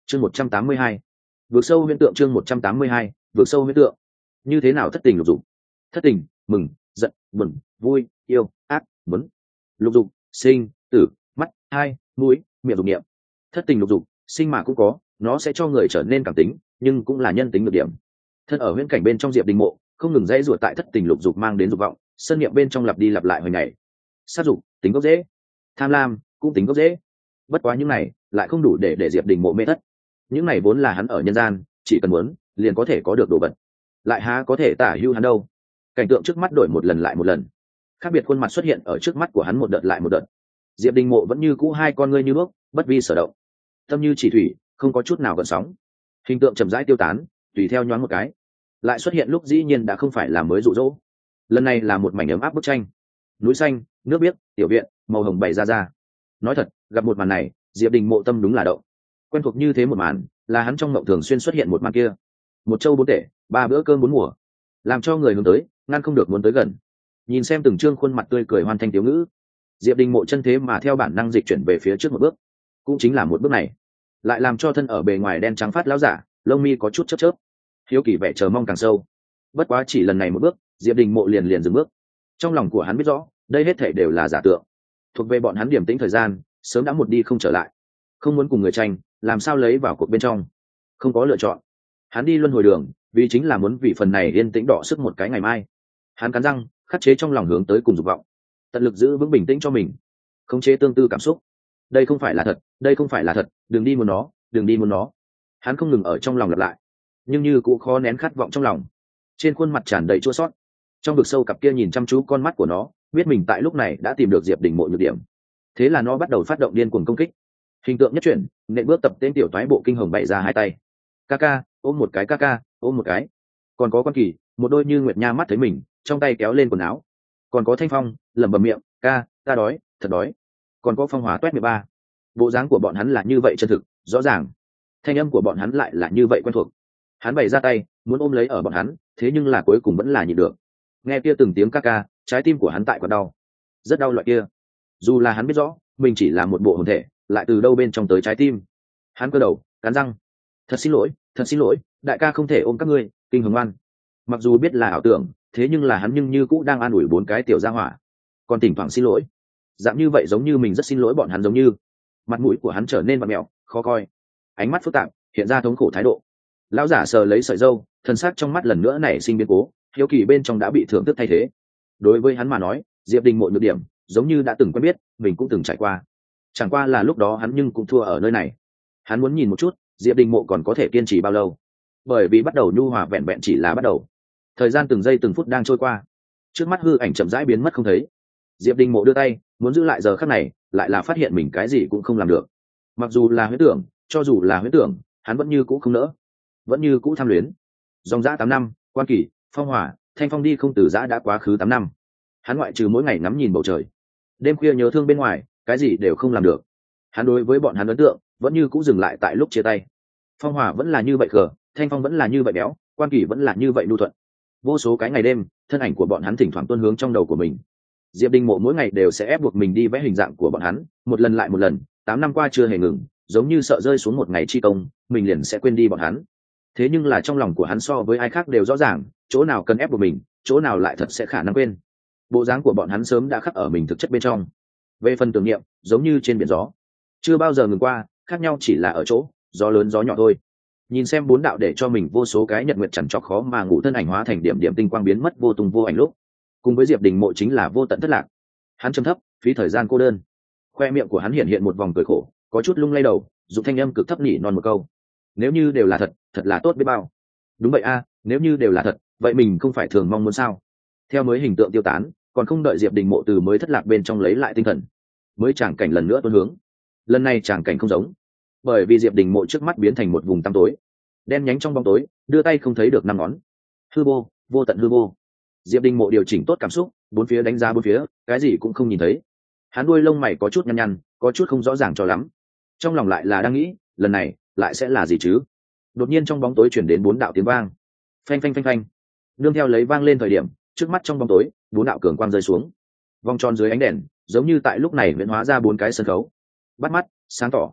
chương 182. Vượt sâu huyễn tượng. chương 182. Vượt sâu huyễn tượng. Như thế nào thất tình lục dục? Thất tình, mừng, giận, buồn, vui, yêu, ác, muốn. Lục dục, sinh, tử, mắt, hai, mũi, miệng dục niệm. Thất tình lục dục, sinh mà cũng có, nó sẽ cho người trở nên cảm tính, nhưng cũng là nhân tính được điểm. Thân ở huyễn cảnh bên trong Diệp Đình Mộ, không ngừng dãy ruột tại thất tình lục dục mang đến dục vọng, sân niệm bên trong lặp đi lặp lại hồi ngày. Sát dục, tính gốc dễ. Tham lam, cũng tính gốc dễ. Bất quá những này lại không đủ để Diệp Đình Mộ mê thất. Những này vốn là hắn ở nhân gian, chỉ cần muốn, liền có thể có được đồ vật. Lại há có thể tả hưu hắn đâu. Cảnh tượng trước mắt đổi một lần lại một lần, khác biệt khuôn mặt xuất hiện ở trước mắt của hắn một đợt lại một đợt. Diệp Đình Mộ vẫn như cũ hai con ngươi như nước, bất vi sở động, tâm như chỉ thủy, không có chút nào gợn sóng. Hình tượng chậm rãi tiêu tán, tùy theo nhoáng một cái, lại xuất hiện lúc dĩ nhiên đã không phải là mới dụ dỗ. Lần này là một mảnh ấm áp bức tranh, núi xanh, nước biếc, tiểu viện, màu hồng bày ra. Nói thật, gặp một màn này, Diệp Đình Mộ tâm đúng là động. Quen thuộc như thế một màn, là hắn trong mộng thường xuyên xuất hiện một màn kia. Một châu bốn tể, ba bữa cơm bốn mùa, làm cho người hướng tới, ngăn không được muốn tới gần. Nhìn xem từng trương khuôn mặt tươi cười hoàn thành tiểu ngữ, Diệp Đình Mộ chân thế mà theo bản năng dịch chuyển về phía trước một bước. Cũng chính là một bước này, lại làm cho thân ở bề ngoài đen trắng phát lão giả, lông mi có chút chớp, hiếu kỳ vẻ chờ mong càng sâu. Bất quá chỉ lần này một bước, Diệp Đình Mộ liền dừng bước. Trong lòng của hắn biết rõ, đây hết thảy đều là giả tượng, thuộc về bọn hắn điểm tĩnh thời gian, sớm đã một đi không trở lại. Không muốn cùng người tranh, làm sao lấy vào cuộc bên trong? Không có lựa chọn. Hắn đi luân hồi đường, vì chính là muốn vì phần này yên tĩnh đỏ sức một cái ngày mai. Hắn cắn răng, khắc chế trong lòng hướng tới cùng dục vọng, tận lực giữ vững bình tĩnh cho mình, khống chế tương tư cảm xúc. Đây không phải là thật, đây không phải là thật, đừng đi muốn nó, đừng đi muốn nó. Hắn không ngừng ở trong lòng lặp lại, nhưng như cũng khó nén khát vọng trong lòng. Trên khuôn mặt tràn đầy chua xót, trong vực sâu cặp kia nhìn chăm chú con mắt của nó, biết mình tại lúc này đã tìm được Diệp Đình Mộ nhược điểm. Thế là nó bắt đầu phát động điên cuồng công kích. Hình tượng nhất chuyển, nện bước tập tên tiểu toái bộ kinh hồng bày ra hai tay. Ca ôm một cái, ca ôm một cái. Còn có Quan Kỳ, một đôi như nguyệt nha mắt thấy mình, trong tay kéo lên quần áo. Còn có Thanh Phong, lẩm bẩm miệng, ca, ta đói, thật đói. Còn có Phong Hỏa toét 13. Bộ dáng của bọn hắn là như vậy chân thực, rõ ràng. Thanh âm của bọn hắn lại là như vậy quen thuộc. Hắn bày ra tay, muốn ôm lấy ở bọn hắn, thế nhưng là cuối cùng vẫn là nhịn được. Nghe kia từng tiếng ca, trái tim của hắn tại quặn đau, rất đau loại kia. Dù là hắn biết rõ, mình chỉ là một bộ hồn thể, lại từ đâu bên trong tới trái tim. Hắn cơ đầu, cắn răng, thật xin lỗi, đại ca không thể ôm các ngươi, kinh hồng ngoan. Mặc dù biết là ảo tưởng, thế nhưng là hắn nhưng như cũng đang an ủi bốn cái tiểu gia hỏa, còn thỉnh thoảng xin lỗi. Dạng như vậy giống như mình rất xin lỗi bọn hắn giống như. Mặt mũi của hắn trở nên vặn mẹo, khó coi, ánh mắt phức tạp, hiện ra thống khổ thái độ. Lão giả sờ lấy sợi râu, thân xác trong mắt lần nữa nảy sinh biến cố, hiếu kỳ bên trong đã bị thưởng thức thay thế. Đối với hắn mà nói, Diệp Đình Mộ nhược điểm, giống như đã từng quen biết, mình cũng từng trải qua. Chẳng qua là lúc đó hắn nhưng cũng thua ở nơi này. Hắn muốn nhìn một chút, Diệp Đình Mộ còn có thể kiên trì bao lâu. Bởi vì bắt đầu nhu hòa vẹn vẹn chỉ là bắt đầu. Thời gian từng giây từng phút đang trôi qua, trước mắt hư ảnh chậm rãi biến mất không thấy. Diệp Đình Mộ đưa tay muốn giữ lại giờ khắc này, lại là phát hiện mình cái gì cũng không làm được. Mặc dù là huyễn tưởng, cho dù là huyễn tưởng, hắn vẫn như cũ không nỡ, vẫn như cũ tham luyến. Dòng dã 8 năm, Quan Kỳ, Phong Hỏa, Thanh Phong đi không từ giã đã quá khứ 8 năm. Hắn ngoại trừ mỗi ngày ngắm nhìn bầu trời, đêm khuya nhớ thương bên ngoài, cái gì đều không làm được. Hắn đối với bọn hắn ấn tượng vẫn như cũ dừng lại tại lúc chia tay. Phong Hỏa vẫn là như vậy khờ, Thanh Phong vẫn là như vậy béo, Quan Kỳ vẫn là như vậy nhu thuận. Vô số cái ngày đêm, thân ảnh của bọn hắn thỉnh thoảng tuôn hướng trong đầu của mình. Diệp Đình Mộ mỗi ngày đều sẽ ép buộc mình đi vẽ hình dạng của bọn hắn, một lần lại một lần, 8 năm qua chưa hề ngừng, giống như sợ rơi xuống một ngày chi công, mình liền sẽ quên đi bọn hắn. Thế nhưng là trong lòng của hắn so với ai khác đều rõ ràng, chỗ nào cần ép buộc mình, chỗ nào lại thật sẽ khả năng quên. Bộ dáng của bọn hắn sớm đã khắc ở mình thực chất bên trong. Về phần tưởng niệm, giống như trên biển gió, chưa bao giờ ngừng qua, khác nhau chỉ là ở chỗ gió lớn gió nhỏ thôi. Nhìn xem bốn đạo để cho mình vô số cái nhật nguyệt chằn trọc khó mà ngủ thân ảnh hóa thành điểm điểm tinh quang biến mất vô tung vô ảnh lúc, cùng với Diệp Đình Mộ chính là vô tận thất lạc. Hắn trầm thấp, phí thời gian cô đơn. Khoe miệng của hắn hiện một vòng cười khổ, có chút lung lay đầu, dùng thanh âm cực thấp nỉ non một câu: nếu như đều là thật, thật là tốt biết bao. Đúng vậy a, nếu như đều là thật, vậy mình không phải thường mong muốn sao? Theo mới hình tượng tiêu tán, còn không đợi Diệp Đình Mộ từ mới thất lạc bên trong lấy lại tinh thần, mới tràng cảnh lần nữa tuôn hướng. Lần này tràng cảnh không giống, bởi vì Diệp Đình Mộ trước mắt biến thành một vùng tăm tối, đen nhánh trong bóng tối, đưa tay không thấy được năm ngón. Hư vô, vô tận hư vô. Diệp Đình Mộ điều chỉnh tốt cảm xúc, bốn phía đánh giá bốn phía, cái gì cũng không nhìn thấy. Hắn đuôi lông mày có chút nhăn nhăn, có chút không rõ ràng cho lắm. Trong lòng lại là đang nghĩ, lần này lại sẽ là gì chứ? Đột nhiên trong bóng tối chuyển đến 4 đạo tiếng vang. Phanh phanh phanh phanh. Nương theo lấy vang lên thời điểm, trước mắt trong bóng tối, 4 đạo cường quang rơi xuống. Vòng tròn dưới ánh đèn, giống như tại lúc này viễn hóa ra 4 cái sân khấu. Bắt mắt, sáng tỏ.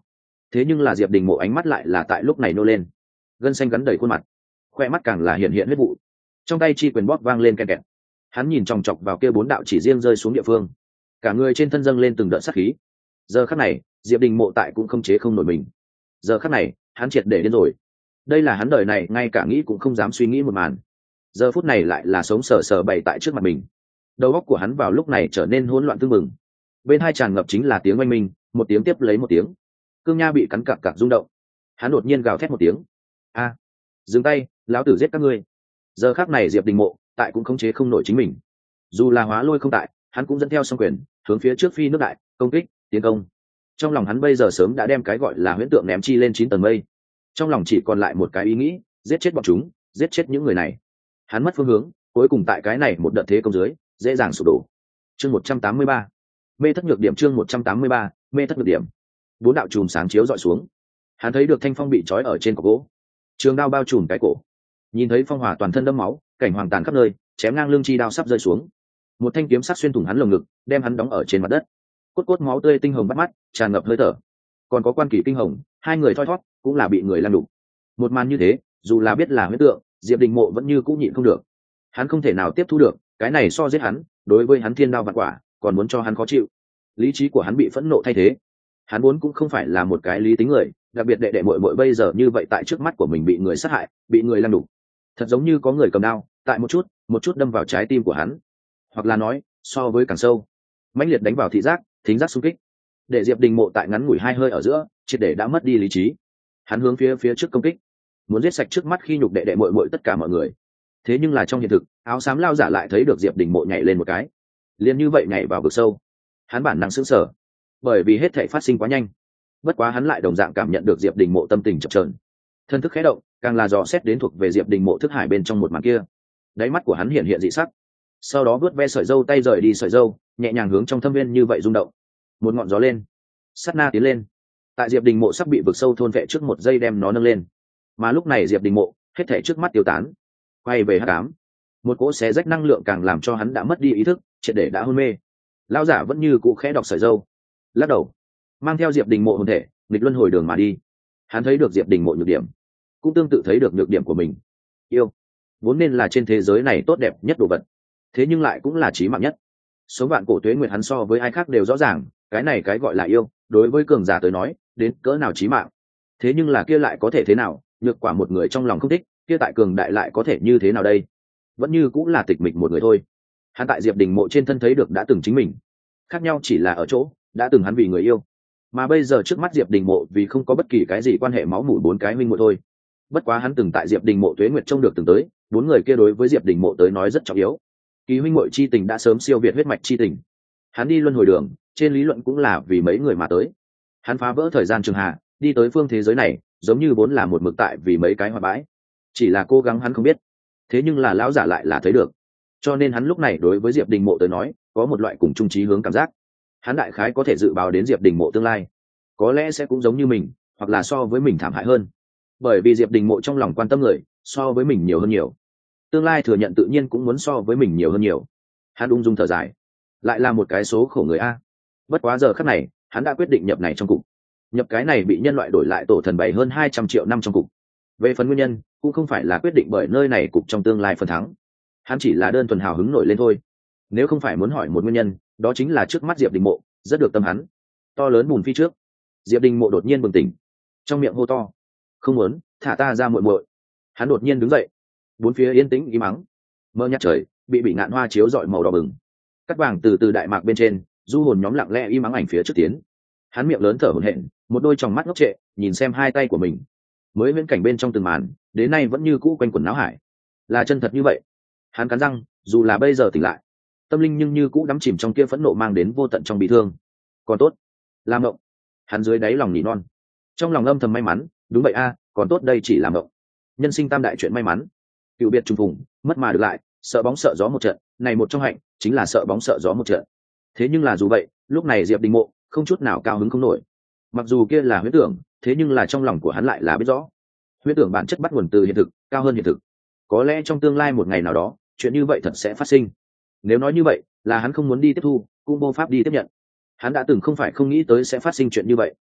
thế nhưng là diệp đình mộ ánh mắt lại là tại lúc này nô lên, gân xanh gắn đầy khuôn mặt, khoe mắt càng là hiện hiện huyết vụ, trong tay chi quyền bóp vang lên ken kẹt. Hắn nhìn chòng chọc vào kia 4 đạo chỉ riêng rơi xuống địa phương, cả người trên thân dâng lên từng đợt sát khí. Giờ khắc này diệp đình mộ tại cũng không chế không nổi mình, giờ khắc này hắn triệt để điên rồi. Đây là hắn đời này ngay cả nghĩ cũng không dám suy nghĩ một màn, giờ phút này lại là sống sờ sờ bày tại trước mặt mình. Đầu óc của hắn vào lúc này trở nên hỗn loạn tương mừng, bên hai tràn ngập chính là tiếng oanh minh, một tiếng tiếp lấy một tiếng, cương nha bị cắn cạc cạc rung động. Hắn đột nhiên gào thét một tiếng, a, dừng tay, lão tử giết các ngươi. Giờ khắc này diệp đình mộ tại cũng khống chế không nổi chính mình, dù là hóa lôi không tại, hắn cũng dẫn theo song quyền hướng phía trước phi nước đại, công kích, tiến công. Trong lòng hắn bây giờ sớm đã đem cái gọi là huyễn tượng ném chi lên 9 tầng mây, trong lòng chỉ còn lại một cái ý nghĩ, giết chết bọn chúng, giết chết những người này. Hắn mất phương hướng, cuối cùng tại cái này một đợt thế công dưới dễ dàng sụp đổ. Chương 183, mê thất nhược điểm. Chương 183, mê thất nhược điểm. 4 đạo chùm sáng chiếu dọi xuống, hắn thấy được Thanh Phong bị trói ở trên cọc gỗ, trường đao bao trùm cái cổ, nhìn thấy Phong Hòa toàn thân đẫm máu, cảnh hoàng tàn khắp nơi, chém ngang lưng chi đao sắp rơi xuống, một thanh kiếm sắc xuyên thủng hắn lồng ngực, đem hắn đóng ở trên mặt đất, cốt cốt máu tươi tinh hồng bắt mắt, tràn ngập hơi thở. Còn có Quan Kỷ Kinh Hồng, hai người thoi thót cũng là bị người lăn đục. Một màn như thế, dù là biết là huyễn tượng, diệp đình mộ vẫn như cũ nhịn không được. Hắn không thể nào tiếp thu được, cái này so giết hắn, đối với hắn thiên đao vạn quả, còn muốn cho hắn khó chịu. Lý trí của hắn bị phẫn nộ thay thế. Hắn vốn cũng không phải là một cái lý tính người, đặc biệt đệ đệ muội muội bây giờ như vậy tại trước mắt của mình bị người sát hại, bị người lăng đục, thật giống như có người cầm đao tại một chút đâm vào trái tim của hắn, hoặc là nói so với càng sâu, mãnh liệt đánh vào thị giác, thính giác xung kích, để diệp đình mộ tại ngắn ngủi 2 hơi ở giữa triệt để đã mất đi lý trí. Hắn hướng phía trước công kích, muốn giết sạch trước mắt khi nhục đệ đệ muội muội tất cả mọi người. Thế nhưng là trong hiện thực, áo xám lao giả lại thấy được diệp đình mộ nhảy lên một cái, liền như vậy nhảy vào vực sâu. Hắn bản năng sững sờ, bởi vì hết thảy phát sinh quá nhanh. Bất quá hắn lại đồng dạng cảm nhận được diệp đình mộ tâm tình chập chờn, thân thức khẽ động, càng là dò xét đến thuộc về diệp đình mộ thức hải bên trong một màn kia. Đáy mắt của hắn hiện hiện dị sắc, sau đó vớt ve sợi dâu, tay rời đi sợi dâu, nhẹ nhàng hướng trong thâm viên như vậy rung động. Một ngọn gió lên, sát na tiến lên, tại diệp đình mộ sắp bị vực sâu thôn vệ trước một giây đem nó nâng lên. Mà lúc này diệp đình mộ hết thảy trước mắt tiêu tán, quay về hắc ám. Một cỗ xé rách năng lượng càng làm cho hắn đã mất đi ý thức, triệt để đã hôn mê. Lão giả vẫn như cũ khẽ đọc sợi dâu, lắc đầu, mang theo diệp đình mộ hồn thể nghịch luân hồi đường mà đi. Hắn thấy được diệp đình mộ nhược điểm, cũng tương tự thấy được nhược điểm của mình. Yêu vốn nên là trên thế giới này tốt đẹp nhất đồ vật, thế nhưng lại cũng là chí mạng nhất. Số vạn cổ tuế nguyệt hắn so với ai khác đều rõ ràng, cái này cái gọi là yêu, đối với cường giả tới nói đến cỡ nào chí mạng. Thế nhưng là kia lại có thể thế nào, nhược quả một người trong lòng không thích, kia tại cường đại lại có thể như thế nào đây? Vẫn như cũng là tịch mịch một người thôi. Hắn tại diệp đình mộ trên thân thấy được đã từng chính mình, khác nhau chỉ là ở chỗ đã từng hắn vì người yêu, mà bây giờ trước mắt diệp đình mộ vì không có bất kỳ cái gì quan hệ máu mủ 4 cái huynh muội thôi. Bất quá hắn từng tại diệp đình mộ tuế nguyệt trông được từng tới, 4 người kia đối với diệp đình mộ tới nói rất trọng yếu. Kỳ huynh muội chi tình đã sớm siêu việt huyết mạch chi tình. Hắn đi luân hồi đường, trên lý luận cũng là vì mấy người mà tới. Hắn phá vỡ thời gian trường hạ, đi tới phương thế giới này, giống như vốn là một mực tại vì mấy cái hoa bãi, chỉ là cố gắng hắn không biết. Thế nhưng là lão giả lại là thấy được, cho nên hắn lúc này đối với diệp đình mộ tới nói có một loại cùng chung chí hướng cảm giác. Hắn đại khái có thể dự báo đến diệp đình mộ tương lai có lẽ sẽ cũng giống như mình, hoặc là so với mình thảm hại hơn, bởi vì diệp đình mộ trong lòng quan tâm người so với mình nhiều hơn nhiều, tương lai thừa nhận tự nhiên cũng muốn so với mình nhiều hơn nhiều. Hắn ung dung thở dài, lại là một cái số khổ người a. Bất quá giờ khắc này hắn đã quyết định nhập này trong cục, nhập cái này bị nhân loại đổi lại tổ thần 7 hơn 200 triệu năm trong cục. Về phần nguyên nhân cũng không phải là quyết định bởi nơi này cục trong tương lai phần thắng, hắn chỉ là đơn thuần hào hứng nổi lên thôi. Nếu không phải muốn hỏi một nguyên nhân, đó chính là trước mắt diệp đình mộ rất được tâm hắn. To lớn bùn phi trước, diệp đình mộ đột nhiên bừng tỉnh, trong miệng hô to, không muốn, thả ta ra muội muội. Hắn đột nhiên đứng dậy, bốn phía yên tĩnh im mắng, mơ nhạt trời bị ngạn hoa chiếu rọi màu đỏ bừng, cắt vàng từ từ đại mạc bên trên, du hồn nhóm lặng lẽ im mắng ảnh phía trước tiến. Hắn miệng lớn thở hổn hển, một đôi tròng mắt ngốc trệ nhìn xem hai tay của mình, mới viễn cảnh bên trong từng màn đến nay vẫn như cũ quanh quẩn náo hải. Là chân thật như vậy. Hắn cắn răng, dù là bây giờ tỉnh lại, tâm linh nhưng như cũ đắm chìm trong kia phẫn nộ mang đến vô tận trong bị thương. Còn tốt làm mộng. Hắn dưới đáy lòng nỉ non, trong lòng âm thầm may mắn, đúng vậy a, còn tốt đây chỉ là mộng. Nhân sinh tam đại chuyện may mắn, cựu biệt trùng phùng, mất mà được lại, sợ bóng sợ gió một trận, này một trong hạnh chính là sợ bóng sợ gió một trận. Thế nhưng là dù vậy, lúc này diệp đình mộ không chút nào cao hứng không nổi. Mặc dù kia là huyễn tưởng, thế nhưng là trong lòng của hắn lại là biết rõ, huyễn tưởng bản chất bắt nguồn từ hiện thực, cao hơn hiện thực. Có lẽ trong tương lai một ngày nào đó, chuyện như vậy thật sẽ phát sinh. Nếu nói như vậy, là hắn không muốn đi tiếp thu, cũng vô pháp đi tiếp nhận. Hắn đã từng không phải không nghĩ tới sẽ phát sinh chuyện như vậy.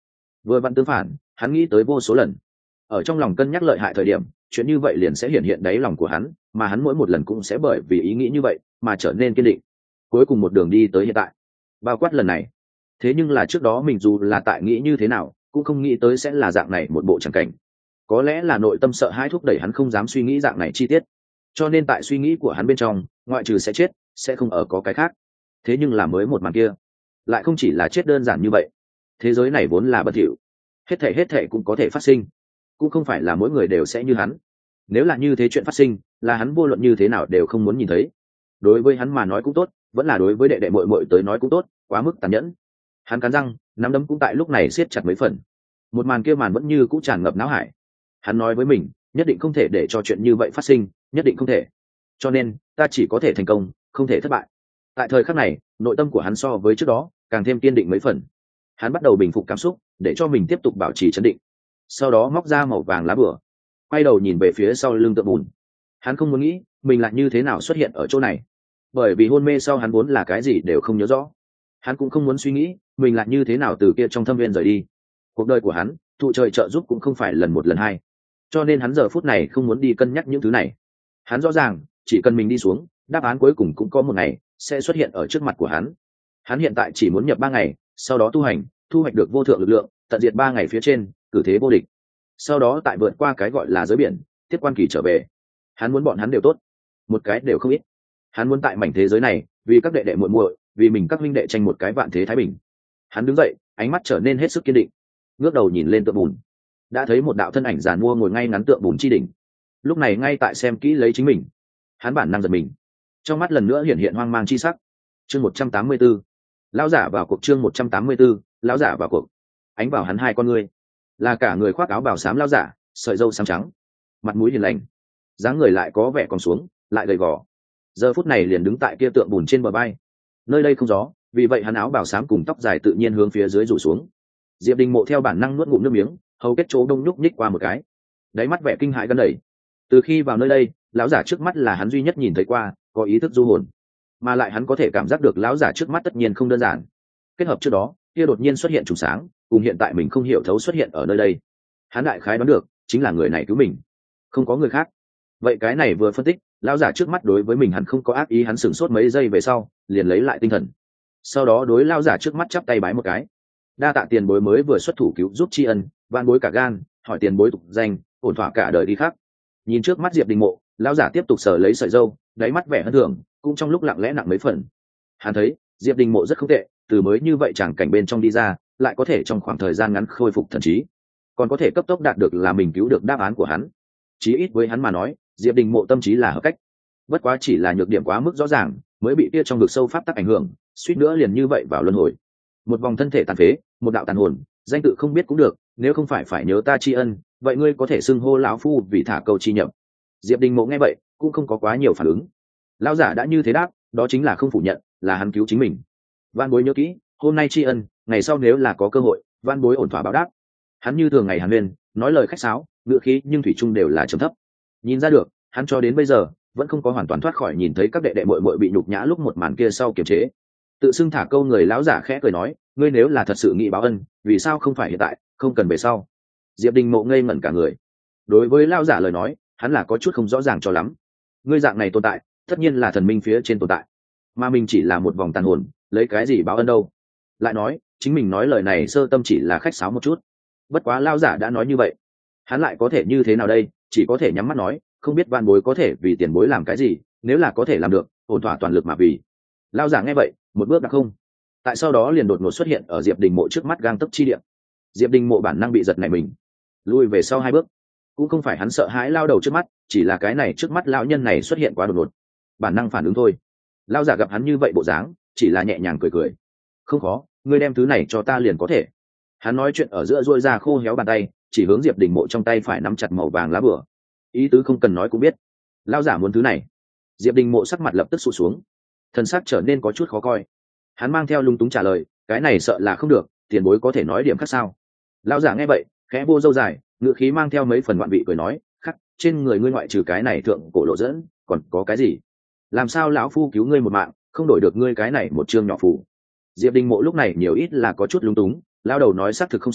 Vừa vặn tương phản, hắn nghĩ tới vô số lần, ở trong lòng cân nhắc lợi hại thời điểm, chuyện như vậy liền sẽ hiện hiện đáy lòng của hắn, mà hắn mỗi một lần cũng sẽ bởi vì ý nghĩ như vậy mà trở nên kiên định, cuối cùng một đường đi tới hiện tại, bao quát lần này. Thế nhưng là trước đó mình dù là tại nghĩ như thế nào cũng không nghĩ tới sẽ là dạng này một bộ tràng cảnh. Có lẽ là nội tâm sợ hãi thúc đẩy hắn không dám suy nghĩ dạng này chi tiết, cho nên tại suy nghĩ của hắn bên trong, ngoại trừ sẽ chết sẽ không ở có cái khác. Thế nhưng là mới một màn kia lại không chỉ là chết đơn giản như vậy. Thế giới này vốn là bất thiểu, hết thảy cũng có thể phát sinh, cũng không phải là mỗi người đều sẽ như hắn. Nếu là như thế chuyện phát sinh, là hắn vô luận như thế nào đều không muốn nhìn thấy. Đối với hắn mà nói cũng tốt, vẫn là đối với đệ đệ muội muội tới nói cũng tốt, quá mức tàn nhẫn. Hắn cắn răng, nắm đấm cũng tại lúc này siết chặt mấy phần. Một màn kia màn vẫn như cũ tràn ngập não hải. Hắn nói với mình, nhất định không thể để cho chuyện như vậy phát sinh, nhất định không thể. Cho nên, ta chỉ có thể thành công, không thể thất bại. Tại thời khắc này, nội tâm của hắn so với trước đó càng thêm kiên định mấy phần. Hắn bắt đầu bình phục cảm xúc, để cho mình tiếp tục bảo trì trấn định. Sau đó móc ra màu vàng lá bùa, quay đầu nhìn về phía sau lưng tượng bùn. Hắn không muốn nghĩ mình lại như thế nào xuất hiện ở chỗ này, bởi vì hôn mê sau hắn vốn là cái gì đều không nhớ rõ. Hắn cũng không muốn suy nghĩ mình lại như thế nào từ kia trong thâm viên rời đi. Cuộc đời của hắn, thụ trời trợ giúp cũng không phải lần một lần hai, cho nên hắn giờ phút này không muốn đi cân nhắc những thứ này. Hắn rõ ràng chỉ cần mình đi xuống, đáp án cuối cùng cũng có một ngày sẽ xuất hiện ở trước mặt của hắn. Hắn hiện tại chỉ muốn nhập 3 ngày, sau đó tu hành, thu hoạch được vô thượng lực lượng, tận diệt 3 ngày phía trên, cử thế vô địch. Sau đó tại vượt qua cái gọi là giới biển, tiếp quan kỳ trở về. Hắn muốn bọn hắn đều tốt, một cái đều không ít. Hắn muốn tại mảnh thế giới này, vì các đệ đệ muội muội, vì mình các huynh đệ tranh một cái vạn thế thái bình. Hắn đứng dậy, ánh mắt trở nên hết sức kiên định, ngước đầu nhìn lên tượng bùn, đã thấy một đạo thân ảnh giàn mua ngồi ngay ngắn tượng bùn chi đỉnh. Lúc này ngay tại xem kỹ lấy chính mình, hắn bản năng giật mình, trong mắt lần nữa hiện hiện hoang mang chi sắc. Chương 184, lão giả vào cuộc. Chương 184, lão giả vào cuộc. Ánh vào hắn hai con ngươi, là cả người khoác áo bào xám lão giả, sợi râu xám trắng, mặt mũi hiền lành, dáng người lại có vẻ còn xuống, lại gầy gò. Giờ phút này liền đứng tại kia tượng bùn trên bờ bay. Nơi đây không gió, vì vậy hắn áo bào xám cùng tóc dài tự nhiên hướng phía dưới rủ xuống. Diệp Đình Mộ theo bản năng nuốt ngụm nước miếng, hầu kết chỗ đông nhúc nhích qua một cái, đáy mắt vẻ kinh hãi gần đẩy. Từ khi vào nơi đây, lão giả trước mắt là hắn duy nhất nhìn thấy qua có ý thức du hồn, mà lại hắn có thể cảm giác được lão giả trước mắt tất nhiên không đơn giản. Kết hợp trước đó kia đột nhiên xuất hiện trùng sáng, cùng hiện tại mình không hiểu thấu xuất hiện ở nơi đây, hắn đại khái đoán được chính là người này cứu mình, không có người khác. Vậy cái này vừa phân tích, lão giả trước mắt đối với mình hẳn không có ác ý. Hắn sửng sốt mấy giây về sau liền lấy lại tinh thần, sau đó đối lão giả trước mắt chắp tay bái một cái. Đa tạ tiền bối mới vừa xuất thủ cứu giúp tri ân, van bối cả gan, hỏi tiền bối tục danh, ổn thỏa cả đời đi khác. Nhìn trước mắt Diệp Đình Mộ, lão giả tiếp tục sờ lấy sợi râu, đáy mắt vẻ hân thường cũng trong lúc lặng lẽ nặng mấy phần. Hắn thấy Diệp Đình Mộ rất không tệ, từ mới như vậy chẳng cảnh bên trong đi ra, lại có thể trong khoảng thời gian ngắn khôi phục thần trí, còn có thể cấp tốc đạt được là mình cứu được đáp án của hắn. Chí ít với hắn mà nói, Diệp Đình Mộ tâm trí là hợp cách. Bất quá chỉ là nhược điểm quá mức rõ ràng, mới bị kia trong vực sâu pháp tắc ảnh hưởng, suýt nữa liền như vậy vào luân hồi. Một vòng thân thể tàn phế, một đạo tàn hồn, danh tự không biết cũng được, nếu không phải nhớ ta tri ân, vậy ngươi có thể xưng hô lão phu vì thả câu chi nhập. Diệp Đình Mộ nghe vậy cũng không có quá nhiều phản ứng. Lão giả đã như thế đáp, đó chính là không phủ nhận là hắn cứu chính mình. Van bối nhớ kỹ, hôm nay tri ân, ngày sau nếu là có cơ hội, van bối ổn thỏa báo đáp. Hắn như thường ngày hàn huyên, nói lời khách sáo, ngữ khí nhưng thủy chung đều là trầm thấp. Nhìn ra được, hắn cho đến bây giờ vẫn không có hoàn toàn thoát khỏi nhìn thấy các đệ đệ muội muội bị nhục nhã lúc một màn kia sau kiềm chế. Tự xưng thả câu người lão giả khẽ cười nói, ngươi nếu là thật sự nghĩ báo ân, vì sao không phải hiện tại, không cần về sau. Diệp Đình Mộ ngây ngẩn cả người. Đối với lão giả lời nói, hắn là có chút không rõ ràng cho lắm. Ngươi dạng này tồn tại, tất nhiên là thần minh phía trên tồn tại, mà mình chỉ là một vòng tàn hồn, lấy cái gì báo ân đâu. Lại nói chính mình nói lời này sơ tâm chỉ là khách sáo một chút. Bất quá lão giả đã nói như vậy, hắn lại có thể như thế nào đây, chỉ có thể nhắm mắt nói, không biết van bối có thể vì tiền bối làm cái gì, nếu là có thể làm được, ổn thỏa toàn lực mà vì. Lão giả nghe vậy một bước đã không, tại sau đó liền đột ngột xuất hiện ở Diệp Đình Mộ trước mắt gang tấc chi địa. Diệp Đình Mộ bản năng bị giật nảy mình, lui về sau 2 bước. Cũng không phải hắn sợ hãi lao đầu trước mắt, chỉ là cái này trước mắt lão nhân này xuất hiện quá đột ngột, bản năng phản ứng thôi. Lão giả gặp hắn như vậy bộ dáng, chỉ là nhẹ nhàng cười cười, không khó, ngươi đem thứ này cho ta liền có thể. Hắn nói chuyện ở giữa duỗi ra khô héo bàn tay, chỉ hướng Diệp Đình Mộ trong tay phải nắm chặt màu vàng lá bùa. Ý tứ không cần nói cũng biết, lão giả muốn thứ này. Diệp Đình Mộ sắc mặt lập tức sụt xuống, thân sắc trở nên có chút khó coi. Hắn mang theo lung túng trả lời, cái này sợ là không được, tiền bối có thể nói điểm khác sao. Lão giả nghe vậy khẽ vô râu dài, ngữ khí mang theo mấy phần ngoạn vị cười nói, khắc, trên người ngươi ngoại trừ cái này thượng cổ lộ dẫn, còn có cái gì? Làm sao lão phu cứu ngươi một mạng, không đổi được ngươi cái này một chương nhỏ phù? Diệp Đình Mộ lúc này nhiều ít là có chút lung túng. Lão đầu nói xác thực không sai,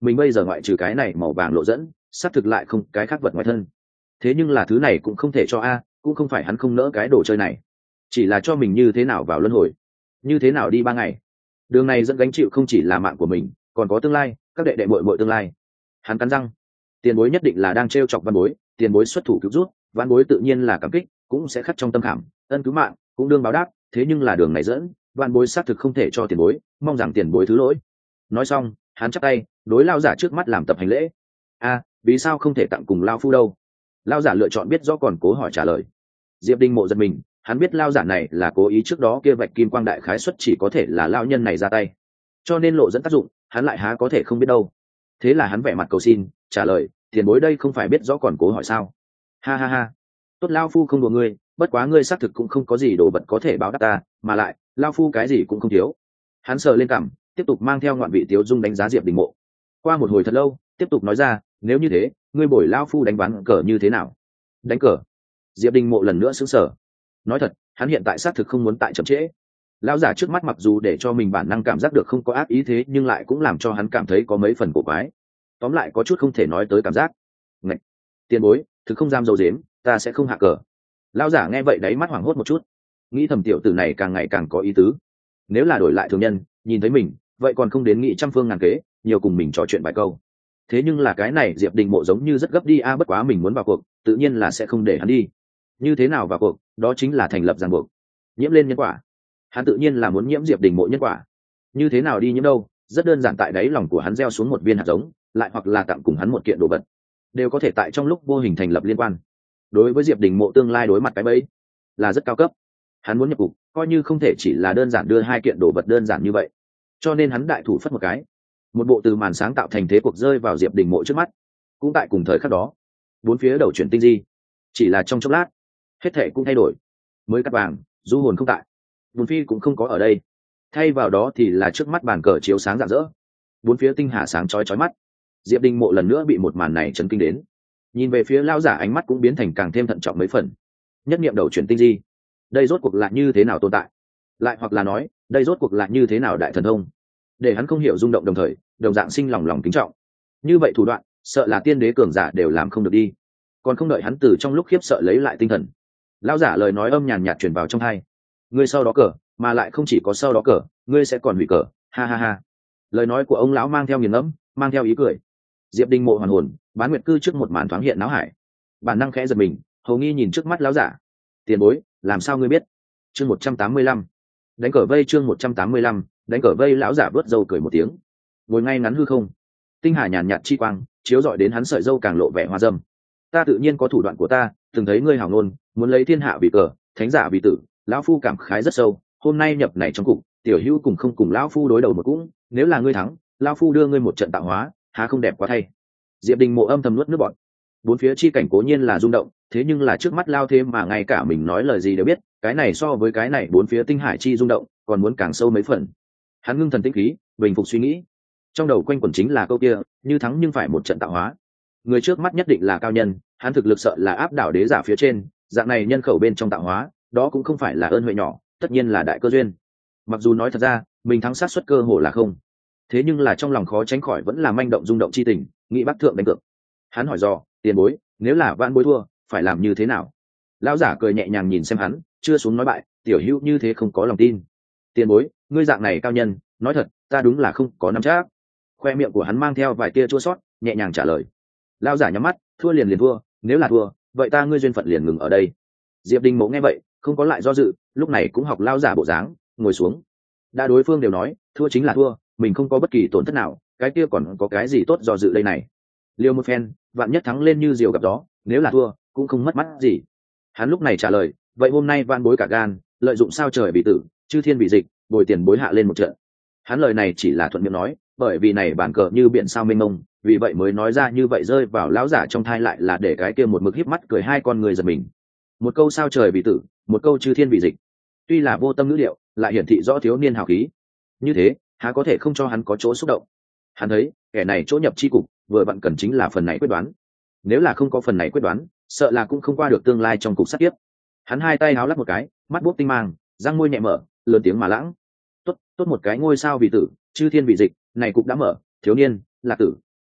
mình bây giờ ngoại trừ cái này màu vàng lộ dẫn xác thực lại không cái khác vật ngoài thân. Thế nhưng là thứ này cũng không thể cho a, cũng không phải hắn không nỡ cái đồ chơi này, chỉ là cho mình như thế nào vào luân hồi, như thế nào đi 3 ngày. Đường này dẫn gánh chịu không chỉ là mạng của mình, còn có tương lai, các đệ đệ muội muội tương lai. Hắn cắn răng, tiền bối nhất định là đang trêu chọc văn bối, tiền bối xuất thủ cứu rút, văn bối tự nhiên là cảm kích, cũng sẽ khắc trong tâm khảm, ân cứu mạng cũng đương báo đáp. Thế nhưng là đường này dẫn, văn bối xác thực không thể cho tiền bối, mong rằng tiền bối thứ lỗi. Nói xong, hắn chắp tay đối lao giả trước mắt làm tập hành lễ. A, vì sao không thể tặng cùng lao phu đâu? Lao giả lựa chọn biết rõ còn cố hỏi trả lời. Diệp Đình Mộ giật mình, hắn biết lao giả này là cố ý, trước đó kia vạch kim quang đại khái xuất chỉ có thể là lao nhân này ra tay, cho nên lộ dẫn tác dụng hắn lại há có thể không biết đâu. Thế là hắn vẻ mặt cầu xin trả lời, tiền bối đây không phải biết rõ còn cố hỏi sao? Ha ha ha, tốt, lao phu không đùa ngươi, bất quá ngươi xác thực cũng không có gì đồ vật có thể báo đáp ta, mà lại lao phu cái gì cũng không thiếu. Hắn sờ lên cằm, tiếp tục mang theo ngoạn vị tiếu dung đánh giá Diệp Đình Mộ. Qua một hồi thật lâu, tiếp tục nói ra, nếu như thế ngươi bồi lao phu đánh ván cờ như thế nào? Đánh cờ? Diệp Đình Mộ lần nữa sững sờ. Nói thật, hắn hiện tại xác thực không muốn tại chậm trễ. Lão giả trước mắt mặc dù để cho mình bản năng cảm giác được không có ác ý, thế nhưng lại cũng làm cho hắn cảm thấy có mấy phần cổ quái. Tóm lại có chút không thể nói tới cảm giác. Ngạch, tiền bối, thực không dám dâu dếm, ta sẽ không hạ cờ. Lão giả nghe vậy đáy mắt hoảng hốt một chút, nghĩ thầm tiểu tử này càng ngày càng có ý tứ. Nếu là đổi lại thường nhân, nhìn thấy mình, vậy còn không đến nghị trăm phương ngàn kế, nhiều cùng mình trò chuyện vài câu. Thế nhưng là cái này Diệp Đình Mộ giống như rất gấp đi a, bất quá mình muốn vào cuộc, tự nhiên là sẽ không để hắn đi. Như thế nào vào cuộc? Đó chính là thành lập ràng buộc, nhiễm lên nhân quả. Hắn tự nhiên là muốn nhiễm Diệp Đình Mộ nhân quả. Như thế nào đi nhiễm đâu? Rất đơn giản, tại đáy lòng của hắn gieo xuống một viên hạt giống, lại hoặc là tặng cùng hắn một kiện đồ vật, đều có thể tại trong lúc vô hình thành lập liên quan. Đối với Diệp Đình Mộ tương lai đối mặt cái bẫy là rất cao cấp. Hắn muốn nhập cục, coi như không thể chỉ là đơn giản đưa 2 kiện đồ vật đơn giản như vậy. Cho nên hắn đại thủ phất một cái, một bộ từ màn sáng tạo thành thế cuộc rơi vào Diệp Đình Mộ trước mắt. Cũng tại cùng thời khắc đó, bốn phía đầu chuyển tinh di, chỉ là trong chốc lát, hết thể cũng thay đổi. Mới cắt vàng, du hồn không tại, Bùn Phi cũng không có ở đây, thay vào đó thì là trước mắt bàn cờ chiếu sáng rạng rỡ, bốn phía tinh hà sáng chói chói mắt. Diệp Đình Mộ lần nữa bị một màn này chấn kinh đến, nhìn về phía lão giả ánh mắt cũng biến thành càng thêm thận trọng mấy phần. Nhất niệm đầu chuyển tinh di, đây rốt cuộc là như thế nào tồn tại, lại hoặc là nói đây rốt cuộc là như thế nào đại thần thông, để hắn không hiểu rung động, đồng thời đồng dạng sinh lòng kính trọng. Như vậy thủ đoạn, sợ là tiên đế cường giả đều làm không được đi. Còn không đợi hắn từ trong lúc khiếp sợ lấy lại tinh thần, lão giả lời nói âm nhàn nhạt truyền vào trong tai. Ngươi sau đó cờ, mà lại không chỉ có sau đó cờ, ngươi sẽ còn hủy cờ, ha ha ha. Lời nói của ông lão mang theo nghiền ngẫm, mang theo ý cười. Diệp Đình Mộ hoàn hồn, bán nguyệt cư trước một màn thoáng hiện náo hải, bản năng khẽ giật mình, hầu nghi nhìn trước mắt lão giả. Tiền bối, làm sao ngươi biết? Chương 185. Đánh cờ vây, chương 185, đánh cờ vây. Lão giả vớt râu cười một tiếng, ngồi ngay ngắn hư không, tinh hà nhàn nhạt chi quang chiếu rọi đến hắn, sợi râu càng lộ vẻ hoa dâm. Ta tự nhiên có thủ đoạn của ta, từng thấy ngươi hảo ngôn, muốn lấy thiên hạ vì cờ, thánh giả vì tử, lão phu cảm khái rất sâu. Hôm nay nhập này trong cục, tiểu hữu cùng không cùng lão phu đối đầu một cũng, nếu là ngươi thắng, lão phu đưa ngươi một trận tạo hóa, há không đẹp quá thay. Diệp Đình Mộ âm thầm nuốt nước bọt. Bốn phía chi cảnh cố nhiên là rung động, thế nhưng là trước mắt lao thế mà ngay cả mình nói lời gì đều biết, cái này so với cái này bốn phía tinh hải chi rung động còn muốn càng sâu mấy phần. Hắn ngưng thần tinh khí, bình phục suy nghĩ, trong đầu quanh quẩn chính là câu kia, như thắng nhưng phải một trận tạo hóa. Người trước mắt nhất định là cao nhân, hắn thực lực sợ là áp đảo đế giả phía trên, dạng này nhân khẩu bên trong tạo hóa, đó cũng không phải là ơn huệ nhỏ, tất nhiên là đại cơ duyên. Mặc dù nói thật ra mình thắng sát suất cơ hồ là không, thế nhưng là trong lòng khó tránh khỏi vẫn là manh động rung động chi tình, nghĩ bắc thượng đánh cược. Hắn hỏi dò, tiền bối, nếu là vãn bối thua phải làm như thế nào? Lão giả cười nhẹ nhàng nhìn xem hắn, chưa xuống nói bại, tiểu hữu như thế không có lòng tin. Tiền bối, ngươi dạng này cao nhân, nói thật ta đúng là không có nắm chắc. Khoe miệng của hắn mang theo vài tia chua sót, nhẹ nhàng trả lời. Lão giả nhắm mắt, thua liền liền thua, nếu là thua vậy ta ngươi duyên phận liền ngừng ở đây. Diệp Đình Mộ nghe vậy không có lại do dự, lúc này cũng học lão giả bộ dáng, ngồi xuống. Đã đối phương đều nói thua chính là thua, mình không có bất kỳ tổn thất nào, cái kia còn có cái gì tốt do dự đây này. Liêu một phen, vạn nhất thắng lên như diều gặp gió, nếu là thua cũng không mất mắt gì. Hắn lúc này trả lời, vậy hôm nay van bối cả gan, lợi dụng sao trời bị tử, chư thiên bị dịch, bồi tiền bối hạ lên một trận. Hắn lời này chỉ là thuận miệng nói, bởi vì này bản cờ như biển sao mênh mông, vì vậy mới nói ra như vậy, rơi vào lão giả trong thai lại là để cái kia một mực híp mắt cười hai con người giật mình. Một câu sao trời bị tử, một câu chư thiên bị dịch, tuy là vô tâm ngữ điệu, lại hiển thị rõ thiếu niên hào khí. Như thế há có thể không cho hắn có chỗ xúc động. Hắn thấy kẻ này chỗ nhập chi cục vừa vặn cần chính là phần này quyết đoán, nếu là không có phần này quyết đoán, sợ là cũng không qua được tương lai trong cục sát tiếp. Hắn hai tay háo lắc một cái, mắt buốc tinh mang, răng môi nhẹ mở, lớn tiếng mà lãng. Tốt một cái ngôi sao vì tử, chư thiên vì dịch, này cục đã mở, thiếu niên lạc tử,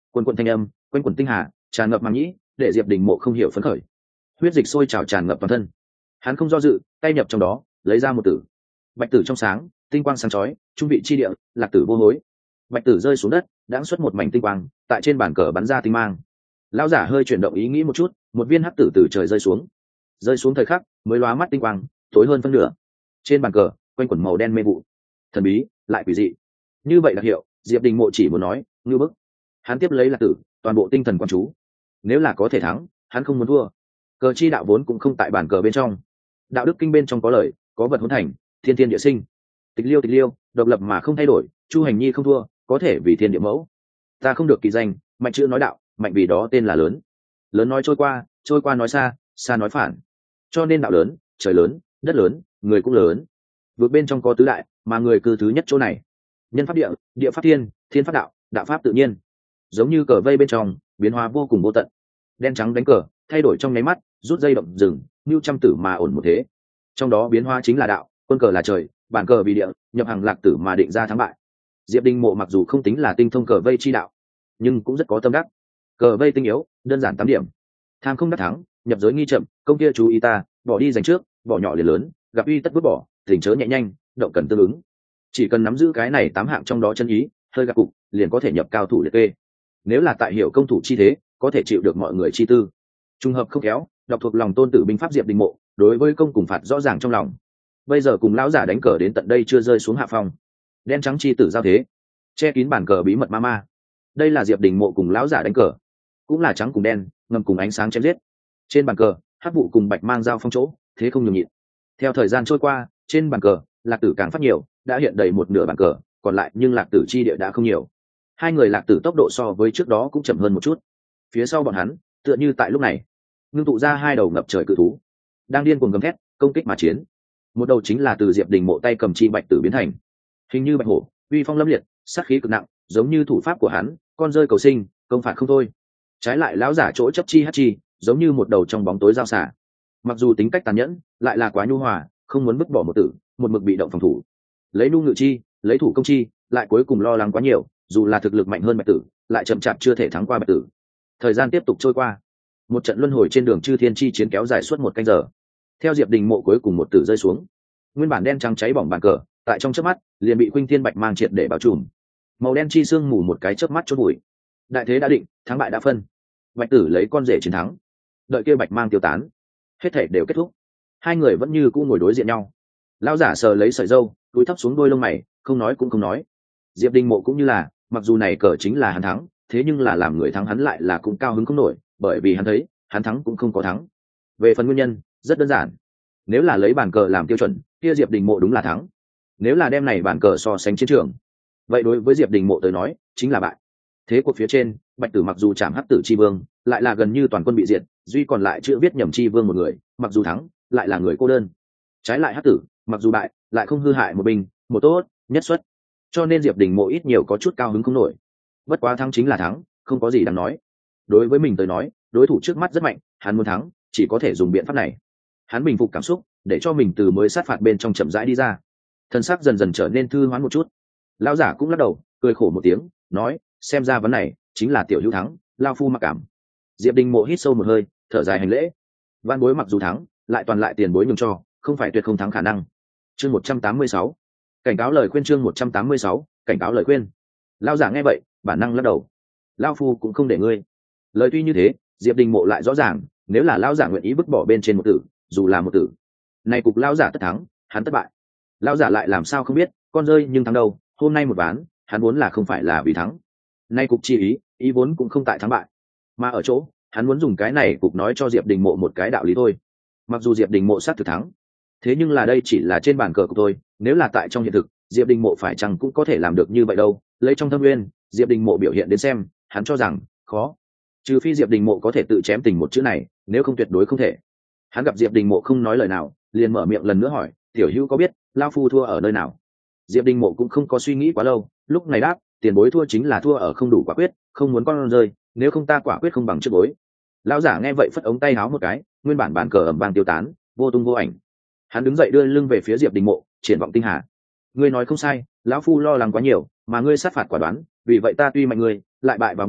Quần quần thanh âm quanh quần tinh hà tràn ngập màng nhĩ, để Diệp Đình Mộ không hiểu phấn khởi. Huyết dịch sôi trào tràn ngập toàn thân, hắn không do dự, tay nhập trong đó lấy ra một tử. Bạch tử trong sáng, tinh quang sáng chói, trung vị chi địa, lạc tử vô hối. Bạch tử rơi xuống đất, đãng xuất một mảnh tinh quang, tại trên bàn cờ bắn ra tinh mang. Lão giả hơi chuyển động ý nghĩ một chút, một viên hắc tử từ trời rơi xuống thời khắc mới lóa mắt tinh quang, tối hơn phân nửa. Trên bàn cờ quanh quẩn màu đen mê vụ, thần bí lại quỷ dị. Như vậy là hiệu, Diệp Đình Mộ chỉ muốn nói ngưu bức. Hắn tiếp lấy lạc tử, toàn bộ tinh thần quan chú. Nếu là có thể thắng, hắn không muốn thua. Cờ chi đạo vốn cũng không tại bàn cờ bên trong. Đạo đức kinh bên trong có lời, có vật hỗn thành, thiên thiên địa sinh. Tịch liêu, độc lập mà không thay đổi, Chu Hành Nhi không thua, có thể vì thiên địa mẫu. Ta không được kỳ danh, mạnh chữ nói đạo, mạnh vì đó tên là lớn. Lớn nói trôi qua nói xa, xa nói phản. Cho nên đạo lớn, trời lớn, đất lớn, người cũng lớn. Vượt bên trong có tứ đại, mà người cư thứ nhất chỗ này. Nhân pháp địa, địa pháp thiên, thiên pháp đạo, đạo pháp tự nhiên. Giống như cờ vây bên trong, biến hóa vô cùng vô tận. Đen trắng đánh cờ, thay đổi trong nháy mắt, rút dây động rừng, như trăm tử mà ổn một thế. Trong đó biến hóa chính là đạo, quân cờ là trời, bản cờ vì địa, nhập hàng lạc tử mà định ra thắng bại. Diệp Đình Mộ mặc dù không tính là tinh thông cờ vây chi đạo, nhưng cũng rất có tâm đắc. Cờ vây tinh yếu, đơn giản 8 điểm. Tham không đắc thắng, nhập giới nghi chậm, công kia chú ý ta, bỏ đi giành trước, bỏ nhỏ liền lớn, gặp uy tất vứt bỏ, tình chớ nhẹ nhanh, động cần tương ứng. Chỉ cần nắm giữ cái này 8 hạng trong đó chân ý, hơi gặp cục, liền có thể nhập cao thủ liệt kê. Nếu là tại hiểu công thủ chi thế, có thể chịu được mọi người chi tư. Trùng hợp không khéo, đọc thuộc lòng tôn tử binh pháp Diệp Đình Mộ, đối với công cùng phạt rõ ràng trong lòng. Bây giờ cùng lão giả đánh cờ đến tận đây chưa rơi xuống hạ phong. Đen trắng chi tử giao thế, che kín bàn cờ bí mật ma. Đây là Diệp Đình Mộ cùng lão giả đánh cờ, cũng là trắng cùng đen, ngầm cùng ánh sáng chém giết. Trên bàn cờ, hắc vụ cùng bạch mang giao phong chỗ, thế không nhường nhịn. Theo thời gian trôi qua, trên bàn cờ, lạc tử càng phát nhiều, đã hiện đầy một nửa bàn cờ, còn lại nhưng lạc tử chi địa đã không nhiều. Hai người lạc tử tốc độ so với trước đó cũng chậm hơn một chút. Phía sau bọn hắn, tựa như tại lúc này, ngưng tụ ra hai đầu ngập trời cự thú, đang điên cuồng gầm thét, công kích mà chiến. Một đầu chính là từ Diệp Đình Mộ tay cầm chi bạch tử biến thành, hình như bạch hổ, uy phong lâm liệt, sát khí cực nặng, giống như thủ pháp của hắn, con rơi cầu sinh, công phạt không thôi. Trái lại lão giả chỗ chấp chi hắc chi, giống như một đầu trong bóng tối giao xả. Mặc dù tính cách tàn nhẫn, lại là quá nhu hòa, không muốn vứt bỏ một tử, một mực bị động phòng thủ. Lấy nu ngự chi, lấy thủ công chi, lại cuối cùng lo lắng quá nhiều, dù là thực lực mạnh hơn bạch tử, lại chậm chạp chưa thể thắng qua bạch tử. Thời gian tiếp tục trôi qua, một trận luân hồi trên đường chư thiên chi chiến kéo dài suốt 1 canh giờ. Theo Diệp Đình Mộ cuối cùng một tử rơi xuống, nguyên bản đen trắng cháy bỏng bàn cờ, tại trong chớp mắt liền bị khuynh thiên bạch mang triệt để bao trùm. Màu đen chi xương mù một cái chớp mắt chốt bụi. Đại thế đã định, thắng bại đã phân. Bạch tử lấy con rể chiến thắng. Đợi kia bạch mang tiêu tán, hết thảy đều kết thúc. Hai người vẫn như cũ ngồi đối diện nhau. Lão giả sờ lấy sợi râu, cúi thấp xuống đôi lông mày, không nói cũng không nói. Diệp Đình Mộ cũng như là, mặc dù này cờ chính là hắn thắng, thế nhưng là làm người thắng hắn lại là cũng cao hứng không nổi, bởi vì hắn thấy, hắn thắng cũng không có thắng. Về phần nguyên nhân, rất đơn giản. Nếu là lấy bàn cờ làm tiêu chuẩn, kia Diệp Đình Mộ đúng là thắng. Nếu là đem này bàn cờ so sánh chiến trường, vậy đối với Diệp Đình Mộ tới nói, chính là bại. Thế cuộc phía trên, bạch tử mặc dù chạm hắc tử chi vương, lại là gần như toàn quân bị diệt, duy còn lại chữ viết nhầm chi vương một người, mặc dù thắng, lại là người cô đơn. Trái lại hắc tử, mặc dù bại, lại không hư hại một binh, một tốt, nhất xuất. Cho nên Diệp Đình Mộ ít nhiều có chút cao hứng không nổi. Bất quá thắng chính là thắng, không có gì đáng nói. Đối với mình tới nói, đối thủ trước mắt rất mạnh, hắn muốn thắng, chỉ có thể dùng biện pháp này. Hắn bình phục cảm xúc, để cho mình từ mới sát phạt bên trong chậm rãi đi ra. Thân xác dần dần trở nên thư hoán một chút. Lão giả cũng lắc đầu, cười khổ một tiếng, nói: xem ra vấn này chính là tiểu hữu thắng, lao phu mặc cảm. Diệp Đình Mộ hít sâu một hơi, thở dài hành lễ. Văn bối mặc dù thắng, lại toàn lại tiền bối nhường cho, không phải tuyệt không thắng khả năng. Chương 186. Cảnh cáo lời khuyên. Chương 186. Cảnh cáo lời khuyên. Lão giả nghe vậy, bản năng lắc đầu. Lao phu cũng không để ngươi. Lời tuy như thế, Diệp Đình Mộ lại rõ ràng, nếu là lão giả nguyện ý vứt bỏ bên trên một tử, dù là một tử, này cục lão giả tất thắng, hắn thất bại. Lão giả lại làm sao không biết, con rơi nhưng thắng đâu, hôm nay một ván, hắn vốn là không phải là vì thắng. Nay cục chi ý vốn cũng không tại thắng bại, mà ở chỗ, hắn muốn dùng cái này cục nói cho Diệp Đình Mộ một cái đạo lý thôi. Mặc dù Diệp Đình Mộ sát thực thắng, thế nhưng là đây chỉ là trên bàn cờ của tôi, nếu là tại trong hiện thực, Diệp Đình Mộ phải chăng cũng có thể làm được như vậy đâu. Lấy trong thâm nguyên, Diệp Đình Mộ biểu hiện đến xem, hắn cho rằng khó. Trừ phi Diệp Đình Mộ có thể tự chém tình một chữ này, nếu không tuyệt đối không thể. Hắn gặp Diệp Đình Mộ không nói lời nào, liền mở miệng lần nữa hỏi: tiểu hữu có biết lao phu thua ở nơi nào? Diệp Đình Mộ cũng không có suy nghĩ quá lâu, lúc này đáp: tiền bối thua chính là thua ở không đủ quả quyết, không muốn con rơi, nếu không ta quả quyết không bằng trước bối. Lão giả nghe vậy phất ống tay áo một cái, nguyên bản bàn cờ ầm vang tiêu tán, vô tung vô ảnh. Hắn đứng dậy đưa lưng về phía Diệp Đình Mộ, triển vọng tinh hà: ngươi nói không sai, lão phu lo lắng quá nhiều, mà ngươi sát phạt quả đoán, vì vậy ta tuy mạnh ngươi, lại bại vào ngươi,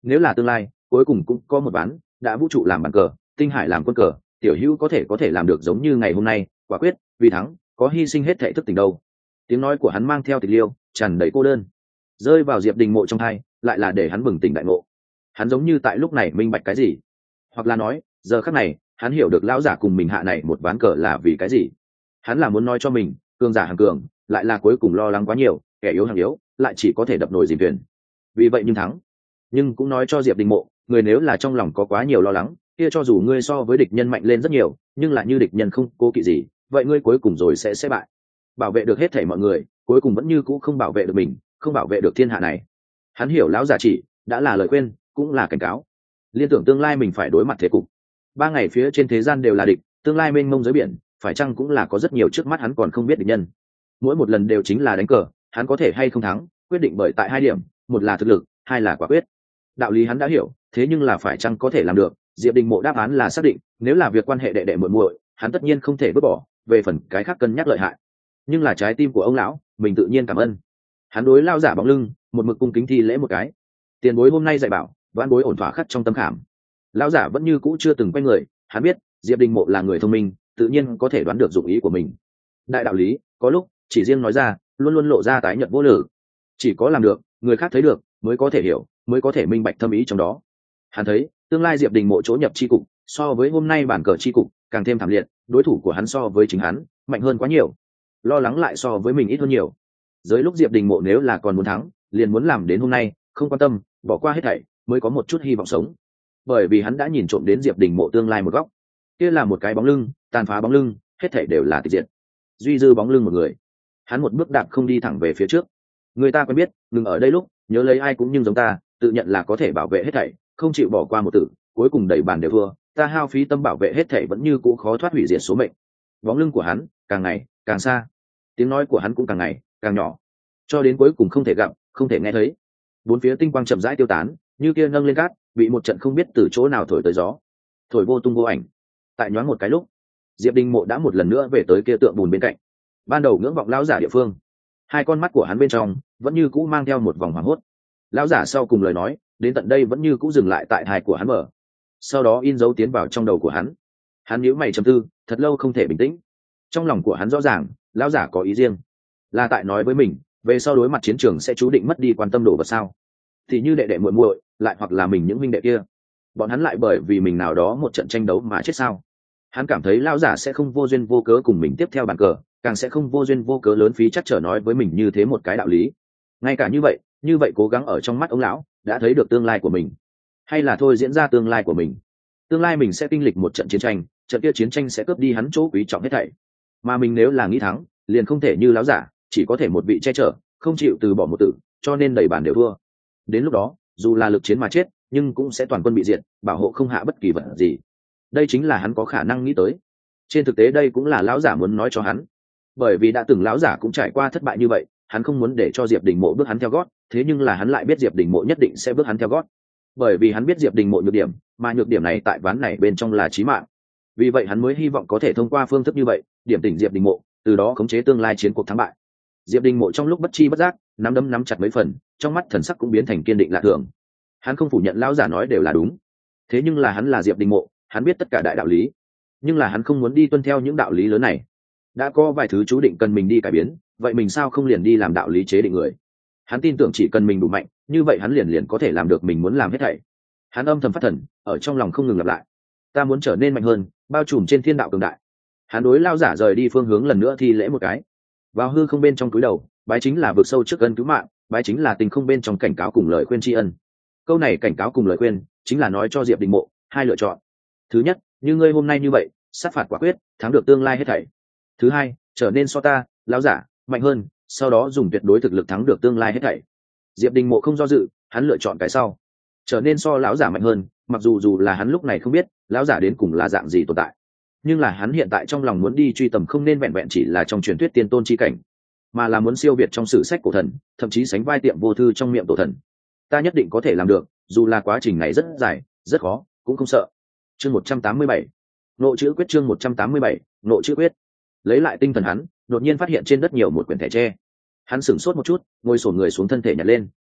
nếu là tương lai cuối cùng cũng có một ván đã vũ trụ làm bàn cờ, tinh hải làm quân cờ, tiểu hữu có thể làm được giống như ngày hôm nay, quả quyết vì thắng có hy sinh hết thể thức tỉnh đâu. Tiếng nói của hắn mang theo tịch liêu, tràn đầy cô đơn, rơi vào Diệp Đình Mộ trong tai, lại là để hắn bừng tỉnh đại ngộ. Hắn giống như tại lúc này minh bạch cái gì, hoặc là nói giờ khắc này hắn hiểu được lão giả cùng mình hạ này một ván cờ là vì cái gì. Hắn là muốn nói cho mình cường giả hàng cường lại là cuối cùng lo lắng quá nhiều, kẻ yếu hàng yếu lại chỉ có thể đập nồi dìm thuyền. Vì vậy nhưng thắng, nhưng cũng nói cho Diệp Đình Mộ, người nếu là trong lòng có quá nhiều lo lắng kia, cho dù ngươi so với địch nhân mạnh lên rất nhiều, nhưng là như địch nhân không cố kỵ gì, vậy ngươi cuối cùng rồi sẽ bại. Bảo vệ được hết thảy mọi người, cuối cùng vẫn như cũ không bảo vệ được mình, không bảo vệ được thiên hạ này. Hắn hiểu lão giả chỉ đã là lời khuyên, cũng là cảnh cáo. Liên tưởng tương lai mình phải đối mặt thế cục, 3 ngày phía trên thế gian đều là địch, tương lai mênh mông dưới biển phải chăng cũng là có rất nhiều trước mắt hắn còn không biết địch nhân. Mỗi một lần đều chính là đánh cờ, hắn có thể hay không thắng quyết định bởi tại 2 điểm, một là thực lực, 2 là quả quyết. Đạo lý hắn đã hiểu, thế nhưng là phải chăng có thể làm được? Diệp Đình Mộ đáp án là xác định, nếu là việc quan hệ đệ đệ muội muội, hắn tất nhiên không thể vứt bỏ, về phần cái khác cân nhắc lợi hại. Nhưng là trái tim của ông lão, mình tự nhiên cảm ơn. Hắn đối lao giả bóng lưng, một mực cung kính thi lễ một cái. Tiền bối hôm nay dạy bảo, vãn bối ổn thỏa khắc trong tâm khảm. Lão giả vẫn như cũ chưa từng quay người, hắn biết Diệp Đình Mộ là người thông minh, tự nhiên có thể đoán được dụng ý của mình. Đại đạo lý, có lúc chỉ riêng nói ra, luôn luôn lộ ra tái nhợt vô lực. Chỉ có làm được, người khác thấy được, mới có thể hiểu, mới có thể minh bạch thâm ý trong đó. Hắn thấy tương lai Diệp Đình Mộ chỗ nhập chi cục so với hôm nay bản cờ chi cục càng thêm thảm liệt, đối thủ của hắn so với chính hắn mạnh hơn quá nhiều, lo lắng lại so với mình ít hơn nhiều. Dưới lúc Diệp Đình Mộ nếu là còn muốn thắng, liền muốn làm đến hôm nay, không quan tâm bỏ qua hết thảy, mới có một chút hy vọng sống. Bởi vì hắn đã nhìn trộm đến Diệp Đình Mộ tương lai một góc, kia là một cái bóng lưng, tàn phá bóng lưng, hết thảy đều là tịch diệt, duy dư bóng lưng một người. Hắn một bước đạp không đi thẳng về phía trước. Người ta quen biết, ngừng ở đây lúc nhớ lấy ai cũng nhưng giống ta, tự nhận là có thể bảo vệ hết thảy, không chịu bỏ qua một tử, cuối cùng đẩy bàn đều thua, ta hao phí tâm bảo vệ hết thảy vẫn như cũ khó thoát hủy diệt số mệnh. Bóng lưng của hắn càng ngày càng xa, tiếng nói của hắn cũng càng ngày càng nhỏ, cho đến cuối cùng không thể gặp, không thể nghe thấy. Bốn phía tinh quang chậm rãi tiêu tán, như kia nâng lên cát, bị một trận không biết từ chỗ nào thổi tới gió, thổi vô tung vô ảnh. Tại nhoáng một cái lúc, Diệp Đình Mộ đã một lần nữa về tới kia tượng bùn bên cạnh, ban đầu ngưỡng vọng lão giả địa phương. Hai con mắt của hắn bên trong vẫn như cũ mang theo một vòng hoảng hốt. Lão giả sau cùng lời nói đến tận đây vẫn như cũ dừng lại tại hài của hắn mở, sau đó in dấu tiến vào trong đầu của hắn. Hắn nhíu mày trầm tư thật lâu không thể bình tĩnh. Trong lòng của hắn rõ ràng lão giả có ý riêng, là tại nói với mình về sau đối mặt chiến trường sẽ chú định mất đi quan tâm đồ vật sao? Thì như đệ đệ muội muội, lại hoặc là mình những huynh đệ kia, bọn hắn lại bởi vì mình nào đó một trận tranh đấu mà chết sao? Hắn cảm thấy lão giả sẽ không vô duyên vô cớ cùng mình tiếp theo bàn cờ, càng sẽ không vô duyên vô cớ lớn phí chắc trở nói với mình như thế một cái đạo lý. Ngay cả như vậy cố gắng ở trong mắt ông lão đã thấy được tương lai của mình, hay là thôi diễn ra tương lai của mình. Tương lai mình sẽ kinh lịch một trận chiến tranh, trận kia chiến tranh sẽ cướp đi hắn chỗ quý trọng hết thảy, mà mình nếu là nghĩ thắng liền không thể như lão giả, chỉ có thể một vị che chở, không chịu từ bỏ một tử, cho nên đầy bàn đều thua. Đến lúc đó dù là lực chiến mà chết, nhưng cũng sẽ toàn quân bị diệt, bảo hộ không hạ bất kỳ vật gì. Đây chính là hắn có khả năng nghĩ tới. Trên thực tế đây cũng là lão giả muốn nói cho hắn, bởi vì đã từng lão giả cũng trải qua thất bại như vậy, hắn không muốn để cho Diệp Đình Mộ bước hắn theo gót, thế nhưng là hắn lại biết Diệp Đình Mộ nhất định sẽ bước hắn theo gót, bởi vì hắn biết Diệp Đình Mộ nhược điểm, mà nhược điểm này tại ván này bên trong là chí mạng. Vì vậy hắn mới hy vọng có thể thông qua phương thức như vậy điểm tỉnh Diệp Đình Mộ, từ đó khống chế tương lai chiến cuộc thắng bại. Diệp Đình Mộ trong lúc bất chi bất giác nắm đấm nắm chặt mấy phần, trong mắt thần sắc cũng biến thành kiên định lạ thường. Hắn không phủ nhận lão giả nói đều là đúng, thế nhưng là hắn là Diệp Đình Mộ, hắn biết tất cả đại đạo lý, nhưng là hắn không muốn đi tuân theo những đạo lý lớn này. Đã có vài thứ chú định cần mình đi cải biến, vậy mình sao không liền đi làm đạo lý chế định người? Hắn tin tưởng chỉ cần mình đủ mạnh, như vậy hắn liền có thể làm được mình muốn làm hết thảy. Hắn âm thầm phát thần, ở trong lòng không ngừng lặp lại: ta muốn trở nên mạnh hơn, bao trùm trên thiên đạo cường đại. Hắn đối lao giả rời đi phương hướng lần nữa thi lễ một cái, vào hư không bên trong cúi đầu, bái chính là vực sâu trước ân cứu mạng, bái chính là tình không bên trong cảnh cáo cùng lời khuyên tri ân. Câu này cảnh cáo cùng lời khuyên chính là nói cho Diệp Đình Mộ hai lựa chọn. Thứ nhất, như ngươi hôm nay như vậy, sát phạt quả quyết, thắng được tương lai hết thảy. Thứ hai, trở nên so ta, lão giả, mạnh hơn, sau đó dùng tuyệt đối thực lực thắng được tương lai hết thảy. Diệp Đình Mộ không do dự, hắn lựa chọn cái sau, trở nên so lão giả mạnh hơn. Mặc dù là hắn lúc này không biết lão giả đến cùng là dạng gì tồn tại, nhưng là hắn hiện tại trong lòng muốn đi truy tầm không nên vẹn vẹn chỉ là trong truyền thuyết tiên tôn chi cảnh, mà là muốn siêu việt trong sử sách cổ thần, thậm chí sánh vai Tiệm Vô Thư trong miệng tổ thần. Ta nhất định có thể làm được, dù là quá trình này rất dài, rất khó, cũng không sợ. Chương 187, Ngộ chữ quyết. Chương 187, Ngộ chữ quyết. Lấy lại tinh thần hắn, đột nhiên phát hiện trên đất nhiều một quyển thẻ tre. Hắn sửng sốt một chút, ngồi xổm người xuống thân thể nhặt lên.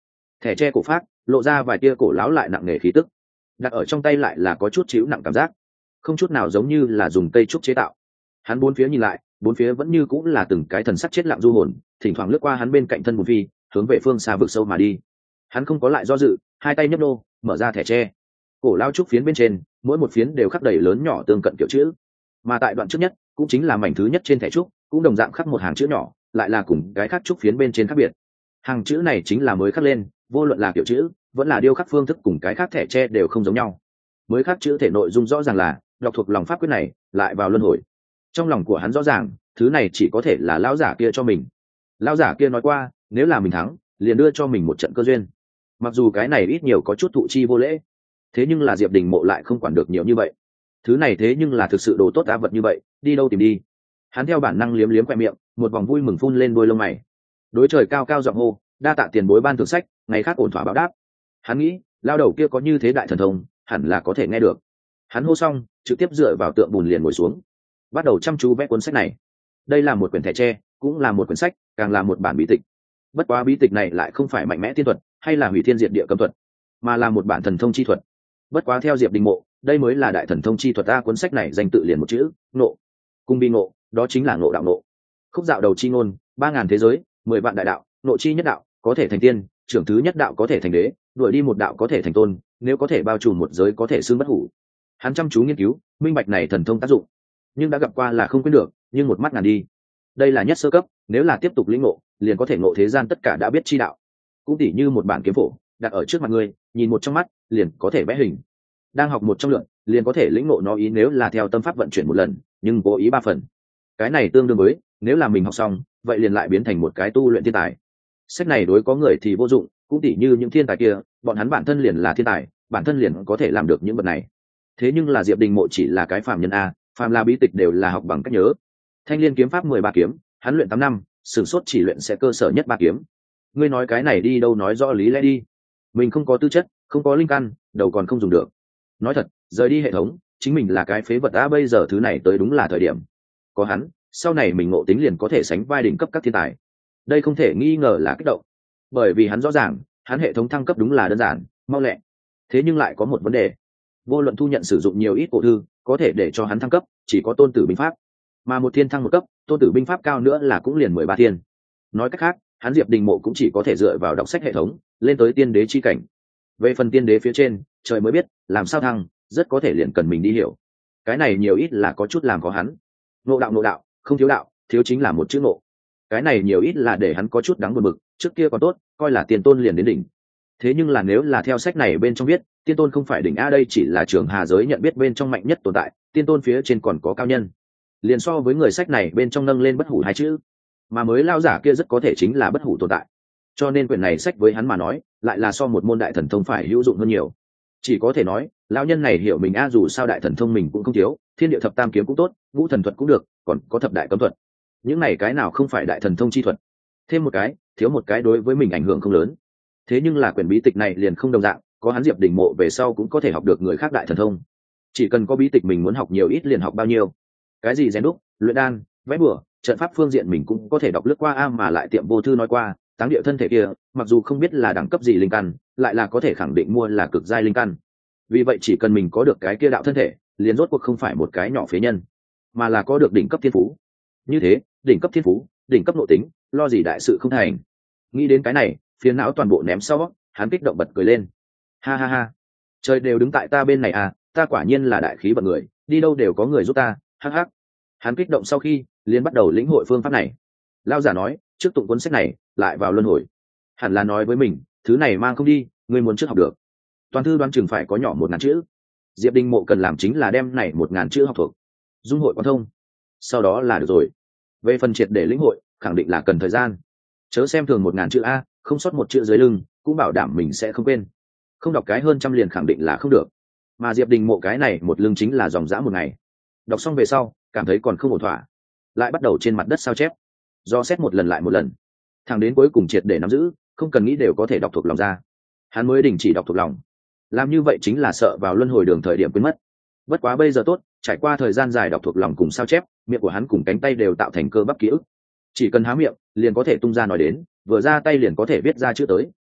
thẻ tre cổ phát lộ ra vài tia cổ láo lại nặng nề khí tức, đặt ở trong tay lại là có chút chịu nặng cảm giác, không chút nào giống như là dùng cây trúc chế tạo. Hắn bốn phía nhìn lại, bốn phía vẫn như cũng là từng cái thần sắc chết lặng du hồn, thỉnh thoảng lướt qua hắn bên cạnh thân một phi, hướng về phương xa vực sâu mà đi. Hắn không có lại do dự, hai tay nhấp nô, mở ra thẻ tre. Cổ lao trúc phiến bên trên, mỗi một phiến đều khắc đầy lớn nhỏ tương cận kiểu chữ, mà tại đoạn trước nhất, cũng chính là mảnh thứ nhất trên thẻ trúc, cũng đồng dạng khắc một hàng chữ nhỏ, lại là cùng cái khắc trúc phiến bên trên khác biệt. Hàng chữ này chính là mới khắc lên, vô luận là kiểu chữ, vẫn là điêu khắc phương thức cùng cái khác thẻ tre đều không giống nhau. Mới khắc chữ thể nội dung rõ ràng là đọc thuộc lòng pháp quyết này, lại vào luân hồi. Trong lòng của hắn rõ ràng, thứ này chỉ có thể là lão giả kia cho mình. Lão giả kia nói qua, nếu là mình thắng, liền đưa cho mình một trận cơ duyên. Mặc dù cái này ít nhiều có chút thụ chi vô lễ, thế nhưng là Diệp Đình Mộ lại không quản được nhiều như vậy. Thứ này thế nhưng là thực sự đồ tốt á vật như vậy, đi đâu tìm đi. Hắn theo bản năng liếm liếm khoe miệng, một vòng vui mừng phun lên đuôi lông mày. Đối trời cao cao giọng hô, đa tạ tiền bối ban thưởng sách, ngày khác ổn thỏa báo đáp. Hắn nghĩ, lao đầu kia có như thế đại thần thông, hẳn là có thể nghe được. Hắn hô xong, trực tiếp dựa vào tượng bùn liền ngồi xuống, bắt đầu chăm chú vẽ cuốn sách này. Đây là một quyển thẻ tre, cũng là một quyển sách, càng là một bản bí tịch. Bất quá bí tịch này lại không phải mạnh mẽ tiên thuật, hay là hủy thiên diệt địa cấm thuật, mà là một bản thần thông chi thuật. Bất quá theo Diệp Đình Mộ, đây mới là đại thần thông chi thuật. Cuốn sách này danh tự liền một chữ, nộ. Cung bi ngộ, đó chính là ngộ đạo nộ. Khúc dạo đầu chi ngôn, 3000 thế giới, 10 vạn đại đạo, nộ chi nhất đạo, có thể thành tiên, trưởng thứ nhất đạo có thể thành đế, đuổi đi một đạo có thể thành tôn, nếu có thể bao trùm một giới có thể xưng bất hủ. Hắn chăm chú nghiên cứu, minh bạch này thần thông tác dụng, nhưng đã gặp qua là không quên được, nhưng một mắt ngàn đi. Đây là nhất sơ cấp, nếu là tiếp tục lĩnh ngộ, liền có thể ngộ thế gian tất cả đã biết chi đạo. Cũng tỉ như một bản kiếm phổ, đặt ở trước mặt ngươi, nhìn một trong mắt, liền có thể vẽ hình. Đang học một trong lượt, liền có thể lĩnh ngộ nó ý nếu là theo tâm pháp vận chuyển một lần, nhưng cố ý 3 phần. Cái này tương đương với, nếu là mình học xong, vậy liền lại biến thành một cái tu luyện thiên tài. Sách này đối có người thì vô dụng, cũng tỉ như những thiên tài kia, bọn hắn bản thân liền là thiên tài, bản thân liền có thể làm được những vật này. Thế nhưng là Diệp Đình Mộ chỉ là cái phàm nhân a, phàm là bí tịch đều là học bằng cách nhớ. Thanh Liên kiếm pháp 13 kiếm, hắn luyện 8 năm, sử sốt chỉ luyện sẽ cơ sở nhất 3 kiếm. Ngươi nói cái này đi đâu nói rõ lý lẽ đi. Mình không có tư chất, không có linh căn, đầu còn không dùng được. Nói thật, rời đi hệ thống, chính mình là cái phế vật đã, bây giờ thứ này tới đúng là thời điểm. Có hắn, sau này mình ngộ tính liền có thể sánh vai đỉnh cấp các thiên tài. Đây không thể nghi ngờ là kích động, bởi vì hắn rõ ràng, hắn hệ thống thăng cấp đúng là đơn giản, mau lẹ. Thế nhưng lại có một vấn đề, vô luận thu nhận sử dụng nhiều ít cổ thư, có thể để cho hắn thăng cấp, chỉ có tôn tử binh pháp, mà một thiên thăng một cấp, tôn tử binh pháp cao nữa là cũng liền 13 thiên. Nói cách khác, hắn Diệp Đình Mộ cũng chỉ có thể dựa vào đọc sách hệ thống, lên tới tiên đế chi cảnh. Về phần tiên đế phía trên, trời mới biết, làm sao thăng, rất có thể liền cần mình đi hiểu. Cái này nhiều ít là có chút làm có hắn. Ngộ đạo, không thiếu đạo, thiếu chính là một chữ ngộ. Cái này nhiều ít là để hắn có chút đáng buồn bực, trước kia còn tốt, coi là tiền tôn liền đến đỉnh. Thế nhưng là nếu là theo sách này bên trong viết, tiên tôn không phải đỉnh a, đây chỉ là trường hà giới nhận biết bên trong mạnh nhất tồn tại, tiên tôn phía trên còn có cao nhân. Liền so với người sách này bên trong nâng lên bất hủ 2 chữ, mà mới lao giả kia rất có thể chính là bất hủ tồn tại. Cho nên quyển này sách với hắn mà nói, lại là so một môn đại thần thông phải hữu dụng hơn nhiều. Chỉ có thể nói, lão nhân này hiểu mình a, dù sao đại thần thông mình cũng không thiếu, thiên địa thập tam kiếm cũng tốt, ngũ thần thuật cũng được, còn có thập đại cấm thuật. Những này cái nào không phải đại thần thông chi thuật? Thêm một cái, thiếu một cái đối với mình ảnh hưởng không lớn. Thế nhưng là quyển bí tịch này liền không đồng dạng, có hắn Diệp Đình Mộ về sau cũng có thể học được người khác đại thần thông. Chỉ cần có bí tịch mình muốn học nhiều ít liền học bao nhiêu. Cái gì rèn đúc, luyện đan, vẽ bùa, trận pháp phương diện mình cũng có thể đọc lướt qua a, mà lại Tiệm Vô Thư nói qua, táng địa thân thể kia, mặc dù không biết là đẳng cấp gì linh căn, lại là có thể khẳng định mua là cực giai linh căn. Vì vậy chỉ cần mình có được cái kia đạo thân thể, liền rốt cuộc không phải một cái nhỏ phế nhân, mà là có được đỉnh cấp thiên phú. Như thế, đỉnh cấp thiên phú, đỉnh cấp nội tính, lo gì đại sự không thành. Nghĩ đến cái này, phiền não toàn bộ ném sau, hắn kích động bật cười lên. Ha ha ha, trời đều đứng tại ta bên này à, ta quả nhiên là đại khí vận người, đi đâu đều có người giúp ta, hắc hắc. Hắn kích động sau khi, liền bắt đầu lĩnh hội phương pháp này. Lao giả nói, trước tụng cuốn sách này, lại vào luân hồi. Hẳn là nói với mình, thứ này mang không đi, ngươi muốn trước học được. Toàn thư đoán chừng phải có nhỏ 1000 chữ. Diệp Đình Mộ cần làm chính là đem này 1000 chữ học thuộc, dung hội quan thông, sau đó là được rồi. Về phần triệt để lĩnh hội, khẳng định là cần thời gian. Chớ xem thường 1000 chữ a, không sót một chữ dưới lưng, cũng bảo đảm mình sẽ không quên. Không đọc cái hơn trăm liền khẳng định là không được. Mà Diệp Đình Mộ cái này một lưng chính là dòng dã một ngày. Đọc xong về sau, cảm thấy còn không ổn thỏa, lại bắt đầu trên mặt đất sao chép, do xét một lần lại một lần, thẳng đến cuối cùng triệt để nắm giữ, không cần nghĩ đều có thể đọc thuộc lòng ra. Hắn mới đình chỉ đọc thuộc lòng. Làm như vậy chính là sợ vào luân hồi đường thời điểm quên mất. Bất quá bây giờ tốt, trải qua thời gian dài đọc thuộc lòng cùng sao chép, miệng của hắn cùng cánh tay đều tạo thành cơ bắp ký ức. Chỉ cần há miệng, liền có thể tung ra nói đến, vừa ra tay liền có thể viết ra chữ tới.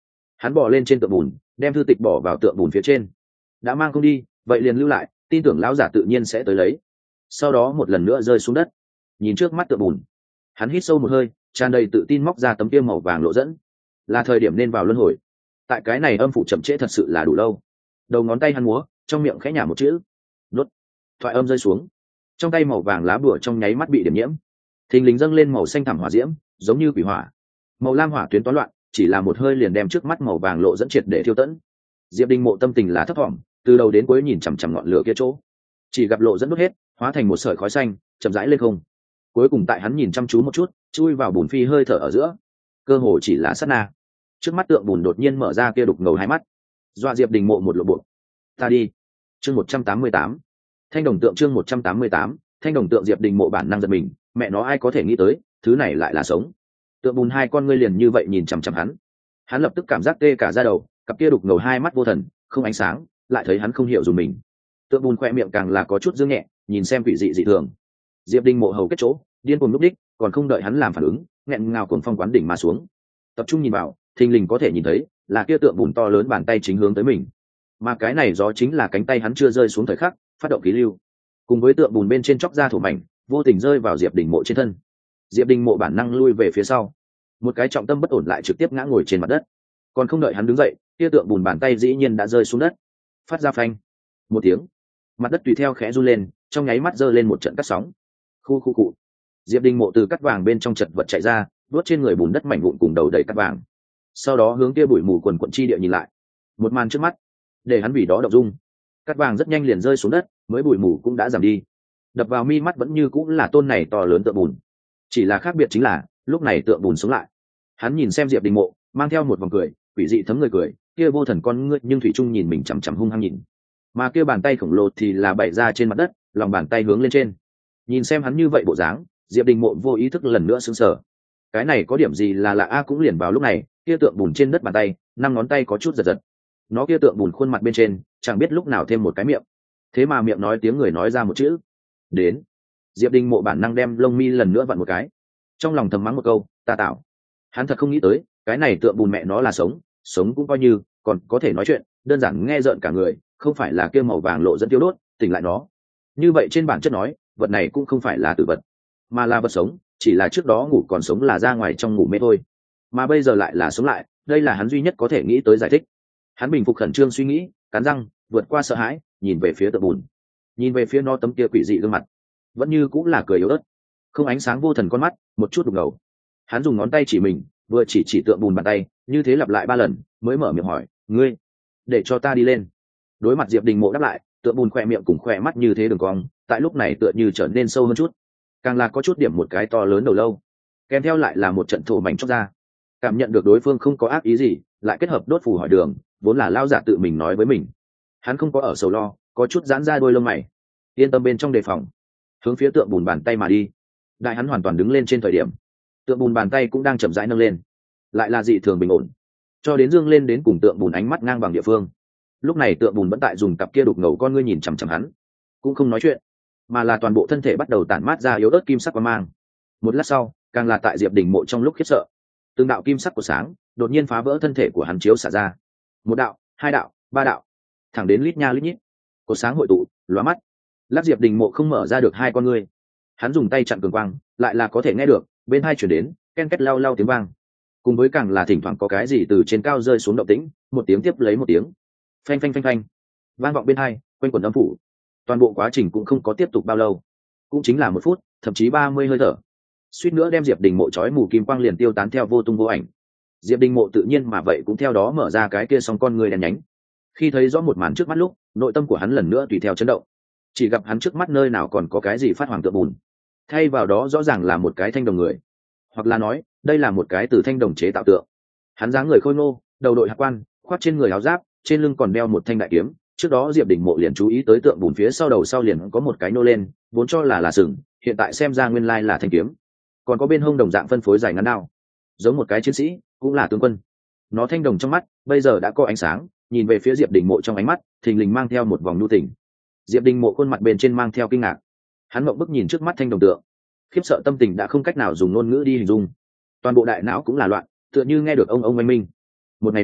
Hắn bỏ lên trên tượng bùn, đem thư tịch bỏ vào tượng bùn phía trên. Đã mang không đi, vậy liền lưu lại, tin tưởng lão giả tự nhiên sẽ tới lấy. Sau đó một lần nữa rơi xuống đất, nhìn trước mắt tượng bùn, hắn hít sâu một hơi, tràn đầy tự tin móc ra tấm tiêu màu vàng lộ dẫn. Là thời điểm nên vào luân hồi. Tại cái này âm phủ chậm trễ thật sự là đủ lâu. Đầu ngón tay hắn múa, trong miệng khẽ nhả một chữ, đốt. Thoại âm rơi xuống, trong tay màu vàng lá bùa trong nháy mắt bị điểm nhiễm, thình lình dâng lên màu xanh thẳm hỏa diễm, giống như quỷ hỏa. Màu lam hỏa tuyến toán loạn, chỉ là một hơi liền đem trước mắt màu vàng lộ dẫn triệt để thiêu tẫn. Diệp Đình Mộ tâm tình là thấp thỏm, từ đầu đến cuối nhìn chằm chằm ngọn lửa kia chỗ, chỉ gặp lộ dẫn đốt hết, hóa thành một sợi khói xanh, chậm rãi lên không. Cuối cùng tại hắn nhìn chăm chú một chút, chui vào bùn phi hơi thở ở giữa, cơ hồ chỉ là sát na. Trước mắt tượng bùn đột nhiên mở ra kia đục ngầu hai mắt, dọa Diệp Đình Mộ một lộ bộ. Ta đi. Chương 188. Thanh đồng tượng. Chương 188. Thanh đồng tượng. Diệp Đình Mộ bản năng giật mình, mẹ nó ai có thể nghĩ tới, thứ này lại là sống. Tượng bùn hai con ngươi liền như vậy nhìn chằm chằm hắn. Hắn lập tức cảm giác tê cả da đầu, cặp kia đục ngầu hai mắt vô thần, không ánh sáng, lại thấy hắn không hiểu dùng mình. Tượng bùn khoe miệng càng là có chút dương nhẹ, nhìn xem quỷ dị dị thường. Diệp Đình Mộ hầu kết chỗ, điên cuồng lúc đích, còn không đợi hắn làm phản ứng, nghẹn ngào cuồng phong quán đỉnh mà xuống. Tập trung nhìn vào, thình lình có thể nhìn thấy, là kia tượng bùn to lớn bàn tay chính hướng tới mình. Mà cái này gió chính là cánh tay hắn chưa rơi xuống thời khắc, phát động khí lưu, cùng với tượng bùn bên trên chóc ra thổ mảnh, vô tình rơi vào Diệp Đình Mộ trên thân. Diệp Đình Mộ bản năng lui về phía sau, một cái trọng tâm bất ổn lại trực tiếp ngã ngồi trên mặt đất. Còn không đợi hắn đứng dậy, kia tượng bùn bàn tay dĩ nhiên đã rơi xuống đất, phát ra phanh một tiếng, mặt đất tùy theo khẽ run lên, trong nháy mắt giơ lên một trận cắt sóng. Khu khu cụ. Diệp Đình Mộ từ cắt vàng bên trong chật vật chạy ra, đuốt trên người bùn đất mảnh vụn cùng đầu đầy cắt vàng. Sau đó hướng kia bụi mù quần quần chi địa nhìn lại, một màn trước mắt để hắn vì đó động dung. Cắt vàng rất nhanh liền rơi xuống đất, mới bụi mù cũng đã giảm đi. Đập vào mi mắt vẫn như cũng là tôn này to lớn tượng bùn, chỉ là khác biệt chính là lúc này tượng bùn sống lại. Hắn nhìn xem Diệp Đình Mộ, mang theo một vòng cười, quỷ dị thấm người cười, kia vô thần con ngươi nhưng thủy chung nhìn mình chằm chằm hung hăng nhìn. Mà kia bàn tay khổng lồ thì là bày ra trên mặt đất, lòng bàn tay hướng lên trên. Nhìn xem hắn như vậy bộ dáng, Diệp Đình Mộ vô ý thức lần nữa sững sờ. Cái này có điểm gì là lạ a? Cũng liền vào lúc này, kia tượng bùn trên đất bàn tay, năm ngón tay có chút giật giật. Nó kia tượng bùn khuôn mặt bên trên, chẳng biết lúc nào thêm một cái miệng. Thế mà miệng nói tiếng người nói ra một chữ. Đến. Diệp Đình Mộ bản năng đem lông mi lần nữa vặn một cái, trong lòng thầm mắng một câu, ta tạo. Hắn thật không nghĩ tới, cái này tượng bùn mẹ nó là sống, sống cũng coi như, còn có thể nói chuyện, đơn giản nghe rợn cả người, không phải là kia màu vàng lộ dẫn tiêu đốt, tỉnh lại nó. Như vậy trên bản chất nói, vật này cũng không phải là tử vật, mà là vật sống, chỉ là trước đó ngủ còn sống là ra ngoài trong ngủ mê thôi, mà bây giờ lại là sống lại, đây là hắn duy nhất có thể nghĩ tới giải thích. Hắn bình phục khẩn trương suy nghĩ, cắn răng, vượt qua sợ hãi, nhìn về phía tượng bùn, nhìn về phía nó tấm kia quỷ dị gương mặt, vẫn như cũng là cười yếu ớt, không ánh sáng vô thần con mắt, một chút đục ngầu. Hắn dùng ngón tay chỉ mình, vừa chỉ tượng bùn bàn tay, như thế lặp lại 3 lần, mới mở miệng hỏi, ngươi để cho ta đi lên. Đối mặt Diệp Đình Mộ đáp lại, tượng bùn khoe miệng cùng khoe mắt như thế đường cong, tại lúc này tựa như trở nên sâu hơn chút, càng là có chút điểm một cái to lớn đầu lâu, kèm theo lại là một trận thổ mảnh chóc ra. Cảm nhận được đối phương không có ác ý gì, lại kết hợp đốt phù hỏi đường, vốn là lao giả tự mình nói với mình. Hắn không có ở sầu lo, có chút giãn ra đôi lông mày, yên tâm bên trong đề phòng, hướng phía tượng bùn bàn tay mà đi. Đại hắn hoàn toàn đứng lên trên thời điểm, tượng bùn bàn tay cũng đang chậm rãi nâng lên, lại là dị thường bình ổn, cho đến dương lên đến cùng tượng bùn ánh mắt ngang bằng địa phương. Lúc này tượng bùn vẫn tại dùng cặp kia đục ngầu con ngươi nhìn chằm chằm hắn, cũng không nói chuyện, mà là toàn bộ thân thể bắt đầu tản mát ra yếu ớt kim sắc quang mang. Một lát sau, càng là tại Diệp Đình Mộ trong lúc khiếp sợ, từng đạo kim sắc của sáng đột nhiên phá vỡ thân thể của hắn chiếu xả ra. Một đạo, hai đạo, ba đạo, thẳng đến lít nha lít nhít, cột sáng hội tụ, lóa mắt. Lát Diệp Đình Mộ không mở ra được hai con ngươi. Hắn dùng tay chặn cường quang, lại là có thể nghe được bên hai chuyển đến ken két lau lau tiếng vang, cùng với càng là thỉnh thoảng có cái gì từ trên cao rơi xuống động tĩnh, một tiếng tiếp lấy một tiếng, phanh phanh phanh phanh, vang vọng bên hai, quanh quẩn âm phủ. Toàn bộ quá trình cũng không có tiếp tục bao lâu, cũng chính là 1 phút, thậm chí 30 hơi thở, suýt nữa đem Diệp Đình Mộ chói mù kim quang liền tiêu tán theo vô tung vô ảnh. Diệp Đình Mộ tự nhiên mà vậy cũng theo đó mở ra cái kia song con người đen nhánh. Khi thấy rõ một màn trước mắt lúc, nội tâm của hắn lần nữa tùy theo chấn động. Chỉ gặp hắn trước mắt nơi nào còn có cái gì phát hoàng tượng bùn, thay vào đó rõ ràng là một cái thanh đồng người, hoặc là nói đây là một cái từ thanh đồng chế tạo tượng. Hắn dáng người khôi ngô, đầu đội hạc quan, khoác trên người áo giáp, trên lưng còn đeo một thanh đại kiếm. Trước đó Diệp Đình Mộ liền chú ý tới tượng bùn phía sau đầu sau liền có một cái nô lên, vốn cho là sừng, hiện tại xem ra nguyên lai là thanh kiếm. Còn có bên hông đồng dạng phân phối dài ngắn đao, giống một cái chiến sĩ, cũng là tướng quân. Nó thanh đồng trong mắt bây giờ đã có ánh sáng, nhìn về phía Diệp Đình Mộ trong ánh mắt thình lình mang theo một vòng nhu tình. Diệp Đình Mộ khuôn mặt bên trên mang theo kinh ngạc, hắn mộng bức nhìn trước mắt thanh đồng tượng, khiếp sợ tâm tình đã không cách nào dùng ngôn ngữ đi hình dung. Toàn bộ đại não cũng là loạn, tựa như nghe được ông oanh minh. Một ngày này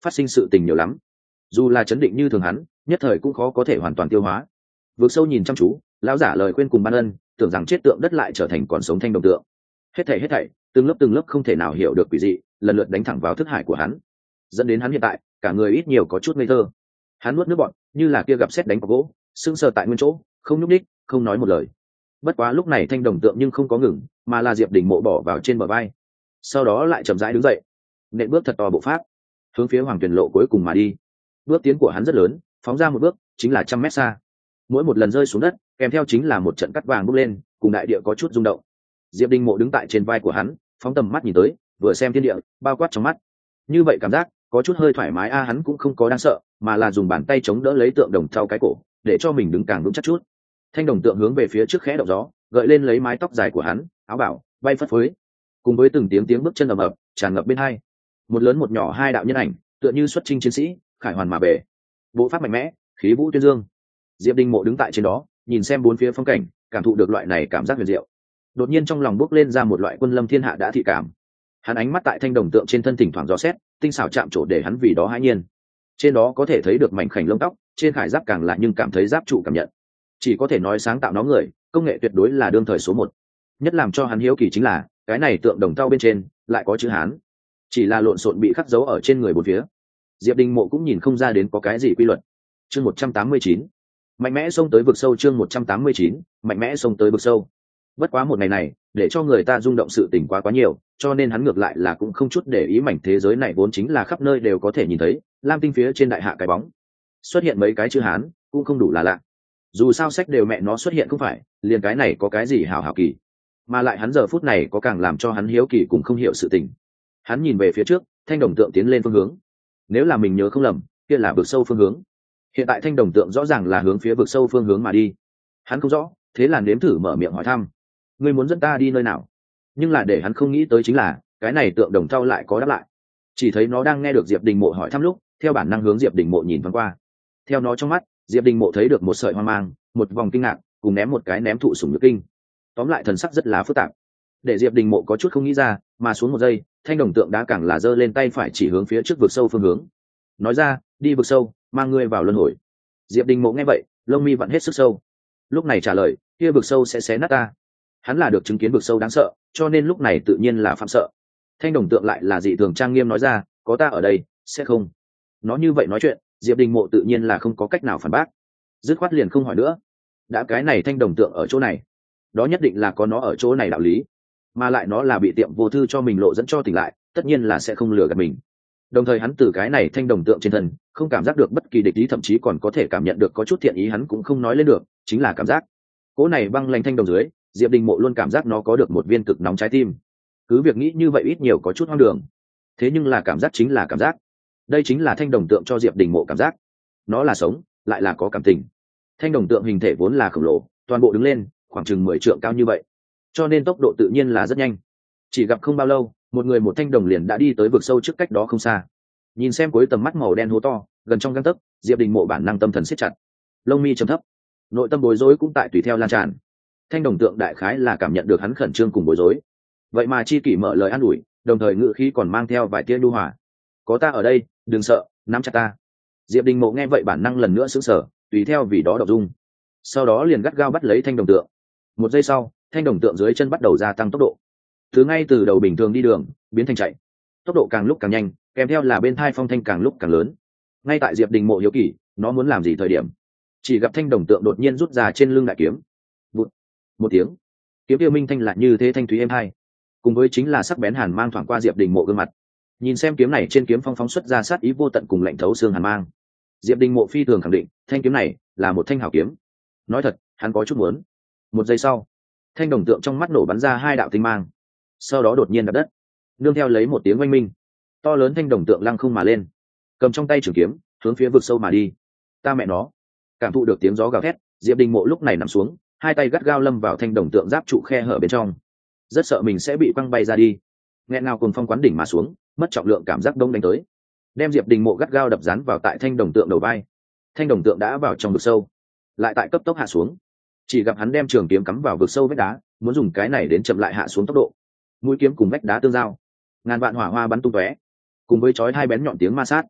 phát sinh sự tình nhiều lắm, dù là chấn định như thường hắn nhất thời cũng khó có thể hoàn toàn tiêu hóa. Vực sâu nhìn chăm chú, lão giả lời khuyên cùng ban ân, tưởng rằng chết tượng đất lại trở thành còn sống thanh đồng tượng. Hết thảy từng lớp không thể nào hiểu được quỷ dị lần lượt đánh thẳng vào thức hải của hắn, dẫn đến hắn hiện tại cả người ít nhiều có chút ngây thơ. Hắn nuốt nước bọt như là kia gặp sét đánh vào gỗ, sững sờ tại nguyên chỗ, không nhúc nhích, không nói một lời. Bất quá lúc này thanh đồng tượng nhưng không có ngừng, mà là Diệp Đình Mộ bỏ vào trên bờ vai, sau đó lại chậm rãi đứng dậy, nện bước thật to bộ pháp, hướng phía Hoàng Tuyền lộ cuối cùng mà đi. Bước tiến của hắn rất lớn, phóng ra một bước chính là 100 mét xa, mỗi một lần rơi xuống đất kèm theo chính là một trận cắt vàng bốc lên, cùng đại địa có chút rung động. Diệp Đình Mộ đứng tại trên vai của hắn, phóng tầm mắt nhìn tới, vừa xem thiên địa bao quát trong mắt, như vậy cảm giác có chút hơi thoải mái hắn cũng không có đang sợ, mà là dùng bàn tay chống đỡ lấy tượng đồng thau cái cổ, để cho mình đứng càng vững chắc chút. Thanh đồng tượng hướng về phía trước khẽ động gió, gợi lên lấy mái tóc dài của hắn, áo bảo bay phất phới, cùng với từng tiếng bước chân ầm ầm tràn ngập bên hai. Một lớn một nhỏ hai đạo nhân ảnh, tựa như xuất chinh chiến sĩ, khải hoàn mà về, bộ pháp mạnh mẽ, khí vũ tuyên dương. Diệp Đình Mộ đứng tại trên đó, nhìn xem bốn phía phong cảnh, cảm thụ được loại này cảm giác huyền diệu. Đột nhiên trong lòng bốc lên ra một loại quân lâm thiên hạ đã thị cảm. Hắn ánh mắt tại thanh đồng tượng trên thân thỉnh thoảng dò xét, tinh xảo chạm trổ để hắn vì đó hãi nhiên. Trên đó có thể thấy được mảnh khảnh lông tóc, trên khải giáp càng lạ nhưng cảm thấy giáp trụ cảm nhận. Chỉ có thể nói sáng tạo nó người, công nghệ tuyệt đối là đương thời số 1. Nhất làm cho hắn hiếu kỳ chính là, cái này tượng đồng thau bên trên lại có chữ Hán, chỉ là lộn xộn bị khắc dấu ở trên người bốn phía. Diệp Đình Mộ cũng nhìn không ra đến có cái gì quy luật. Chương 189, mạnh mẽ xông tới vực sâu. Chương 189, mạnh mẽ xông tới vực sâu. Bất quá một ngày này, để cho người ta rung động sự tình quá nhiều, cho nên hắn ngược lại là cũng không chút để ý. Mảnh thế giới này vốn chính là khắp nơi đều có thể nhìn thấy, lam tinh phía trên đại hạ cái bóng xuất hiện mấy cái chữ Hán cũng không đủ là lạ. Dù sao sách đều mẹ nó xuất hiện không phải, liền cái này có cái gì hảo kỳ. Mà lại hắn giờ phút này có càng làm cho hắn hiếu kỳ cũng không hiểu sự tình. Hắn nhìn về phía trước, thanh đồng tượng tiến lên phương hướng, nếu là mình nhớ không lầm kia là vực sâu phương hướng. Hiện tại thanh đồng tượng rõ ràng là hướng phía vực sâu phương hướng mà đi. Hắn không rõ, thế là nếm thử mở miệng hỏi thăm, ngươi muốn dẫn ta đi nơi nào? Nhưng là để hắn không nghĩ tới chính là cái này tượng đồng thau lại có đáp lại. Chỉ thấy nó đang nghe được Diệp Đình Mộ hỏi thăm lúc, theo bản năng hướng Diệp Đình Mộ nhìn thoáng qua. Theo nó trong mắt, Diệp Đình Mộ thấy được một sợi hoang mang, một vòng kinh ngạc, cùng ném một cái ném thụ sủng nhược kinh. Tóm lại thần sắc rất là phức tạp, để Diệp Đình Mộ có chút không nghĩ ra. Mà xuống một giây, thanh đồng tượng đã càng là giơ lên tay phải chỉ hướng phía trước vực sâu phương hướng, nói ra, đi vực sâu, mang ngươi vào luân hồi. Diệp Đình Mộ nghe vậy, lông mi vặn hết sức sâu. Lúc này trả lời, kia vực sâu sẽ xé nát ta. Hắn là được chứng kiến vực sâu đáng sợ, cho nên lúc này tự nhiên là phạm sợ. Thanh đồng tượng lại là dị thường trang nghiêm nói ra, có ta ở đây sẽ không. Nó như vậy nói chuyện, Diệp Đình Mộ tự nhiên là không có cách nào phản bác, dứt khoát liền không hỏi nữa. Đã cái này thanh đồng tượng ở chỗ này, đó nhất định là có nó ở chỗ này đạo lý, mà lại nó là bị tiệm vô thư cho mình lộ dẫn cho tỉnh lại, tất nhiên là sẽ không lừa gạt mình. Đồng thời hắn từ cái này thanh đồng tượng trên thân không cảm giác được bất kỳ địch ý, thậm chí còn có thể cảm nhận được có chút thiện ý, hắn cũng không nói lên được, chính là cảm giác. Cỗ này băng lanh thanh đồng dưới, Diệp Đình Mộ luôn cảm giác nó có được một viên cực nóng trái tim. Cứ việc nghĩ như vậy ít nhiều có chút hoang đường, thế nhưng là cảm giác chính là cảm giác. Đây chính là thanh đồng tượng cho Diệp Đình Mộ cảm giác, nó là sống lại là có cảm tình. Thanh đồng tượng hình thể vốn là khổng lồ, toàn bộ đứng lên khoảng chừng 10 trượng cao như vậy, cho nên tốc độ tự nhiên là rất nhanh. Chỉ gặp không bao lâu, một người một thanh đồng liền đã đi tới vực sâu trước cách đó không xa. Nhìn xem cuối tầm mắt màu đen hố to gần trong gang tấc, Diệp Đình Mộ bản năng tâm thần siết chặt, lông mi trầm thấp, nội tâm bối rối cũng tại tùy theo lan tràn. Thanh đồng tượng đại khái là cảm nhận được hắn khẩn trương cùng bối rối, vậy mà chi kỷ mở lời an ủi, đồng thời ngữ khí còn mang theo vài tia nhu hòa, có ta ở đây, đừng sợ, nắm chặt ta. Diệp Đình Mộ nghe vậy bản năng lần nữa sững sờ, tùy theo vì đó động dung, sau đó liền gắt gao bắt lấy thanh đồng tượng. Một giây sau, thanh đồng tượng dưới chân bắt đầu gia tăng tốc độ, ngay từ đầu bình thường đi đường biến thành chạy, tốc độ càng lúc càng nhanh, kèm theo là bên thai phong thanh càng lúc càng lớn. Ngay tại Diệp Đình Mộ hiếu kỳ nó muốn làm gì thời điểm, chỉ gặp thanh đồng tượng đột nhiên rút ra trên lưng đại kiếm. Vụt một tiếng, kiếm tiêu minh thanh lại như thế thanh thúy êm hai, cùng với chính là sắc bén hàn mang thoảng qua Diệp Đình Mộ gương mặt. Nhìn xem kiếm này trên kiếm phong phóng xuất ra sát ý vô tận cùng lạnh thấu xương hàn mang, Diệp Đình Mộ phi thường khẳng định thanh kiếm này là một thanh hảo kiếm. Nói thật, hắn có chút muốn. Một giây sau, thanh đồng tượng trong mắt nổ bắn ra hai đạo tinh mang, sau đó đột nhiên đập đất, nương theo lấy một tiếng oanh minh, to lớn thanh đồng tượng lăng không mà lên, cầm trong tay trường kiếm hướng phía vực sâu mà đi. Ta mẹ nó! Cảm thụ được tiếng gió gào thét, Diệp Đình Mộ lúc này nằm xuống, hai tay gắt gao lâm vào thanh đồng tượng giáp trụ khe hở bên trong, rất sợ mình sẽ bị quăng bay ra đi. Nghẹn ngào cùng phong quán đỉnh mà xuống, mất trọng lượng cảm giác đông đánh tới, đem Diệp Đình Mộ gắt gao đập dán vào tại thanh đồng tượng đầu vai. Thanh đồng tượng đã vào trong vực sâu, lại tại cấp tốc hạ xuống. Chỉ gặp hắn đem trường kiếm cắm vào vực sâu vách đá, muốn dùng cái này đến chậm lại hạ xuống tốc độ. Mũi kiếm cùng vách đá tương giao, ngàn vạn hỏa hoa bắn tung tóe, cùng với chói hai bén nhọn tiếng ma sát.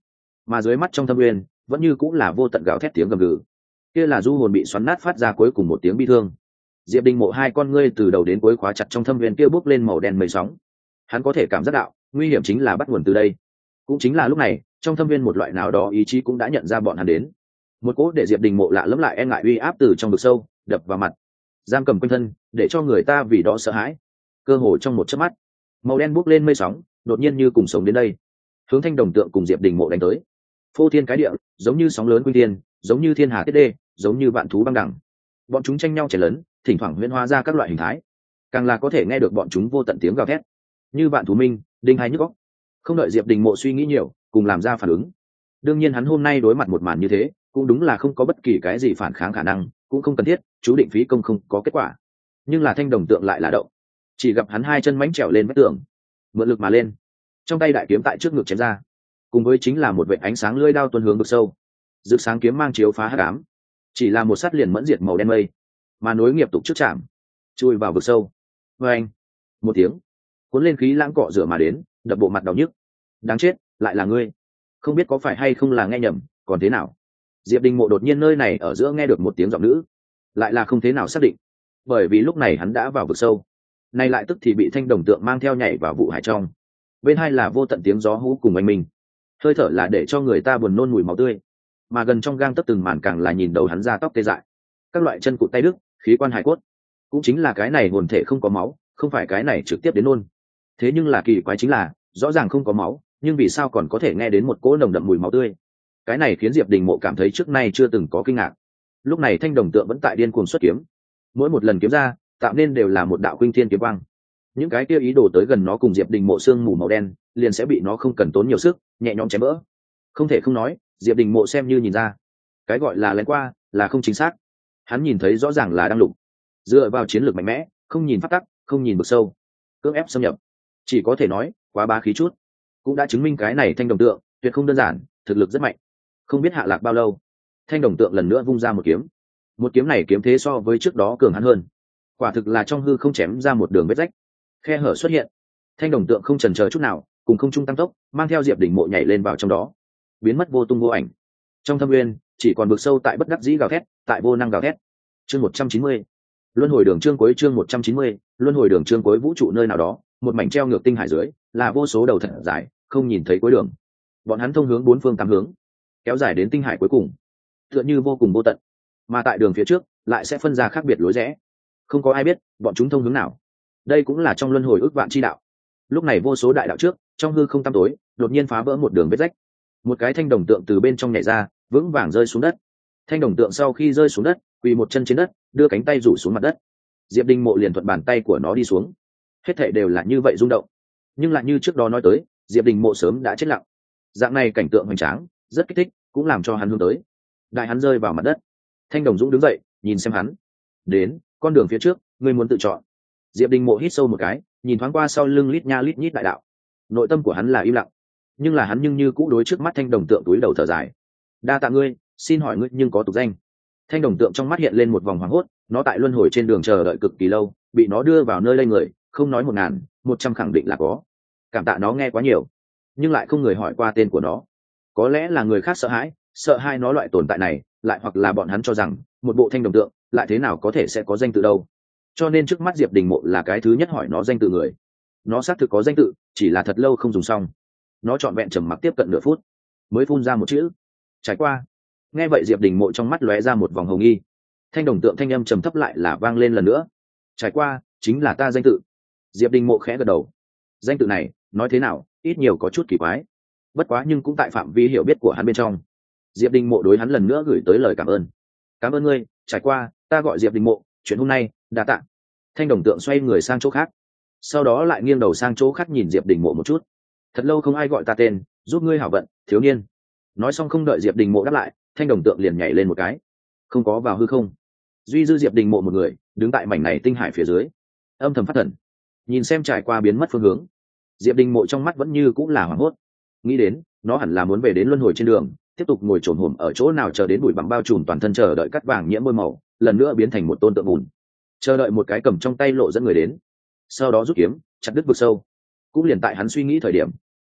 mà dưới mắt trong thâm uyên vẫn như cũng là vô tận gào thét tiếng gầm gừ. Kia là du hồn bị xoắn nát phát ra cuối cùng một tiếng bi thương. Diệp Đình Mộ hai con ngươi từ đầu đến cuối khóa chặt trong thâm uyên kia bốc lên màu đen mây sóng. Hắn có thể cảm giác đạo nguy hiểm chính là bắt nguồn từ đây. Cũng chính là lúc này, trong thâm viên một loại nào đó ý chí cũng đã nhận ra bọn hắn đến. Một cỗ để Diệp Đình Mộ lạ lẫm lại e ngại uy áp từ trong vực sâu đập vào mặt, giam cầm quanh thân, để cho người ta vì đó sợ hãi. Cơ hồ trong một chớp mắt, màu đen bốc lên mây sóng, đột nhiên như cùng sống đến đây, hướng Thanh Đồng Tượng cùng Diệp Đình Mộ đánh tới. Phô thiên cái địa, giống như sóng lớn quy tiên, giống như thiên hà tiết đê, giống như vạn thú băng đẳng. Bọn chúng tranh nhau chảy lớn, thỉnh thoảng huyễn hóa ra các loại hình thái, càng là có thể nghe được bọn chúng vô tận tiếng gào thét, như vạn thú minh, đinh hai nhức óc. Không đợi Diệp Đình Mộ suy nghĩ nhiều, cùng làm ra phản ứng. Đương nhiên hắn hôm nay đối mặt một màn như thế, cũng đúng là không có bất kỳ cái gì phản kháng khả năng, cũng không cần thiết, chú định phí công không có kết quả. Nhưng là Thanh Đồng Tượng lại là động, chỉ gặp hắn hai chân mánh trèo lên vách tường, mượn lực mà lên, trong tay đại kiếm tại trước ngực chém ra, cùng với chính là một vệt ánh sáng lưỡi đao tuôn hướng vực sâu. Rực sáng kiếm mang chiếu phá hắc ám, chỉ là một sát liền mẫn diệt màu đen mây, mà nối nghiệp tục trước chạm, chui vào vực sâu. Anh, một tiếng, cuốn lên khí lãng cọ rửa mà đến, đập bộ mặt đau nhức. Đáng chết, lại là ngươi! Không biết có phải hay không là nghe nhầm, còn thế nào? Diệp Đình Mộ đột nhiên nơi này ở giữa nghe được một tiếng giọng nữ, lại là không thế nào xác định, bởi vì lúc này hắn đã vào vực sâu, nay lại tức thì bị Thanh Đồng Tượng mang theo nhảy vào vụ hải trong. Bên hai là vô tận tiếng gió hú cùng oanh minh, hơi thở là để cho người ta buồn nôn mùi máu tươi, mà gần trong gang tấc từng màn càng là nhìn đầu hắn ra tóc tê dại, các loại chân cụt tay đứt, khí quan hải cốt. Cũng chính là cái này hồn thể không có máu, không phải cái này trực tiếp đến nôn. Thế nhưng là kỳ quái chính là, rõ ràng không có máu, nhưng vì sao còn có thể nghe đến một cỗ nồng đậm mùi máu tươi? Cái này khiến Diệp Đình Mộ cảm thấy trước nay chưa từng có kinh ngạc. Lúc này Thanh Đồng Tượng vẫn tại điên cuồng xuất kiếm, mỗi một lần kiếm ra, tạo nên đều là một đạo khuynh thiên kiếm quang. Những cái kia ý đồ tới gần nó cùng Diệp Đình Mộ xương mù màu đen, liền sẽ bị nó không cần tốn nhiều sức, nhẹ nhõm chém vỡ. Không thể không nói, Diệp Đình Mộ xem như nhìn ra, cái gọi là lén qua là không chính xác. Hắn nhìn thấy rõ ràng là đang lục, dựa vào chiến lược mạnh mẽ, không nhìn pháp tắc, không nhìn vực sâu, cưỡng ép xâm nhập, chỉ có thể nói quá bá khí chút. Cũng đã chứng minh cái này Thanh Đồng Tượng tuyệt không đơn giản, thực lực rất mạnh. Không biết hạ lạc bao lâu, Thanh Đồng Tượng lần nữa vung ra một kiếm. Một kiếm này kiếm thế so với trước đó cường hắn hơn, quả thực là trong hư không chém ra một đường vết rách, khe hở xuất hiện. Thanh Đồng Tượng không chần chờ chút nào, cùng không trung tăng tốc, mang theo Diệp Đình Mộ nhảy lên vào trong đó, biến mất vô tung vô ảnh. Trong thâm nguyên chỉ còn vực sâu tại bất đắc dĩ gào thét, tại vô năng gào thét. Chương 190, luân hồi đường chương cuối. Chương 190, luân hồi đường chương cuối. Vũ trụ nơi nào đó, một mảnh treo ngược tinh hải dưới, là vô số đầu thật dài, không nhìn thấy cuối đường. Bọn hắn thông hướng bốn phương tám hướng, kéo dài đến tinh hải cuối cùng, tựa như vô cùng vô tận. Mà tại đường phía trước, lại sẽ phân ra khác biệt lối rẽ. Không có ai biết bọn chúng thông hướng nào. Đây cũng là trong luân hồi ước vạn chi đạo. Lúc này vô số đại đạo trước, trong hư không tăm tối, đột nhiên phá vỡ một đường vết rách. Một cái Thanh Đồng Tượng từ bên trong nhảy ra, vững vàng rơi xuống đất. Thanh Đồng Tượng sau khi rơi xuống đất, quỳ một chân trên đất, đưa cánh tay rủ xuống mặt đất. Diệp Đình Mộ liền thuận bàn tay của nó đi xuống. Hết thảy đều là như vậy rung động. Nhưng lại như trước đó nói tới, Diệp Đình Mộ sớm đã chết lặng. Dạng này cảnh tượng hoành tráng, rất kích thích, cũng làm cho hắn hướng tới. Đại hắn rơi vào mặt đất. Thanh Đồng Dũng đứng dậy, nhìn xem hắn. Đến, con đường phía trước, ngươi muốn tự chọn. Diệp Đình Mộ hít sâu một cái, nhìn thoáng qua sau lưng lít nha lít nhít đại đạo. Nội tâm của hắn là im lặng, nhưng là hắn như cũ đối trước mắt Thanh Đồng Tượng túi đầu thở dài. Đa tạ ngươi, xin hỏi ngươi nhưng có tục danh? Thanh Đồng Tượng trong mắt hiện lên một vòng hoảng hốt, nó tại luân hồi trên đường chờ đợi cực kỳ lâu, bị nó đưa vào nơi đây người, không nói 1000, 100 khẳng định là có. Cảm tạ nó nghe quá nhiều, nhưng lại không người hỏi qua tên của nó. Có lẽ là người khác sợ hai nó loại tồn tại này, lại hoặc là bọn hắn cho rằng một bộ Thanh Đồng Tượng lại thế nào có thể sẽ có danh tự đâu. Cho nên trước mắt Diệp Đình Mộ là cái thứ nhất hỏi nó danh tự người. Nó xác thực có danh tự, chỉ là thật lâu không dùng xong. Nó trọn vẹn trầm mặc tiếp cận nửa phút, mới phun ra một chữ: trải qua. Nghe vậy Diệp Đình Mộ trong mắt lóe ra một vòng hồng nghi. Thanh Đồng Tượng thanh âm trầm thấp lại là vang lên lần nữa: trải qua chính là ta danh tự. Diệp Đình Mộ khẽ gật đầu. Danh tự này nói thế nào, ít nhiều có chút kỳ quái, bất quá nhưng cũng tại phạm vi hiểu biết của hắn bên trong. Diệp Đình Mộ đối hắn lần nữa gửi tới lời cảm ơn. Cảm ơn ngươi, trải qua, ta gọi Diệp Đình Mộ, chuyện hôm nay đa tạ. Thanh Đồng Tượng xoay người sang chỗ khác, sau đó lại nghiêng đầu sang chỗ khác nhìn Diệp Đình Mộ một chút. Thật lâu không ai gọi ta tên, giúp ngươi hảo vận, thiếu niên. Nói xong không đợi Diệp Đình Mộ đáp lại, Thanh Đồng Tượng liền nhảy lên một cái, không có vào hư không. Duy dư Diệp Đình Mộ một người đứng tại mảnh này tinh hải phía dưới, âm thầm phát thần, nhìn xem trải qua biến mất phương hướng. Diệp Đình Mộ trong mắt vẫn như cũng là hoảng hốt, nghĩ đến nó hẳn là muốn về đến luân hồi trên đường, tiếp tục ngồi trồn hổm ở chỗ nào chờ đến bụi bặm bao trùm toàn thân, chờ đợi cắt vàng nhiễm môi màu lần nữa biến thành một tôn tượng bùn, chờ đợi một cái cầm trong tay lộ dẫn người đến, sau đó rút kiếm chặt đứt vực sâu. Cũng liền tại hắn suy nghĩ thời điểm,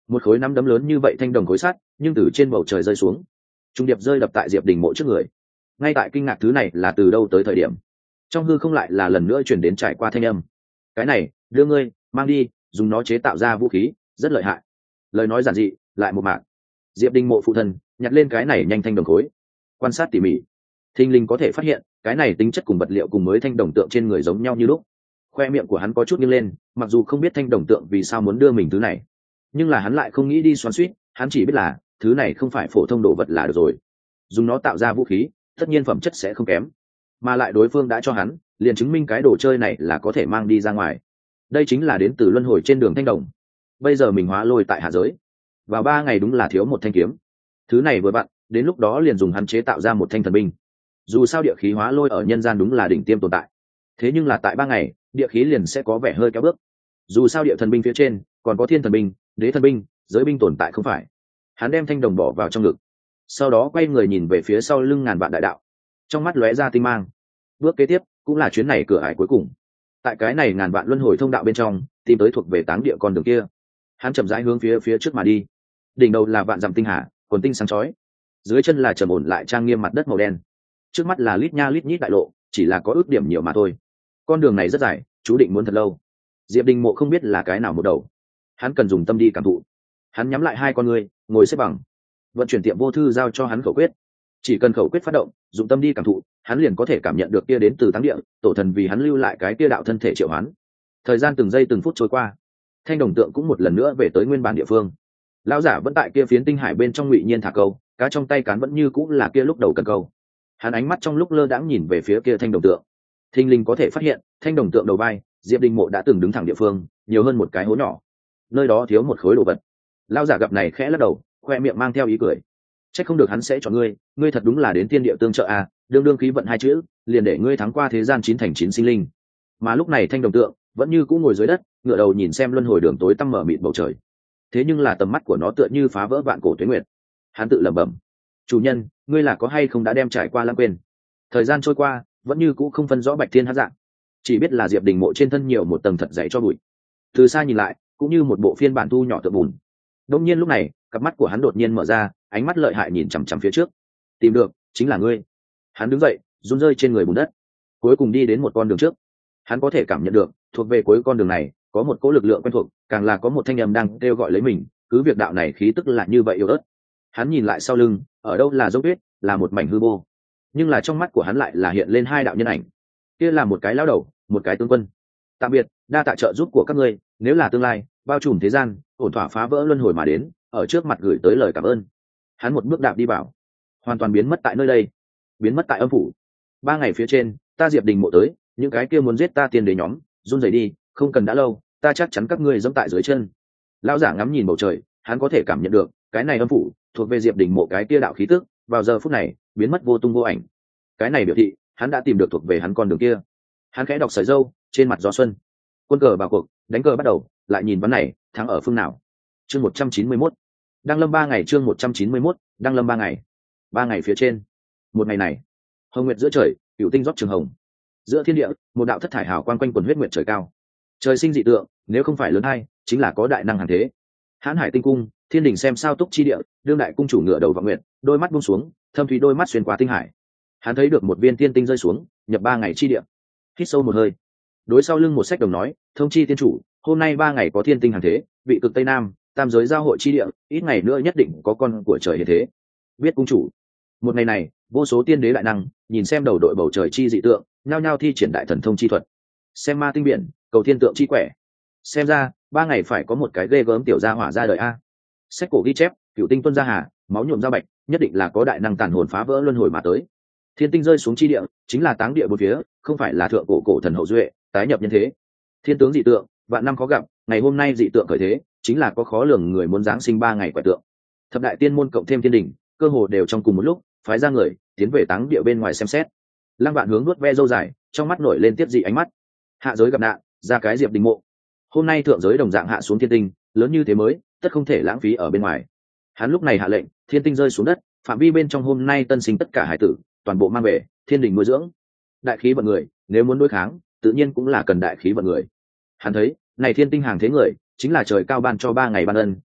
một khối nắm đấm lớn như vậy thanh đồng khối sắt nhưng từ trên bầu trời rơi xuống, trung điệp rơi đập tại Diệp Đình Mộ trước người. Ngay tại kinh ngạc thứ này là từ đâu tới thời điểm, trong hư không lại là lần nữa chuyển đến trải qua thanh âm: cái này đưa ngươi mang đi, dùng nó chế tạo ra vũ khí rất lợi hại. Lời nói giản dị lại một mạc. Diệp Đình Mộ phụ thân nhặt lên cái này nhanh thanh đồng khối, quan sát tỉ mỉ, thình lình có thể phát hiện cái này tính chất cùng vật liệu cùng mới thanh đồng tượng trên người giống nhau như lúc. Khoe miệng của hắn có chút nghiêng lên, mặc dù không biết thanh đồng tượng vì sao muốn đưa mình thứ này, nhưng là hắn lại không nghĩ đi xoắn suýt, hắn chỉ biết là thứ này không phải phổ thông đồ vật là được rồi. Dùng nó tạo ra vũ khí tất nhiên phẩm chất sẽ không kém, mà lại đối phương đã cho hắn, liền chứng minh cái đồ chơi này là có thể mang đi ra ngoài. Đây chính là đến từ luân hồi trên đường thanh đồng. Bây giờ mình hóa lôi tại hạ giới, vào 3 ngày đúng là thiếu một thanh kiếm. Thứ này vừa vặn đến lúc đó liền dùng hắn chế tạo ra một thanh thần binh. Dù sao địa khí hóa lôi ở nhân gian đúng là đỉnh tiêm tồn tại, thế nhưng là tại 3 ngày địa khí liền sẽ có vẻ hơi kéo bước. Dù sao địa thần binh phía trên còn có thiên thần binh, đế thần binh, giới binh tồn tại không phải. Hắn đem thanh đồng bỏ vào trong ngực, sau đó quay người nhìn về phía sau lưng ngàn vạn đại đạo, trong mắt lóe ra tinh mang. Bước kế tiếp cũng là chuyến này cửa ải cuối cùng, tại cái này ngàn vạn luân hồi thông đạo bên trong tìm tới thuộc về táng địa con đường kia. Hắn chậm rãi hướng phía trước mà đi. Đỉnh đầu là vạn dặm tinh hà, quần tinh sáng chói, dưới chân là trầm ổn lại trang nghiêm mặt đất màu đen, trước mắt là lít nha lít nhít đại lộ, chỉ là có ước điểm nhiều mà thôi. Con đường này rất dài, chú định muốn thật lâu. Diệp Đình Mộ không biết là cái nào một đầu, hắn cần dùng tâm đi cảm thụ. Hắn nhắm lại hai con ngươi, ngồi xếp bằng, vận chuyển tiệm vô thư giao cho hắn khẩu quyết. Chỉ cần khẩu quyết phát động, dùng tâm đi cảm thụ, hắn liền có thể cảm nhận được kia đến từ táng địa tổ thần vì hắn lưu lại cái kia đạo thân thể triệu hoán. Thời gian từng giây từng phút trôi qua, thanh đồng tượng cũng một lần nữa về tới nguyên bản địa phương. Lão giả vẫn tại kia phiến tinh hải bên trong ngụy nhiên thả câu, cá trong tay cán vẫn như cũng là kia lúc đầu cần câu. Hắn ánh mắt trong lúc lơ đãng nhìn về phía kia thanh đồng tượng, thình lình có thể phát hiện thanh đồng tượng đầu vai Diệp Đình Mộ đã từng đứng thẳng địa phương nhiều hơn một cái hố nhỏ, nơi đó thiếu một khối đồ vật. Lão giả gặp này khẽ lắc đầu, khoe miệng mang theo ý cười. Chắc không được hắn sẽ chọn ngươi thật đúng là đến thiên địa tương trợ à, đương khí vận hai chữ liền để ngươi thắng qua thế gian 9 thành 9 sinh linh. Mà lúc này thanh đồng tượng vẫn như cũ ngồi dưới đất, ngửa đầu nhìn xem luân hồi đường tối tăm mở mịt bầu trời. Thế nhưng là tầm mắt của nó tựa như phá vỡ vạn cổ tuế nguyệt. Hắn tự lẩm bẩm: chủ nhân, ngươi là có hay không đã đem trải qua lãng quên. Thời gian trôi qua vẫn như cũ không phân rõ bạch thiên hắc dạng, chỉ biết là Diệp Đình Mộ trên thân nhiều một tầng thật dày cho bụi. Từ xa nhìn lại cũng như một bộ phiên bản thu nhỏ tượng bùn. Đông nhiên lúc này cặp mắt của hắn đột nhiên mở ra, ánh mắt lợi hại nhìn chằm chằm phía trước. Tìm được, chính là ngươi. Hắn đứng dậy, run rơi trên người bùn đất, cuối cùng đi đến một con đường trước. Hắn có thể cảm nhận được thuộc về cuối con đường này có một cỗ lực lượng quen thuộc, càng là có một thanh âm đang kêu gọi lấy mình. Cứ việc đạo này khí tức là như vậy yếu ớt. Hắn nhìn lại sau lưng, ở đâu là dốc tuyết, là một mảnh hư vô, nhưng là trong mắt của hắn lại là hiện lên hai đạo nhân ảnh. Kia là một cái lão đầu, một cái tướng quân. Tạm biệt, đa tạ trợ giúp của các ngươi, nếu là tương lai bao trùm thế gian ổn thỏa phá vỡ luân hồi mà đến, ở trước mặt gửi tới lời cảm ơn. Hắn một bước đạp đi vào, hoàn toàn biến mất tại nơi đây, biến mất tại âm phủ. 3 ngày phía trên, ta Diệp Đình Mộ tới, những cái kia muốn giết ta tiên đế nhóm run rẩy đi, không cần đã lâu, ta chắc chắn các ngươi giẫm tại dưới chân. Lão giả ngắm nhìn bầu trời, hắn có thể cảm nhận được cái này âm phủ thuộc về Diệp Đình Mộ cái kia đạo khí tức, vào giờ phút này biến mất vô tung vô ảnh. Cái này biểu thị hắn đã tìm được thuộc về hắn con đường kia. Hắn khẽ đọc sợi dâu, trên mặt gió xuân. Quân cờ vào cuộc, đánh cờ bắt đầu, lại nhìn ván này thắng ở phương nào. Chương 191. Đăng lâm 3 ngày. Chương 191. Đăng lâm 3 ngày. 3 ngày phía trên, một ngày này, hồng nguyệt giữa trời, cửu tinh rót trường hồng. Giữa thiên địa, một đạo thất thải hào quang quanh quần huyết nguyệt trời cao. Trời sinh dị tượng, nếu không phải lớn hay, chính là có đại năng hàng thế. Hán Hải tinh cung, thiên đình xem sao túc chi địa, đương đại cung chủ ngựa đầu vào nguyệt, đôi mắt buông xuống, thâm thúy đôi mắt xuyên qua tinh hải. Hắn thấy được một viên tiên tinh rơi xuống, nhập 3 ngày chi địa. Hít sâu một hơi, đối sau lưng một sách đồng nói: thông chi tiên chủ, hôm nay 3 ngày có thiên tinh hàng thế, vị cực tây nam, tam giới giao hội chi địa, ít ngày nữa nhất định có con của trời hiện thế. Biết cung chủ. Một ngày này, vô số tiên đế đại năng nhìn xem đầu đội bầu trời chi dị tượng, nhao nhao thi triển đại thần thông chi thuật, xem ma tinh biển, cầu thiên tượng chi quẻ. Xem ra 3 ngày phải có một cái ghê gớm tiểu gia hỏa ra đời a. Sách cổ ghi chép, cửu tinh tuân gia hà, máu nhuộm da bạch, nhất định là có đại năng tàn hồn phá vỡ luân hồi mà tới. Thiên tinh rơi xuống chi địa, chính là táng địa bốn phía, không phải là thượng cổ thần hậu duệ tái nhập nhân thế. Thiên tướng dị tượng, vạn năm khó gặp, ngày hôm nay dị tượng khởi thế, chính là có khó lường người muốn giáng sinh 3 ngày quẻ tượng. Thập đại tiên môn cộng thêm thiên đình, cơ hồ đều trong cùng một lúc phái ra người tiến về táng địa bên ngoài xem xét. Lăng Vạn hướng nuốt ve râu dài, trong mắt nổi lên tiếp dị ánh mắt. Hạ giới gặp nạn, ra cái Diệp Đình Mộ. Hôm nay thượng giới đồng dạng hạ xuống thiên tinh, lớn như thế mới, tất không thể lãng phí ở bên ngoài. Hắn lúc này hạ lệnh, thiên tinh rơi xuống đất, phạm vi bên trong hôm nay tân sinh tất cả hải tử, toàn bộ mang về thiên đình nuôi dưỡng. Đại khí vận người, nếu muốn đối kháng, tự nhiên cũng là cần đại khí vận người. Hắn thấy, này thiên tinh hàng thế người, chính là trời cao ban cho 3 ngày ban ân,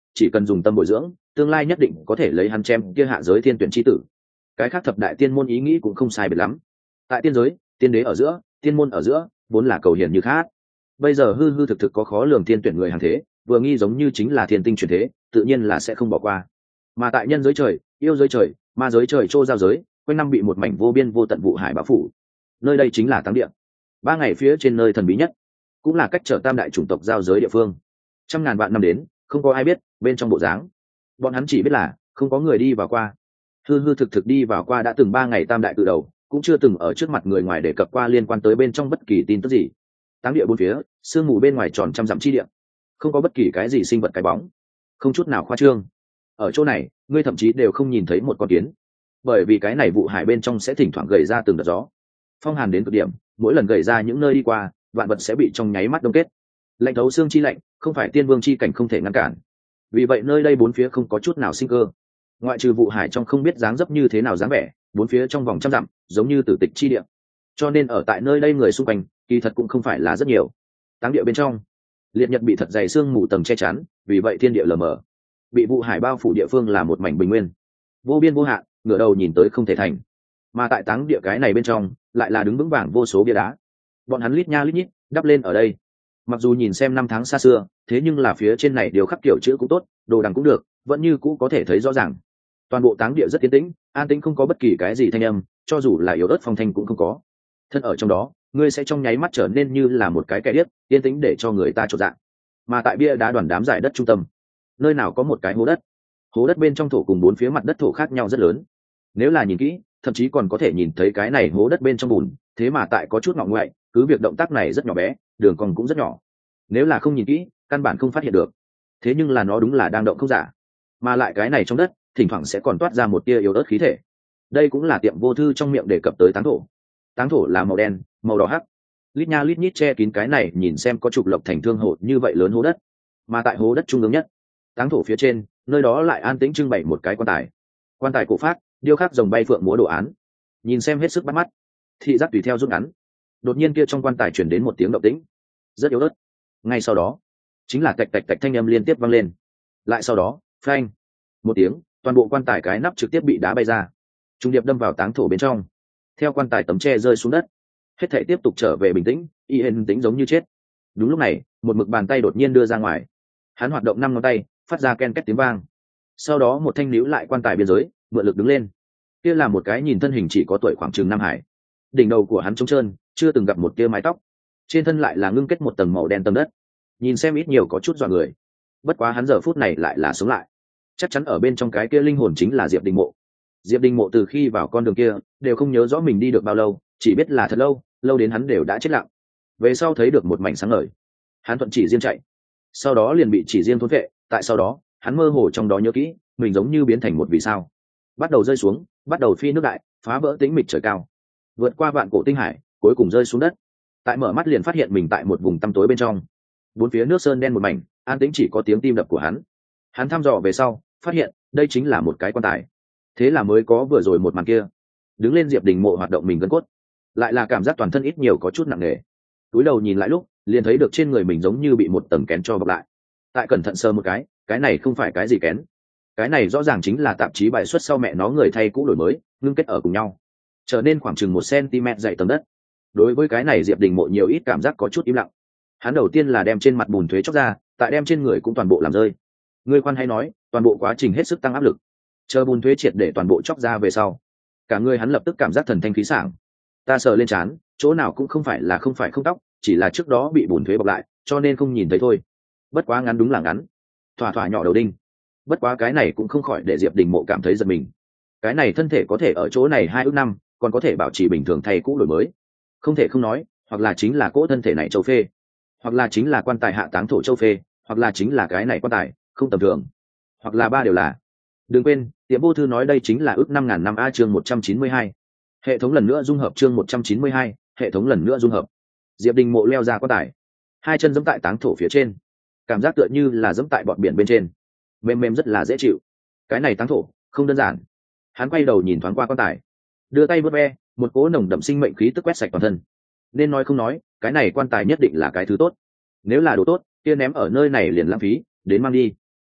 chỉ cần dùng tâm bồi dưỡng, tương lai nhất định có thể lấy hắn chém kia hạ giới thiên tuyển chi tử. Cái khác thập đại tiên môn ý nghĩ cũng không sai biệt lắm. Tại tiên giới, tiên đế ở giữa, tiên môn ở giữa, vốn là cầu hiển như khác. Bây giờ hư hư thực thực có khó lường thiên tuyển người hàng thế, vừa nghi giống như chính là thiên tinh chuyển thế, tự nhiên là sẽ không bỏ qua. Mà tại nhân giới trời, yêu giới trời, ma giới trời trô giao giới, quanh năm bị một mảnh vô biên vô tận vụ hải bao phủ. Nơi đây chính là Táng Địa. 3 ngày phía trên nơi thần bí nhất, cũng là cách trở tam đại chủng tộc giao giới địa phương. Trăm ngàn vạn năm đến, không có ai biết bên trong bộ dáng. Bọn hắn chỉ biết là không có người đi vào qua. Hư hư thực thực đi vào qua đã từng 3 ngày tam đại cự đầu, cũng chưa từng ở trước mặt người ngoài đề cập qua liên quan tới bên trong bất kỳ tin tức gì. Táng địa bốn phía, sương mù bên ngoài tròn trăm dặm chi địa, không có bất kỳ cái gì sinh vật cái bóng, không chút nào khoa trương. Ở chỗ này, ngươi thậm chí đều không nhìn thấy một con kiến, bởi vì cái này vụ hải bên trong sẽ thỉnh thoảng gầy ra từng đợt gió, phong hàn đến cực điểm, mỗi lần gầy ra những nơi đi qua, vạn vật sẽ bị trong nháy mắt đông kết. Lạnh thấu xương chi lạnh, không phải tiên vương chi cảnh không thể ngăn cản. Vì vậy nơi đây bốn phía không có chút nào sinh cơ, ngoại trừ vụ hải trong không biết dáng dấp như thế nào dáng vẻ, bốn phía trong vòng trăm dặm giống như tử tịch chi địa. Cho nên ở tại nơi đây người xung quanh kỳ thật cũng không phải là rất nhiều. Táng địa bên trong, liệt nhật bị thật dày sương mù tầng che chắn, vì vậy thiên địa lờ mờ. Bị vụ hải bao phủ địa phương là một mảnh bình nguyên, vô biên vô hạn, ngửa đầu nhìn tới không thể thành. Mà tại Táng địa cái này bên trong, lại là đứng vững vàng vô số bia đá. Bọn hắn lít nha lít nhít đắp lên ở đây. Mặc dù nhìn xem năm tháng xa xưa, thế nhưng là phía trên này điều khắc kiểu chữ cũng tốt, đồ đằng cũng được, vẫn như cũ có thể thấy rõ ràng. Toàn bộ Táng địa rất yên tĩnh, an tĩnh, không có bất kỳ cái gì thanh âm, cho dù là yếu ớt phong thanh cũng không có. Thân ở trong đó, ngươi sẽ trong nháy mắt trở nên như là một cái kẻ điếc, yên tĩnh để cho người ta chột dạ. Mà tại bia đá đoàn đám giải đất trung tâm, nơi nào có một cái hố đất. Hố đất bên trong thổ cùng bốn phía mặt đất thổ khác nhau rất lớn. Nếu là nhìn kỹ, thậm chí còn có thể nhìn thấy cái này hố đất bên trong bùn, thế mà tại có chút ngọ ngoại, cứ việc động tác này rất nhỏ bé, đường cong cũng rất nhỏ. Nếu là không nhìn kỹ, căn bản không phát hiện được. Thế nhưng là nó đúng là đang động không giả. Mà lại cái này trong đất, thỉnh thoảng sẽ còn toát ra một tia yếu ớt khí thể. Đây cũng là Tiệm Vô Thư trong miệng đề cập tới táng thổ. Táng thổ là màu đen, màu đỏ hắc, lít nha lít nhít che kín cái này nhìn xem có trục lộc thành thương hộ như vậy lớn hố đất. Mà tại hố đất trung ương nhất, táng thổ phía trên, nơi đó lại an tĩnh trưng bày một cái quan tài. Quan tài cổ phác, điêu khắc rồng bay phượng múa đồ án, nhìn xem hết sức bắt mắt, thị giác tùy theo rút ngắn. Đột nhiên kia trong quan tài truyền đến một tiếng động tĩnh rất yếu ớt, ngay sau đó chính là tạch tạch tạch thanh âm liên tiếp vang lên. Lại sau đó, phanh một tiếng, toàn bộ quan tài cái nắp trực tiếp bị đá bay ra, trung điệp đâm vào táng thổ bên trong. Theo quan tài tấm tre rơi xuống đất, hết thảy tiếp tục trở về bình tĩnh, yên tĩnh giống như chết. Đúng lúc này, một mực bàn tay đột nhiên đưa ra ngoài, hắn hoạt động 5 ngón tay, phát ra ken két tiếng vang. Sau đó một thanh níu lại quan tài biên giới, mượn lực đứng lên. Kia là một cái nhìn thân hình chỉ có tuổi khoảng chừng Nam Hải, đỉnh đầu của hắn trống trơn, chưa từng gặp một tia mái tóc, trên thân lại là ngưng kết một tầng màu đen tầng đất, nhìn xem ít nhiều có chút dọa người. Bất quá hắn giờ phút này lại là sống lại, chắc chắn ở bên trong cái kia linh hồn chính là Diệp Đình Mộ. Diệp Đình Mộ từ khi vào con đường kia đều không nhớ rõ mình đi được bao lâu, chỉ biết là thật lâu, lâu đến hắn đều đã chết lặng. Về sau thấy được một mảnh sáng ngời, hắn thuận chỉ riêng chạy, sau đó liền bị chỉ riêng thôn vệ. Tại sau đó, hắn mơ hồ trong đó nhớ kỹ, mình giống như biến thành một vì sao, bắt đầu rơi xuống, bắt đầu phi nước đại, phá vỡ tĩnh mịch trời cao, vượt qua vạn cổ tinh hải, cuối cùng rơi xuống đất. Tại mở mắt liền phát hiện mình tại một vùng tăm tối bên trong, bốn phía nước sơn đen một mảnh, an tĩnh chỉ có tiếng tim đập của hắn. Hắn thăm dò về sau, phát hiện đây chính là một cái quan tài. Thế là mới có vừa rồi một màn kia. Đứng lên, Diệp Đình Mộ hoạt động mình gân cốt, lại là cảm giác toàn thân ít nhiều có chút nặng nề. Túi đầu nhìn lại lúc, liền thấy được trên người mình giống như bị một tầng kén cho bọc lại. Tại cẩn thận sờ một cái này không phải cái gì kén, cái này rõ ràng chính là tạp chí bài xuất sau mẹ nó người thay cũ đổi mới, ngưng kết ở cùng nhau, trở nên khoảng chừng 1 cm dày tầng đất. Đối với cái này Diệp Đình Mộ nhiều ít cảm giác có chút im lặng. Hắn đầu tiên là đem trên mặt bùn thuế chóc ra, tại đem trên người cũng toàn bộ làm rơi. Ngươi khoan hay nói, toàn bộ quá trình hết sức tăng áp lực. Chờ bùn thuế triệt để toàn bộ chóc ra về sau, cả người hắn lập tức cảm giác thần thanh khí sảng. Ta sờ lên trán, chỗ nào cũng không phải không tóc, chỉ là trước đó bị bùn thuế bọc lại, cho nên không nhìn thấy thôi. Bất quá ngắn đúng là ngắn, thỏa thỏa nhỏ đầu đinh. Bất quá cái này cũng không khỏi để Diệp Đình Mộ cảm thấy giật mình. Cái này thân thể có thể ở chỗ này 2 ước năm, còn có thể bảo trì bình thường thay cũ đổi mới. Không thể không nói, hoặc là chính là cỗ thân thể này châu phê, hoặc là chính là quan tài hạ táng thổ châu phê, hoặc là chính là cái này quan tài không tầm thường, hoặc là ba đều là. Đừng quên, Tiệm Vô Thư nói đây chính là ước 5.000 năm a, chương 192. Hệ thống lần nữa dung hợp, chương 192, hệ thống lần nữa dung hợp. Diệp Đình Mộ leo ra quan tài, 2 chân giẫm tại táng thổ phía trên, cảm giác tựa như là giẫm tại bọt biển bên trên, mềm mềm rất là dễ chịu. Cái này táng thổ không đơn giản. Hắn quay đầu nhìn thoáng qua quan tài, đưa tay vớt ve, một cỗ nồng đậm sinh mệnh khí tức quét sạch toàn thân. Nên nói không nói, cái này quan tài nhất định là cái thứ tốt. Nếu là đồ tốt, kia ném ở nơi này liền lãng phí, đến mang đi.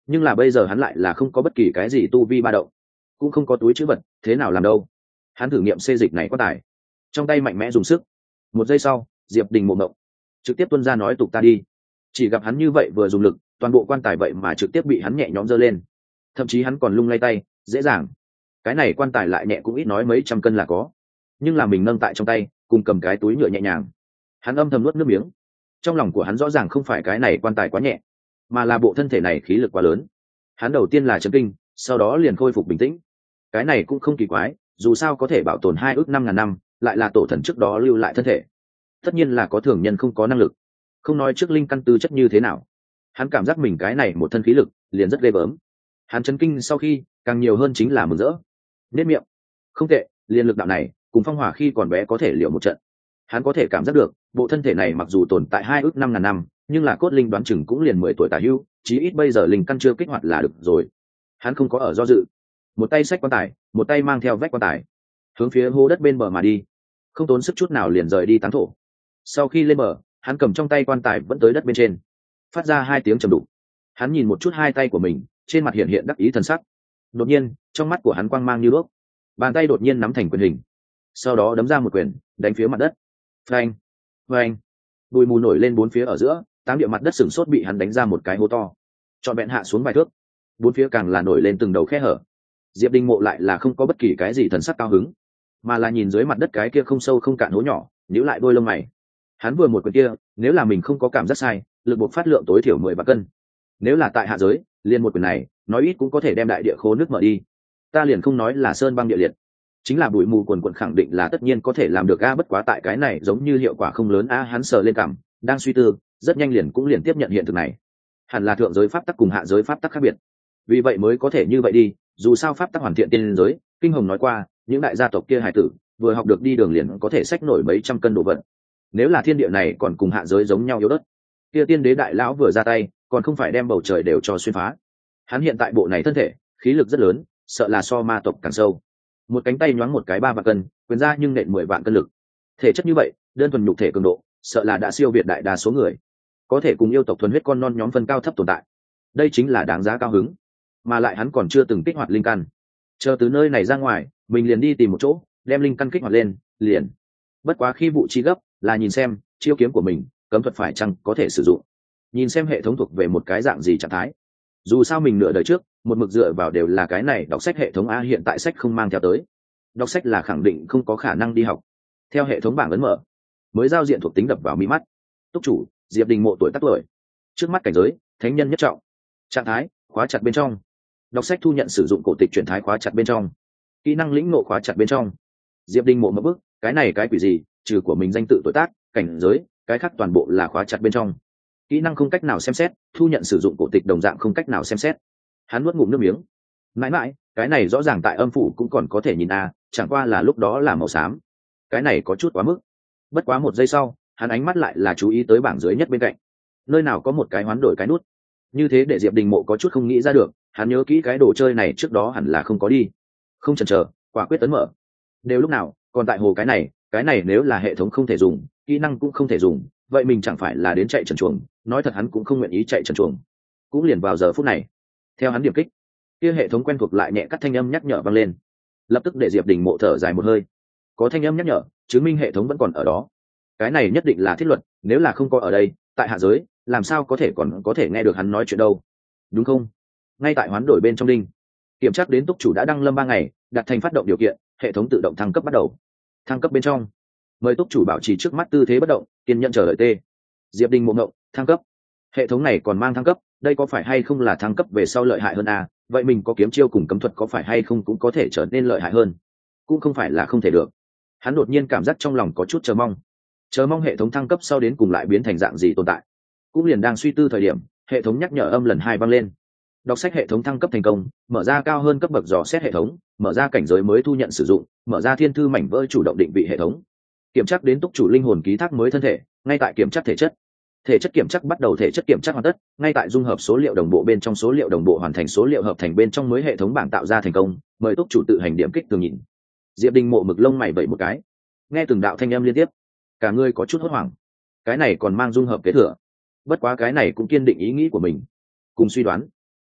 nhưng là bây giờ hắn lại là không có bất kỳ cái gì tu vi ba động, cũng không có túi chữ vật, thế nào làm đâu. Hắn thử nghiệm xê dịch này quá tải, trong tay mạnh mẽ dùng sức. Một giây sau, Diệp Đình mộng động, trực tiếp tuân ra nói tục ta đi. Chỉ gặp hắn như vậy vừa dùng lực, toàn bộ quan tài vậy mà trực tiếp bị hắn nhẹ nhõm giơ lên, thậm chí hắn còn lung lay tay, dễ dàng. Cái này quan tài lại nhẹ cũng ít nói mấy trăm cân là có, nhưng là mình nâng tại trong tay, cùng cầm cái túi nhựa nhẹ nhàng. Hắn âm thầm nuốt nước miếng, trong lòng của hắn rõ ràng không phải cái này quan tài quá nhẹ, mà là bộ thân thể này khí lực quá lớn. Hắn đầu tiên là chấn kinh, sau đó liền khôi phục bình tĩnh. Cái này cũng không kỳ quái, dù sao có thể bảo tồn 2 ước 5 ngàn năm, lại là tổ thần trước đó lưu lại thân thể, tất nhiên là có thường nhân không có năng lực. Không nói trước linh căn tư chất như thế nào, hắn cảm giác mình cái này một thân khí lực liền rất ghê gớm. Hắn chấn kinh sau khi càng nhiều hơn chính là mừng rỡ, nết miệng. Không tệ, liền lực đạo này cùng phong hỏa khi còn bé có thể liệu một trận. Hắn có thể cảm giác được bộ thân thể này mặc dù tồn tại 2 ước 5 ngàn năm, nhưng là cốt linh đoán chừng cũng liền 10 tuổi tả hưu, chí ít bây giờ linh căn chưa kích hoạt là được rồi. Hắn không có ở do dự, một tay xách quan tài, một tay mang theo vách quan tài, hướng phía hố đất bên bờ mà đi, không tốn sức chút nào liền rời đi táng thổ. Sau khi lên bờ, hắn cầm trong tay quan tài vẫn tới đất bên trên, phát ra 2 tiếng trầm đục. Hắn nhìn một chút hai tay của mình, trên mặt hiện hiện đắc ý thần sắc. Đột nhiên trong mắt của hắn quang mang như đuốc, bàn tay đột nhiên nắm thành quyền hình, sau đó đấm ra một quyền đánh phía mặt đất. Phanh, phanh, bụi mù nổi lên bốn phía ở giữa, táng địa mặt đất sừng sốt bị hắn đánh ra một cái hố to, trọn vẹn hạ xuống vài thước, bốn phía càng là nổi lên từng đầu khe hở. Diệp Đình Mộ lại là không có bất kỳ cái gì thần sắc cao hứng, mà là nhìn dưới mặt đất cái kia không sâu không cạn hố nhỏ, nhíu lại đôi lông mày. Hắn vừa một quyền kia, nếu là mình không có cảm giác sai, lực buộc phát lượng tối thiểu 10 vạn cân. Nếu là tại hạ giới, liền một quyền này, nói ít cũng có thể đem đại địa khô nước mở đi. Ta liền không nói là sơn băng địa liệt, chính là bụi mù quần quần khẳng định là tất nhiên có thể làm được a, bất quá tại cái này giống như hiệu quả không lớn a. Hắn sờ lên cằm, đang suy tư, rất nhanh liền cũng liền tiếp nhận hiện thực này. Hẳn là thượng giới pháp tắc cùng hạ giới pháp tắc khác biệt, vì vậy mới có thể như vậy đi. Dù sao pháp tắc hoàn thiện tiên giới, kinh hồng nói qua, những đại gia tộc kia hải tử vừa học được đi đường liền có thể xách nổi mấy trăm cân đồ vật. Nếu là thiên địa này còn cùng hạ giới giống nhau yếu đất, kia tiên đế đại lão vừa ra tay, còn không phải đem bầu trời đều cho xuyên phá. Hắn hiện tại bộ này thân thể, khí lực rất lớn, sợ là so ma tộc càng sâu. Một cánh tay nhoáng một cái 3 vạn cân, quyền ra nhưng nện 10 vạn cân lực. Thể chất như vậy, đơn thuần nhục thể cường độ, sợ là đã siêu việt đại đa số người, có thể cùng yêu tộc thuần huyết con non nhóm phân cao thấp tồn tại. Đây chính là đáng giá cao hứng. Mà lại hắn còn chưa từng kích hoạt linh căn, chờ từ nơi này ra ngoài, mình liền đi tìm một chỗ, đem linh căn kích hoạt lên, liền. Bất quá khi vụ chi gấp, là nhìn xem chiêu kiếm của mình cấm thuật phải chăng có thể sử dụng, nhìn xem hệ thống thuộc về một cái dạng gì trạng thái. Dù sao mình nửa đời trước một mực dựa vào đều là cái này đọc sách hệ thống a, hiện tại sách không mang theo tới, đọc sách là khẳng định không có khả năng đi học. Theo hệ thống bảng ấn mở, mới giao diện thuộc tính đập vào mi mắt. Túc chủ Diệp Đình Mộ, tuổi tác tuổi, trước mắt cảnh giới thánh nhân nhất trọng, trạng thái khóa chặt bên trong, đọc sách thu nhận sử dụng cổ tịch chuyển thái khóa chặt bên trong, kỹ năng lĩnh ngộ khóa chặt bên trong. Diệp Đình Mộ mất bức, cái này cái quỷ gì, trừ của mình danh tự tuổi tác cảnh giới, cái khác toàn bộ là khóa chặt bên trong. Kỹ năng không cách nào xem xét, thu nhận sử dụng cổ tịch đồng dạng không cách nào xem xét. Hắn nuốt ngụm nước miếng, mãi mãi cái này rõ ràng tại âm phủ cũng còn có thể nhìn a, chẳng qua là lúc đó là màu xám, cái này có chút quá mức. Bất quá một giây sau, hắn ánh mắt lại là chú ý tới bảng dưới nhất bên cạnh, nơi nào có một cái hoán đổi cái nút, như thế để Diệp Đình Mộ có chút không nghĩ ra được. Hắn nhớ kỹ cái đồ chơi này trước đó hẳn là không có đi, không chần chờ, quả quyết ấn mở. Đều lúc nào còn tại hồ, cái này nếu là hệ thống không thể dùng, kỹ năng cũng không thể dùng, vậy mình chẳng phải là đến chạy trần chuồng. Nói thật hắn cũng không nguyện ý chạy trần chuồng. Cũng liền vào giờ phút này, theo hắn điểm kích, kia hệ thống quen thuộc lại nhẹ cắt thanh âm nhắc nhở vang lên, lập tức để Diệp Đình Mộ thở dài một hơi. Có thanh âm nhắc nhở, chứng minh hệ thống vẫn còn ở đó. Cái này nhất định là thiết luật, nếu là không có ở đây, tại hạ giới làm sao có thể còn có thể nghe được hắn nói chuyện đâu, đúng không? Ngay tại hoán đổi bên trong đinh, kiểm tra đến túc chủ đã đăng lâm 3 ngày, đặt thành phát động điều kiện, hệ thống tự động thăng cấp bắt đầu. Thăng cấp bên trong, mời túc chủ bảo trì trước mắt tư thế bất động, kiên nhẫn chờ đợi t. Diệp Đình Mộ ngộng, thăng cấp. Hệ thống này còn mang thăng cấp, đây có phải hay không là thăng cấp về sau lợi hại hơn à? Vậy mình có kiếm chiêu cùng cấm thuật có phải hay không cũng có thể trở nên lợi hại hơn, cũng không phải là không thể được. Hắn đột nhiên cảm giác trong lòng có chút chờ mong hệ thống thăng cấp sau đến cùng lại biến thành dạng gì tồn tại. Cũng liền đang suy tư thời điểm, hệ thống nhắc nhở âm lần 2 vang lên. Đọc sách hệ thống thăng cấp thành công, mở ra cao hơn cấp bậc dò xét hệ thống, mở ra cảnh giới mới thu nhận sử dụng, mở ra thiên thư mảnh vỡ chủ động định vị hệ thống. Kiểm tra đến túc chủ linh hồn ký thác mới thân thể, ngay tại kiểm tra thể chất. Thể chất kiểm tra bắt đầu, thể chất kiểm tra hoàn tất, ngay tại dung hợp số liệu đồng bộ bên trong số liệu đồng bộ hoàn thành, số liệu hợp thành bên trong mới hệ thống bảng tạo ra thành công, mời túc chủ tự hành điểm kích tường nhìn. Diệp Đình Mộ mực lông mày vẩy một cái, nghe từng đạo thanh âm liên tiếp, cả người có chút hốt hoảng. Cái này còn mang dung hợp kế thừa, bất quá cái này cũng kiên định ý nghĩ của mình cùng suy đoán.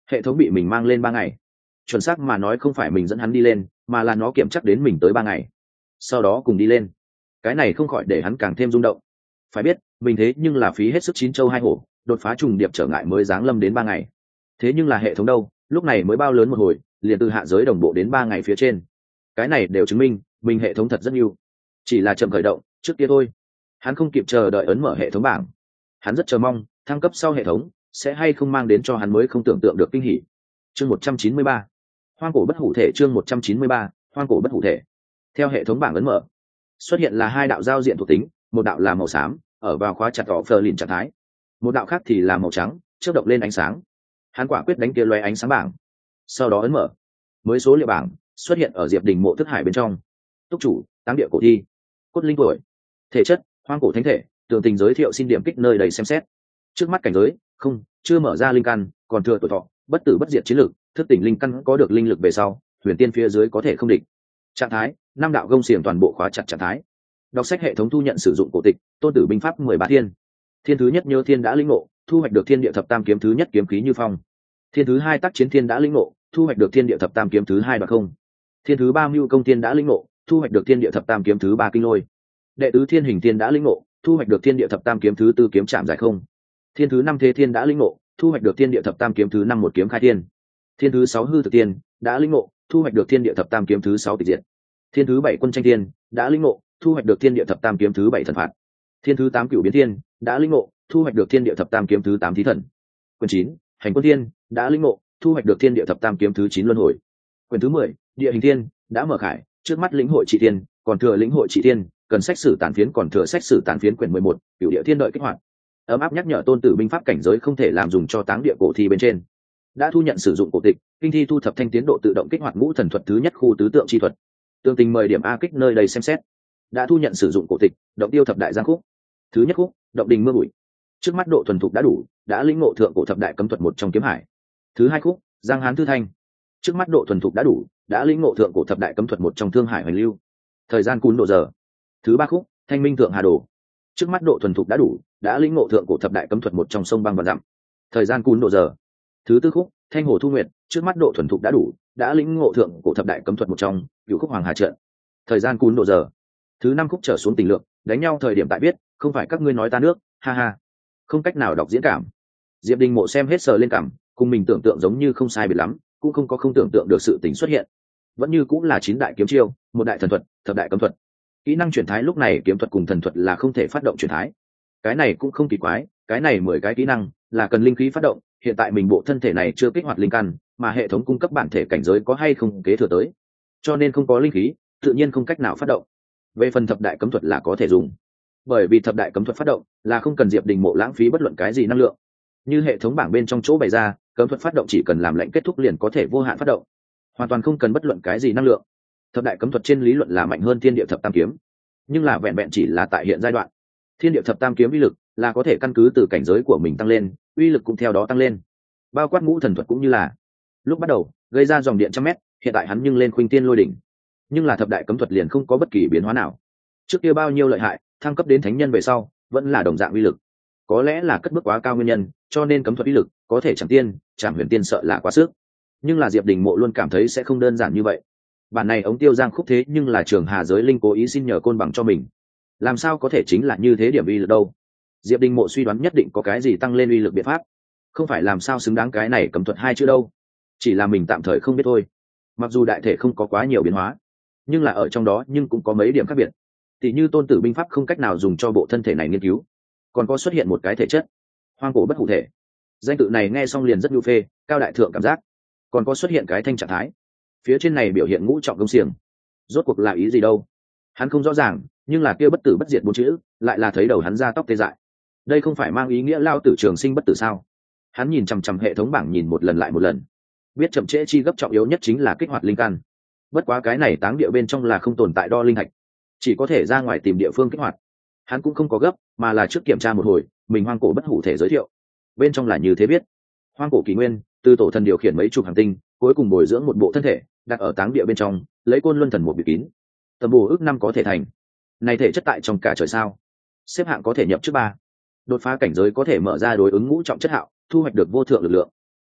hệ thống bị mình mang lên 3 ngày. Chuẩn xác mà nói không phải mình dẫn hắn đi lên, mà là nó kiểm chắc đến mình tới 3 ngày, sau đó cùng đi lên. Cái này không khỏi để hắn càng thêm rung động. Phải biết mình thế nhưng là phí hết sức 9 châu 2 hổ đột phá trùng điệp trở ngại mới giáng lâm đến 3 ngày. Thế nhưng là hệ thống đâu, lúc này mới bao lớn một hồi liền từ hạ giới đồng bộ đến 3 ngày phía trên. Cái này đều chứng minh mình hệ thống thật rất nhiều, chỉ là chậm khởi động trước kia thôi. Hắn không kịp chờ đợi ấn mở hệ thống bảng. Hắn rất chờ mong thăng cấp sau hệ thống sẽ hay không mang đến cho hắn mới không tưởng tượng được kinh hỉ. Chương 193, hoang cổ bất hủ thể. Chương 193, hoang cổ bất hủ thể. Theo hệ thống bảng ấn mở, xuất hiện là 2 đạo giao diện thuộc tính, một đạo là màu xám ở vào khóa chặt đỏ phờ lìn trạng thái, một đạo khác thì là màu trắng chớp động lên ánh sáng. Hắn quả quyết đánh kia loé ánh sáng bảng, sau đó ấn mở mới số liệu bảng xuất hiện ở Diệp Đình mộ thức hải bên trong. Túc chủ táng địa cổ thi, cốt linh tuổi, thể chất hoang cổ thánh thể, tường tình giới thiệu xin điểm kích nơi đầy xem xét. Trước mắt cảnh giới không, chưa mở ra linh căn, còn thừa tuổi thọ, bất tử bất diệt chiến lược, thức tỉnh linh căn có được linh lực về sau huyền tiên phía dưới có thể không địch. Trạng thái 5 đạo gông xiềng toàn bộ khóa chặt trạng thái. Đọc sách hệ thống thu nhận sử dụng cổ tịch tôn tử binh pháp 13 thiên. Thiên thứ nhất nhớ thiên đã linh ngộ, thu hoạch được thiên địa thập tam kiếm thứ nhất kiếm khí như phong. Thiên thứ hai tác chiến thiên đã linh ngộ, thu hoạch được thiên địa thập tam kiếm thứ hai đoạt không. Thiên thứ ba mưu công thiên đã linh ngộ, thu hoạch được thiên địa thập tam kiếm thứ ba kinh lôi. Đệ tứ thiên hình thiên đã linh ngộ, thu hoạch được thiên địa thập tam kiếm thứ tư kiếm chạm giải không. Thiên thứ năm thế thiên đã linh ngộ, thu hoạch được thiên địa thập tam kiếm thứ năm một kiếm khai thiên. Thiên thứ 6 hư thực thiên đã linh ngộ, thu hoạch được thiên địa thập tam kiếm thứ 6 tịch diệt. Thiên thứ 7 quân tranh thiên đã linh ngộ, thu hoạch được thiên địa thập tam kiếm thứ 7 thần phạt. Thiên thứ 8 cửu biến thiên đã linh ngộ, thu hoạch được thiên địa thập tam kiếm thứ 8 thí thần. Quyển 9 hành quân thiên đã linh ngộ, thu hoạch được thiên địa thập tam kiếm thứ 9 luân hồi. Quyển thứ 10 địa hình thiên đã mở khải, trước mắt lĩnh hội trị thiên, còn thừa lĩnh hội trị thiên, cần sách sử tàn phiến, còn thừa sách sử tàn phiến. Quyển 11 cửu địa thiên đợi kích hoạt. Ấm áp nhắc nhở tôn tử binh pháp cảnh giới không thể làm dùng cho táng địa cổ thi bên trên. Đã thu nhận sử dụng cổ tịch, kinh thi thu thập thanh tiến độ tự động kích hoạt ngũ thần thuật thứ nhất khu tứ tượng chi thuật. Tương tình mời điểm A kích nơi đây xem xét. Đã thu nhận sử dụng cổ tịch, động tiêu thập đại giang khúc thứ nhất khúc, động đình mưa bụi. Trước mắt độ thuần thục đã đủ, đã lĩnh ngộ thượng cổ thập đại cấm thuật một trong kiếm hải. Thứ hai khúc, giang hán thư thanh. Trước mắt độ thuần thục đã đủ, đã lĩnh ngộ thượng cổ thập đại cấm thuật một trong thương hải hoành lưu. Thời gian cún độ giờ. Thứ ba khúc, thanh minh thượng hà đồ. Trước mắt độ thuần thục đã đủ, đã lĩnh ngộ thượng cổ thập đại cấm thuật một trong sông băng và dặm. Thời gian cún độ giờ. Thứ tư khúc, thanh hồ thu nguyệt. Trước mắt độ thuần thục đã đủ, đã lĩnh ngộ thượng cổ thập đại cấm thuật một trong cửu khúc hoàng hà trận. Thời gian cún độ giờ. Thứ năm khúc trở xuống tình lượng, đánh nhau thời điểm tại biết, không phải các ngươi nói ta nước, ha ha. Không cách nào đọc diễn cảm. Diệp Đình mộ xem hết sờ lên cảm, cùng mình tưởng tượng giống như không sai biệt lắm, cũng không có không tưởng tượng được sự tình xuất hiện. Vẫn như cũng là 9 đại kiếm chiêu, một đại thần thuật, thập đại cấm thuật. Kỹ năng chuyển thái lúc này kiếm thuật cùng thần thuật là không thể phát động chuyển thái. Cái này cũng không kỳ quái, cái này 10 cái kỹ năng là cần linh khí phát động, hiện tại mình bộ thân thể này chưa kích hoạt linh căn, mà hệ thống cung cấp bản thể cảnh giới có hay không kế thừa tới, cho nên không có linh khí, tự nhiên không cách nào phát động. Về phần thập đại cấm thuật là có thể dùng, bởi vì thập đại cấm thuật phát động là không cần Diệp Đình mộ lãng phí bất luận cái gì năng lượng. Như hệ thống bảng bên trong chỗ bày ra, cấm thuật phát động chỉ cần làm lệnh kết thúc liền có thể vô hạn phát động, hoàn toàn không cần bất luận cái gì năng lượng. Thập đại cấm thuật trên lý luận là mạnh hơn thiên địa thập tam kiếm, nhưng là vẹn vẹn chỉ là tại hiện giai đoạn. Thiên địa thập tam kiếm uy lực là có thể căn cứ từ cảnh giới của mình tăng lên, uy lực cũng theo đó tăng lên. Bao quát ngũ thần thuật cũng như là lúc bắt đầu gây ra dòng điện trăm mét, hiện tại hắn nhưng lên khuynh tiên lôi đỉnh, nhưng là thập đại cấm thuật liền không có bất kỳ biến hóa nào. Trước kia bao nhiêu lợi hại, thăng cấp đến thánh nhân về sau vẫn là đồng dạng uy lực. Có lẽ là cất bước quá cao nguyên nhân, cho nên cấm thuật uy lực có thể chẳng tiên chẳng huyền tiên sợ là quá sức. Nhưng là Diệp Đình mộ luôn cảm thấy sẽ không đơn giản như vậy. Bản này ống tiêu giang khúc thế nhưng là Trường Hà giới linh cố ý xin nhờ côn bằng cho mình, làm sao có thể chính là như thế điểm uy lực đâu. Diệp Đình mộ suy đoán nhất định có cái gì tăng lên uy lực biện pháp, không phải làm sao xứng đáng cái này cấm thuật 2 chữ đâu, chỉ là mình tạm thời không biết thôi. Mặc dù đại thể không có quá nhiều biến hóa, nhưng là ở trong đó nhưng cũng có mấy điểm khác biệt. Tỷ như tôn tử binh pháp không cách nào dùng cho bộ thân thể này nghiên cứu, còn có xuất hiện một cái thể chất hoang cổ bất hủ thể. Danh tự này nghe xong liền rất nhu phê, cao đại thượng cảm giác. Còn có xuất hiện cái thanh trạng thái, phía trên này biểu hiện ngũ trọng công xiềng, rốt cuộc là ý gì đâu hắn không rõ ràng, nhưng là kia bất tử bất diệt 4 chữ lại là thấy đầu hắn ra tóc tê dại. Đây không phải mang ý nghĩa lao tử trường sinh bất tử sao? Hắn nhìn chằm chằm hệ thống bảng nhìn một lần lại một lần, biết chậm trễ chi gấp trọng yếu nhất chính là kích hoạt linh căn. Bất quá cái này táng địa bên trong là không tồn tại đo linh hạch, chỉ có thể ra ngoài tìm địa phương kích hoạt. Hắn cũng không có gấp, mà là trước kiểm tra một hồi mình hoang cổ bất hủ thể giới thiệu bên trong là như thế viết: hoang cổ kỷ nguyên, từ tổ thần điều khiển mấy chục hành tinh, cuối cùng bồi dưỡng một bộ thân thể đặt ở táng địa bên trong, lấy côn luân thần một bịt kín, tầm bổ ước năm có thể thành. Này thể chất tại trong cả trời sao, xếp hạng có thể nhập trước 3, đột phá cảnh giới có thể mở ra đối ứng ngũ trọng chất hạo, thu hoạch được vô thượng lực lượng.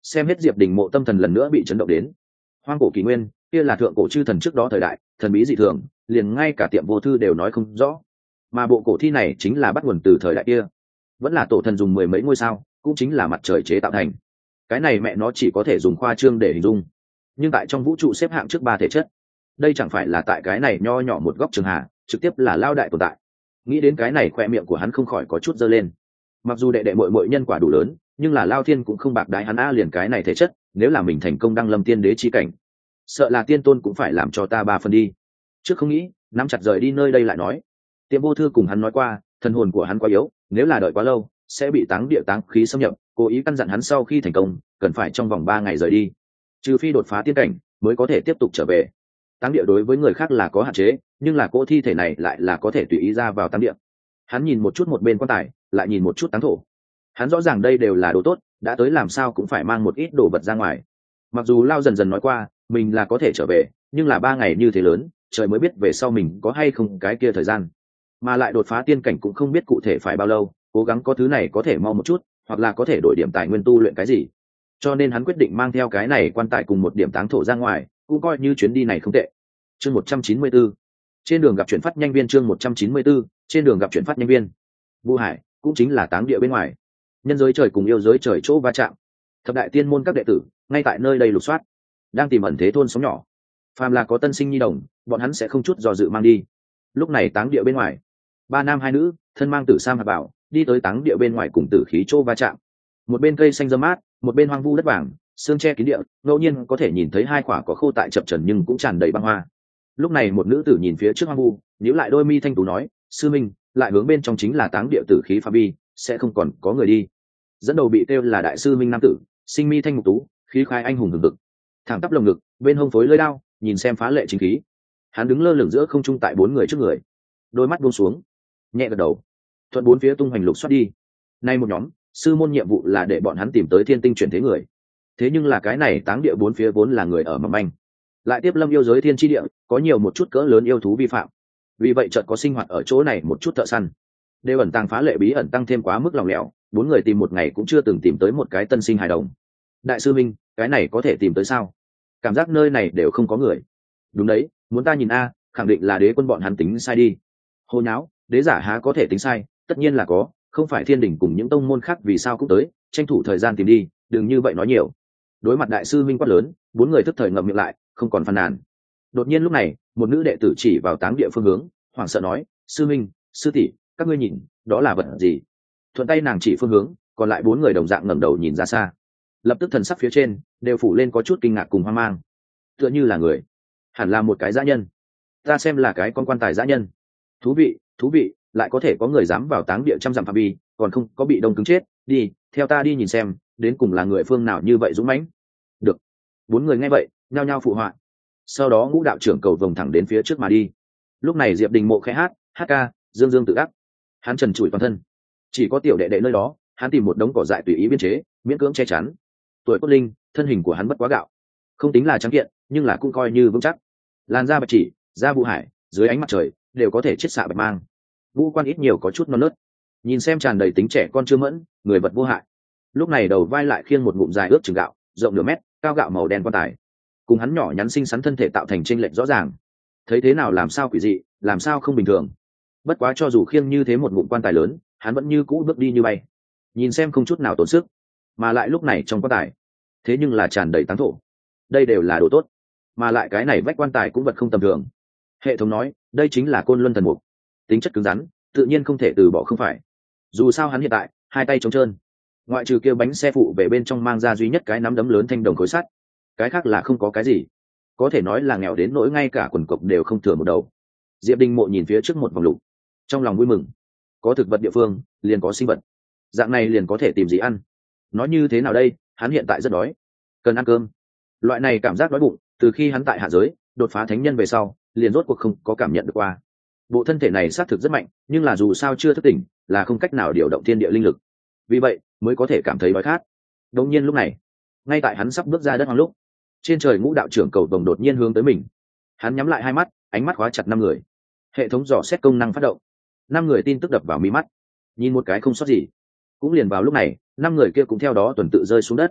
Xem hết Diệp Đình Mộ tâm thần lần nữa bị chấn động đến. Hoang cổ kỷ nguyên, kia là thượng cổ chư thần trước đó thời đại, thần bí dị thường, liền ngay cả tiệm vô thư đều nói không rõ. Mà bộ cổ thi này chính là bắt nguồn từ thời đại kia, vẫn là tổ thần dùng mười mấy ngôi sao, cũng chính là mặt trời chế tạo thành. Cái này mẹ nó chỉ có thể dùng khoa trương để hình dung, nhưng tại trong vũ trụ xếp hạng trước ba thể chất, đây chẳng phải là tại cái này nho nhỏ một góc trường hạ, trực tiếp là lao đại tồn tại. Nghĩ đến cái này, khoe miệng của hắn không khỏi có chút dơ lên. Mặc dù đệ đệ muội nhân quả đủ lớn, nhưng là Lao Thiên cũng không bạc đái hắn a, liền cái này thể chất, nếu là mình thành công đăng lâm tiên đế chi cảnh, sợ là tiên tôn cũng phải làm cho ta ba phần đi. Trước không nghĩ, nắm chặt rời đi nơi đây lại nói. Tiệm vô thư cùng hắn nói qua, thần hồn của hắn quá yếu, nếu là đợi quá lâu sẽ bị táng địa táng khí xâm nhập, cố ý căn dặn hắn sau khi thành công cần phải trong vòng 3 ngày rời đi, trừ phi đột phá tiên cảnh mới có thể tiếp tục trở về. Táng địa đối với người khác là có hạn chế, nhưng là cỗ thi thể này lại là có thể tùy ý ra vào táng địa. Hắn nhìn một chút một bên quan tài, lại nhìn một chút táng thổ. Hắn rõ ràng đây đều là đồ tốt, đã tới làm sao cũng phải mang một ít đồ vật ra ngoài. Mặc dù Lao dần dần nói qua mình là có thể trở về, nhưng là 3 ngày như thế lớn, trời mới biết về sau mình có hay không cái kia thời gian. Mà lại đột phá tiên cảnh cũng không biết cụ thể phải bao lâu, cố gắng có thứ này có thể mau một chút, hoặc là có thể đổi điểm tài nguyên tu luyện cái gì. Cho nên hắn quyết định mang theo cái này quan tài cùng một điểm táng thổ ra ngoài, cũng coi như chuyến đi này không tệ. Chương 194. Trên đường gặp chuyển phát nhanh viên. Chương 194. Trên đường gặp chuyển phát nhanh viên. Vu Hải cũng chính là táng địa bên ngoài, nhân giới trời cùng yêu giới trời chỗ va chạm. Thập đại tiên môn các đệ tử ngay tại nơi đây lục soát, đang tìm ẩn thế thôn sống nhỏ. Phàm là có tân sinh nhi đồng, bọn hắn sẽ không chút do dự mang đi. Lúc này táng địa bên ngoài, 3 nam 2 nữ thân mang tử sam hạt bảo đi tới táng địa bên ngoài cùng tử khí chỗ va chạm. Một bên cây xanh râm mát, một bên hoang vu đất vàng, sương che kín địa, ngẫu nhiên có thể nhìn thấy 2 quả có khô tại chập trần nhưng cũng tràn đầy băng hoa. Lúc này một nữ tử nhìn phía trước hoang vu, nhíu lại đôi mi thanh tú nói: sư minh, lại hướng bên trong chính là táng địa tử khí phạm vi, sẽ không còn có người đi. Dẫn đầu bị kêu là đại sư minh nam tử, sinh mi thanh mục tú, khí khai anh hùng hừng hực, thẳng tắp lồng ngực, bên hông phối lưỡi đao, nhìn xem phá lệ chính khí. Hắn đứng lơ lửng giữa không trung tại 4 người trước người, đôi mắt buông xuống, nhẹ gật đầu, thuận 4 phía tung hoành lục soát đi. Nay một nhóm sư môn nhiệm vụ là để bọn hắn tìm tới thiên tinh chuyển thế người, thế nhưng là cái này táng địa 4 phía vốn là người ở mỏng manh, lại tiếp lâm yêu giới thiên chi địa, có nhiều một chút cỡ lớn yêu thú vi phạm, vì vậy chợt có sinh hoạt ở chỗ này một chút thợ săn, đều ẩn tàng phá lệ bí ẩn tăng thêm quá mức lòng lẻo. 4 người tìm một ngày cũng chưa từng tìm tới một cái tân sinh hài đồng. Đại sư minh, cái này có thể tìm tới sao? Cảm giác nơi này đều không có người. Đúng đấy, muốn ta nhìn a, khẳng định là đế quân bọn hắn tính sai đi. Hồ nháo, đế giả há có thể tính sai, tất nhiên là có, không phải thiên đình cùng những tông môn khác vì sao cũng tới, tranh thủ thời gian tìm đi, đừng như vậy nói nhiều. Đối mặt đại sư minh quát lớn, 4 người tức thời ngậm miệng lại, không còn phàn nàn. Đột nhiên lúc này, một nữ đệ tử chỉ vào táng địa phương hướng, hoảng sợ nói: sư minh, sư tỷ, các ngươi nhìn, đó là vật gì? Thuận tay nàng chỉ phương hướng, còn lại 4 người đồng dạng ngẩng đầu nhìn ra xa. Lập tức thần sắc phía trên đều phủ lên có chút kinh ngạc cùng hoang mang. Tựa như là người, hẳn là một cái dã nhân. Ta xem là cái con quan tài dã nhân. Thú vị, thú vị, lại có thể có người dám vào táng địa trăm dặm phạm vi, còn không có bị đông cứng chết. Đi, theo ta đi nhìn xem, đến cùng là người phương nào như vậy dũng mãnh. Được. 4 người nghe vậy, nhao nhao phụ họa. Sau đó Ngũ đạo trưởng cầu vồng thẳng đến phía trước mà đi. Lúc này Diệp Đình Mộ khẽ hát ca, dương dương tự đắc. Hắn trần trụi toàn thân, chỉ có tiểu đệ đệ nơi đó, hắn tìm một đống cỏ dại tùy ý biên chế, miễn cưỡng che chắn. Tuổi cốt linh, thân hình của hắn bất quá gạo, không tính là trắng kiện, nhưng là cũng coi như vững chắc. Làn da bạch chỉ, da Vu Hải, dưới ánh mặt trời đều có thể chiết xạ bạch mang. Vũ quan ít nhiều có chút non nớt, nhìn xem tràn đầy tính trẻ con chưa mẫn, người vật vô hại. Lúc này đầu vai lại khiêng một ngụm dài ước chừng gạo, rộng nửa mét, cao gạo màu đen quan tài, cùng hắn nhỏ nhắn xinh xắn thân thể tạo thành chênh lệch rõ ràng. Thấy thế nào làm sao quỷ dị, làm sao không bình thường. Bất quá cho dù khiêng như thế một ngụm quan tài lớn, hắn vẫn như cũ bước đi như bay, nhìn xem không chút nào tốn sức. Mà lại lúc này trong quan tài thế nhưng là tràn đầy táng thổ, đây đều là đồ tốt. Mà lại cái này vách quan tài cũng vật không tầm thường. Hệ thống nói đây chính là côn luân thần mục, tính chất cứng rắn, tự nhiên không thể từ bỏ không phải. Dù sao hắn hiện tại 2 tay trống trơn, ngoại trừ kêu bánh xe phụ về bên trong mang ra duy nhất cái nắm đấm lớn thanh đồng khối sắt, cái khác là không có cái gì. Có thể nói là nghèo đến nỗi ngay cả quần cộc đều không thừa một đầu. Diệp Đình Mộ nhìn phía trước một vòng lục, trong lòng vui mừng. Có thực vật địa phương liền có sinh vật, dạng này liền có thể tìm gì ăn. Nói như thế nào đây, hắn hiện tại rất đói, cần ăn cơm. Loại này cảm giác đói bụng, từ khi hắn tại hạ giới đột phá thánh nhân về sau, liền rốt cuộc không có cảm nhận được qua. Bộ thân thể này xác thực rất mạnh, nhưng là dù sao chưa thức tỉnh, là không cách nào điều động thiên địa linh lực, vì vậy mới có thể cảm thấy đói khát. Đột nhiên lúc này, ngay tại hắn sắp bước ra đất hoang lúc, trên trời Ngũ đạo trưởng cầu vồng đột nhiên hướng tới mình. Hắn nhắm lại 2 mắt, ánh mắt khóa chặt 5 người. Hệ thống dò xét công năng phát động, 5 người tin tức đập vào mí mắt, nhìn một cái không sót gì. Cũng liền vào lúc này, 5 người kia cũng theo đó tuần tự rơi xuống đất.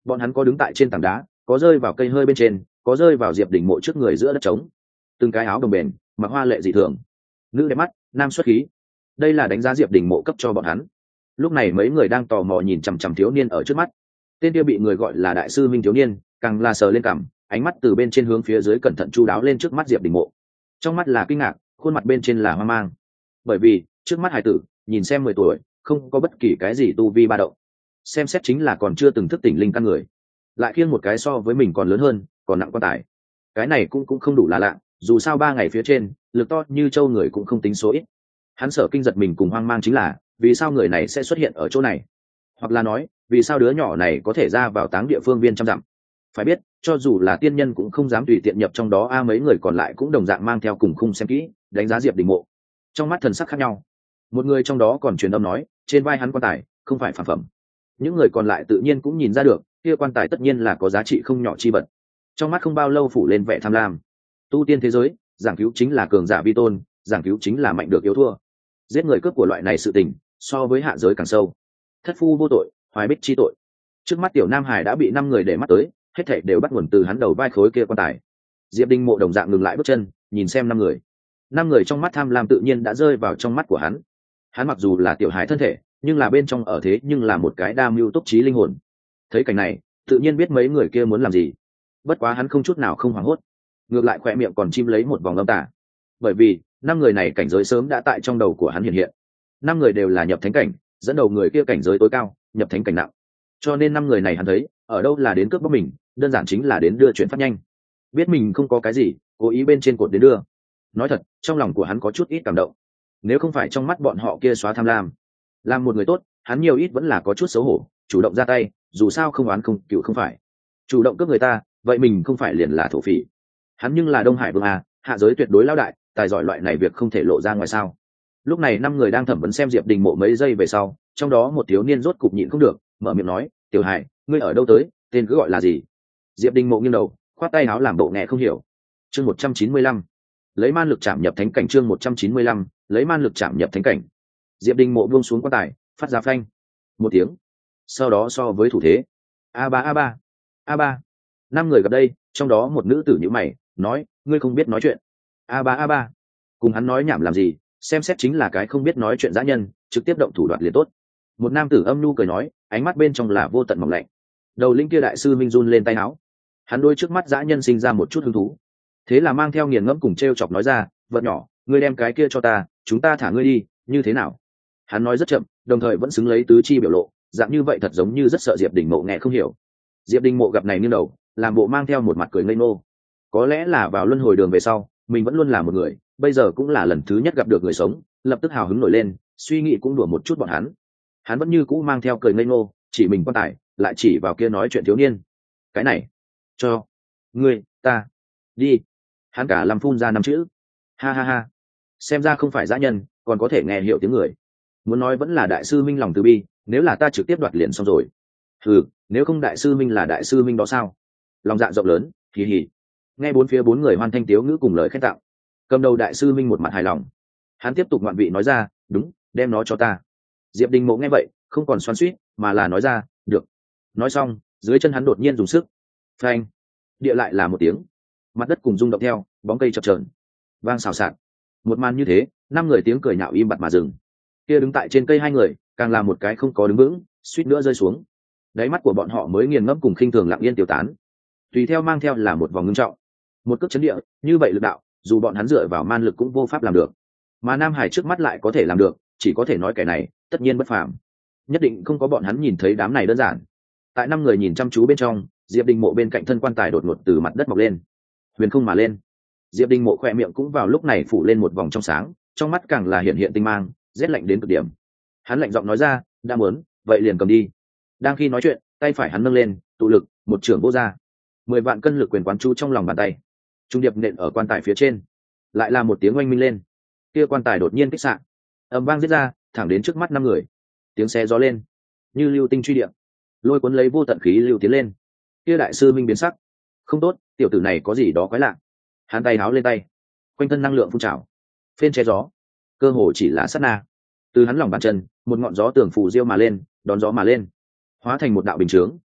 bọn hắn có đứng tại trên tảng đá, có rơi vào cây hơi bên trên, có rơi vào Diệp Đình Mộ trước người giữa đất trống. Từng cái áo đồng bền, mặc hoa lệ dị thường, nữ đẹp mắt, nam xuất khí. Đây là đánh giá Diệp Đình Mộ cấp cho bọn hắn. Lúc này mấy người đang tò mò nhìn chằm chằm thiếu niên ở trước mắt. Tên kia bị người gọi là đại sư minh thiếu niên, càng là sờ lên cằm, ánh mắt từ bên trên hướng phía dưới cẩn thận chu đáo lên trước mắt Diệp Đình Mộ. Trong mắt là kinh ngạc, khuôn mặt bên trên là hoang mang. Bởi vì trước mắt hải tử, nhìn xem 10 tuổi, không có bất kỳ cái gì tu vi ba động, xem xét chính là còn chưa từng thức tỉnh linh căn người, lại khiêng một cái so với mình còn lớn hơn, còn nặng quan tài. Cái này cũng không đủ là lạ, dù sao 3 ngày phía trên, lực to như châu người cũng không tính số ít. Hắn sợ kinh giật mình cùng hoang mang chính là, vì sao người này sẽ xuất hiện ở chỗ này, hoặc là nói, vì sao đứa nhỏ này có thể ra vào táng địa phương viên trăm dặm. Phải biết, cho dù là tiên nhân cũng không dám tùy tiện nhập trong đó, mấy người còn lại cũng đồng dạng mang theo cùng khung xem kỹ, đánh giá Diệp Đình Mộ. Trong mắt thần sắc khác nhau. Một người trong đó còn truyền âm nói, trên vai hắn quan tài không phải phản phẩm. Những người còn lại tự nhiên cũng nhìn ra được, kia quan tài tất nhiên là có giá trị không nhỏ chi vật. Trong mắt không bao lâu phủ lên vẻ tham lam. Tu tiên thế giới, giảng cứu chính là cường giả vi tôn, giảng cứu chính là mạnh được yếu thua. Giết người cướp của loại này sự tình, so với hạ giới càng sâu. Thất phu vô tội, hoài bích chi tội. Trước mắt tiểu Nam Hải đã bị 5 người để mắt tới, hết thảy đều bắt nguồn từ hắn đầu vai khối kia quan tài. Diệp Đình Mộ đồng dạng ngừng lại bước chân, nhìn xem 5 người. 5 người trong mắt tham lam tự nhiên đã rơi vào trong mắt của hắn. Hắn mặc dù là tiểu hải thân thể, nhưng là bên trong ở thế nhưng là một cái đa mưu túc trí linh hồn. Thấy cảnh này, tự nhiên biết mấy người kia muốn làm gì. Bất quá hắn không chút nào không hoảng hốt, ngược lại khỏe miệng còn chim lấy một vòng âm tà. Bởi vì 5 người này cảnh giới sớm đã tại trong đầu của hắn hiện hiện. 5 người đều là nhập thánh cảnh, dẫn đầu người kia cảnh giới tối cao, nhập thánh cảnh nặng. Cho nên 5 người này hắn thấy, ở đâu là đến cướp bóc mình, đơn giản chính là đến đưa chuyện phát nhanh. Biết mình không có cái gì, cố ý bên trên cột đến đưa. Nói thật, trong lòng của hắn có chút ít cảm động. Nếu không phải trong mắt bọn họ kia xóa tham lam, làm một người tốt, hắn nhiều ít vẫn là có chút xấu hổ, chủ động ra tay, dù sao không oán không cựu không phải. Chủ động cướp người ta, vậy mình không phải liền là thổ phỉ. Hắn nhưng là Đông Hải Vương à, hạ giới tuyệt đối lão đại, tài giỏi loại này việc không thể lộ ra ngoài sao. Lúc này 5 người đang thẩm vấn xem Diệp Đình Mộ mấy giây về sau, trong đó một thiếu niên rốt cục nhịn không được, mở miệng nói, "Tiểu Hải, ngươi ở đâu tới, tên cứ gọi là gì?" Diệp Đình Mộ nghiêng đầu, khoát tay áo làm bộ nghe không hiểu. Chương 195, lấy man lực chạm nhập thánh cảnh. Chương 195, lấy man lực chạm nhập thánh cảnh. Diệp Đình Mộ buông xuống quan tài, phát ra phanh một tiếng, sau đó so với thủ thế A3 5 người gặp đây, trong đó một nữ tử nhíu mày, nói, "Ngươi không biết nói chuyện." A3 cùng hắn nói nhảm làm gì, xem xét chính là cái không biết nói chuyện dã nhân, trực tiếp động thủ đoạt liền tốt. Một nam tử âm nhu cười nói, ánh mắt bên trong là vô tận mỏng lạnh. Đầu linh kia đại sư minh run lên tay áo, hắn đôi trước mắt dã nhân sinh ra một chút hứng thú, thế là mang theo nghiền ngẫm cùng trêu chọc nói ra, "Vật nhỏ, ngươi đem cái kia cho ta, chúng ta thả ngươi đi, như thế nào?" Hắn nói rất chậm, đồng thời vẫn xứng lấy tứ chi biểu lộ, dạng như vậy thật giống như rất sợ Diệp Đình Mộ nghe không hiểu. Diệp Đình Mộ gặp này nghiêng đầu, làm bộ mang theo một mặt cười ngây ngô. Có lẽ là vào luân hồi đường về sau, mình vẫn luôn là một người, bây giờ cũng là lần thứ nhất gặp được người sống, lập tức hào hứng nổi lên, suy nghĩ cũng đùa một chút bọn hắn. Hắn vẫn như cũ mang theo cười ngây ngô, chỉ mình quan tài, lại chỉ vào kia nói chuyện thiếu niên. "Cái này, cho ngươi, ta đi." Hắn cả làm phun ra 5 chữ. Ha ha ha. Xem ra không phải dã nhân, còn có thể nghe hiểu tiếng người. Muốn nói vẫn là đại sư minh lòng từ bi, nếu là ta trực tiếp đoạt liền xong rồi. Nếu không đại sư minh là đại sư minh đó sao? Lòng dạ rộng lớn, hì hì. Nghe bốn phía 4 người hoan thanh tiếu ngữ cùng lời khen tặng. Cầm đầu đại sư minh một mặt hài lòng. Hắn tiếp tục ngoạn vị nói ra, "Đúng, đem nó cho ta." Diệp Đình Mộ nghe vậy, không còn xoắn xuýt, mà là nói ra, "Được." Nói xong, dưới chân hắn đột nhiên dùng sức. Phanh! Địa lại là một tiếng. Mặt đất cùng rung động theo, bóng cây chập chờn, vang xào xạc. Một màn như thế, 5 người tiếng cười nhạo im bặt mà dừng. Kia đứng tại trên cây 2 người, càng là một cái không có đứng vững, suýt nữa rơi xuống. Đáy mắt của bọn họ mới nghiền ngẫm cùng khinh thường lặng yên tiêu tán. Tùy theo mang theo là một vòng ngưng trọng. Một cước chấn địa, như vậy lực đạo, dù bọn hắn dựa vào man lực cũng vô pháp làm được. Mà Nam Hải trước mắt lại có thể làm được, chỉ có thể nói kẻ này, tất nhiên bất phàm. Nhất định không có bọn hắn nhìn thấy đám này đơn giản. Tại 5 người nhìn chăm chú bên trong, Diệp Đình Mộ bên cạnh thân quan tài đột ngột từ mặt đất mọc lên, huyền không mà lên. Diệp Đình Mộ khỏe miệng cũng vào lúc này phủ lên một vòng trong sáng, trong mắt càng là hiện hiện tinh mang, rét lạnh đến cực điểm. Hắn lạnh giọng nói ra, "Đã muốn, vậy liền cầm đi." Đang khi nói chuyện, tay phải hắn nâng lên, tụ lực, một chưởng vô ra. 10 vạn cân lực quyền quán chú trong lòng bàn tay, trung điệp nện ở quan tài phía trên. Lại là một tiếng oanh minh lên, kia quan tài đột nhiên kích xạ, ầm vang giết ra, thẳng đến trước mắt 5 người. Tiếng xé gió lên, như lưu tinh truy điện, lôi cuốn lấy vô tận khí lưu tiến lên. Kia đại sư minh biến sắc, không tốt, tiểu tử này có gì đó quái lạ. Hắn tay háo lên tay, quanh thân năng lượng phun trào, phên che gió, cơ hồ chỉ là sát na. Từ hắn lòng bàn chân, một ngọn gió tường phù diêu mà lên, đón gió mà lên, hóa thành một đạo bình chướng,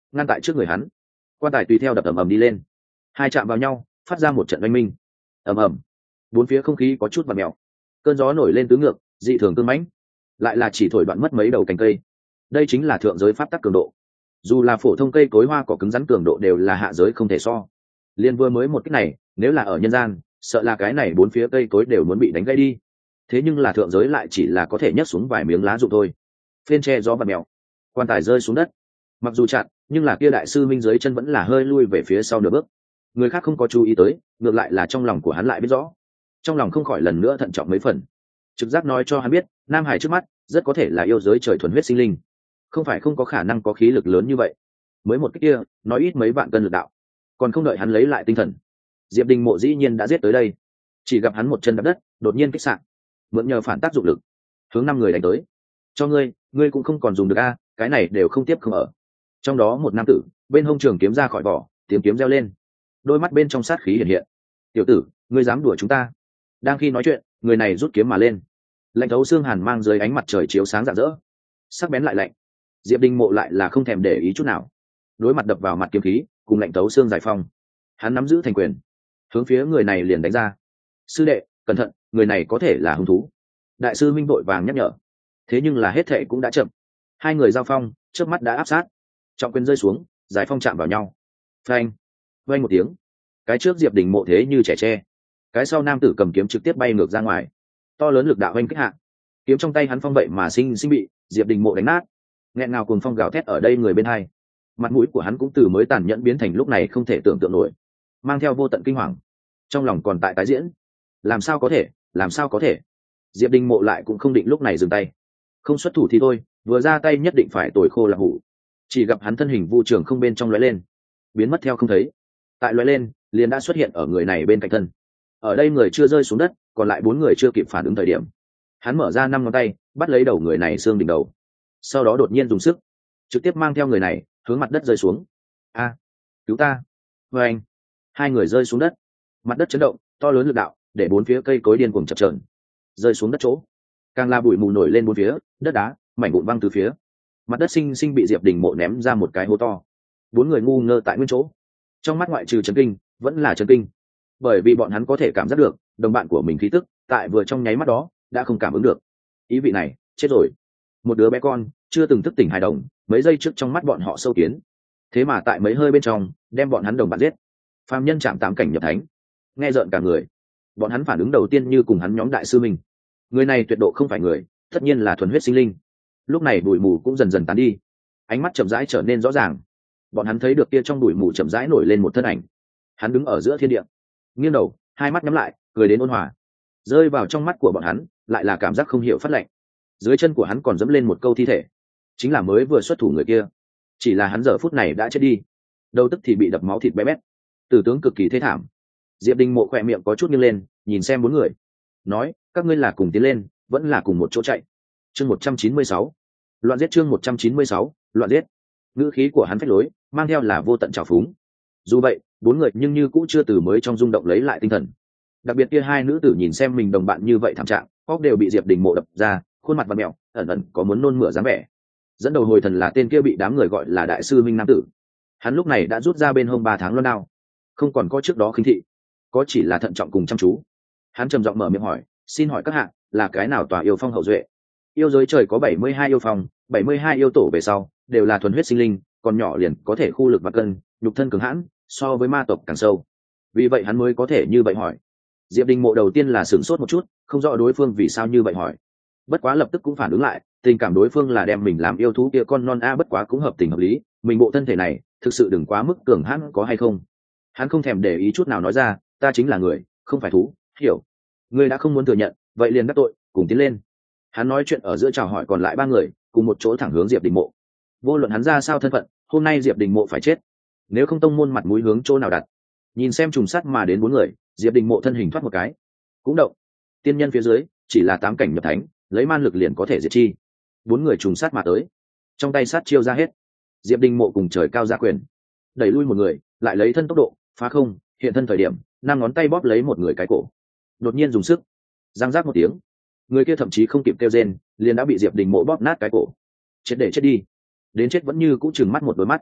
ngăn tại trước người hắn. Quan tài tùy theo đập ầm ầm đi lên, hai chạm vào nhau phát ra một trận oanh minh. Ầm ầm, bốn phía không khí có chút vặn mèo, cơn gió nổi lên tứ ngược, dị thường cương mãnh, lại là chỉ thổi đoạn mất mấy đầu cành cây. Đây chính là thượng giới pháp tắc cường độ, dù là phổ thông cây cối hoa cỏ cứng rắn cường độ đều là hạ giới không thể so. Liên vừa mới một cách này, nếu là ở nhân gian, sợ là cái này bốn phía cây cối đều muốn bị đánh gãy đi. Thế nhưng là thượng giới lại chỉ là có thể nhấc xuống vài miếng lá rụng thôi. Phên tre gió vặn mèo, quan tài rơi xuống đất. Mặc dù chặn, nhưng là kia đại sư minh dưới chân vẫn là hơi lui về phía sau nửa bước. Người khác không có chú ý tới, ngược lại là trong lòng của hắn lại biết rõ. Trong lòng không khỏi lần nữa thận trọng mấy phần. Trực giác nói cho hắn biết, Nam Hải trước mắt rất có thể là yêu giới trời thuần huyết sinh linh, không phải không có khả năng có khí lực lớn như vậy. Mới một cái kia, nói ít mấy vạn cân lực đạo, còn không đợi hắn lấy lại tinh thần, Diệp Đình Mộ dĩ nhiên đã giết tới đây. Chỉ gặp hắn một chân đạp đất, đột nhiên kích sạn, mượn nhờ phản tác dụng lực, hướng 5 người đánh tới. Cho ngươi cũng không còn dùng được a, cái này đều không tiếp không ở. Trong đó một nam tử bên hông trường kiếm ra khỏi vỏ, tiếng kiếm reo lên, đôi mắt bên trong sát khí hiện hiện. Tiểu tử, ngươi dám đùa chúng ta? Đang khi nói chuyện, người này rút kiếm mà lên, lạnh thấu xương hàn mang dưới ánh mặt trời chiếu sáng rạng rỡ, sắc bén lại lạnh. Diệp Đình Mộ lại là không thèm để ý chút nào, đối mặt đập vào mặt kiếm khí cùng lạnh thấu xương giải phong, hắn nắm giữ thành quyền, hướng phía người này liền đánh ra. Sư đệ, cẩn thận, người này có thể là hung thú. Đại sư minh vội vàng nhắc nhở, thế nhưng là hết thệ cũng đã chậm. Hai người giao phong trước mắt đã áp sát, trọng quyền rơi xuống, giải phong chạm vào nhau. Phanh, vang một tiếng, cái trước Diệp Đình Mộ thế như trẻ tre, cái sau nam tử cầm kiếm trực tiếp bay ngược ra ngoài. To lớn lực đạo oanh kích hạ, kiếm trong tay hắn phong vậy mà sinh bị Diệp Đình Mộ đánh nát. Nghẹn ngào cùng phong gào thét ở đây người bên hai, mặt mũi của hắn cũng từ mới tàn nhẫn biến thành lúc này không thể tưởng tượng nổi, mang theo vô tận kinh hoàng. Trong lòng còn tại tái diễn, làm sao có thể, làm sao có thể. Diệp Đình Mộ lại cũng không định lúc này dừng tay, không xuất thủ thì thôi, vừa ra tay nhất định phải tồi khô là hủ. Chỉ gặp hắn thân hình vu trường không bên trong lóe lên, biến mất theo không thấy. Tại lóe lên liền đã xuất hiện ở người này bên cạnh thân. Ở đây người chưa rơi xuống đất, còn lại 4 người chưa kịp phản ứng thời điểm, hắn mở ra 5 ngón tay bắt lấy đầu người này xương đỉnh đầu, sau đó đột nhiên dùng sức trực tiếp mang theo người này hướng mặt đất rơi xuống. A, cứu ta! Vê anh, hai người rơi xuống đất, mặt đất chấn động, to lớn lực đạo để 4 phía cây cối điên cuồng chập chờn. Rơi xuống đất chỗ, càng là bụi mù nổi lên 4 phía, đất đá mảnh vụn văng từ phía, mặt đất sinh sinh bị Diệp Đình Mộ ném ra một cái hố to. 4 người ngu ngơ tại nguyên chỗ, trong mắt ngoại trừ chấn kinh vẫn là chấn kinh, bởi vì bọn hắn có thể cảm giác được đồng bạn của mình khí tức tại vừa trong nháy mắt đó đã không cảm ứng được. Ý vị này chết rồi. Một đứa bé con chưa từng thức tỉnh hài đồng, mấy giây trước trong mắt bọn họ sâu kiến, thế mà tại mấy hơi bên trong đem bọn hắn đồng bạn giết. Phàm nhân chạm 8 cảnh nhập thánh, nghe rợn cả người. Bọn hắn phản ứng đầu tiên như cùng hắn nhóm đại sư mình, người này tuyệt độ không phải người, tất nhiên là thuần huyết sinh linh. Lúc này bụi mù cũng dần dần tán đi, ánh mắt chậm rãi trở nên rõ ràng. Bọn hắn thấy được kia trong bụi mù chậm rãi nổi lên một thân ảnh, hắn đứng ở giữa thiên địa, nghiêng đầu, hai mắt nhắm lại, cười đến ôn hòa. Rơi vào trong mắt của bọn hắn lại là cảm giác không hiểu phát lạnh. Dưới chân của hắn còn dẫm lên một câu thi thể, chính là mới vừa xuất thủ người kia. Chỉ là hắn giờ phút này đã chết đi, đầu tức thì bị đập máu thịt bé bét, tử tướng cực kỳ thê thảm. Diệp Đình Mộ khỏe miệng có chút nghiêng lên, nhìn xem 4 người, nói: các ngươi là cùng tiến lên, vẫn là cùng một chỗ chạy? Chương 196, loạn giết. Chương 196, loạn giết. Ngữ khí của hắn phách lối, mang theo là vô tận trào phúng. Dù vậy, 4 người nhưng như cũ chưa từ mới trong rung động lấy lại tinh thần. Đặc biệt kia hai nữ tử nhìn xem mình đồng bạn như vậy thảm trạng, óc đều bị Diệp Đình Mộ đập ra, khuôn mặt vặn mèo, ẩn ẩn có muốn nôn mửa dáng vẻ. Dẫn đầu hồi thần là tên kia bị đám người gọi là đại sư minh nam tử. Hắn lúc này đã rút ra bên hông 3 tháng loan đao, không còn có trước đó khinh thị, có chỉ là thận trọng cùng chăm chú. Hắn trầm giọng mở miệng hỏi: xin hỏi các hạ là cái nào tòa yêu phong hậu duệ? Yêu giới trời có 72 yêu phong, 72 yêu tổ về sau đều là thuần huyết sinh linh, còn nhỏ liền có thể khu lực và cân, nhục thân cường hãn, so với ma tộc càng sâu. Vì vậy hắn mới có thể như vậy hỏi. Diệp Đình Mộ đầu tiên là sửng sốt một chút, không rõ đối phương vì sao như vậy hỏi. Bất quá lập tức cũng phản ứng lại, tình cảm đối phương là đem mình làm yêu thú kia con non a, bất quá cũng hợp tình hợp lý, mình bộ thân thể này thực sự đừng quá mức cường hãn có hay không. Hắn không thèm để ý chút nào nói ra: ta chính là người, không phải thú, hiểu. Ngươi đã không muốn thừa nhận, vậy liền đắc tội, cùng tiến lên. Hắn nói chuyện ở giữa chào hỏi còn lại 3 người, cùng một chỗ thẳng hướng Diệp Đình Mộ. Vô luận hắn ra sao thân phận, hôm nay Diệp Đình Mộ phải chết, nếu không tông môn mặt mũi hướng chỗ nào đặt. Nhìn xem trùng sát mà đến 4 người, Diệp Đình Mộ thân hình thoát một cái, cũng động. Tiên nhân phía dưới chỉ là 8 cảnh nhập thánh, lấy man lực liền có thể diệt chi. 4 người trùng sát mà tới, trong tay sát chiêu ra hết. Diệp Đình Mộ cùng trời cao ra quyền, đẩy lui một người, lại lấy thân tốc độ phá không hiện thân thời điểm, 5 ngón tay bóp lấy một người cái cổ, đột nhiên dùng sức, răng rác một tiếng, người kia thậm chí không kịp kêu rên, liền đã bị Diệp Đình Mộ bóp nát cái cổ. Chết để chết đi, đến chết vẫn như cũ trừng mắt một đôi mắt.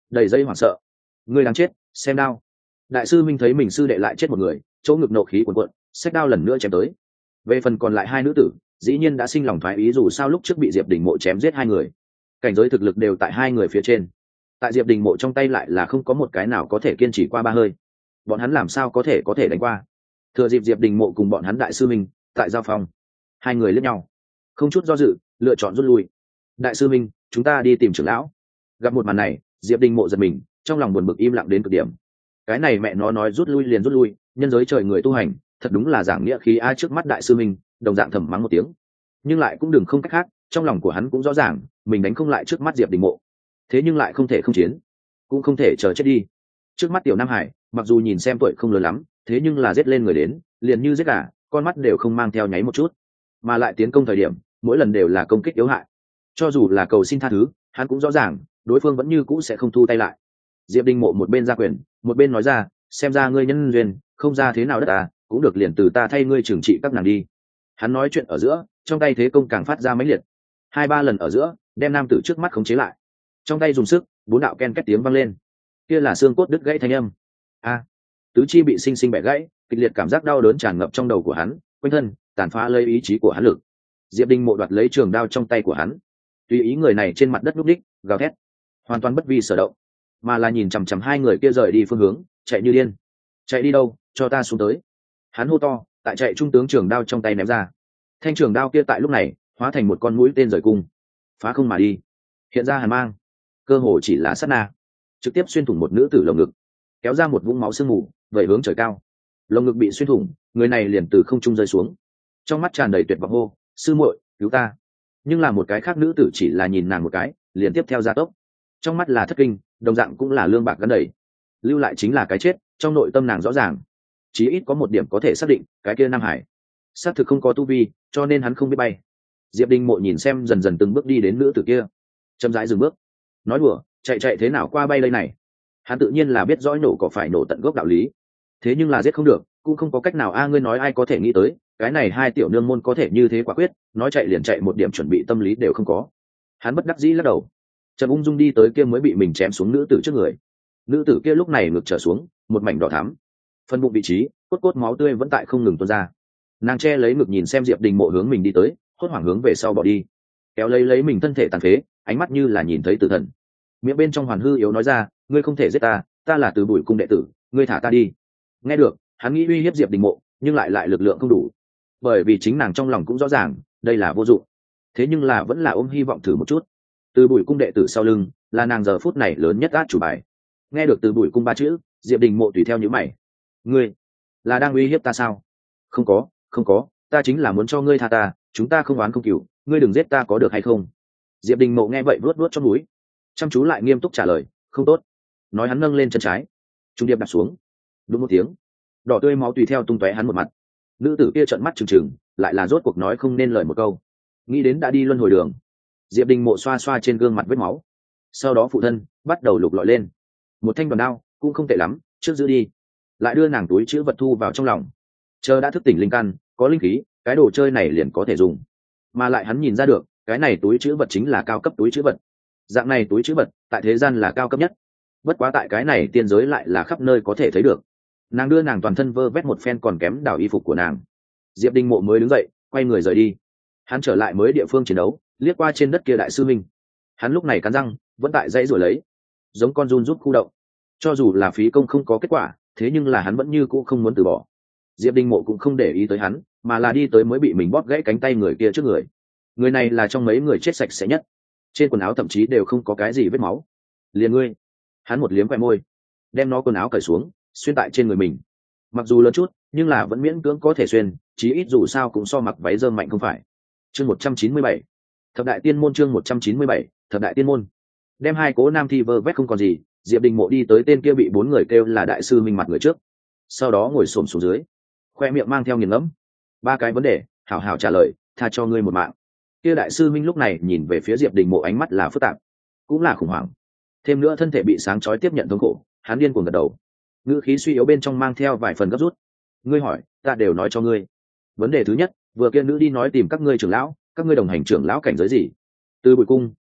đầy dây hoảng sợ. Ngươi đáng chết, xem đao. Đại sư minh thấy mình sư đệ lại chết một người, chỗ ngực nộ khí cuồn cuộn, xách đao lần nữa chém tới. Về phần còn lại hai nữ tử, dĩ nhiên đã sinh lòng thoái ý, dù sao lúc trước bị Diệp Đình Mộ chém giết hai người, cảnh giới thực lực đều tại hai người phía trên. Tại Diệp Đình Mộ trong tay lại là không có một cái nào có thể kiên trì qua ba hơi. Bọn hắn làm sao có thể đánh qua? Thừa dịp Diệp Đình Mộ cùng bọn hắn đại sư minh tại giao phòng, hai người liếc nhau, không chút do dự, lựa chọn rút lui. Đại sư minh, chúng ta đi tìm trưởng lão. Gặp một màn này, Diệp Đình Mộ giật mình, trong lòng buồn bực im lặng đến cực điểm. Cái này mẹ nó nói rút lui liền rút lui, nhân giới trời người tu hành, thật đúng là giảng nghĩa khí ai. Trước mắt đại sư minh đồng dạng thầm mắng một tiếng, nhưng lại cũng đừng không cách khác, trong lòng của hắn cũng rõ ràng mình đánh không lại trước mắt Diệp Đình Mộ, thế nhưng lại không thể không chiến, cũng không thể chờ chết đi. Trước mắt tiểu Nam Hải mặc dù nhìn xem tuổi không lớn lắm, thế nhưng là giết lên người đến liền như giết gà, con mắt đều không mang theo nháy một chút, mà lại tiến công thời điểm mỗi lần đều là công kích yếu hại. Cho dù là cầu xin tha thứ, hắn cũng rõ ràng đối phương vẫn như cũ sẽ không thu tay lại. Diệp Đình Mộ một bên ra quyền, một bên nói ra, xem ra ngươi nhân duyên không ra thế nào đất à, cũng được, liền từ ta thay ngươi trừng trị các nàng đi. Hắn nói chuyện ở giữa, trong tay thế công càng phát ra mãnh liệt, 2-3 lần ở giữa đem nam tử trước mắt khống chế lại. Trong tay dùng sức, 4 đạo ken két tiếng vang lên, kia là xương cốt đứt gãy thanh âm. Tứ chi bị sinh sinh bẻ gãy, kịch liệt cảm giác đau đớn tràn ngập trong đầu của hắn, quanh thân tàn phá lấy ý chí của hắn lực. Diệp Đình Mộ đoạt lấy trường đao trong tay của hắn, tùy ý người này trên mặt đất núp đích gào thét, hoàn toàn bất vi sở động, mà là nhìn chằm chằm hai người kia rời đi phương hướng, chạy như điên. Chạy đi đâu? Cho ta xuống tới! Hắn hô to, tại chạy trung tướng trường đao trong tay ném ra. Thanh trường đao kia tại lúc này hóa thành một con mũi tên rời cung, phá không mà đi, hiện ra hàn mang, cơ hồ chỉ là sát na, trực tiếp xuyên thủng một nữ tử lồng ngực, kéo ra một vũng máu sương mù vẩy hướng trời cao. Lồng ngực bị xuyên thủng, người này liền từ không trung rơi xuống, trong mắt tràn đầy tuyệt vọng hô, sư muội, cứu ta. Nhưng là một cái khác nữ tử chỉ là nhìn nàng một cái, liền tiếp theo gia tốc, trong mắt là thất kinh, đồng dạng cũng là lương bạc gắn đầy, lưu lại chính là cái chết. Trong nội tâm nàng rõ ràng, chí ít có một điểm có thể xác định, cái kia Nam Hải xác thực không có tu vi, cho nên hắn không biết bay. Diệp Đình Mộ nhìn xem dần dần từng bước đi đến nữ tử kia, chậm rãi dừng bước, nói đùa, chạy thế nào qua bay đây này. Hắn tự nhiên là biết rõ nổ có phải nổ tận gốc đạo lý, thế nhưng là giết không được, cũng không có cách nào a. Ngươi nói ai có thể nghĩ tới, cái này hai tiểu nương môn có thể như thế quả quyết, nói chạy liền chạy, một điểm chuẩn bị tâm lý đều không có. Hắn bất đắc dĩ lắc đầu, chậm ung dung đi tới kia mới bị mình chém xuống nữ tử trước người. Nữ tử kia lúc này ngực trở xuống, một mảnh đỏ thắm, phân bụng vị trí cốt máu tươi vẫn tại không ngừng tuôn ra. Nàng che lấy ngực nhìn xem Diệp Đình Mộ hướng mình đi tới, hốt hoảng hướng về sau bỏ đi, kéo lấy mình thân thể tàn phế, ánh mắt như là nhìn thấy tử thần, miệng bên trong hoàn hư yếu nói ra, ngươi không thể giết ta, ta là Từ Bùi cung đệ tử, ngươi thả ta đi. Nghe được, hắn nghĩ uy hiếp Diệp Đình Mộ, nhưng lại lực lượng không đủ, bởi vì chính nàng trong lòng cũng rõ ràng đây là vô dụng, thế nhưng là vẫn là ôm hy vọng thử một chút. Từ Bùi cung đệ tử sau lưng là nàng giờ phút này lớn nhất át chủ bài. Nghe được Từ Bùi cung 3 chữ, Diệp Đình Mộ tùy theo nhíu mày, ngươi là đang uy hiếp ta sao? Không có, ta chính là muốn cho ngươi tha ta, chúng ta không oán không cừu, ngươi đừng giết ta có được hay không? Diệp Đình Mộ nghe vậy vuốt trong núi, chăm chú lại nghiêm túc trả lời, không tốt. Nói hắn nâng lên chân trái, trung điệp đặt xuống, đúng một tiếng, đỏ tươi máu tùy theo tung tóe hắn một mặt. Nữ tử kia trợn mắt trừng trừng, lại là rốt cuộc nói không nên lời một câu, nghĩ đến đã đi luân hồi đường. Diệp Đình Mộ xoa xoa trên gương mặt vết máu, sau đó phụ thân bắt đầu lục lọi lên một thanh đoàn đao, cũng không tệ lắm, trước giữ đi. Lại đưa nàng túi chữ vật thu vào trong lòng, chờ đã thức tỉnh linh căn, có linh khí, cái đồ chơi này liền có thể dùng. Mà lại hắn nhìn ra được, cái này túi chữ vật chính là cao cấp túi chữ vật, dạng này túi chữ vật tại thế gian là cao cấp nhất, bất quá tại cái này tiên giới lại là khắp nơi có thể thấy được. Nàng đưa nàng toàn thân vơ vét một phen còn kém đảo y phục của nàng. Diệp Đình Mộ mới đứng dậy, quay người rời đi. Hắn trở lại mới địa phương chiến đấu, liếc qua trên đất kia đại sư minh, hắn lúc này cắn răng vẫn tại dãy rồi lấy, giống con giun rút khu động. Cho dù là phí công không có kết quả, thế nhưng là hắn vẫn như cũ không muốn từ bỏ. Diệp Đình Mộ cũng không để ý tới hắn, mà là đi tới mới bị mình bóp gãy cánh tay người kia trước người. Người này là trong mấy người chết sạch sẽ nhất, trên quần áo thậm chí đều không có cái gì vết máu. Liền ngươi. Hắn một liếm quẹt môi, đem nó quần áo cởi xuống, xuyên tại trên người mình. Mặc dù lớn chút, nhưng là vẫn miễn cưỡng có thể xuyên, chí ít dù sao cũng so mặc váy dơm mạnh không phải. Chương 197, Thập đại tiên môn. Chương 197, Thập đại tiên môn. Đem hai cố nam thi vơ vét không còn gì, Diệp Đình Mộ đi tới tên kia bị 4 người kêu là đại sư minh mặt người trước, sau đó ngồi xổm xuống dưới, khoe miệng mang theo nghiền ngẫm. 3 cái vấn đề, hảo hảo trả lời, tha cho ngươi một mạng. Kia đại sư minh lúc này nhìn về phía Diệp Đình Mộ, ánh mắt là phức tạp, cũng là khủng hoảng, thêm nữa thân thể bị sáng chói tiếp nhận thống khổ. Hắn điên cuồng gật đầu, ngữ khí suy yếu bên trong mang theo vài phần gấp rút. Ngươi hỏi, ta đều nói cho ngươi. Vấn đề thứ nhất, vừa kia nữ đi nói tìm các ngươi trưởng lão, các ngươi đồng hành trưởng lão cảnh giới gì? Từ Bùi cung,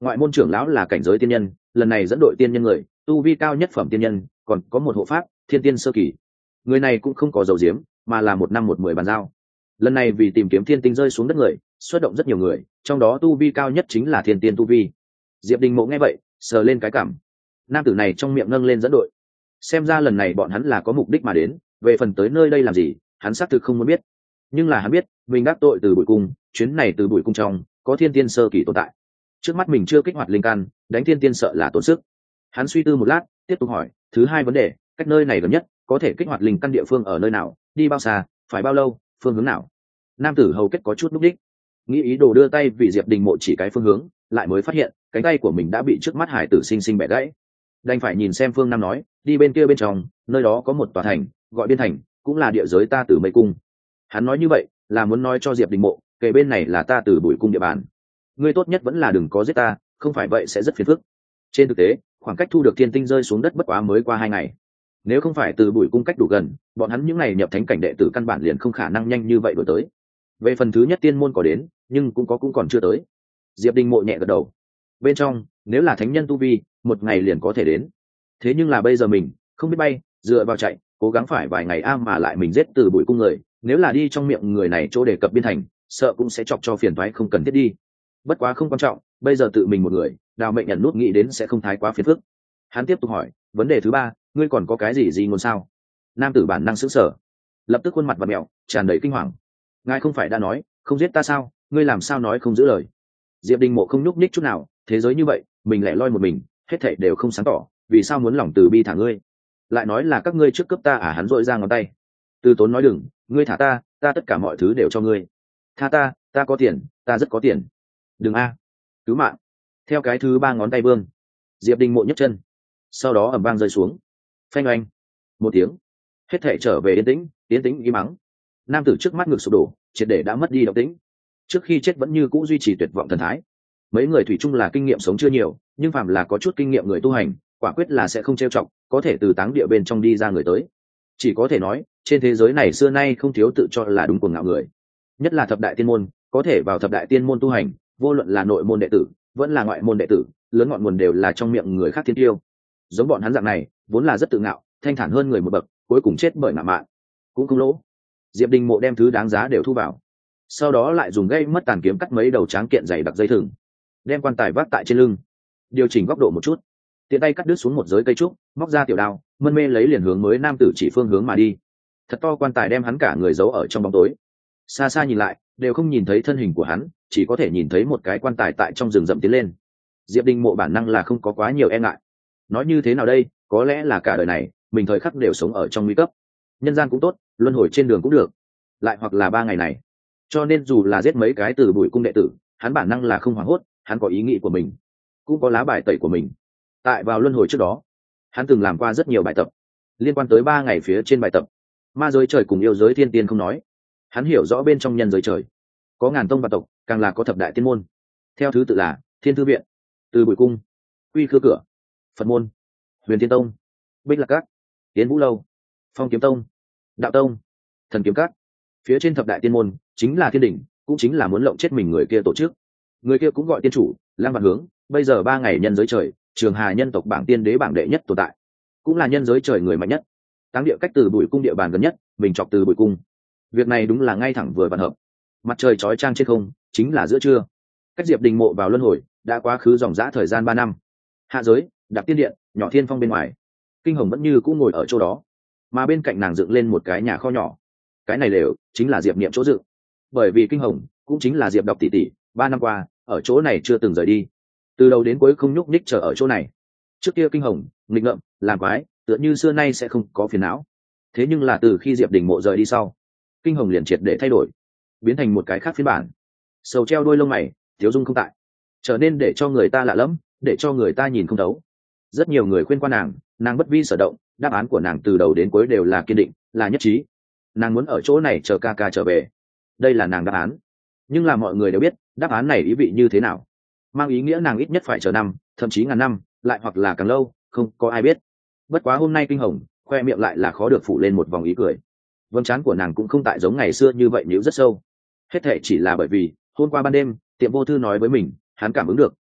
ngoại môn trưởng lão là cảnh giới tiên nhân, lần này dẫn đội tiên nhân người tu vi cao nhất phẩm tiên nhân, còn có một hộ pháp thiên tiên sơ kỳ. Người này cũng không có dầu diếm, mà là 1 năm 1 10 bàn giao. Lần này vì tìm kiếm thiên tinh rơi xuống đất người, xuất động rất nhiều người, trong đó tu vi cao nhất chính là thiên tiên tu vi. Diệp Đình Mộ nghe vậy sờ lên cái cảm, nam tử này trong miệng nâng lên dẫn đội, xem ra lần này bọn hắn là có mục đích mà đến. Về phần tới nơi đây làm gì, hắn xác thực không muốn biết, nhưng là hắn biết mình đắc tội từ bụi cung, chuyến này từ bụi cung trong có thiên tiên sơ kỳ tồn tại, trước mắt mình chưa kích hoạt linh căn, đánh thiên tiên sợ là tốn sức. Hắn suy tư một lát tiếp tục hỏi, thứ hai vấn đề, cách nơi này gần nhất có thể kích hoạt linh căn địa phương ở nơi nào, đi bao xa, phải bao lâu, phương hướng nào? Nam tử hầu kết có chút núp đích, nghĩ ý đồ đưa tay vì Diệp Đình Mộ chỉ cái phương hướng, lại mới phát hiện cánh tay của mình đã bị trước mắt hải tử sinh sinh bẻ gãy, đành phải nhìn xem phương Nam nói, đi bên kia bên trong, nơi đó có một tòa thành gọi Biên Thành, cũng là địa giới ta Tử Mây Cung. Hắn nói như vậy là muốn nói cho Diệp Đình Mộ kể bên này là ta Tử Bụi Cung địa bàn, ngươi tốt nhất vẫn là đừng có giết ta, không phải vậy sẽ rất phiền phức. Trên thực tế khoảng cách thu được thiên tinh rơi xuống đất bất quá mới qua 2 ngày, nếu không phải Từ Bụi Cung cách đủ gần, bọn hắn những ngày nhập thánh cảnh đệ tử căn bản liền không khả năng nhanh như vậy đổi tới. Về phần thứ nhất tiên môn có đến, nhưng cũng còn chưa tới. Diệp Đình Mộ nhẹ gật đầu, bên trong nếu là thánh nhân tu vi 1 ngày liền có thể đến, thế nhưng là bây giờ mình không biết bay, dựa vào chạy cố gắng phải vài ngày mà lại mình giết Từ Bụi Cung người, nếu là đi trong miệng người này chỗ đề cập Biên Thành, sợ cũng sẽ chọc cho phiền toái không cần thiết đi. Bất quá không quan trọng, bây giờ tự mình một người, đào mệnh nhận nút nghĩ đến sẽ không thái quá phiền phức. Hắn tiếp tục hỏi, vấn đề thứ 3, ngươi còn có cái gì ngôn sao? Nam tử bản năng sững sờ, lập tức khuôn mặt vặn mèo, tràn đầy kinh hoàng. Ngài không phải đã nói không giết ta sao, ngươi làm sao nói không giữ lời? Diệp Đình Mộ không nhúc nhích chút nào, thế giới như vậy mình lẻ loi một mình, hết thảy đều không sáng tỏ, vì sao muốn lòng từ bi thả ngươi? Lại nói là các ngươi trước cướp ta à? Hắn dội ra ngón tay, Từ Tốn nói đừng, ngươi thả ta tất cả mọi thứ đều cho ngươi. Tha ta có tiền, ta rất có tiền. Đừng a, cứu mạng. Theo cái thứ 3 ngón tay vương, Diệp Đình Mộ nhấc chân, sau đó ầm vang rơi xuống. Phanh oanh một tiếng, hết thảy trở về yên tĩnh im mắng. Nam tử trước mắt ngực sụp đổ, triệt để đã mất đi động tĩnh, trước khi chết vẫn như cũ duy trì tuyệt vọng thần thái. Mấy người thủy chung là kinh nghiệm sống chưa nhiều, nhưng phàm là có chút kinh nghiệm người tu hành, quả quyết là sẽ không trêu chọc có thể từ táng địa bên trong đi ra người tới. Chỉ có thể nói trên thế giới này xưa nay không thiếu tự cho là đúng cuồng ngạo người, nhất là thập đại tiên môn, có thể vào thập đại tiên môn tu hành, vô luận là nội môn đệ tử vẫn là ngoại môn đệ tử, lớn ngọn nguồn đều là trong miệng người khác thiên tiêu. Giống bọn hắn dạng này vốn là rất tự ngạo, thanh thản hơn người một bậc, cuối cùng chết bởi ngạo mạn cũng không lỗ. Diệp Đình Mộ đem thứ đáng giá đều thu vào, sau đó lại dùng gây mất tàn kiếm cắt mấy đầu tráng kiện dày đặc dây thừng, đem quan tài vác tại trên lưng, điều chỉnh góc độ một chút, tiện tay cắt đứt xuống một giới cây trúc, móc ra tiểu đao, mân mê lấy liền hướng mới nam tử chỉ phương hướng mà đi. Thật to quan tài đem hắn cả người giấu ở trong bóng tối, xa xa nhìn lại đều không nhìn thấy thân hình của hắn, chỉ có thể nhìn thấy một cái quan tài tại trong rừng rậm tiến lên. Diệp Đình Mộ bản năng là không có quá nhiều e ngại. Nói như thế nào đây, có lẽ là cả đời này mình thời khắc đều sống ở trong nguy cấp, nhân gian cũng tốt, luân hồi trên đường cũng được, lại hoặc là 3 ngày này. Cho nên dù là giết mấy cái Từ Bụi Cung đệ tử, hắn bản năng là không hoảng hốt, hắn có ý nghĩ của mình, cũng có lá bài tẩy của mình. Tại vào luân hồi trước đó, hắn từng làm qua rất nhiều bài tập liên quan tới 3 ngày phía trên bài tập. Ma giới trời cùng yêu giới thiên tiên không nói, hắn hiểu rõ bên trong nhân giới trời có ngàn tông và tộc, càng là có thập đại tiên môn, theo thứ tự là Thiên Thư Viện, Từ Bụi Cung, Quy Khư Cửa, Phật môn, Huyền Thiên Tông, Bích Lạc Các, Tiến Vũ Lâu, Phong Kiếm Tông, Đạo Tông, Thần Kiếm Các. Phía trên thập đại tiên môn chính là thiên đỉnh, cũng chính là muốn lộng chết mình người kia tổ chức. Người kia cũng gọi tiên chủ Lam Vạn Hướng, bây giờ 3 ngày nhân giới trời Trường Hà nhân tộc bảng tiên đế bảng đệ nhất tồn tại, cũng là nhân giới trời người mạnh nhất. Táng địa cách Từ Bụi Cung địa bàn gần nhất, mình chọc Từ Bụi Cung. Việc này đúng là ngay thẳng vừa vặn hợp. Mặt trời chói chang trên không, chính là giữa trưa. Cách Diệp Đình Mộ vào luân hồi đã quá khứ dòng dã thời gian 3 năm. Hạ giới, Đạp Tiên Điện, nhỏ Thiên Phong bên ngoài, Kinh Hồng vẫn như cũ ngồi ở chỗ đó, mà bên cạnh nàng dựng lên một cái nhà kho nhỏ. Cái này đều chính là Diệp Niệm chỗ dựng, bởi vì Kinh Hồng cũng chính là Diệp Đọc tỷ tỷ, 3 năm qua ở chỗ này chưa từng rời đi, từ đầu đến cuối không nhúc nhích chờ ở chỗ này. Trước kia Kinh Hồng nghịch ngợm làm quái, tựa như xưa nay sẽ không có phiền não, thế nhưng là từ khi Diệp Đình Mộ rời đi sau, Kinh Hồng liền triệt để thay đổi, biến thành một cái khác phiên bản. Sầu treo đuôi lông mày, thiếu dung không tại, trở nên để cho người ta lạ lẫm, để cho người ta nhìn không thấu. Rất nhiều người khuyên qua nàng bất vi sở động, đáp án của nàng từ đầu đến cuối đều là kiên định, là nhất trí. Nàng muốn ở chỗ này chờ ca ca trở về, đây là nàng đáp án. Nhưng là mọi người đều biết đáp án này ý vị như thế nào, mang ý nghĩa nàng ít nhất phải chờ năm, thậm chí ngàn năm, lại hoặc là càng lâu, không có ai biết. Bất quá hôm nay Kinh Hồng khoe miệng lại là khó được phủ lên một vòng ý cười, vầng trán của nàng cũng không tại giống ngày xưa như vậy nhíu rất sâu. Hết thệ chỉ là bởi vì hôm qua ban đêm Tiệm Vô Thư nói với mình, hắn cảm ứng được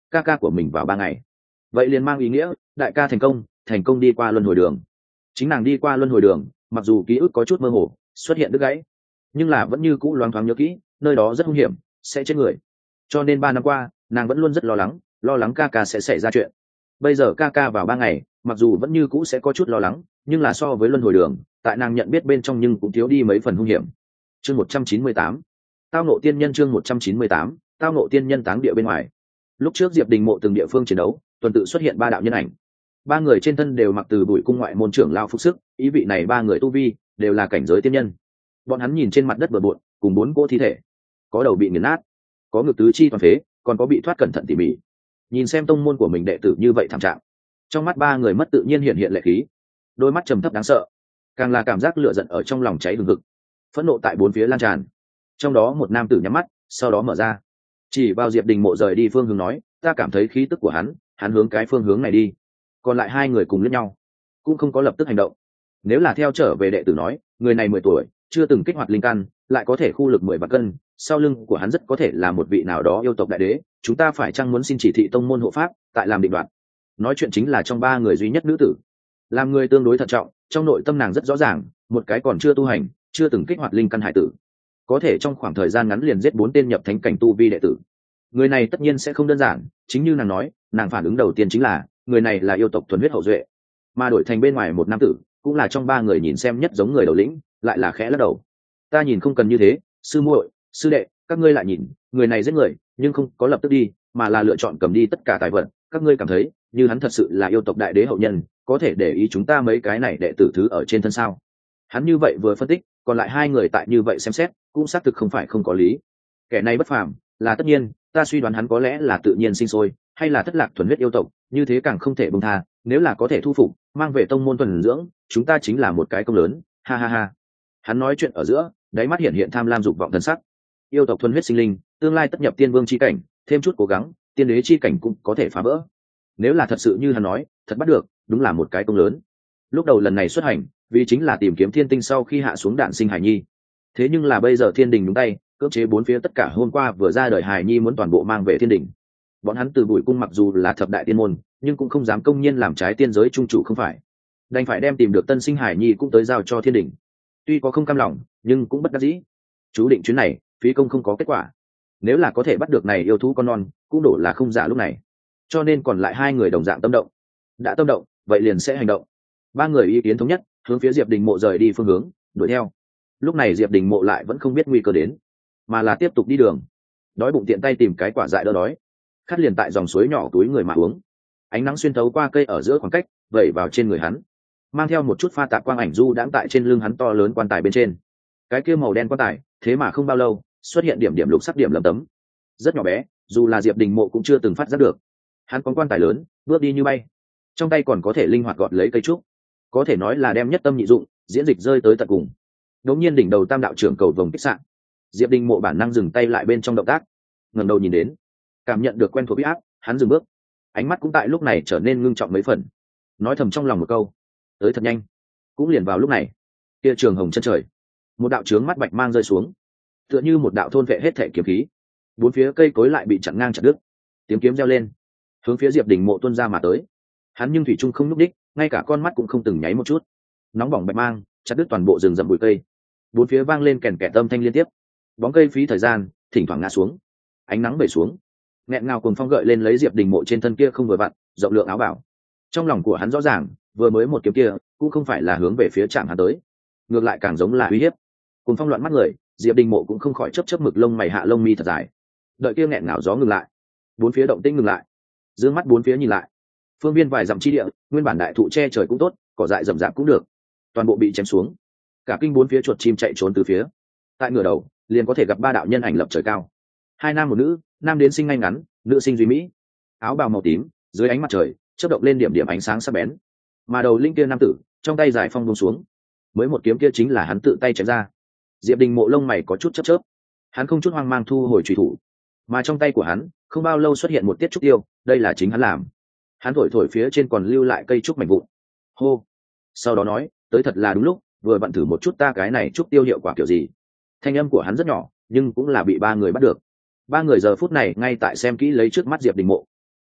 ca ca của mình vào 3 ngày. Vậy liền mang ý nghĩa đại ca thành công đi qua luân hồi đường. Chính nàng đi qua luân hồi đường, mặc dù ký ức có chút mơ hồ, xuất hiện đứt gãy, nhưng là vẫn như cũ loáng thoáng nhớ kỹ, nơi đó rất hung hiểm, sẽ chết người. Cho nên 3 năm qua, nàng vẫn luôn rất lo lắng ca ca sẽ xảy ra chuyện. Bây giờ ca ca vào 3 ngày, mặc dù vẫn như cũ sẽ có chút lo lắng, nhưng là so với luân hồi đường, tại nàng nhận biết bên trong nhưng cũng thiếu đi mấy phần hung hiểm. Chương 198, tao ngộ tiên nhân. Chương 198, tao ngộ tiên nhân. Táng địa bên ngoài. Lúc trước Diệp Đình Mộ từng địa phương chiến đấu, tuần tự xuất hiện 3 đạo nhân ảnh. 3 người trên thân đều mặc từ bụi cung ngoại môn trưởng lao phục sức, ý vị này 3 người tu vi đều là cảnh giới tiên nhân. Bọn hắn nhìn trên mặt đất bừa bộn, cùng 4 cỗ thi thể, có đầu bị nghiền nát, có ngực tứ chi toàn phế, còn có bị thoát cẩn thận tỉ mỉ. Nhìn xem tông môn của mình đệ tử như vậy thảm trạng, trong mắt 3 người mất tự nhiên hiện lệ khí, đôi mắt trầm thấp đáng sợ, càng là cảm giác lửa giận ở trong lòng cháy hừng hực, phẫn nộ tại 4 phía lan tràn. Trong đó một nam tử nhắm mắt, sau đó mở ra, chỉ vào Diệp Đình Mộ rời đi phương hướng nói, ta cảm thấy khí tức của hắn hướng cái phương hướng này đi. Còn lại 2 người cùng liếc nhau, cũng không có lập tức hành động. Nếu là theo trở về đệ tử nói, người này 10 tuổi, chưa từng kích hoạt linh căn, lại có thể khu lực 10 vạn cân, sau lưng của hắn rất có thể là một vị nào đó yêu tộc đại đế, chúng ta phải chăng muốn xin chỉ thị tông môn hộ pháp, tại làm định đoạt. Nói chuyện chính là trong 3 người duy nhất nữ tử, làm người tương đối thận trọng, trong nội tâm nàng rất rõ ràng, một cái còn chưa tu hành, chưa từng kích hoạt linh căn hải tử, có thể trong khoảng thời gian ngắn liền giết 4 tên nhập thánh cảnh tu vi đệ tử. Người này tất nhiên sẽ không đơn giản, chính như nàng nói, nàng phản ứng đầu tiên chính là người này là yêu tộc thuần huyết hậu duệ, mà đổi thành bên ngoài một nam tử, cũng là trong 3 người nhìn xem nhất giống người đầu lĩnh, lại là khẽ lắc đầu. Ta nhìn không cần như thế, sư muội, sư đệ, các ngươi lại nhìn, người này giết người, nhưng không có lập tức đi, mà là lựa chọn cầm đi tất cả tài vật. Các ngươi cảm thấy, như hắn thật sự là yêu tộc đại đế hậu nhân, có thể để ý chúng ta mấy cái này đệ tử thứ ở trên thân sao? Hắn như vậy vừa phân tích, còn lại 2 người tại như vậy xem xét, cũng xác thực không phải không có lý. Kẻ này bất phàm, là tất nhiên, ta suy đoán hắn có lẽ là tự nhiên sinh sôi, hay là thất lạc thuần huyết yêu tộc, như thế càng không thể buông tha, nếu là có thể thu phục, mang về tông môn thuần dưỡng, chúng ta chính là một cái công lớn, ha ha ha. Hắn nói chuyện ở giữa, đáy mắt hiện tham lam dục vọng thần sắc. Yêu tộc thuần huyết sinh linh, tương lai tất nhập tiên vương chi cảnh, thêm chút cố gắng, tiên đế chi cảnh cũng có thể phá vỡ. Nếu là thật sự như hắn nói, thật bắt được, đúng là một cái công lớn. Lúc đầu lần này xuất hành, vì chính là tìm kiếm thiên tinh sau khi hạ xuống đạn sinh hải nhi. Thế nhưng là bây giờ thiên đình đúng tay, cưỡng chế 4 phía tất cả hôm qua vừa ra đời hài nhi muốn toàn bộ mang về thiên đình. Bọn hắn từ bụi cung mặc dù là thập đại tiên môn, nhưng cũng không dám công nhiên làm trái tiên giới trung chủ không phải, đành phải đem tìm được tân sinh hải nhi cũng tới giao cho thiên đình. Tuy có không cam lòng, nhưng cũng bất đắc dĩ. Chú định chuyến này phí công không có kết quả, nếu là có thể bắt được này yêu thú con non, cũng đổ là không giả lúc này. Cho nên còn lại 2 người đồng dạng tâm động, đã tâm động vậy liền sẽ hành động. 3 người ý kiến thống nhất, hướng phía Diệp Đình Mộ rời đi phương hướng đuổi theo. Lúc này Diệp Đình Mộ lại vẫn không biết nguy cơ đến, mà là tiếp tục đi đường, đói bụng tiện tay tìm cái quả dại đỡ đói, khát liền tại dòng suối nhỏ túi người mà uống. Ánh nắng xuyên thấu qua cây ở giữa khoảng cách, vẩy vào trên người hắn, mang theo một chút pha tạp quang ảnh du đãng tại trên lưng hắn to lớn quan tài bên trên. Cái kia màu đen quan tài, thế mà không bao lâu xuất hiện điểm điểm lục sắc điểm lấm tấm, rất nhỏ bé, dù là Diệp Đình Mộ cũng chưa từng phát giác được. Hắn có quan tài lớn, bước đi như bay, trong tay còn có thể linh hoạt gọt lấy cây trúc, có thể nói là đem nhất tâm nhị dụng, diễn dịch rơi tới tận cùng. Đống nhiên đỉnh đầu tam đạo trưởng cầu vồng kích sạn, Diệp Đình Mộ bản năng dừng tay lại bên trong động tác, ngẩng đầu nhìn đến, cảm nhận được quen thuộc uy áp, hắn dừng bước, ánh mắt cũng tại lúc này trở nên ngưng trọng mấy phần, nói thầm trong lòng một câu, tới thật nhanh. Cũng liền vào lúc này, kia trường hồng chân trời, một đạo chướng mắt bạch mang rơi xuống, tựa như một đạo thôn vệ hết thể kiếm khí. 4 phía cây cối lại bị chặn ngang chặt đứt, tiếng kiếm reo lên, hướng phía Diệp Đình Mộ tuôn ra mà tới. Hắn nhưng thủy chung không nhúc đích, ngay cả con mắt cũng không từng nháy một chút. Nóng bỏng bạch mang chặt đứt toàn bộ rừng rậm bụi cây, 4 phía vang lên kèn kẹt âm thanh liên tiếp, bóng cây phí thời gian thỉnh thoảng ngã xuống, ánh nắng bể xuống, nghẹn ngào cùng phong gợi lên lấy Diệp Đình Mộ trên thân kia không vừa vặn rộng lượng áo bảo. Trong lòng của hắn rõ ràng, vừa mới một kiếm kia cũng không phải là hướng về phía chạm hắn tới, ngược lại càng giống là uy hiếp. Cùng phong loạn mắt người, Diệp Đình Mộ cũng không khỏi chớp mực lông mày hạ lông mi thật dài. Đợi kia nghẹn ngào gió ngừng lại, 4 phía động tĩnh ngừng lại, dương mắt 4 phía nhìn lại, phương viên vài dặm chi địa, nguyên bản đại thụ che trời cũng tốt, cỏ dại rậm rạp cũng được, toàn bộ bị chém xuống. Cả kinh 4 phía chuột chim chạy trốn từ phía. Tại ngửa đầu liền có thể gặp 3 đạo nhân ảnh lập trời cao, 2 nam một nữ, nam đến sinh ngay ngắn, nữ sinh duy mỹ, áo bào màu tím, dưới ánh mặt trời chớp động lên điểm điểm ánh sáng sắc bén. Mà đầu linh kia nam tử trong tay giải phong buông xuống, mới một kiếm kia chính là hắn tự tay chém ra. Diệp Đình Mộ lông mày có chút chớp, hắn không chút hoang mang thu hồi chủy thủ, mà trong tay của hắn không bao lâu xuất hiện một tiết trúc tiêu, đây là chính hắn làm. Hắn thổi phía trên còn lưu lại cây trúc mảnh vụn, hô, sau đó nói, tới thật là đúng lúc, vừa vặn thử một chút ta cái này trúc tiêu hiệu quả kiểu gì. Thanh âm của hắn rất nhỏ, nhưng cũng là bị 3 người bắt được. 3 người giờ phút này ngay tại xem kỹ lấy trước mắt Diệp Đình Mộ.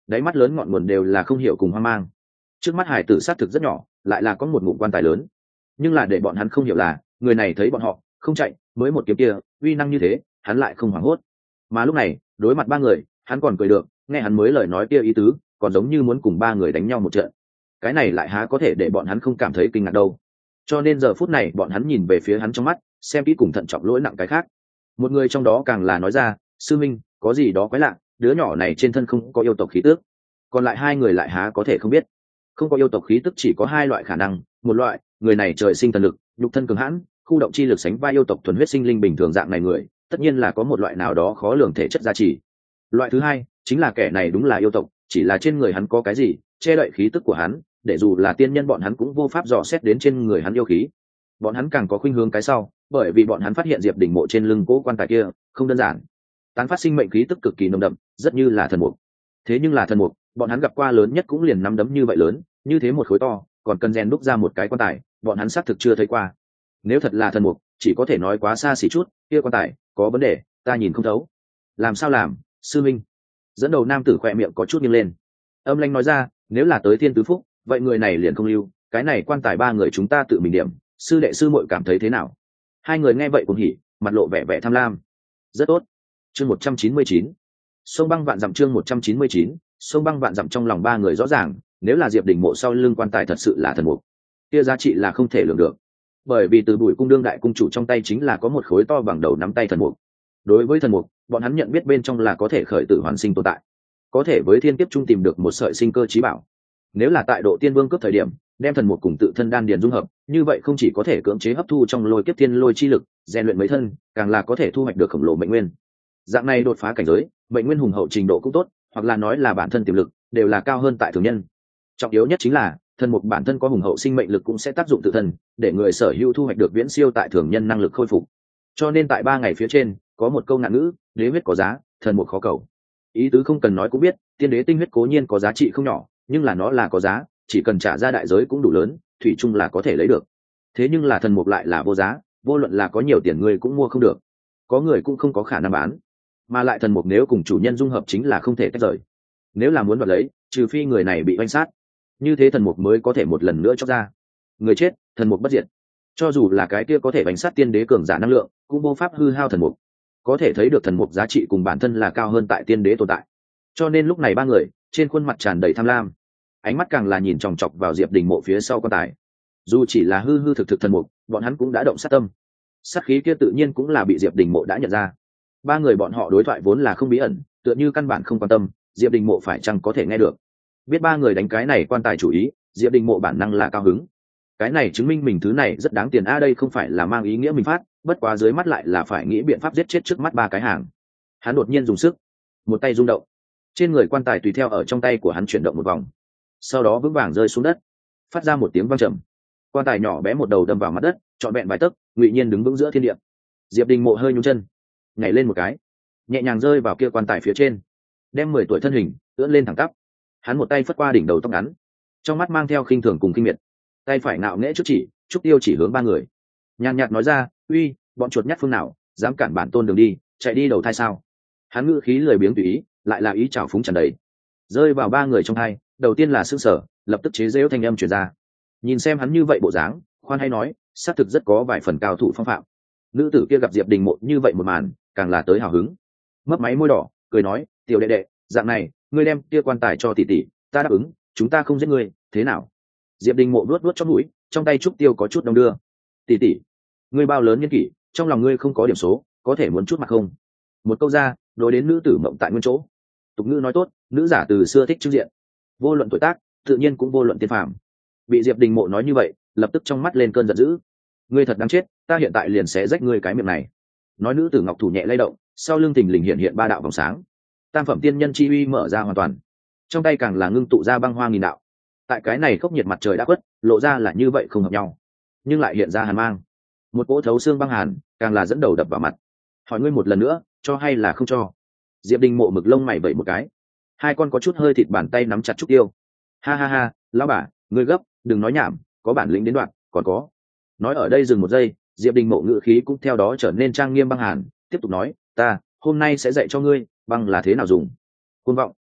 đáy mắt lớn ngọn nguồn đều là không hiểu cùng hoang mang. Trước mắt hải tử xác thực rất nhỏ, lại là có một ngụm quan tài lớn, nhưng là để bọn hắn không hiểu là người này thấy bọn họ không chạy, mới một kiếm kia uy năng như thế hắn lại không hoảng hốt. Mà lúc này đối mặt ba người hắn còn cười được, nghe hắn mới lời nói kia ý tứ còn giống như muốn cùng ba người đánh nhau một trận, cái này lại há có thể để bọn hắn không cảm thấy kinh ngạc đâu. Cho nên giờ phút này bọn hắn nhìn về phía hắn trong mắt xem kỹ cùng thận trọng lỗi nặng cái khác. Một người trong đó càng là nói ra, sư minh có gì đó quái lạ, đứa nhỏ này trên thân không có yêu tộc khí tước. Còn lại hai người lại há có thể không biết. Không có yêu tộc khí tức chỉ có hai loại khả năng, một loại người này trời sinh thần lực, nhục thân cường hãn, khu động chi lực sánh vai yêu tộc thuần huyết sinh linh bình thường dạng này người, tất nhiên là có một loại nào đó khó lường thể chất gia trì. Loại thứ hai chính là kẻ này đúng là yêu tộc, chỉ là trên người hắn có cái gì che đậy khí tức của hắn, để dù là tiên nhân bọn hắn cũng vô pháp dò xét đến trên người hắn yêu khí. Bọn hắn càng có khuynh hướng cái sau, bởi vì bọn hắn phát hiện Diệp Đình mộ trên lưng cỗ quan tài kia không đơn giản, tán phát sinh mệnh khí tức cực kỳ nồng đậm, rất như là thần mục. Thế nhưng là thần mục, bọn hắn gặp qua lớn nhất cũng liền nắm đấm như vậy lớn, như thế một khối to, còn cần rèn đúc ra một cái quan tài, bọn hắn xác thực chưa thấy qua. Nếu thật là thần mục, chỉ có thể nói quá xa xỉ chút, kia quan tài có vấn đề, ta nhìn không thấu. Làm sao làm, sư minh? Dẫn đầu nam tử khỏe miệng có chút nghiêng lên. Âm Lanh nói ra, nếu là tới Thiên Tứ Phúc, vậy người này liền không lưu, cái này quan tài ba người chúng ta tự mình điểm, sư đệ sư muội cảm thấy thế nào? Hai người nghe vậy cùng hỉ, mặt lộ vẻ vẻ tham lam. Rất tốt. Chương 199. Sông băng vạn dặm, chương 199. Sông băng vạn dặm. Trong lòng ba người rõ ràng, nếu là Diệp Đình mộ sau lưng quan tài thật sự là thần mục, kia giá trị là không thể lường được. Bởi vì từ Bùi cung đương đại cung chủ trong tay chính là có một khối to bằng đầu nắm tay thần mục. Đối với thần mục, bọn hắn nhận biết bên trong là có thể khởi tử hoàn sinh tồn tại, có thể với thiên kiếp trung tìm được một sợi sinh cơ trí bảo. Nếu là tại độ tiên vương cấp thời điểm đem thần mục cùng tự thân đan điền dung hợp, như vậy không chỉ có thể cưỡng chế hấp thu trong lôi kiếp thiên lôi chi lực rèn luyện mấy thân, càng là có thể thu hoạch được khổng lồ mệnh nguyên. Dạng này đột phá cảnh giới, mệnh nguyên hùng hậu trình độ cũng tốt, hoặc là nói là bản thân tiềm lực đều là cao hơn tại thường nhân. Trọng yếu nhất chính là thần mục bản thân có hùng hậu sinh mệnh lực cũng sẽ tác dụng tự thân, để người sở hữu thu hoạch được viễn siêu tại thường nhân năng lực khôi phục. Cho nên tại 3 ngày phía trên có một câu ngạn ngữ, đế huyết có giá, thần mục khó cầu. Ý tứ không cần nói cũng biết, tiên đế tinh huyết cố nhiên có giá trị không nhỏ, nhưng là nó là có giá, chỉ cần trả ra đại giới cũng đủ lớn, thủy chung là có thể lấy được. Thế nhưng là thần mục lại là vô giá, vô luận là có nhiều tiền người cũng mua không được, có người cũng không có khả năng bán. Mà lại thần mục nếu cùng chủ nhân dung hợp chính là không thể tách rời. Nếu là muốn đoạt lấy, trừ phi người này bị oanh sát, như thế thần mục mới có thể một lần nữa chóc ra. Người chết, thần mục bất diệt. Cho dù là cái kia có thể bánh sát tiên đế cường giả năng lượng, cũng vô pháp hư hao thần mục. Có thể thấy được thần mục giá trị cùng bản thân là cao hơn tại tiên đế tồn tại. Cho nên lúc này ba người trên khuôn mặt tràn đầy tham lam, ánh mắt càng là nhìn chòng chọc vào Diệp Đình mộ phía sau quan tài. Dù chỉ là hư hư thực thực thần mục, bọn hắn cũng đã động sát tâm. Sát khí kia tự nhiên cũng là bị Diệp Đình mộ đã nhận ra. Ba người bọn họ đối thoại vốn là không bí ẩn, tựa như căn bản không quan tâm Diệp Đình mộ phải chăng có thể nghe được. Biết ba người đánh cái này quan tài chủ ý, Diệp Đình mộ bản năng là cao hứng. Cái này chứng minh mình thứ này rất đáng tiền a, đây không phải là mang ý nghĩa mình phát, bất quá dưới mắt lại là phải nghĩ biện pháp giết chết trước mắt ba cái hàng. Hắn đột nhiên dùng sức, một tay rung động, trên người quan tài tùy theo ở trong tay của hắn chuyển động một vòng, sau đó vững vàng rơi xuống đất, phát ra một tiếng vang trầm. Quan tài nhỏ bé một đầu đâm vào mặt đất, trọn vẹn vài tấc, ngụy nhiên đứng vững giữa thiên địa. Diệp Đình mộ hơi nhún chân, nhảy lên một cái, nhẹ nhàng rơi vào kia quan tài phía trên, đem 10 tuổi thân hình ưỡn lên thẳng tắp. Hắn một tay phất qua đỉnh đầu tóc ngắn, trong mắt mang theo khinh thường cùng kinh miệt, tay phải nạo nghễ trước chỉ trúc tiêu chỉ hướng ba người, nhàn nhạt nói ra, uy, bọn chuột nhắt phương nào dám cản bản tôn đường đi, chạy đi đầu thai sao? Hắn ngữ khí lười biếng tùy ý, lại là ý trào phúng tràn đầy, rơi vào ba người trong hai. Đầu tiên là sững sờ, lập tức chế giễu thanh âm truyền ra. Nhìn xem hắn như vậy bộ dáng, khoan hay nói, xác thực rất có vài phần cao thủ phong phạm. Nữ tử kia gặp Diệp Đình mộ như vậy một màn, càng là tới hào hứng, mấp máy môi đỏ, cười nói, tiểu đệ đệ, dạng này, ngươi đem kia quan tài cho tỷ tỷ, ta đáp ứng, chúng ta không giết ngươi, thế nào? Diệp Đình mộ luốt luốt trong mũi, trong tay trúc tiêu có chút đông đưa. Tỷ tỷ, ngươi bao lớn niên kỷ, trong lòng ngươi không có điểm số, có thể muốn chút mặt không? Một câu ra, đối đến nữ tử mộng tại nguyên chỗ. Tục ngữ nói tốt, nữ giả từ xưa thích trưng diện, vô luận tuổi tác, tự nhiên cũng vô luận tiên phàm. Bị Diệp Đình mộ nói như vậy, lập tức trong mắt lên cơn giận dữ. Ngươi thật đáng chết, ta hiện tại liền sẽ rách ngươi cái miệng này. Nói nữ tử ngọc thủ nhẹ lay động, sau lưng thình lình hiện ba đạo vòng sáng, tam phẩm tiên nhân chi uy mở ra hoàn toàn, trong tay càng là ngưng tụ ra băng hoa nghìn đạo. Tại cái này khốc nhiệt mặt trời đã khuất, lộ ra là như vậy không hợp nhau, nhưng lại hiện ra hàn mang, một cỗ thấu xương băng hàn, càng là dẫn đầu đập vào mặt. Hỏi ngươi một lần nữa, cho hay là không cho? Diệp Đình mộ mực lông mày vẩy một cái, hai con có chút hơi thịt bàn tay nắm chặt trúc tiêu. Ha ha ha, lão bà, ngươi gấp, đừng nói nhảm, có bản lĩnh đến đoạn, còn có. Nói ở đây dừng một giây, Diệp Đình mộ ngữ khí cũng theo đó trở nên trang nghiêm băng hàn, tiếp tục nói, ta hôm nay sẽ dạy cho ngươi băng là thế nào dùng. Cuồng vọng,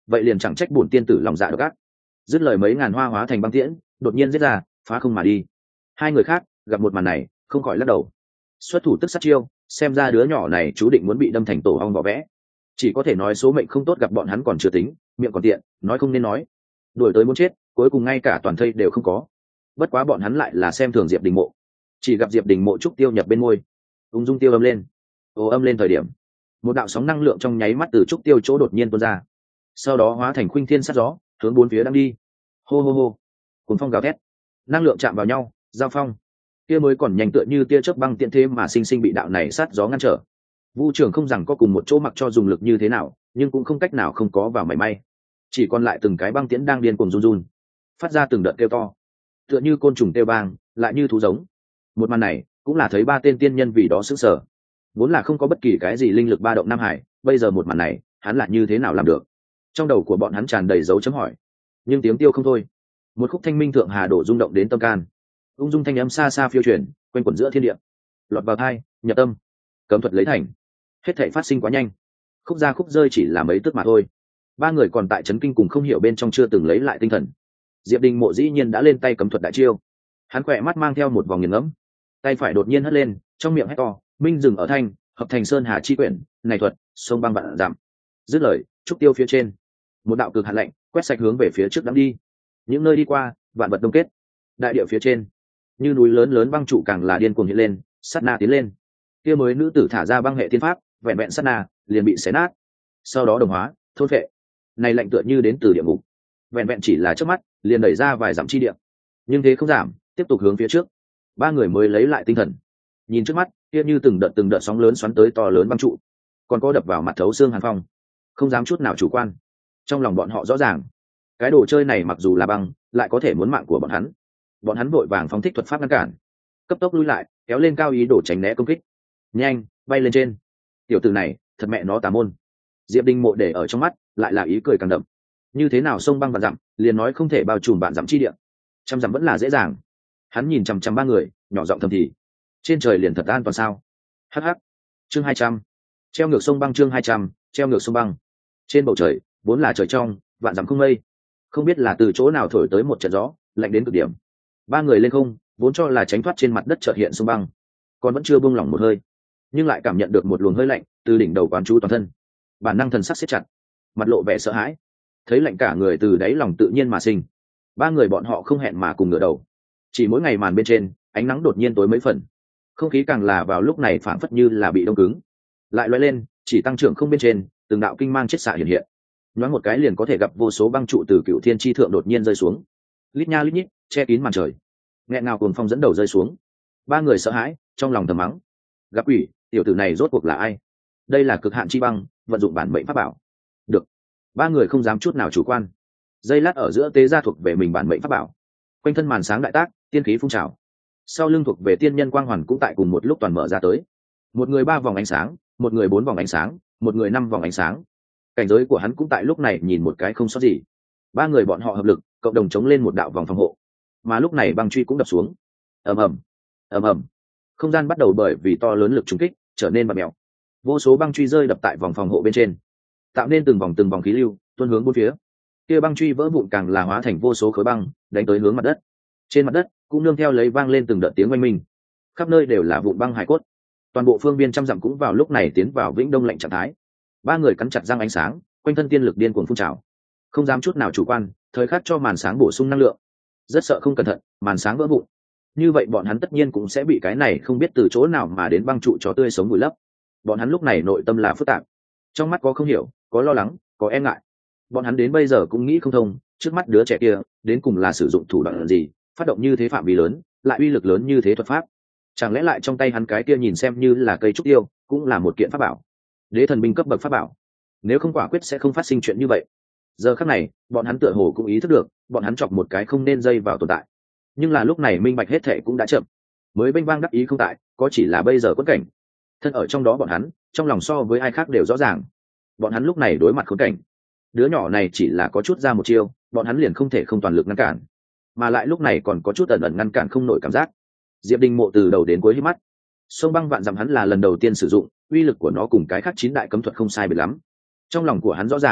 vậy liền chẳng trách bổn tiên tử lòng dạ độc ác. Dứt lời mấy ngàn hoa hóa thành băng tiễn đột nhiên giết ra, phá không mà đi. Hai người khác gặp một màn này không khỏi lắc đầu. Xuất thủ tức sát chiêu, xem ra đứa nhỏ này chú định muốn bị đâm thành tổ ong vỏ vẽ. Chỉ có thể nói số mệnh không tốt gặp bọn hắn còn chưa tính, miệng còn tiện, nói không nên nói. Đuổi tới muốn chết, cuối cùng ngay cả toàn thây đều không có. Bất quá bọn hắn lại là xem thường Diệp Đình Mộ. Chỉ gặp Diệp Đình Mộ trúc tiêu nhập bên môi, ung dung tiêu âm lên. Ồ âm lên thời điểm, một đạo sóng năng lượng trong nháy mắt từ trúc tiêu chỗ đột nhiên tuôn ra, sau đó hóa thành khuynh thiên sát gió, hướng bốn phía đang đi. Hô hô hô, cuồng phong gào thét, năng lượng chạm vào nhau, giao phong. Kia mới còn nhanh tựa như tia chớp băng tiện thế mà sinh sinh bị đạo này sát gió ngăn trở. Vu Trường không rằng có cùng một chỗ mặc cho dùng lực như thế nào, nhưng cũng không cách nào không có vào mảy may. Chỉ còn lại từng cái băng tiễn đang điên cuồng run run, phát ra từng đợt kêu to, tựa như côn trùng kêu vang, lại như thú giống. Một màn này cũng là thấy ba tên tiên nhân vì đó sững sờ. Vốn là không có bất kỳ cái gì linh lực ba động Nam Hải, bây giờ một màn này, hắn lại như thế nào làm được? Trong đầu của bọn hắn tràn đầy dấu chấm hỏi. Nhưng tiếng tiêu không thôi. Một khúc thanh minh thượng hà đổ rung động đến tâm can. Ung dung thanh âm xa xa phiêu truyền, quanh quẩn giữa thiên địa. Lọt vào tai, nhập tâm. Cấm thuật lấy thành. Hết thảy phát sinh quá nhanh. Khúc ra khúc rơi chỉ là mấy tức mà thôi. Ba người còn tại chấn kinh cùng không hiểu bên trong chưa từng lấy lại tinh thần. Diệp Đình Mộ dĩ nhiên đã lên tay cấm thuật đại chiêu. Hắn khỏe mắt mang theo một vòng nghiền ngẫm, tay phải đột nhiên hất lên, trong miệng hét to, minh dừng ở thanh, hợp thành sơn hà chi quyển, này thuật, sông băng vạn giảm. Dứt lời, trúc tiêu phía trên, một đạo cực hàn lạnh quét sạch hướng về phía trước đắm đi. Những nơi đi qua, vạn vật đông kết. Đại địa phía trên, như núi lớn lớn băng trụ càng là điên cuồng hiện lên, sát na tiến lên. Kia mới nữ tử thả ra băng hệ thiên pháp, vẹn vẹn sát na, liền bị xé nát. Sau đó đồng hóa, thôn phệ. Này lạnh tựa như đến từ địa ngục. Vẹn vẹn chỉ là trước mắt, liền đẩy ra vài dặm chi địa. Nhưng thế không giảm, tiếp tục hướng phía trước. Ba người mới lấy lại tinh thần. Nhìn trước mắt, kia như từng đợt sóng lớn xoắn tới to lớn băng trụ, còn có đập vào mặt thấu xương hàn phong, không dám chút nào chủ quan. Trong lòng bọn họ rõ ràng, cái đồ chơi này mặc dù là băng, lại có thể muốn mạng của bọn hắn. Bọn hắn vội vàng phóng thích thuật pháp ngăn cản, cấp tốc lui lại, kéo lên cao ý đồ tránh né công kích. Nhanh, bay lên trên. Tiểu tử này, thật mẹ nó tà môn. Diệp Đình Mộ để ở trong mắt, lại là ý cười càng đậm. Như thế nào sông băng vạn dặm, liền nói không thể bao trùm vạn dặm chi địa. Trăm dặm vẫn là dễ dàng. Hắn nhìn chằm chằm ba người, nhỏ giọng thầm thì, trên trời liền thật an toàn sao? Hh. Chương 200. Treo ngược sông băng, chương 200, treo ngược sông băng. Trên bầu trời vốn là trời trong, vạn dặm không mây, không biết là từ chỗ nào thổi tới một trận gió lạnh đến cực điểm. Ba người lên không, vốn cho là tránh thoát trên mặt đất chợt hiện sông băng, còn vẫn chưa buông lỏng một hơi, nhưng lại cảm nhận được một luồng hơi lạnh từ đỉnh đầu quán chú toàn thân. Bản năng thần sắc siết chặt, mặt lộ vẻ sợ hãi, thấy lạnh cả người từ đáy lòng tự nhiên mà sinh. Ba người bọn họ không hẹn mà cùng ngửa đầu. Chỉ mỗi ngày màn bên trên, ánh nắng đột nhiên tối mấy phần, không khí càng là vào lúc này phảng phất như là bị đông cứng. Lại lóe lên, chỉ tăng trưởng không bên trên, từng đạo kinh mang chết xạ hiện hiện. Nhoáng một cái liền có thể gặp vô số băng trụ từ cựu thiên chi thượng đột nhiên rơi xuống, lít nha lít nhít, che kín màn trời. Nghẹn ngào cuồng phong dẫn đầu rơi xuống. Ba người sợ hãi, trong lòng thầm mắng: gặp quỷ, tiểu tử này rốt cuộc là ai? Đây là cực hạn chi băng, vận dụng bản mệnh pháp bảo. Được. Ba người không dám chút nào chủ quan. Giây lát ở giữa tế ra thuộc về mình bản mệnh pháp bảo. Quanh thân màn sáng đại tác, tiên khí phun trào. Sau lưng thuộc về tiên nhân quang hoàn cũng tại cùng một lúc toàn mở ra tới. Một người 3 vòng ánh sáng, một người 4 vòng ánh sáng, một người 5 vòng ánh sáng. Cảnh giới của hắn cũng tại lúc này nhìn một cái không sót gì. Ba người bọn họ hợp lực, cộng đồng chống lên một đạo vòng phòng hộ. Mà lúc này băng truy cũng đập xuống. Ầm ầm, ầm ầm. Không gian bắt đầu bởi vì to lớn lực trùng kích trở nên bạt mèo. Vô số băng truy rơi đập tại vòng phòng hộ bên trên, tạo nên từng vòng khí lưu tuôn hướng bốn phía. Kia băng truy vỡ vụn càng là hóa thành vô số khối băng đánh tới hướng mặt đất. Trên mặt đất cũng nương theo lấy vang lên từng đợt tiếng oanh minh, khắp nơi đều là vụn băng hải cốt. Toàn bộ phương viên trăm dặm cũng vào lúc này tiến vào vĩnh đông lạnh trạng thái. Ba người cắn chặt răng ánh sáng, quanh thân tiên lực điên cuồng phun trào, không dám chút nào chủ quan, thời khắc cho màn sáng bổ sung năng lượng. Rất sợ không cẩn thận màn sáng vỡ vụn, như vậy bọn hắn tất nhiên cũng sẽ bị cái này không biết từ chỗ nào mà đến băng trụ chó tươi sống vùi lấp. Bọn hắn lúc này nội tâm là phức tạp, trong mắt có không hiểu, có lo lắng, có e ngại. Bọn hắn đến bây giờ cũng nghĩ không thông, trước mắt đứa trẻ kia đến cùng là sử dụng thủ đoạn gì, phát động như thế phạm vi lớn, lại uy lực lớn như thế thuật pháp. Chẳng lẽ lại trong tay hắn cái kia nhìn xem như là cây trúc tiêu, cũng là một kiện pháp bảo, đế thần binh cấp bậc pháp bảo? Nếu không quả quyết sẽ không phát sinh chuyện như vậy. Giờ khắc này, bọn hắn tựa hồ cũng ý thức được, bọn hắn chọc một cái không nên dây vào tồn tại. Nhưng là lúc này minh bạch hết thệ cũng đã chậm, mới bênh vang đắc ý không tại, có chỉ là bây giờ quất cảnh. Thân ở trong đó bọn hắn, trong lòng so với ai khác đều rõ ràng. Bọn hắn lúc này đối mặt khốn cảnh. Đứa nhỏ này chỉ là có chút ra một chiêu, bọn hắn liền không thể không toàn lực ngăn cản, mà lại lúc này còn có chút ẩn ẩn ngăn cản không nổi cảm giác. Diệp Đình Mộ từ đầu đến cuối hít mắt. Sông băng vạn dặm hắn là lần đầu tiên sử dụng, uy lực của nó cùng cái khác 9 đại cấm thuật không sai biệt lắm. Trong lòng của hắn rõ ràng,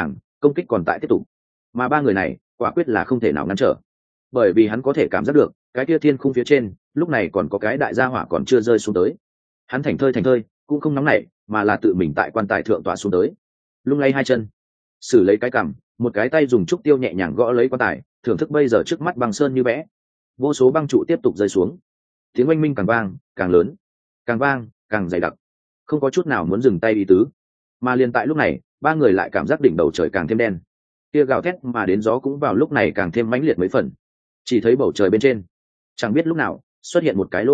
công kích còn tại tiếp tục, mà ba người này quả quyết là không thể nào ngăn trở, bởi vì hắn có thể cảm giác được cái kia thiên khung phía trên lúc này còn có cái đại gia hỏa còn chưa rơi xuống tới. Hắn thành thơi cũng không nóng nảy, mà là tự mình tại quan tài thượng tọa xuống tới, lung lay hai chân, xử lấy cái cằm, một cái tay dùng trúc tiêu nhẹ nhàng gõ lấy quan tài, thưởng thức bây giờ trước mắt băng sơn như vẽ. Vô số băng trụ tiếp tục rơi xuống, tiếng oanh minh càng vang càng lớn, càng vang càng dày đặc, không có chút nào muốn dừng tay ý tứ. Mà liền tại lúc này, ba người lại cảm giác đỉnh đầu trời càng thêm đen, kia gào thét mà đến gió cũng vào lúc này càng thêm mãnh liệt mấy phần. Chỉ thấy bầu trời bên trên chẳng biết lúc nào xuất hiện một cái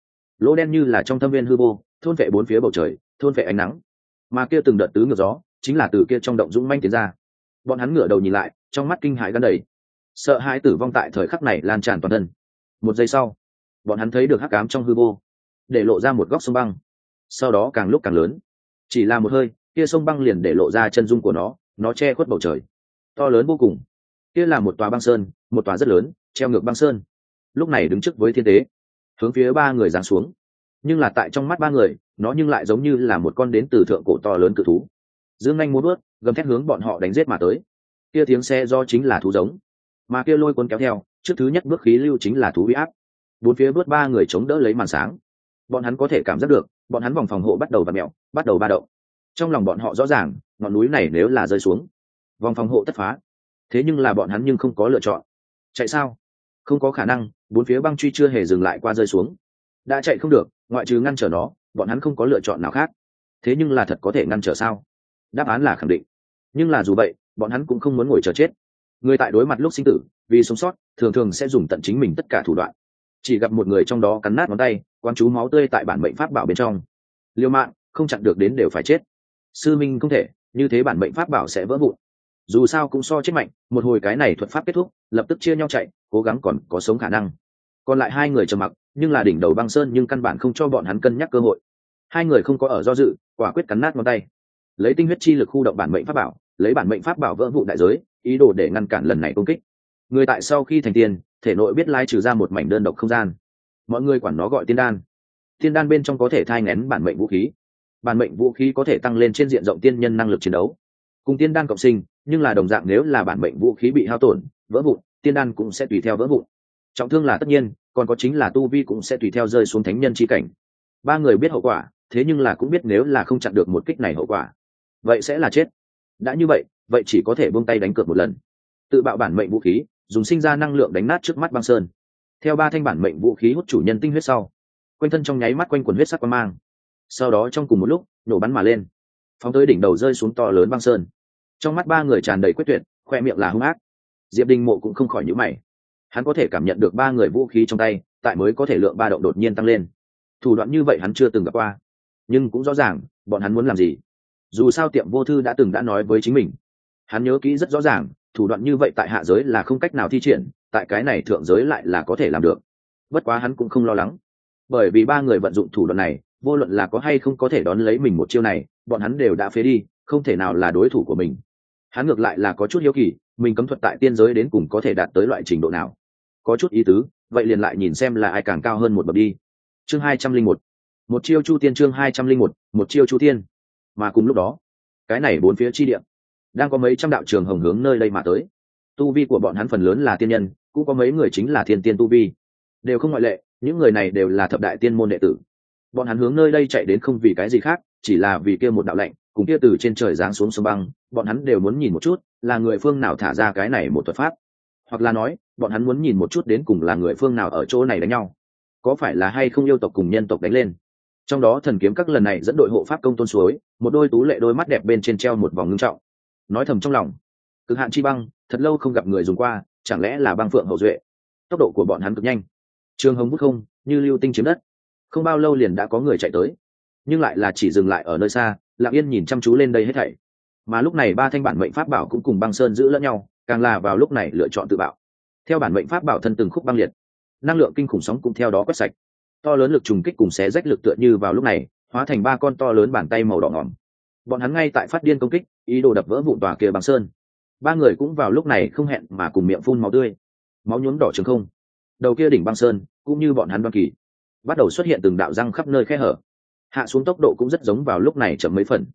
lỗ đen như là trong thâm viên hư vô, thôn vệ bốn phía bầu trời, thôn vệ ánh nắng. Mà kia từng đợt tứ ngược gió chính là từ kia trong động dũng manh tiến ra. Bọn hắn ngửa đầu nhìn lại, trong mắt kinh hãi gan đầy, sợ hãi tử vong tại thời khắc này lan tràn toàn thân. Một giây sau, bọn hắn thấy được hắc ám trong hư vô để lộ ra một góc sông băng, sau đó càng lúc càng lớn, chỉ là một hơi, kia sông băng liền để lộ ra chân dung của nó che khuất bầu trời, to lớn vô cùng. Kia là một tòa băng sơn, một tòa rất lớn treo ngược băng sơn, lúc này đứng trước với thiên tế, hướng phía ba người giáng xuống. Nhưng là tại trong mắt ba người, nó nhưng lại giống như là một con đến từ thượng cổ to lớn cự thú, dương nhanh múa bước gầm thét hướng bọn họ đánh giết mà tới. Kia tiếng xe do chính là thú giống, mà kia lôi cuốn kéo theo trước thứ nhất bước khí lưu chính là thú uy áp. Bốn phía bước ba người chống đỡ lấy màn sáng, bọn hắn có thể cảm giác được bọn hắn vòng phòng hộ bắt đầu vặn mẹo, bắt đầu ba động. Trong lòng bọn họ rõ ràng, ngọn núi này nếu là rơi xuống, vòng phòng hộ tất phá. Thế nhưng là bọn hắn nhưng không có lựa chọn. Chạy sao? Không có khả năng, bốn phía băng truy chưa hề dừng lại qua rơi xuống. Đã chạy không được, ngoại trừ ngăn trở nó, bọn hắn không có lựa chọn nào khác. Thế nhưng là thật có thể ngăn trở sao? Đáp án là khẳng định. Nhưng là dù vậy, bọn hắn cũng không muốn ngồi chờ chết. Người tại đối mặt lúc sinh tử, vì sống sót, thường thường sẽ dùng tận chính mình tất cả thủ đoạn. Chỉ gặp một người trong đó cắn nát ngón tay, quán chú máu tươi tại bản mệnh pháp bảo bên trong. Liều mạng, không chặn được đến đều phải chết. Sư minh không thể, như thế bản mệnh pháp bảo sẽ vỡ vụn. Dù sao cũng so chết mạnh, một hồi cái này thuật pháp kết thúc, lập tức chia nhau chạy, cố gắng còn có sống khả năng. Còn lại hai người trầm mặc, nhưng là đỉnh đầu băng sơn nhưng căn bản không cho bọn hắn cân nhắc cơ hội. Hai người không có ở do dự, quả quyết cắn nát ngón tay, lấy tinh huyết chi lực khu động bản mệnh pháp bảo, lấy bản mệnh pháp bảo vỡ vụn đại giới, ý đồ để ngăn cản lần này công kích. Người tại sau khi thành tiên, thể nội biết lai trừ ra một mảnh đơn độc không gian, mọi người quản nó gọi tiên đan. Tiên đan bên trong có thể thai nghén bản mệnh vũ khí, bản mệnh vũ khí có thể tăng lên trên diện rộng tiên nhân năng lực chiến đấu, cùng tiên đan cộng sinh. Nhưng là đồng dạng, nếu là bản mệnh vũ khí bị hao tổn, vỡ vụn, tiên đan cũng sẽ tùy theo vỡ vụn. Trọng thương là tất nhiên, còn có chính là tu vi cũng sẽ tùy theo rơi xuống thánh nhân chi cảnh. Ba người biết hậu quả, thế nhưng là cũng biết nếu là không chặn được một kích này hậu quả, vậy sẽ là chết. Đã như vậy, vậy chỉ có thể buông tay đánh cược một lần, tự bạo bản mệnh vũ khí, dùng sinh ra năng lượng đánh nát trước mắt băng sơn. Theo ba thanh bản mệnh vũ khí hút chủ nhân tinh huyết sau, quanh thân trong nháy mắt quanh quần huyết sắc quang mang, sau đó trong cùng một lúc nổ bắn mà lên, phóng tới đỉnh đầu rơi xuống to lớn băng sơn. Trong mắt ba người tràn đầy quyết tuyệt, khoe miệng là hung ác. Diệp Đình Mộ cũng không khỏi nhíu mày, hắn có thể cảm nhận được ba người vũ khí trong tay tại mới có thể lượng ba động đột nhiên tăng lên. Thủ đoạn như vậy hắn chưa từng gặp qua, nhưng cũng rõ ràng bọn hắn muốn làm gì. Dù sao Tiệm Vô Thư đã từng đã nói với chính mình, hắn nhớ kỹ rất rõ ràng, thủ đoạn như vậy tại hạ giới là không cách nào thi triển, tại cái này thượng giới lại là có thể làm được. Bất quá hắn cũng không lo lắng, bởi vì ba người vận dụng thủ đoạn này, vô luận là có hay không có thể đón lấy mình một chiêu này, bọn hắn đều đã phế đi, không thể nào là đối thủ của mình. Hắn ngược lại là có chút hiếu kỳ, mình cấm thuật tại tiên giới đến cùng có thể đạt tới loại trình độ nào. Có chút ý tứ, vậy liền lại nhìn xem là ai càng cao hơn một bậc đi. Chương 201, một chiêu chu tiên. Chương 201, một chiêu chu tiên. Mà cùng lúc đó, cái này bốn phía chi địa đang có mấy trăm đạo trường hồng hướng nơi đây mà tới. Tu vi của bọn hắn phần lớn là tiên nhân, cũng có mấy người chính là thiên tiên tu vi, đều không ngoại lệ. Những người này đều là thập đại tiên môn đệ tử. Bọn hắn hướng nơi đây chạy đến không vì cái gì khác, chỉ là vì kia một đạo lệnh cùng kia từ trên trời giáng xuống sông băng. Bọn hắn đều muốn nhìn một chút là người phương nào thả ra cái này một thuật pháp, hoặc là nói bọn hắn muốn nhìn một chút đến cùng là người phương nào ở chỗ này đánh nhau, có phải là hay không yêu tộc cùng nhân tộc đánh lên. Trong đó Thần Kiếm Các lần này dẫn đội hộ pháp công tôn suối, một đôi tú lệ đôi mắt đẹp bên trên treo một vòng ngưng trọng, nói thầm trong lòng, cực hạn chi băng thật lâu không gặp người dùng qua, chẳng lẽ là băng phượng hậu duệ. Tốc độ của bọn hắn cực nhanh, trường hồng bút không như lưu tinh chiếm đất, không bao lâu liền đã có người chạy tới, nhưng lại là chỉ dừng lại ở nơi xa, lặng yên nhìn chăm chú lên đây hết thảy. Mà lúc này ba thanh bản mệnh pháp bảo cũng cùng băng sơn giữ lẫn nhau, càng là vào lúc này lựa chọn tự bạo. Theo bản mệnh pháp bảo thân từng khúc băng liệt, năng lượng kinh khủng sóng cũng theo đó quét sạch, to lớn lực trùng kích cùng xé rách lực tựa như vào lúc này hóa thành ba con to lớn bàn tay màu đỏ ngỏm. Bọn hắn ngay tại phát điên công kích, ý đồ đập vỡ vụn tòa kia băng sơn. Ba người cũng vào lúc này không hẹn mà cùng miệng phun máu tươi, máu nhuốm đỏ trường không. Đầu kia đỉnh băng sơn cũng như bọn hắn đoan kỳ, bắt đầu xuất hiện từng đạo răng khắp nơi khe hở. Hạ xuống tốc độ cũng rất giống vào lúc này chậm mấy phần.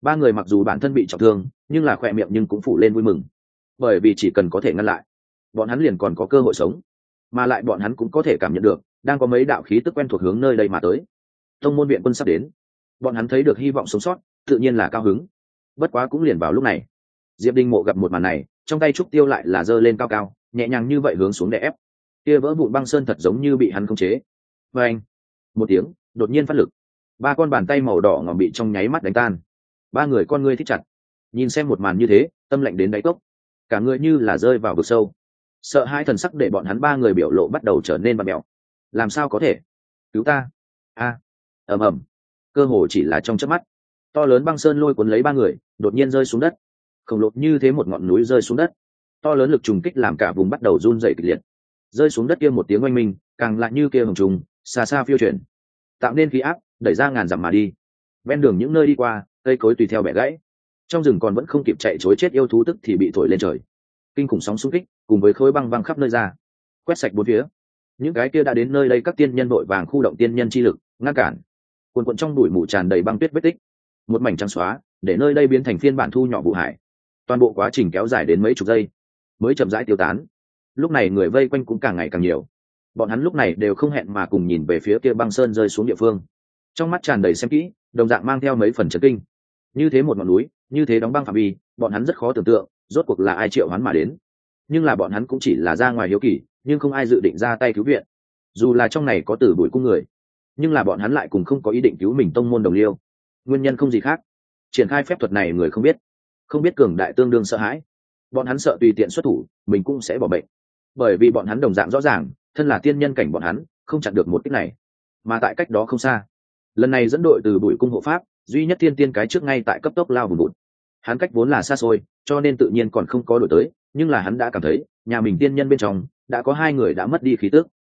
ba người mặc dù bản thân bị trọng thương nhưng là khỏe miệng nhưng cũng phủ lên vui mừng, bởi vì chỉ cần có thể ngăn lại bọn hắn liền còn có cơ hội sống, mà lại bọn hắn cũng có thể cảm nhận được đang có mấy đạo khí tức quen thuộc hướng nơi đây mà tới. Tông môn viện quân sắp đến, bọn hắn thấy được hy vọng sống sót tự nhiên là cao hứng. Bất quá cũng liền vào lúc này Diệp Đình Mộ gặp một màn này, trong tay trúc tiêu lại là giơ lên cao cao, nhẹ nhàng như vậy hướng xuống đè ép. Kia vỡ vụn băng sơn thật giống như bị hắn khống chế. Và anh, một tiếng đột nhiên phát lực, ba con bàn tay màu đỏ ngòm bị trong nháy mắt đánh tan. Ba người con ngươi thích chặt, nhìn xem một màn như thế, tâm lạnh đến đáy cốc, cả người như là rơi vào vực sâu. Sợ hai thần sắc để bọn hắn ba người biểu lộ bắt đầu trở nên bặm bẹo. Làm sao có thể? Cứu ta! A! Ầm ầm! Cơ hồ chỉ là trong chớp mắt, to lớn băng sơn lôi cuốn lấy ba người, đột nhiên rơi xuống đất. Khổng lồ như thế một ngọn núi rơi xuống đất, to lớn lực trùng kích làm cả vùng bắt đầu run rẩy kịch liệt. Rơi xuống đất kia một tiếng oanh minh, càng lại như kia hồng trùng xa xa phiêu chuyển, tạo nên khí áp đẩy ra ngàn dặm mà đi. Ven đường những nơi đi qua, cây cối tùy theo bẻ gãy, trong rừng còn vẫn không kịp chạy trối chết yêu thú tức thì bị thổi lên trời. Kinh khủng sóng xung kích cùng với khối băng văng khắp nơi ra, quét sạch bốn phía. Những cái kia đã đến nơi đây các tiên nhân vội vàng khu động tiên nhân chi lực ngăn cản. Cuồn cuộn trong bụi mù tràn đầy băng tuyết vết tích, một mảnh trắng xóa để nơi đây biến thành phiên bản thu nhỏ vụ hải. Toàn bộ quá trình kéo dài đến mấy chục giây mới chậm rãi tiêu tán. Lúc này người vây quanh cũng càng ngày càng nhiều, bọn hắn lúc này đều không hẹn mà cùng nhìn về phía kia băng sơn rơi xuống địa phương, trong mắt tràn đầy xem kỹ, đồng dạng mang theo mấy phần chấn kinh. Như thế một ngọn núi, như thế đóng băng phạm vi, bọn hắn rất khó tưởng tượng rốt cuộc là ai triệu hoán mà đến. Nhưng là bọn hắn cũng chỉ là ra ngoài hiếu kỳ, nhưng không ai dự định ra tay cứu viện. Dù là trong này có Tử Bụi cung người, nhưng là bọn hắn lại cùng không có ý định cứu mình tông môn đồng liêu. Nguyên nhân không gì khác, triển khai phép thuật này người không biết cường đại tương đương sợ hãi. Bọn hắn sợ tùy tiện xuất thủ mình cũng sẽ bỏ bệnh, bởi vì bọn hắn đồng dạng rõ ràng thân là tiên nhân cảnh bọn hắn không chặn được một kích này. Mà tại cách đó không xa, lần này dẫn đội Từ Bụi cung hộ pháp duy nhất thiên tiên cái trước ngay tại cấp tốc lao vùng vụt. Hắn cách vốn là xa xôi cho nên tự nhiên còn không có đổi tới, nhưng là hắn đã cảm thấy nhà mình tiên nhân bên trong đã có hai người đã mất đi khí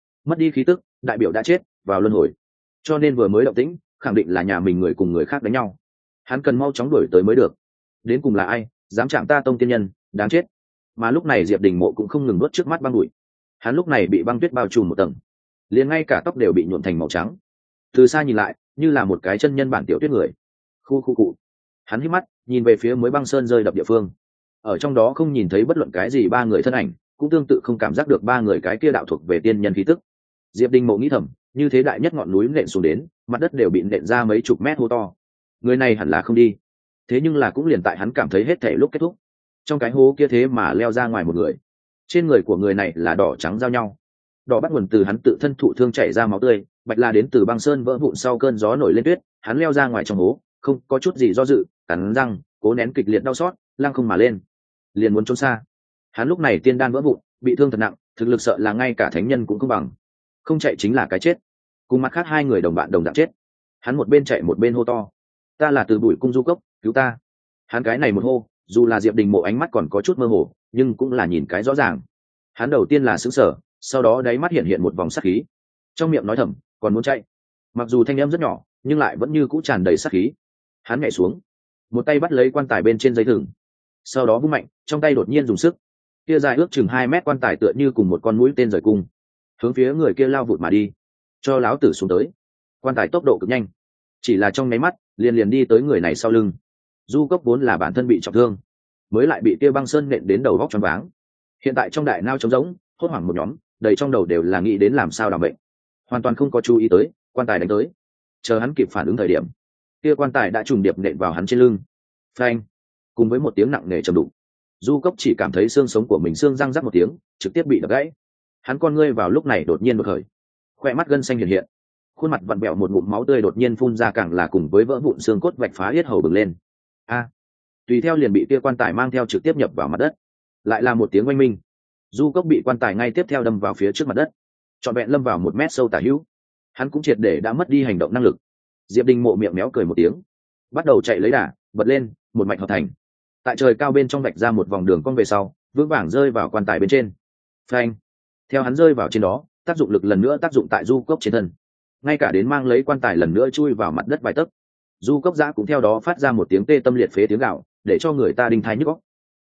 tức, đại biểu đã chết vào luân hồi, cho nên vừa mới động tĩnh khẳng định là nhà mình người cùng người khác đánh nhau. Hắn cần mau chóng đuổi tới mới được. Đến cùng là ai dám chạm ta tông tiên nhân, đáng chết. Mà lúc này Diệp Đình Mộ cũng không ngừng nuốt trước mắt băng bụi. Hắn lúc này bị băng tuyết bao trùm một tầng, liền ngay cả tóc đều bị nhuộm thành màu trắng. Từ xa nhìn lại như là một cái chân nhân bản tiểu tuyết người. Khu cụ. Hắn hít mắt nhìn về phía mới băng sơn rơi đập địa phương, ở trong đó không nhìn thấy bất luận cái gì ba người thân ảnh, cũng tương tự không cảm giác được ba người cái kia đạo thuộc về tiên nhân khí tức. Diệp Đình Mộ nghĩ thầm, như thế đại nhất ngọn núi nện xuống đến, mặt đất đều bị nện ra mấy chục mét hố to. Người này hẳn là không đi. Thế nhưng là cũng liền tại hắn cảm thấy hết thể lúc kết thúc, trong cái hố kia thế mà leo ra ngoài một người. Trên người của người này là đỏ trắng giao nhau, đỏ bắt nguồn từ hắn tự thân thụ thương chảy ra máu tươi, bạch là đến từ băng sơn vỡ vụn sau cơn gió nổi lên tuyết. Hắn leo ra ngoài trong hố không có chút gì do dự, cắn răng cố nén kịch liệt đau xót, lăng không mà lên, liền muốn trốn xa. Hắn lúc này tiên đan vỡ vụn, bị thương thật nặng, thực lực sợ là ngay cả thánh nhân cũng không bằng, không chạy chính là cái chết. Cùng mặt khác hai người đồng bạn đồng dạng chết. Hắn một bên chạy một bên hô to, ta là Từ Bụi cung du cốc, cứu ta. Hắn cái này một hô, dù là Diệp Đình Mộ ánh mắt còn có chút mơ hồ, nhưng cũng là nhìn cái rõ ràng. Hắn đầu tiên là sững sờ, sau đó đáy mắt hiện một vòng sát khí, trong miệng nói thầm còn muốn chạy. Mặc dù thanh âm rất nhỏ nhưng lại vẫn như cũ tràn đầy sát khí. Hắn nhảy xuống, một tay bắt lấy quan tài bên trên dây thừng, sau đó vung mạnh, trong tay đột nhiên dùng sức, kia dài ước chừng 2 mét quan tài tựa như cùng một con mũi tên rời cung, hướng phía người kia lao vụt mà đi. Cho láo tử xuống tới. Quan tài tốc độ cực nhanh, chỉ là trong nháy mắt liền đi tới người này sau lưng. Du Cốc vốn là bản thân bị trọng thương, mới lại bị kia băng sơn nện đến đầu vóc choáng váng, hiện tại trong đại nao trống rỗng, hốt hoảng một nhóm, đầy trong đầu đều là nghĩ đến làm sao đảm bệnh, hoàn toàn không có chú ý tới quan tài đánh tới. Chờ hắn kịp phản ứng thời điểm, kia quan tài đã trùng điệp nện vào hắn trên lưng. Phanh! Cùng với một tiếng nặng nề trầm đụng, Du Cốc chỉ cảm thấy xương sống của mình xương răng rắc một tiếng, trực tiếp bị đập gãy. Hắn con ngươi vào lúc này đột nhiên đột khởi, khoe mắt gân xanh hiện hiện, khuôn mặt vặn vẹo, một ngụm máu tươi đột nhiên phun ra, càng là cùng với vỡ vụn xương cốt vạch phá yết hầu bừng lên. A! Tùy theo liền bị kia quan tài mang theo trực tiếp nhập vào mặt đất. Lại là một tiếng oanh minh, Du Cốc bị quan tài ngay tiếp theo đâm vào phía trước mặt đất, trọn vẹn lâm vào 1 mét sâu tả hữu. Hắn cũng triệt để đã mất đi hành động năng lực. Diệp Đình Mộ miệng méo cười một tiếng, bắt đầu chạy lấy đà, bật lên, một mạch hợp thành, tại trời cao bên trong vạch ra một vòng đường cong về sau, vững vàng rơi vào quan tài bên trên. Phanh! Theo hắn rơi vào trên đó, tác dụng lực lần nữa tác dụng tại Du Cốc trên thân, ngay cả đến mang lấy quan tài lần nữa chui vào mặt đất vài tấc. Du Cốc giã cũng theo đó phát ra một tiếng tê tâm liệt phế tiếng gạo, để cho người ta đinh thái nhức óc.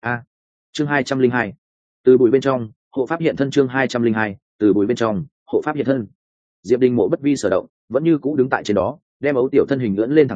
Chương 202, từ bụi bên trong hộ pháp hiện thân. Chương 202, từ bụi bên trong hộ pháp hiện thân. Diệp Đình Mộ bất vi sở động, vẫn như cũ đứng tại trên đó, đem ấu tiểu thân hình lưỡn lên thẳng tắp,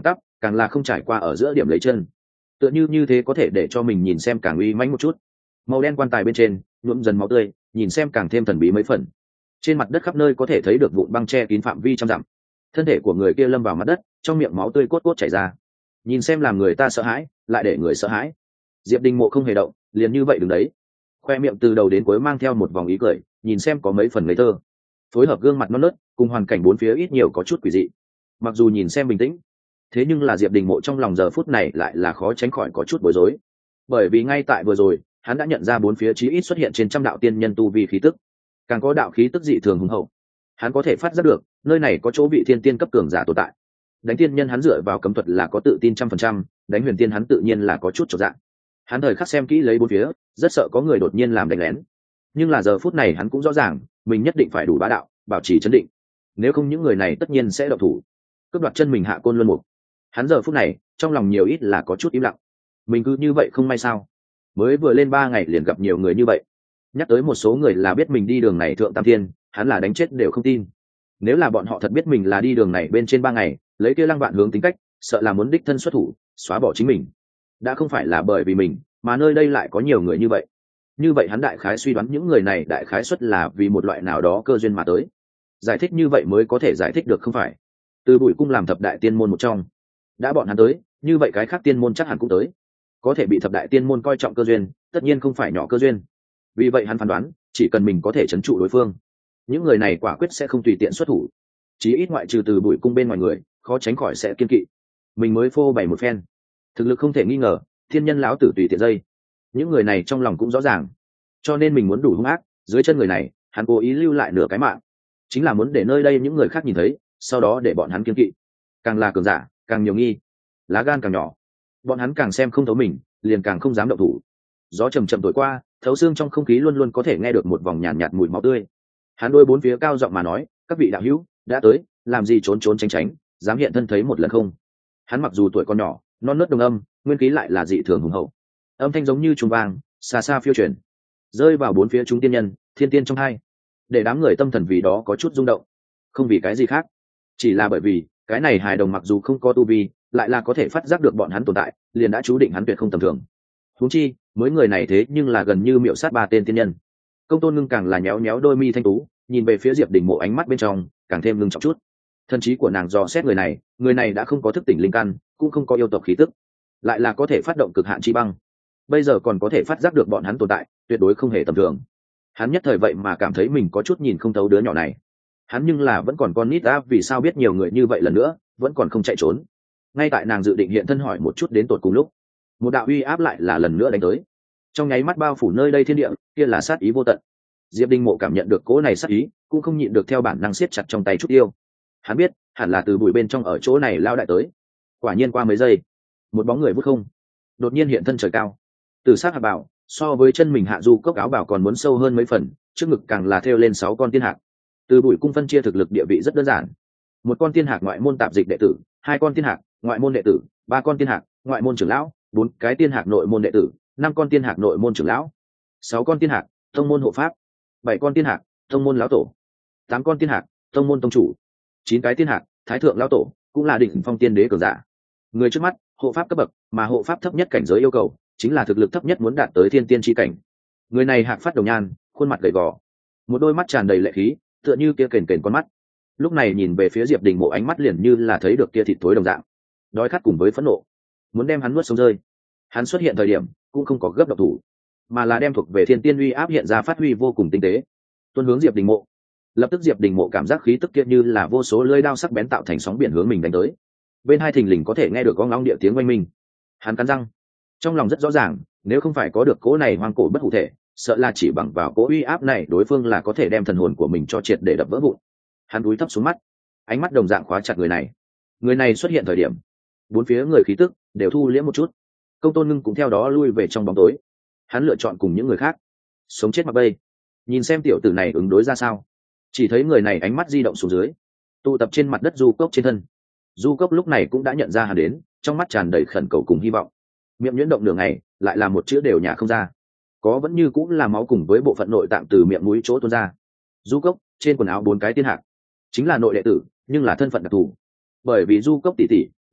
càng là không trải qua ở giữa điểm lấy chân, tựa như thế có thể để cho mình nhìn xem càng uy mãnh một chút. Màu đen quan tài bên trên nhuộm dần máu tươi, nhìn xem càng thêm thần bí mấy phần. Trên mặt đất khắp nơi có thể thấy được vụn băng che kín phạm vi trăm dặm. Thân thể của người kia lâm vào mặt đất, trong miệng máu tươi cốt cốt chảy ra, nhìn xem làm người ta sợ hãi, lại để người sợ hãi. Diệp Đình Mộ không hề động, liền như vậy đứng đấy, khoe miệng từ đầu đến cuối mang theo một vòng ý cười, nhìn xem có mấy phần ngây thơ, phối hợp gương mặt non nớt cùng hoàn cảnh bốn phía ít nhiều có chút quỷ dị. Mặc dù nhìn xem bình tĩnh, thế nhưng là Diệp Đình Mộ trong lòng giờ phút này lại là khó tránh khỏi có chút bối rối, bởi vì ngay tại vừa rồi hắn đã nhận ra bốn phía chí ít xuất hiện trên trăm đạo tiên nhân tu vi khí tức, càng có đạo khí tức dị thường hùng hậu. Hắn có thể phát giác được nơi này có chỗ vị thiên tiên cấp cường giả tồn tại. Đánh tiên nhân hắn dựa vào cấm thuật là có tự tin 100%, đánh huyền tiên hắn tự nhiên là có chút chột dạ. Hắn thời khắc xem kỹ lấy bốn phía, rất sợ có người đột nhiên làm đánh lén. Nhưng là giờ phút này hắn cũng rõ ràng, mình nhất định phải đủ bá đạo, bảo trì trấn định. Nếu không những người này tất nhiên sẽ động thủ, cướp đoạt chân mình Hạ Côn Luân Mục. Hắn giờ phút này trong lòng nhiều ít là có chút im lặng. Mình cứ như vậy không may sao? Mới vừa lên 3 ngày liền gặp nhiều người như vậy. Nhắc tới một số người là biết mình đi đường này thượng tam thiên, hắn là đánh chết đều không tin. Nếu là bọn họ thật biết mình là đi đường này bên trên 3 ngày, lấy kia Lăng Vạn Hướng tính cách, sợ là muốn đích thân xuất thủ, xóa bỏ chính mình. Đã không phải là bởi vì mình, mà nơi đây lại có nhiều người như vậy. Như vậy hắn đại khái suy đoán những người này đại khái xuất là vì một loại nào đó cơ duyên mà tới. Giải thích như vậy mới có thể giải thích được không phải? Từ Bụi Cung làm thập đại tiên môn một trong, đã bọn hắn tới, như vậy cái khác tiên môn chắc hẳn cũng tới. Có thể bị thập đại tiên môn coi trọng cơ duyên, tất nhiên không phải nhỏ cơ duyên. Vì vậy hắn phán đoán, chỉ cần mình có thể trấn trụ đối phương, những người này quả quyết sẽ không tùy tiện xuất thủ. Chí ít ngoại trừ Từ Bụi Cung bên ngoài người, khó tránh khỏi sẽ kiên kỵ. Mình mới phô bày một phen, thực lực không thể nghi ngờ, thiên nhân lão tử tùy tiện dây. Những người này trong lòng cũng rõ ràng, cho nên mình muốn đủ hung ác, dưới chân người này, hắn cố ý lưu lại nửa cái mạng, chính là muốn để nơi đây những người khác nhìn thấy, sau đó để bọn hắn kiên kỵ. Càng là cường giả, càng nhiều nghi, lá gan càng nhỏ, bọn hắn càng xem không thấu mình, liền càng không dám động thủ. Gió chầm chậm thổi qua, thấu xương trong không khí luôn luôn có thể nghe được một vòng nhàn nhạt mùi máu tươi. Hắn đôi bốn phía cao giọng mà nói, các vị đạo hữu đã tới, làm gì trốn trốn tránh tránh, dám hiện thân thấy một lần không? Hắn mặc dù tuổi còn nhỏ, non nớt đồng âm, nguyên khí lại là dị thường hùng hậu, âm thanh giống như trùng vang, xa xa phiêu truyền, rơi vào bốn phía chúng tiên nhân, thiên tiên trong hai, để đám người tâm thần vì đó có chút rung động. Không vì cái gì khác, chỉ là bởi vì cái này hài đồng mặc dù không có tu vi, lại là có thể phát giác được bọn hắn tồn tại, liền đã chú định hắn tuyệt không tầm thường. Huống chi mới người này thế nhưng là gần như miệu sát 3 tên tiên nhân. Công Tôn Ngưng càng là nhéo nhéo đôi mi thanh tú, nhìn về phía Diệp Đình Mộ, ánh mắt bên trong càng thêm ngưng trọng chút. Thần trí của nàng dò xét người này đã không có thức tỉnh linh căn, cũng không có yêu tộc khí tức, lại là có thể phát động cực hạn chi băng, bây giờ còn có thể phát giác được bọn hắn tồn tại, tuyệt đối không hề tầm thường. Hắn nhất thời vậy mà cảm thấy mình có chút nhìn không thấu đứa nhỏ này. Hắn nhưng là vẫn còn con nít á, vì sao biết nhiều người như vậy lần nữa, vẫn còn không chạy trốn. Ngay tại nàng dự định hiện thân hỏi một chút đến tột cùng lúc, một đạo uy áp lại là lần nữa đánh tới, trong nháy mắt bao phủ nơi đây thiên địa, kia là sát ý vô tận. Diệp Đình Mộ cảm nhận được cỗ này sát ý, cũng không nhịn được theo bản năng siết chặt trong tay chút yêu. Hắn biết hẳn là từ bụi bên trong ở chỗ này lao đại tới. Quả nhiên qua mấy giây, một bóng người vút không đột nhiên hiện thân trời cao, từ sát hạt bảo so với chân mình Hạ Du Cốc áo bảo còn muốn sâu hơn mấy phần, trước ngực càng là thêu lên 6 con tiên hạc. Từ Bụi Cung phân chia thực lực địa vị rất đơn giản, một con tiên hạc ngoại môn tạp dịch đệ tử, 2 con tiên hạc ngoại môn đệ tử, 3 con tiên hạc ngoại môn trưởng lão, 4 cái tiên hạc nội môn đệ tử, 5 con tiên hạc nội môn trưởng lão, 6 con tiên hạc tông môn hộ pháp, 7 con tiên hạc tông môn lão tổ, 8 con tiên hạc tông môn tông chủ, 9 cái tiên hạc thái thượng lão tổ, cũng là đỉnh phong tiên đế cường giả. Người trước mắt hộ pháp cấp bậc, mà hộ pháp thấp nhất cảnh giới yêu cầu chính là thực lực thấp nhất muốn đạt tới thiên tiên chi cảnh. Người này hạc phát đồng nhan, khuôn mặt gầy gò, một đôi mắt tràn đầy lệ khí, tựa như kia kềnh kềnh con mắt. Lúc này nhìn về phía Diệp Đình Mộ, ánh mắt liền như là thấy được kia thịt tối đồng dạng, đói khát cùng với phẫn nộ, muốn đem hắn nuốt sống rơi. Hắn xuất hiện thời điểm cũng không có gấp độc thủ, mà là đem thuộc về thiên tiên uy áp hiện ra, phát huy vô cùng tinh tế, tuôn hướng Diệp Đình Mộ. Lập tức Diệp Đình Mộ cảm giác khí tức kia như là vô số lưỡi đao sắc bén tạo thành sóng biển hướng mình đánh tới. Bên hai thình lình có thể nghe được gong long địa tiếng oanh minh. Hắn cắn răng, trong lòng rất rõ ràng, nếu không phải có được cỗ này hoang cổ bất hủ thể, sợ là chỉ bằng vào cỗ uy áp này đối phương là có thể đem thần hồn của mình cho triệt để đập vỡ vụn. Hắn cúi thấp xuống mắt, ánh mắt đồng dạng khóa chặt người này. Người này xuất hiện thời điểm, bốn phía người khí tức đều thu liễm một chút. Công Tôn Ngưng cũng theo đó lui về trong bóng tối. Hắn lựa chọn cùng những người khác sống chết mặc bay, nhìn xem tiểu tử này ứng đối ra sao. Chỉ thấy người này ánh mắt di động xuống dưới, tụ tập trên mặt đất Du Cốc trên thân. Du Cốc lúc này cũng đã nhận ra hắn đến, trong mắt tràn đầy khẩn cầu cùng hy vọng, miệng nhuyễn động nửa ngày lại là một chữ đều nhả không ra, có vẫn như cũng là máu cùng với bộ phận nội tạng từ miệng mũi chỗ tuôn ra. Du Cốc trên quần áo 4 cái tiên hạc, chính là nội đệ tử, nhưng là thân phận đặc thù, bởi vì Du Cốc tỷ tỷ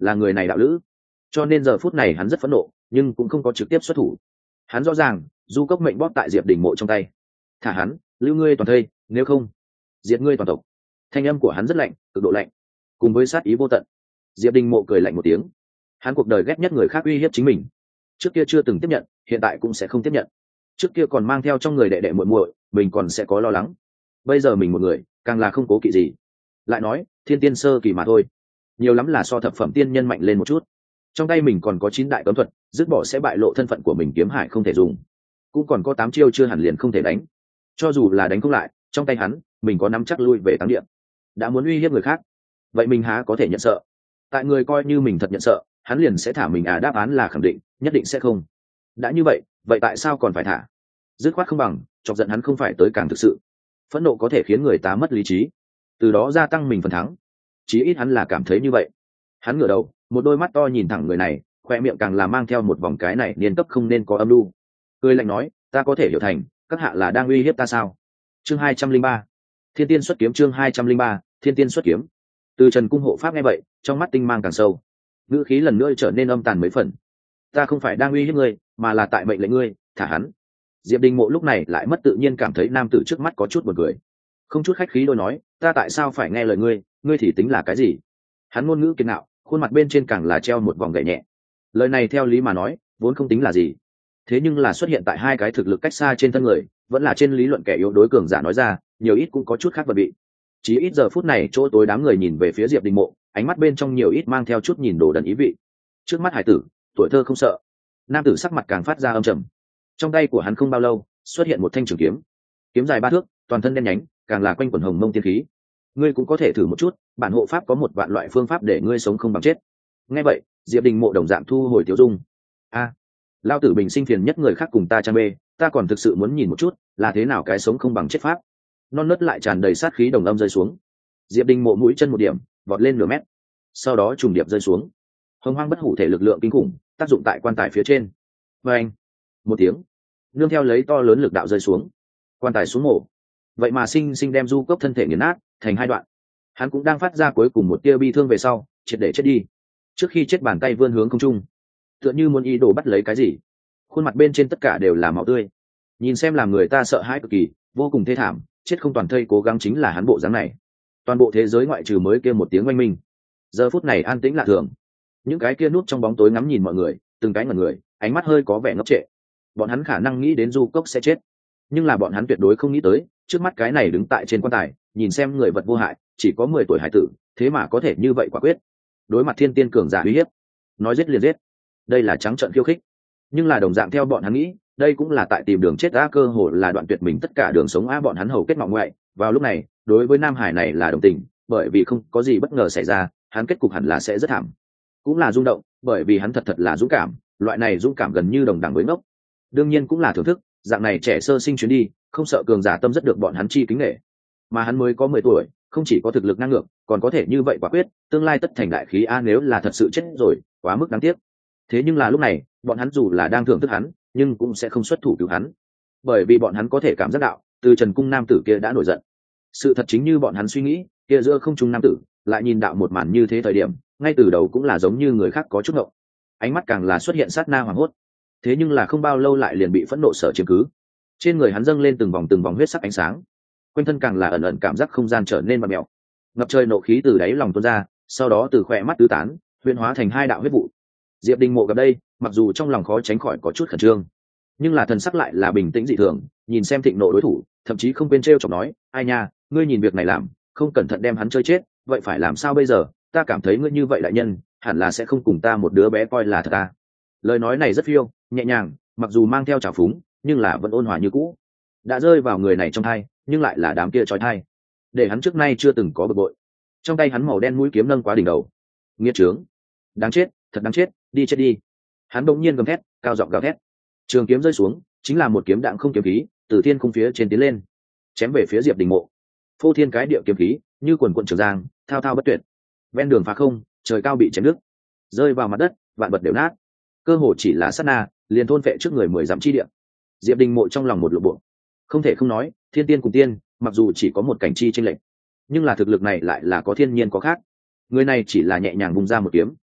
là người này đạo lữ, cho nên giờ phút này hắn rất phẫn nộ nhưng cũng không có trực tiếp xuất thủ. Hắn rõ ràng du cốc mệnh bóp tại diệp đình mộ trong tay, thả hắn, lưu ngươi toàn thây, nếu không diệt ngươi toàn tộc. Thanh âm của hắn rất lạnh, cực độ lạnh, cùng với sát ý vô tận. Diệp đình mộ cười lạnh một tiếng. Hắn cuộc đời ghét nhất người khác uy hiếp chính mình, trước kia chưa từng tiếp nhận, hiện tại cũng sẽ không tiếp nhận. Trước kia còn mang theo trong người đệ đệ muội muội, mình còn sẽ có lo lắng, bây giờ mình một người càng là không cố kỵ gì. Lại nói thiên tiên sơ kỳ mà thôi, nhiều lắm là so thập phẩm tiên nhân mạnh lên một chút. Trong tay mình còn có 9 đại cấm thuật, dứt bỏ sẽ bại lộ thân phận của mình, kiếm hải không thể dùng, cũng còn có 8 chiêu chưa hẳn liền không thể đánh. Cho dù là đánh không lại, trong tay hắn mình có nắm chắc lui về táng địa. Đã muốn uy hiếp người khác, vậy mình há có thể nhận sợ? Tại người coi như mình thật nhận sợ, hắn liền sẽ thả mình à? Đáp án là khẳng định, nhất định sẽ không. Đã như vậy, vậy tại sao còn phải thả? Dứt khoát không bằng chọc giận hắn không phải tới càng thực sự. Phẫn nộ có thể khiến người ta mất lý trí, từ đó gia tăng mình phần thắng. Chí ít hắn là cảm thấy như vậy. Hắn ngửa đầu, một đôi mắt to nhìn thẳng người này, khoe miệng càng là mang theo một vòng cái này niên cấp không nên có âm lưu. Cười lạnh nói, ta có thể hiểu thành các hạ là đang uy hiếp ta sao? Chương 203, Thiên Tiên xuất kiếm. Chương 203, Thiên Tiên xuất kiếm. Từ Trần cung hộ pháp nghe vậy, trong mắt tinh mang càng sâu, ngữ khí lần nữa trở nên âm tàn mấy phần. Ta không phải đang uy hiếp ngươi, mà là tại mệnh lệnh ngươi, thả hắn. Diệp Đình Mộ lúc này lại mất tự nhiên cảm thấy nam tử trước mắt có chút buồn cười, không chút khách khí đôi nói, ta tại sao phải nghe lời ngươi, ngươi thì tính là cái gì? Hắn ngôn ngữ kiên nạo, khuôn mặt bên trên càng là treo một vòng gậy nhẹ. Lời này theo lý mà nói vốn không tính là gì, thế nhưng là xuất hiện tại hai cái thực lực cách xa trên thân người, vẫn là trên lý luận kẻ yếu đối cường giả nói ra, nhiều ít cũng có chút khác vật vị. Chỉ ít giờ phút này chỗ tối đám người nhìn về phía Diệp Đình Mộ, ánh mắt bên trong nhiều ít mang theo chút nhìn đồ đần ý vị. Trước mắt hải tử, tuổi thơ không sợ. Nam tử sắc mặt càng phát ra âm trầm. Trong tay của hắn không bao lâu xuất hiện một thanh trường kiếm, kiếm dài 3 thước, toàn thân đen nhánh, càng là quanh quần hồng mông tiên khí. Ngươi cũng có thể thử một chút, bản hộ pháp có một vạn loại phương pháp để ngươi sống không bằng chết. Nghe vậy, Diệp Đình Mộ đồng dạng thu hồi tiểu dung. A, lao tử bình sinh phiền nhất người khác cùng ta trang bê, ta còn thực sự muốn nhìn một chút là thế nào cái sống không bằng chết pháp. Non nớt lại tràn đầy sát khí đồng âm rơi xuống. Diệp Đình Mộ mũi chân một điểm, vọt lên nửa mét, sau đó trùng điệp rơi xuống. Hồng hoang bất hủ thể lực lượng kinh khủng tác dụng tại quan tài phía trên. Và anh, một tiếng, nương theo lấy to lớn lực đạo rơi xuống, quan tài xuống mổ, vậy mà sinh sinh đem du cốc thân thể nghiền nát thành 2 đoạn. Hắn cũng đang phát ra cuối cùng một tia bi thương về sau, triệt để chết đi. Trước khi chết bàn tay vươn hướng không trung, tựa như muốn ý đồ bắt lấy cái gì. Khuôn mặt bên trên tất cả đều là máu tươi, nhìn xem làm người ta sợ hãi cực kỳ, vô cùng thê thảm. Chết không toàn thây cố gắng chính là hắn bộ dáng này. Toàn bộ thế giới ngoại trừ mới kia một tiếng oanh minh, giờ phút này an tĩnh lạ thường. Những cái kia núp trong bóng tối ngắm nhìn mọi người, từng cái ngẩn người, ánh mắt hơi có vẻ ngốc trệ. Bọn hắn khả năng nghĩ đến du cốc sẽ chết, nhưng là bọn hắn tuyệt đối không nghĩ tới, trước mắt cái này đứng tại trên quan tài, nhìn xem người vật vô hại, chỉ có 10 tuổi hải tử, thế mà có thể như vậy quả quyết. Đối mặt thiên tiên cường giả uy hiếp, nói giết liền giết. Đây là trắng trợn khiêu khích. Nhưng là đồng dạng theo bọn hắn nghĩ, đây cũng là tại tìm đường chết á, cơ hội là đoạn tuyệt mình tất cả đường sống á. Bọn hắn hầu kết ngọ ngoại, vào lúc này, đối với Nam Hải này là đồng tình, bởi vì không có gì bất ngờ xảy ra, hắn kết cục hẳn là sẽ rất thảm. Cũng là rung động, bởi vì hắn thật thật là dũng cảm, loại này dũng cảm gần như đồng đẳng với ngốc. Đương nhiên cũng là thưởng thức, dạng này trẻ sơ sinh chuyến đi, không sợ cường giả tâm rất được bọn hắn chi kính nể. Mà hắn mới có 10 tuổi, không chỉ có thực lực năng lượng, còn có thể như vậy quả quyết, tương lai tất thành đại khí a. Nếu là thật sự chết rồi, quá mức đáng tiếc. Thế nhưng là lúc này, bọn hắn dù là đang thưởng thức hắn, nhưng cũng sẽ không xuất thủ cứu hắn, bởi vì bọn hắn có thể cảm giác đạo, từ Trần cung nam tử kia đã nổi giận. Sự thật chính như bọn hắn suy nghĩ, kia giữa không trung nam tử lại nhìn đạo một màn như thế thời điểm, ngay từ đầu cũng là giống như người khác có chút ngộng, ánh mắt càng là xuất hiện sát na hoảng hốt. Thế nhưng là không bao lâu lại liền bị phẫn nộ sở chiếm cứ. Trên người hắn dâng lên từng vòng huyết sắc ánh sáng, quanh thân càng là ẩn ẩn cảm giác không gian trở nên bặm mèo, ngập trời nộ khí từ đáy lòng tuôn ra, sau đó từ khỏe mắt tứ tán, huyễn hóa thành 2 đạo huyết vụ. Diệp Đình Mộ gặp đây, mặc dù trong lòng khó tránh khỏi có chút khẩn trương, nhưng là thần sắc lại là bình tĩnh dị thường, nhìn xem thịnh nộ đối thủ, thậm chí không quên trêu chọc nói, ai nha, ngươi nhìn việc này làm, không cẩn thận đem hắn chơi chết, vậy phải làm sao bây giờ? Ta cảm thấy ngươi như vậy đại nhân, hẳn là sẽ không cùng ta một đứa bé coi là thật ta. Lời nói này rất phiêu, nhẹ nhàng, mặc dù mang theo trào phúng, nhưng là vẫn ôn hòa như cũ. Đã rơi vào người này trong thai, nhưng lại là đám kia trói thai, để hắn trước nay chưa từng có bực bội. Trong tay hắn màu đen mũi kiếm nâng quá đỉnh đầu. Nghiệt trướng, đáng chết, thật đáng chết, đi chết đi. Hắn bỗng nhiên gầm thét, cao giọng gào thét. Trường kiếm rơi xuống, chính là một kiếm đạn không kiếm khí, từ thiên khung phía trên tiến lên, chém về phía Diệp Đình Mộ. Phô thiên cái địa kiếm khí, như quần quần trường giang, thao thao bất tuyệt. Ven đường phá không, trời cao bị chém đứt, rơi vào mặt đất, vạn vật đều nát. Cơ hồ chỉ là sát na, liền thôn phệ trước người 10 dặm chi địa. Diệp Đình Mộ trong lòng một lục bộ. Không thể không nói, thiên tiên cùng tiên, mặc dù chỉ có một cảnh chi chênh lệch, nhưng là thực lực này lại là có thiên nhiên có khác. Người này chỉ là nhẹ nhàng vung ra một kiếm,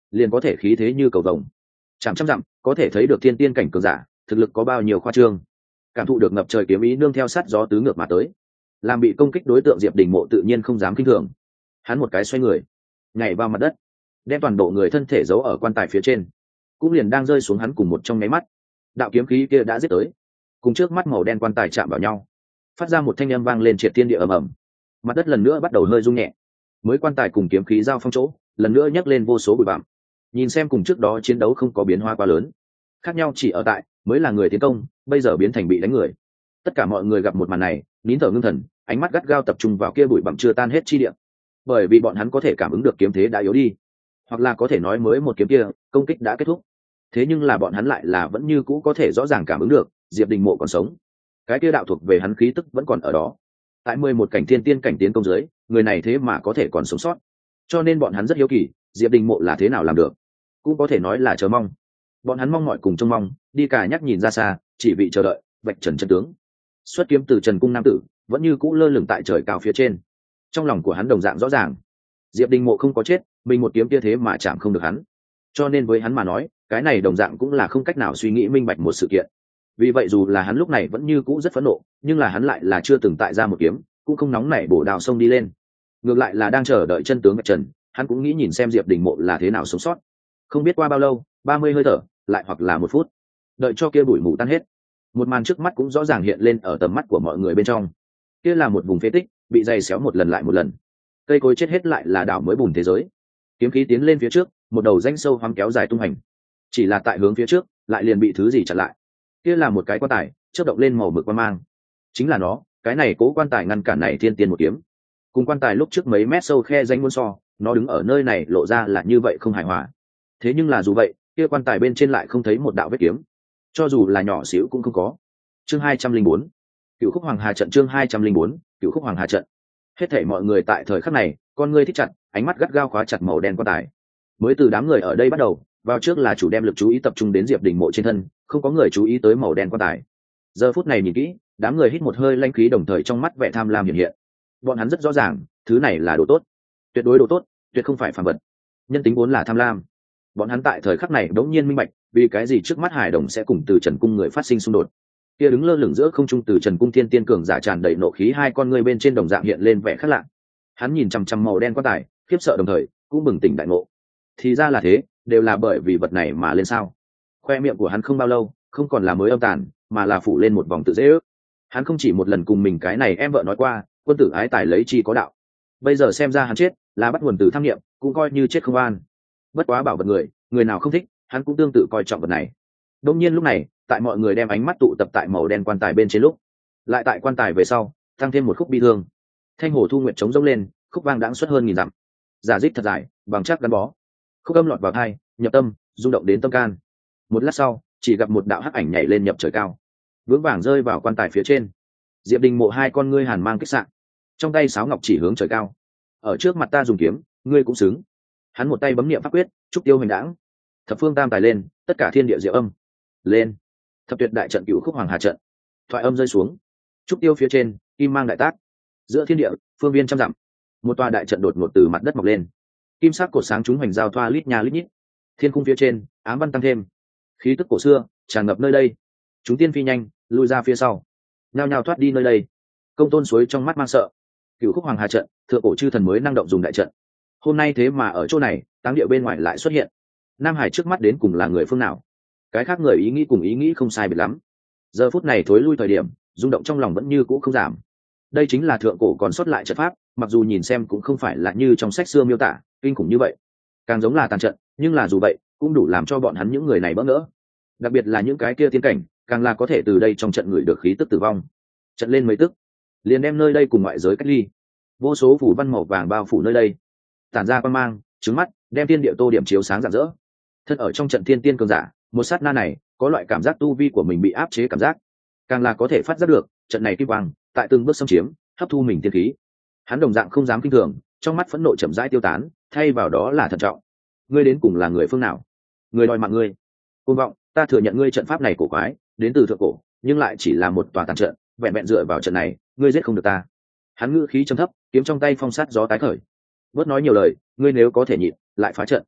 liền có thể khí thế như cầu vồng, chạm trăm dặm có thể thấy được thiên tiên cảnh cường giả thực lực có bao nhiêu khoa trương. Cảm thụ được ngập trời kiếm ý nương theo sát gió tứ ngược mà tới, làm bị công kích đối tượng Diệp Đình Mộ tự nhiên không dám kinh thường. Hắn một cái xoay người nhảy vào mặt đất, đem toàn bộ người thân thể giấu ở quan tài phía trên, cũng liền đang rơi xuống hắn cùng một trong nháy mắt, đạo kiếm khí kia đã giết tới, cùng trước mắt màu đen quan tài chạm vào nhau, phát ra một thanh âm vang lên triệt thiên địa ầm ầm. Mặt đất lần nữa bắt đầu hơi rung nhẹ, mới quan tài cùng kiếm khí giao phong chỗ lần nữa nhấc lên vô số bụi bặm. Nhìn xem cùng trước đó chiến đấu không có biến hóa quá lớn, khác nhau chỉ ở tại mới là người tiến công bây giờ biến thành bị đánh người. Tất cả mọi người gặp một màn này nín thở ngưng thần, ánh mắt gắt gao tập trung vào kia bụi bặm chưa tan hết chi địa, bởi vì bọn hắn có thể cảm ứng được kiếm thế đã yếu đi, hoặc là có thể nói mới một kiếm kia công kích đã kết thúc. Thế nhưng là bọn hắn lại là vẫn như cũ có thể rõ ràng cảm ứng được Diệp Đình Mộ còn sống, cái kia đạo thuộc về hắn khí tức vẫn còn ở đó. Tại 11 cảnh thiên tiên cảnh tiến công dưới, người này thế mà có thể còn sống sót, cho nên bọn hắn rất hiếu kỳ Diệp Đình Mộ là thế nào làm được, cũng có thể nói là chờ mong. Bọn hắn mong mọi cùng trông mong, đi cả nhắc nhìn ra xa, chỉ vị chờ đợi vạch trần chân tướng. Xuất kiếm từ Trần cung nam tử vẫn như cũ lơ lửng tại trời cao phía trên, trong lòng của hắn đồng dạng rõ ràng, Diệp Đình Mộ không có chết, mình một kiếm kia thế mà chạm không được hắn, cho nên với hắn mà nói cái này đồng dạng cũng là không cách nào suy nghĩ minh bạch một sự kiện. Vì vậy dù là hắn lúc này vẫn như cũ rất phẫn nộ, nhưng là hắn lại là chưa từng tại ra một kiếm, cũng không nóng nảy bổ đào sông đi lên, ngược lại là đang chờ đợi chân tướng vạch trần. Hắn cũng nghĩ nhìn xem Diệp Đình Mộ là thế nào sống sót. Không biết qua bao lâu, 30 hơi thở lại hoặc là 1 phút, đợi cho kia bụi mù tan hết, một màn trước mắt cũng rõ ràng hiện lên ở tầm mắt của mọi người bên trong. Kia là một vùng phế tích bị dày xéo một lần lại một lần, cây cối chết hết lại là đảo mới bùn thế giới. Kiếm khí tiến lên phía trước, một đầu rãnh sâu hoắm kéo dài tung hành, chỉ là tại hướng phía trước lại liền bị thứ gì chặn lại. Kia là một cái quan tài chớp động lên màu mực quan mang, chính là nó. Cái này cố quan tài ngăn cản này thiên tiên một kiếm, cùng quan tài lúc trước mấy mét sâu khe danh muôn so, nó đứng ở nơi này lộ ra là như vậy không hài hòa. Thế nhưng là dù vậy, kia quan tài bên trên lại không thấy một đạo vết kiếm, cho dù là nhỏ xíu cũng không có. Chương 204, Cửu Khúc Hoàng Hà trận. Chương 204, Cửu Khúc Hoàng Hà trận. Hết thảy mọi người tại thời khắc này, con ngươi thích chặt, ánh mắt gắt gao khóa chặt màu đen quan tài. Mới từ đám người ở đây bắt đầu, vào trước là chủ đem lực chú ý tập trung đến Diệp Đình Mộ trên thân, không có người chú ý tới màu đen quan tài. Giờ phút này nhìn kỹ, đám người hít một hơi lanh khí, đồng thời trong mắt vẻ tham lam hiện hiện. Bọn hắn rất rõ ràng, thứ này là đồ tốt, tuyệt đối đồ tốt, tuyệt không phải phàm vật. Nhân tính vốn là tham lam. Bọn hắn tại thời khắc này đống nhiên minh bạch, vì cái gì trước mắt Hải Đồng sẽ cùng Từ Trần cung người phát sinh xung đột. Kia đứng lơ lửng giữa không trung Từ Trần cung thiên tiên cường giả tràn đầy nộ khí, hai con ngươi bên trên đồng dạng hiện lên vẻ khác lạ. Hắn nhìn chằm chằm màu đen quan tài, khiếp sợ đồng thời cũng bừng tỉnh đại ngộ. Thì ra là thế, đều là bởi vì vật này mà lên sao. Khoe miệng của hắn không bao lâu không còn là mới âm tàn, mà là phủ lên một vòng tự dễ ước. Hắn không chỉ một lần cùng mình cái này em vợ nói qua, quân tử ái tài lấy chi có đạo. Bây giờ xem ra hắn chết là bắt nguồn từ tham niệm, cũng coi như chết không an. Bất quá bảo vật người nào không thích, hắn cũng tương tự coi trọng vật này. Đông nhiên lúc này, tại mọi người đem ánh mắt tụ tập tại màu đen quan tài bên trên lúc, lại tại quan tài về sau tăng thêm một khúc bi thương. Thanh hồ thu nguyện trống rỗng lên, khúc vang đãng suốt hơn 1000 dặm, giả dích thật dài, bằng chắc gắn bó. Khúc âm lọt vào tai, nhập tâm, rung động đến tâm can. Một lát sau, chỉ gặp một đạo hắc ảnh nhảy lên nhập trời cao, vững vàng rơi vào quan tài phía trên. Diệp Đình Mộ hai con ngươi hàn mang kích sạn, trong tay sáo ngọc chỉ hướng trời cao. Ở trước mặt ta dùng kiếm, ngươi cũng xứng. Hắn một tay bấm niệm pháp quyết, trúc tiêu hành đãng, thập phương tam tài lên, tất cả thiên địa diệu âm lên. Thập tuyệt đại trận Cửu Khúc Hoàng Hà trận. Thoại âm rơi xuống, trúc tiêu phía trên, kim mang đại tác. Giữa thiên địa, phương viên trăm dặm, một tòa đại trận đột ngột từ mặt đất mọc lên. Kim sắc cột sáng chúng hoành giao thoa lít nha lít nhít. Thiên khung phía trên, ám văn tăng thêm, khí tức cổ xưa tràn ngập nơi đây. Chúng tiên phi nhanh, lui ra phía sau, nhao nhao thoát đi nơi đây. Công tôn suối trong mắt mang sợ. Cửu Khúc Hoàng Hà trận, thượng cổ chư thần mới năng động dùng đại trận, hôm nay thế mà ở chỗ này táng địa bên ngoài lại xuất hiện. Nam Hải trước mắt đến cùng là người phương nào? Cái khác người ý nghĩ cùng ý nghĩ không sai biệt lắm. Giờ phút này thối lui thời điểm, rung động trong lòng vẫn như cũ không giảm. Đây chính là thượng cổ còn xuất lại trận pháp, mặc dù nhìn xem cũng không phải là như trong sách xưa miêu tả kinh khủng như vậy, càng giống là tàn trận, nhưng là dù vậy cũng đủ làm cho bọn hắn những người này bỡ ngỡ. Đặc biệt là những cái kia tiên cảnh, càng là có thể từ đây trong trận người được khí tức tử vong. Trận lên mấy tức, liền đem nơi đây cùng ngoại giới cách ly. Vô số phủ văn màu vàng bao phủ nơi đây, tản ra quang mang trứng mắt, đem thiên địa tô điểm chiếu sáng rạng rỡ. Thân ở trong trận thiên tiên cường giả, một sát na này có loại cảm giác tu vi của mình bị áp chế cảm giác, càng là có thể phát giác được trận này kim quang tại từng bước xâm chiếm, hấp thu mình tiên khí. Hắn đồng dạng không dám kinh thường, trong mắt phẫn nộ chậm rãi tiêu tán, thay vào đó là thận trọng. Ngươi đến cùng là người phương nào? Người đòi mạng ngươi. Côn vọng, ta thừa nhận ngươi trận pháp này cổ quái, đến từ thượng cổ, nhưng lại chỉ là một tòa tàn trận, vẹn vẹn dựa vào trận này, ngươi giết không được ta. Hắn ngữ khí trầm thấp, kiếm trong tay phong sát gió tái khởi. Bớt nói nhiều lời, ngươi nếu có thể nhịn, lại phá trận.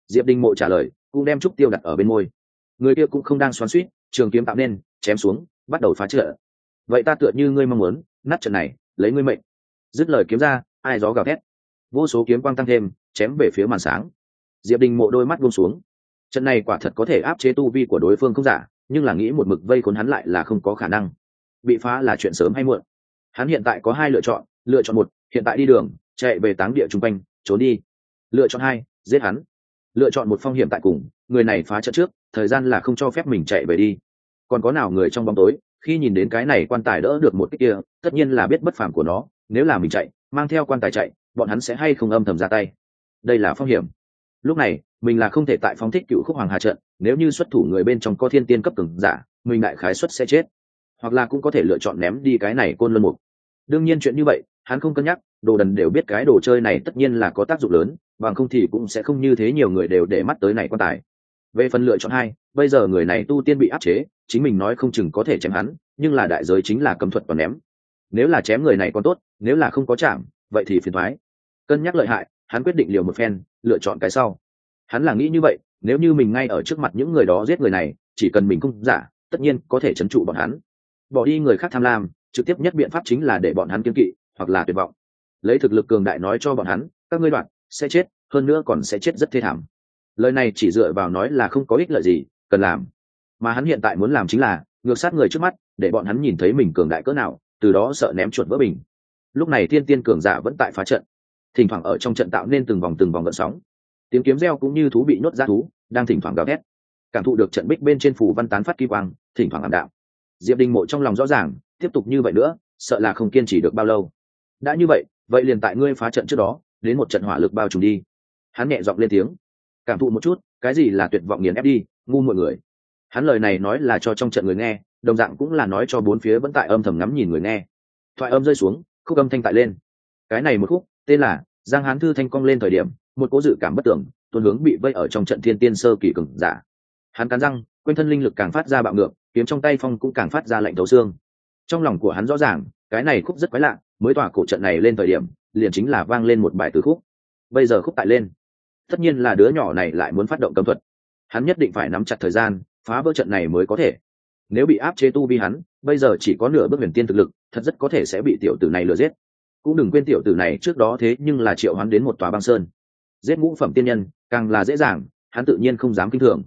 Diệp Đình Mộ trả lời, cũng đem trúc tiêu đặt ở bên môi. Người kia cũng không đang xoắn xuýt, trường kiếm tạo nên, chém xuống, bắt đầu phá trận. Vậy ta tựa như ngươi mong muốn, nát trận này, lấy ngươi mệnh. Dứt lời kiếm ra, ai gió gào thét, vô số kiếm quang tăng thêm, chém về phía màn sáng. Diệp Đình Mộ đôi mắt buông xuống. Trận này quả thật có thể áp chế tu vi của đối phương không giả, nhưng là nghĩ một mực vây khốn hắn lại là không có khả năng. Bị phá là chuyện sớm hay muộn. Hắn hiện tại có hai lựa chọn, lựa chọn một, hiện tại đi đường, chạy về táng địa trung quanh, trốn đi. Lựa chọn hai, giết hắn. Lựa chọn một, phong hiểm tại cùng, người này phá trận trước, thời gian là không cho phép mình chạy về đi. Còn có nào người trong bóng tối, khi nhìn đến cái này quan tài đỡ được một cái kia, tất nhiên là biết bất phàm của nó, nếu là mình chạy, mang theo quan tài chạy, bọn hắn sẽ hay không âm thầm ra tay. Đây là phong hiểm. Lúc này, mình là không thể tại phóng thích Cựu Khúc Hoàng Hà trận, nếu như xuất thủ người bên trong có thiên tiên cấp cường giả, mình đại khái suất sẽ chết. Hoặc là cũng có thể lựa chọn ném đi cái này côn luân mục. Đương nhiên chuyện như vậy, hắn không cân nhắc, đồ đần đều biết cái đồ chơi này tất nhiên là có tác dụng lớn, bằng không thì cũng sẽ không như thế nhiều người đều để mắt tới này quan tài. Về phần lựa chọn hai, bây giờ người này tu tiên bị áp chế, chính mình nói không chừng có thể chém hắn, nhưng là đại giới chính là cấm thuật còn ném. Nếu là chém người này còn tốt, nếu là không có chạm, vậy thì phiền toái. Cân nhắc lợi hại, hắn quyết định liều một phen, lựa chọn cái sau. Hắn là nghĩ như vậy, nếu như mình ngay ở trước mặt những người đó giết người này, chỉ cần mình không giả, tất nhiên có thể trấn trụ bọn hắn. Bỏ đi người khác tham lam, trực tiếp nhất biện pháp chính là để bọn hắn kiêng kỵ, hoặc là tuyệt vọng. Lấy thực lực cường đại nói cho bọn hắn, các ngươi đoạn sẽ chết, hơn nữa còn sẽ chết rất thê thảm. Lời này chỉ dựa vào nói là không có ích lợi gì, cần làm. Mà hắn hiện tại muốn làm chính là ngược sát người trước mắt, để bọn hắn nhìn thấy mình cường đại cỡ nào, từ đó sợ ném chuột vỡ bình. Lúc này thiên tiên cường giả vẫn tại phá trận, thỉnh thoảng ở trong trận tạo nên từng vòng gợn sóng. Tiếng kiếm reo cũng như thú bị nhốt ra thú, đang thỉnh thoảng gào thét. Cảm thụ được trận bích bên trên phủ văn tán phát kỳ quang, thỉnh thoảng ảm đạm. Diệp Đình Mộ trong lòng rõ ràng, tiếp tục như vậy nữa, sợ là không kiên trì được bao lâu. Đã như vậy, vậy liền tại ngươi phá trận trước đó, đến một trận hỏa lực bao trùm đi. Hắn nhẹ giọng lên tiếng, cảm thụ một chút, cái gì là tuyệt vọng nghiền ép đi, ngu mọi người. Hắn lời này nói là cho trong trận người nghe, đồng dạng cũng là nói cho bốn phía vẫn tại âm thầm ngắm nhìn người nghe. Thoại âm rơi xuống, khúc âm thanh tại lên. Cái này một khúc, tên là Giang Hán Thư Thanh cong lên thời điểm, một cố dự cảm bất tưởng, tuôn hướng bị vây ở trong trận thiên tiên sơ kỳ cường giả. Hắn cắn răng, quanh thân linh lực càng phát ra bạo ngược, kiếm trong tay phong cũng càng phát ra lạnh thấu xương. Trong lòng của hắn rõ ràng, cái này khúc rất quái lạ, mới tỏa cổ trận này lên thời điểm, liền chính là vang lên một bài từ khúc. Bây giờ khúc tại lên, tất nhiên là đứa nhỏ này lại muốn phát động cấm thuật. Hắn nhất định phải nắm chặt thời gian, phá vỡ trận này mới có thể. Nếu bị áp chế tu vi hắn, bây giờ chỉ có nửa bước huyền tiên thực lực, thật rất có thể sẽ bị tiểu tử này lừa giết. Cũng đừng quên tiểu tử này trước đó thế nhưng là triệu hoán đến một tòa băng sơn, giết ngũ phẩm tiên nhân càng là dễ dàng, hắn tự nhiên không dám kinh thường.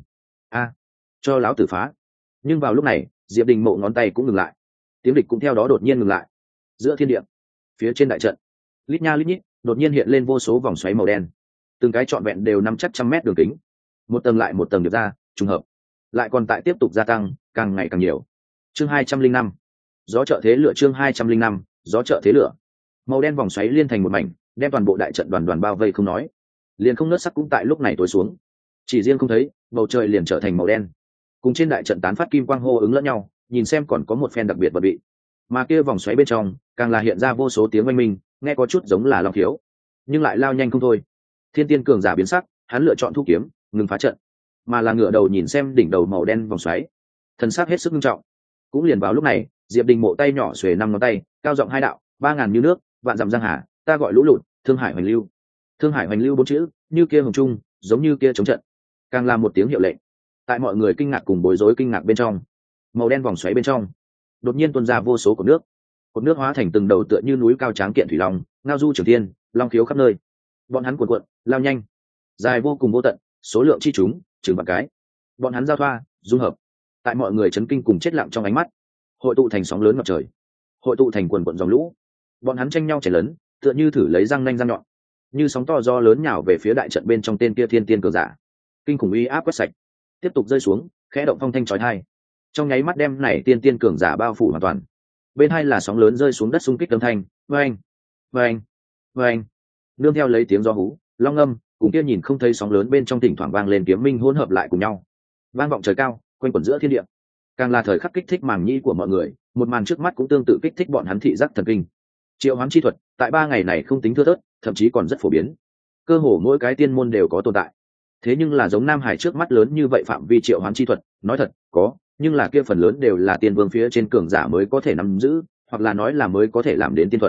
Cho lão tử phá. Nhưng vào lúc này, Diệp Đình Mộ ngón tay cũng ngừng lại, tiếng địch cũng theo đó đột nhiên ngừng lại. Giữa thiên địa, phía trên đại trận, lít nha lít nhít, đột nhiên hiện lên vô số vòng xoáy màu đen, từng cái trọn vẹn đều nằm chắc trăm mét đường kính, một tầng lại một tầng được ra, trùng hợp lại còn tại tiếp tục gia tăng, càng ngày càng nhiều. Chương 205, gió trợ thế lửa. Chương 205, gió trợ thế lửa. Màu đen vòng xoáy liên thành một mảnh, đem toàn bộ đại trận đoàn bao vây không nói, liền không nớt sắc cũng tại lúc này tối xuống. Chỉ riêng không thấy, bầu trời liền trở thành màu đen, cùng trên đại trận tán phát kim quang hô ứng lẫn nhau, nhìn xem còn có một phen đặc biệt vật vị. Mà kia vòng xoáy bên trong càng là hiện ra vô số tiếng oanh minh, nghe có chút giống là long thiếu, nhưng lại lao nhanh không thôi. Thiên tiên cường giả biến sắc, hắn lựa chọn thu kiếm, ngừng phá trận, mà là ngửa đầu nhìn xem đỉnh đầu màu đen vòng xoáy, thần sắc hết sức nghiêm trọng. Cũng liền vào lúc này, Diệp Đình Mộ tay nhỏ xuề năm ngón tay, cao giọng hai đạo, 3000 như nước, vạn dặm giang hà, ta gọi lũ lụt, thương hải hoành lưu. Thương hải hoành lưu bốn chữ, như kia hồng trung, giống như kia chống trận, càng là một tiếng hiệu lệnh. Tại mọi người kinh ngạc cùng bối rối kinh ngạc bên trong, màu đen vòng xoáy bên trong đột nhiên tuôn ra vô số cột nước hóa thành từng đầu tựa như núi cao tráng kiện thủy long, ngao du trường thiên, long khiếu khắp nơi. Bọn hắn cuộn cuộn, lao nhanh, dài vô cùng vô tận, số lượng chi chúng chừng vạn cái. Bọn hắn giao thoa, dung hợp, tại mọi người chấn kinh cùng chết lặng trong ánh mắt, hội tụ thành sóng lớn ngập trời, hội tụ thành quần quần dòng lũ. Bọn hắn tranh nhau chảy lớn, tựa như thử lấy răng nanh răng nhọn, như sóng to gió lớn nhào về phía đại trận bên trong tên kia thiên tiên cường giả. Kinh khủng uy áp quét sạch, tiếp tục rơi xuống, khẽ động phong thanh chói tai, trong nháy mắt đem này tiên cường giả bao phủ hoàn toàn. Bên hai là sóng lớn rơi xuống đất xung kích âm thanh, oeng, oeng, oeng, nương theo lấy tiếng gió hú, long âm, cùng kia nhìn không thấy sóng lớn bên trong thỉnh thoảng vang lên kiếm minh hỗn hợp lại cùng nhau, vang vọng trời cao, quanh quẩn giữa thiên địa. Càng là thời khắc kích thích màng nhĩ của mọi người, một màn trước mắt cũng tương tự kích thích bọn hắn thị giác thần kinh. Triệu hoán chi thuật tại 3 ngày này không tính thưa thớt, thậm chí còn rất phổ biến, cơ hồ mỗi cái tiên môn đều có tồn tại. Thế nhưng là giống Nam Hải trước mắt lớn như vậy phạm vi triệu hoán chi thuật, nói thật có, nhưng là kia phần lớn đều là tiên vương phía trên cường giả mới có thể nắm giữ, hoặc là nói là mới có thể làm đến tiên thuật.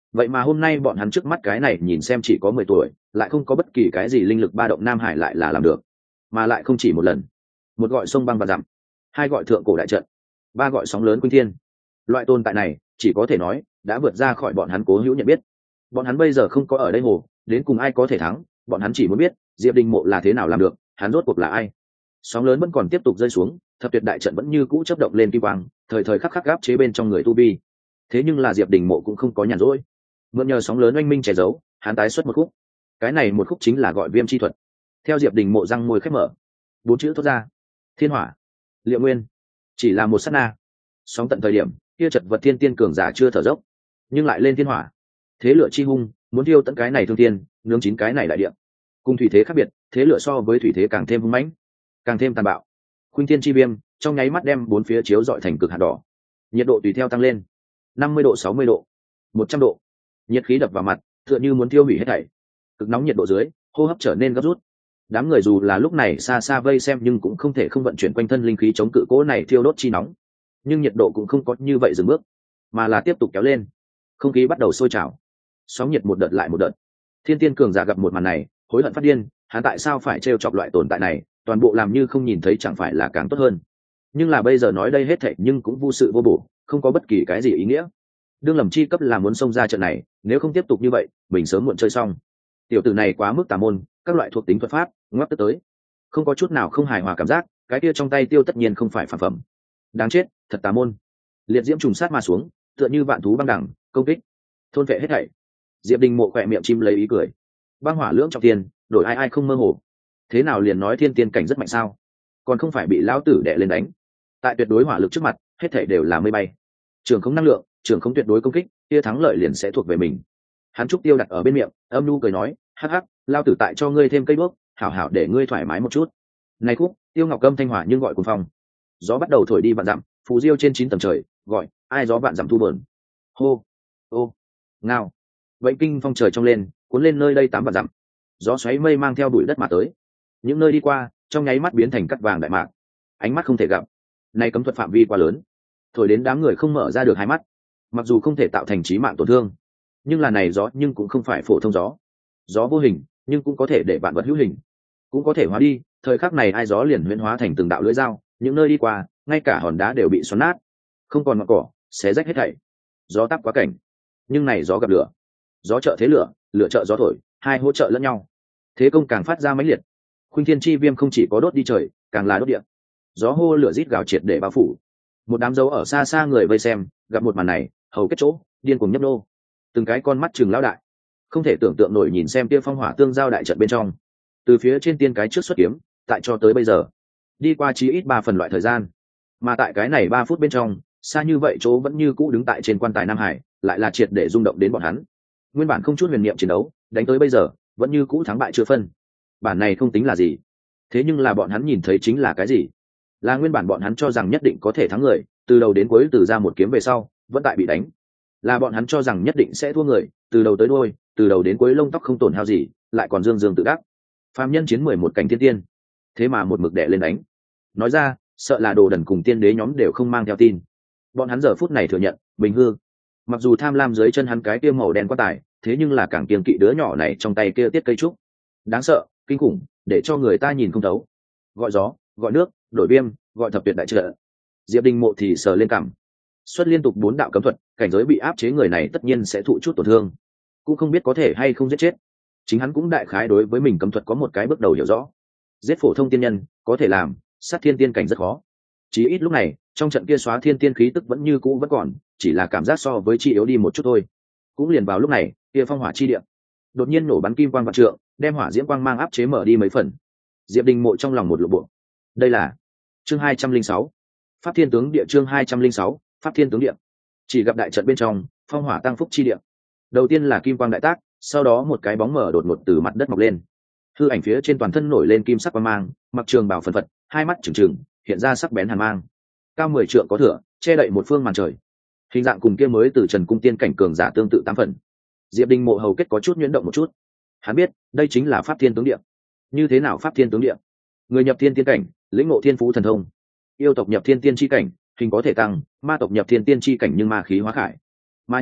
vậy mà hôm nay bọn hắn trước mắt cái này nhìn xem chỉ có 10 tuổi, lại không có bất kỳ cái gì linh lực ba động nam hải lại là làm được, mà lại không chỉ một lần. Một gọi sông băng và dặm, hai gọi thượng cổ đại trận, ba gọi sóng lớn khuynh thiên. Loại tồn tại này chỉ có thể nói đã vượt ra khỏi bọn hắn cố hữu nhận biết. Bọn hắn bây giờ không có ở đây hồ, đến cùng ai có thể thắng, bọn hắn chỉ muốn biết Diệp Đình Mộ là thế nào làm được, hắn rốt cuộc là ai. Sóng lớn vẫn còn tiếp tục rơi xuống, thập tuyệt đại trận vẫn như cũ chớp động lên kim quang, thời thời khắc khắc gáp chế bên trong người tu vi. Thế nhưng là Diệp Đình Mộ cũng không có nhàn rỗi, mượn nhờ sóng lớn oanh minh che giấu, hắn tái xuất một khúc. Cái này một khúc chính là gọi viêm chi thuật. Theo Diệp Đình Mộ răng môi khép mở, bốn chữ thốt ra: thiên hỏa liệu nguyên. Chỉ là một sát na, sóng tận thời điểm kia chật vật thiên tiên cường giả chưa thở dốc, nhưng lại lên thiên hỏa. Thế lửa chi hung, muốn thiêu tận cái này thương tiên, nướng chín cái này đại địa. Cùng thủy thế khác biệt, thế lửa so với thủy thế càng thêm hung mãnh, càng thêm tàn bạo. Khuynh thiên chi viêm trong nháy mắt đem bốn phía chiếu rọi thành cực hạt đỏ, nhiệt độ tùy theo tăng lên 50 độ, 60 độ, 100 độ. Nhiệt khí đập vào mặt, tựa như muốn thiêu hủy hết thảy. Cực nóng nhiệt độ dưới, hô hấp trở nên gấp rút. Đám người dù là lúc này xa xa vây xem nhưng cũng không thể không vận chuyển quanh thân linh khí chống cự cỗ này thiêu đốt chi nóng. Nhưng nhiệt độ cũng không có như vậy dừng bước, mà là tiếp tục kéo lên. Không khí bắt đầu sôi trào, sóng nhiệt một đợt lại một đợt. Thiên tiên cường giả gặp một màn này, hối hận phát điên, hắn tại sao phải trêu chọc loại tồn tại này, toàn bộ làm như không nhìn thấy chẳng phải là càng tốt hơn. Nhưng là bây giờ nói đây hết thảy nhưng cũng vô sự vô bổ, không có bất kỳ cái gì ý nghĩa. Đương lầm chi cấp là muốn xông ra trận này, nếu không tiếp tục như vậy mình sớm muộn chơi xong. Tiểu tử này quá mức tà môn, các loại thuộc tính thuật pháp ngoắc tới, không có chút nào không hài hòa cảm giác. Cái kia trong tay tiêu tất nhiên không phải phản phẩm, đáng chết, thật tà môn. Liệt diễm trùng sát mà xuống, tựa như vạn thú băng đẳng công kích, thôn vệ hết thảy. Diệp Đình Mộ khỏe miệng chim lấy ý cười. Băng hỏa lưỡng trọng tiền, đổi ai ai không mơ hồ. Thế nào liền nói thiên tiên cảnh rất mạnh sao, còn không phải bị lão tử đè lên đánh. Tại tuyệt đối hỏa lực trước mặt, hết thảy đều là mây bay. Trường không năng lượng, trường không tuyệt đối công kích, kia thắng lợi liền sẽ thuộc về mình. Hắn trúc tiêu đặt ở bên miệng, âm nu cười nói: hắc hắc, lao tử tại cho ngươi thêm cây đuốc, hảo hảo để ngươi thoải mái một chút. Này khúc tiêu ngọc âm thanh hỏa nhưng gọi cuồng phong. Gió bắt đầu thổi đi vạn dặm, phù diêu trên 9 tầng trời, gọi ai gió vạn dặm thu bờn. Hô ô ngao, vậy kinh phong trời trong lên, cuốn lên nơi đây 8 vạn dặm. Gió xoáy mây mang theo bụi đất mà tới, những nơi đi qua trong nháy mắt biến thành cắt vàng đại mạc. Ánh mắt không thể gặp, nay cấm thuật phạm vi quá lớn, thổi đến đám người không mở ra được hai mắt. Mặc dù không thể tạo thành chí mạng tổn thương, nhưng là này gió nhưng cũng không phải phổ thông gió. Gió vô hình nhưng cũng có thể để vạn vật hữu hình, cũng có thể hóa đi. Thời khắc này ai gió liền huyễn hóa thành từng đạo lưỡi dao, những nơi đi qua ngay cả hòn đá đều bị xoắn nát, không còn ngọn cỏ, xé rách hết thảy. Gió táp quá cảnh, nhưng này gió gặp lửa. Gió trợ thế lửa, lửa trợ gió thổi, hai hỗ trợ lẫn nhau, thế công càng phát ra mãnh liệt. Khuynh thiên chi viêm không chỉ có đốt đi trời, càng là đốt địa. Gió hô lửa rít gào triệt để bao phủ. Một đám dấu ở xa xa người vây xem gặp một màn này, hầu kết chỗ điên cuồng nhấp nô, từng cái con mắt chừng lão đại, không thể tưởng tượng nổi nhìn xem kia phong hỏa tương giao đại trận bên trong. Từ phía trên tiên cái trước xuất kiếm, tại cho tới bây giờ đi qua chí ít 3 phần loại thời gian, mà tại cái này 3 phút bên trong, xa như vậy chỗ vẫn như cũ đứng tại trên quan tài Nam Hải, lại là triệt để rung động đến bọn hắn. Nguyên bản không chút huyền niệm chiến đấu, đánh tới bây giờ vẫn như cũ thắng bại chưa phân. Bản này không tính là gì, thế nhưng là bọn hắn nhìn thấy chính là cái gì? Là nguyên bản bọn hắn cho rằng nhất định có thể thắng người, từ đầu đến cuối từ ra một kiếm về sau vẫn tại bị đánh. Là bọn hắn cho rằng nhất định sẽ thua người, từ đầu tới đuôi, từ đầu đến cuối lông tóc không tổn hao gì, lại còn dương dương tự đắc. Phàm nhân chiến 11 cảnh thiên tiên, thế mà một mực đè lên đánh. Nói ra sợ là đồ đần cùng tiên đế nhóm đều không mang theo tin. Bọn hắn giờ phút này thừa nhận bình hư. Mặc dù tham lam dưới chân hắn cái kia màu đen quá tải, thế nhưng là càng kiêng kỵ đứa nhỏ này trong tay kia tiết cây trúc. Đáng sợ, kinh khủng, để cho người ta nhìn không thấu. Gọi gió, gọi nước, đổi viêm, gọi thập tuyệt đại trợ. Diệp Đình Mộ thì sờ lên cằm. Xuất liên tục 4 đạo cấm thuật, cảnh giới bị áp chế người này tất nhiên sẽ thụ chút tổn thương, cũng không biết có thể hay không giết chết. Chính hắn cũng đại khái đối với mình cấm thuật có một cái bước đầu hiểu rõ. Giết phổ thông tiên nhân có thể làm, sát thiên tiên cảnh rất khó. Chí ít lúc này trong trận kia xóa thiên tiên khí tức vẫn như cũ vẫn còn, chỉ là cảm giác so với chi yếu đi một chút thôi. Cũng liền vào lúc này, kia phong hỏa chi địa đột nhiên nổ bắn kim quang vạn trượng, đem hỏa diễm quang mang áp chế mở đi mấy phần. Diệp Đình Mộ trong lòng một lộ bộ. Đây là chương 206, Pháp Thiên Tướng Địa. Chương 206, Pháp Thiên Tướng Địa. Chỉ gặp đại trận bên trong phong hỏa tăng phúc chi địa, đầu tiên là kim quang đại tác, sau đó một cái bóng mở đột ngột từ mặt đất mọc lên. Hư ảnh phía trên toàn thân nổi lên kim sắc quang mang, mặc trường bào phần phật, hai mắt trừng trừng, hiện ra sắc bén hàn mang, cao 10 trượng có thửa, che đậy một phương màn trời. Hình dạng cùng kia mới từ Trần cung tiên cảnh cường giả tương tự 8 phần. Diệp Đình Mộ hầu kết có chút nhuyễn động một chút. Hắn biết đây chính là Pháp Thiên Tướng Địa. Như thế nào Pháp Thiên Tướng Địa? Người nhập thiên tiên cảnh, lĩnh ngộ thiên phú thần thông; yêu tộc nhập thiên tiên chi cảnh, hình có thể tăng; ma tộc nhập thiên tiên chi cảnh nhưng ma khí hóa khải; ma nhân tộc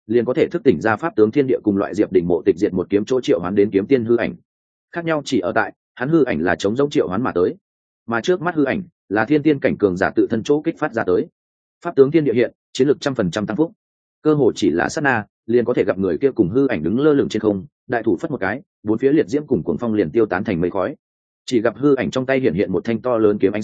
liền có thể thức tỉnh ra pháp tướng thiên địa cùng loại Diệp Đình Mộ tịch diệt một kiếm chỗ triệu hoán đến kiếm tiên hư ảnh. Khác nhau chỉ ở tại hắn hư ảnh là chống giống triệu hoán mà tới, mà trước mắt hư ảnh là thiên tiên cảnh cường giả tự thân chỗ kích phát ra tới. Pháp tướng thiên địa hiện, chiến lược 100% tăng phúc, cơ hồ chỉ là sát na liền có thể gặp người kia cùng hư ảnh đứng lơ lửng trên không, đại thủ phất một cái, bốn phía liệt diễm cùng cuồng phong liền tiêu tán thành mây khói. Chỉ gặp hư ảnh trong tay hiện hiện một thanh to lớn kiếm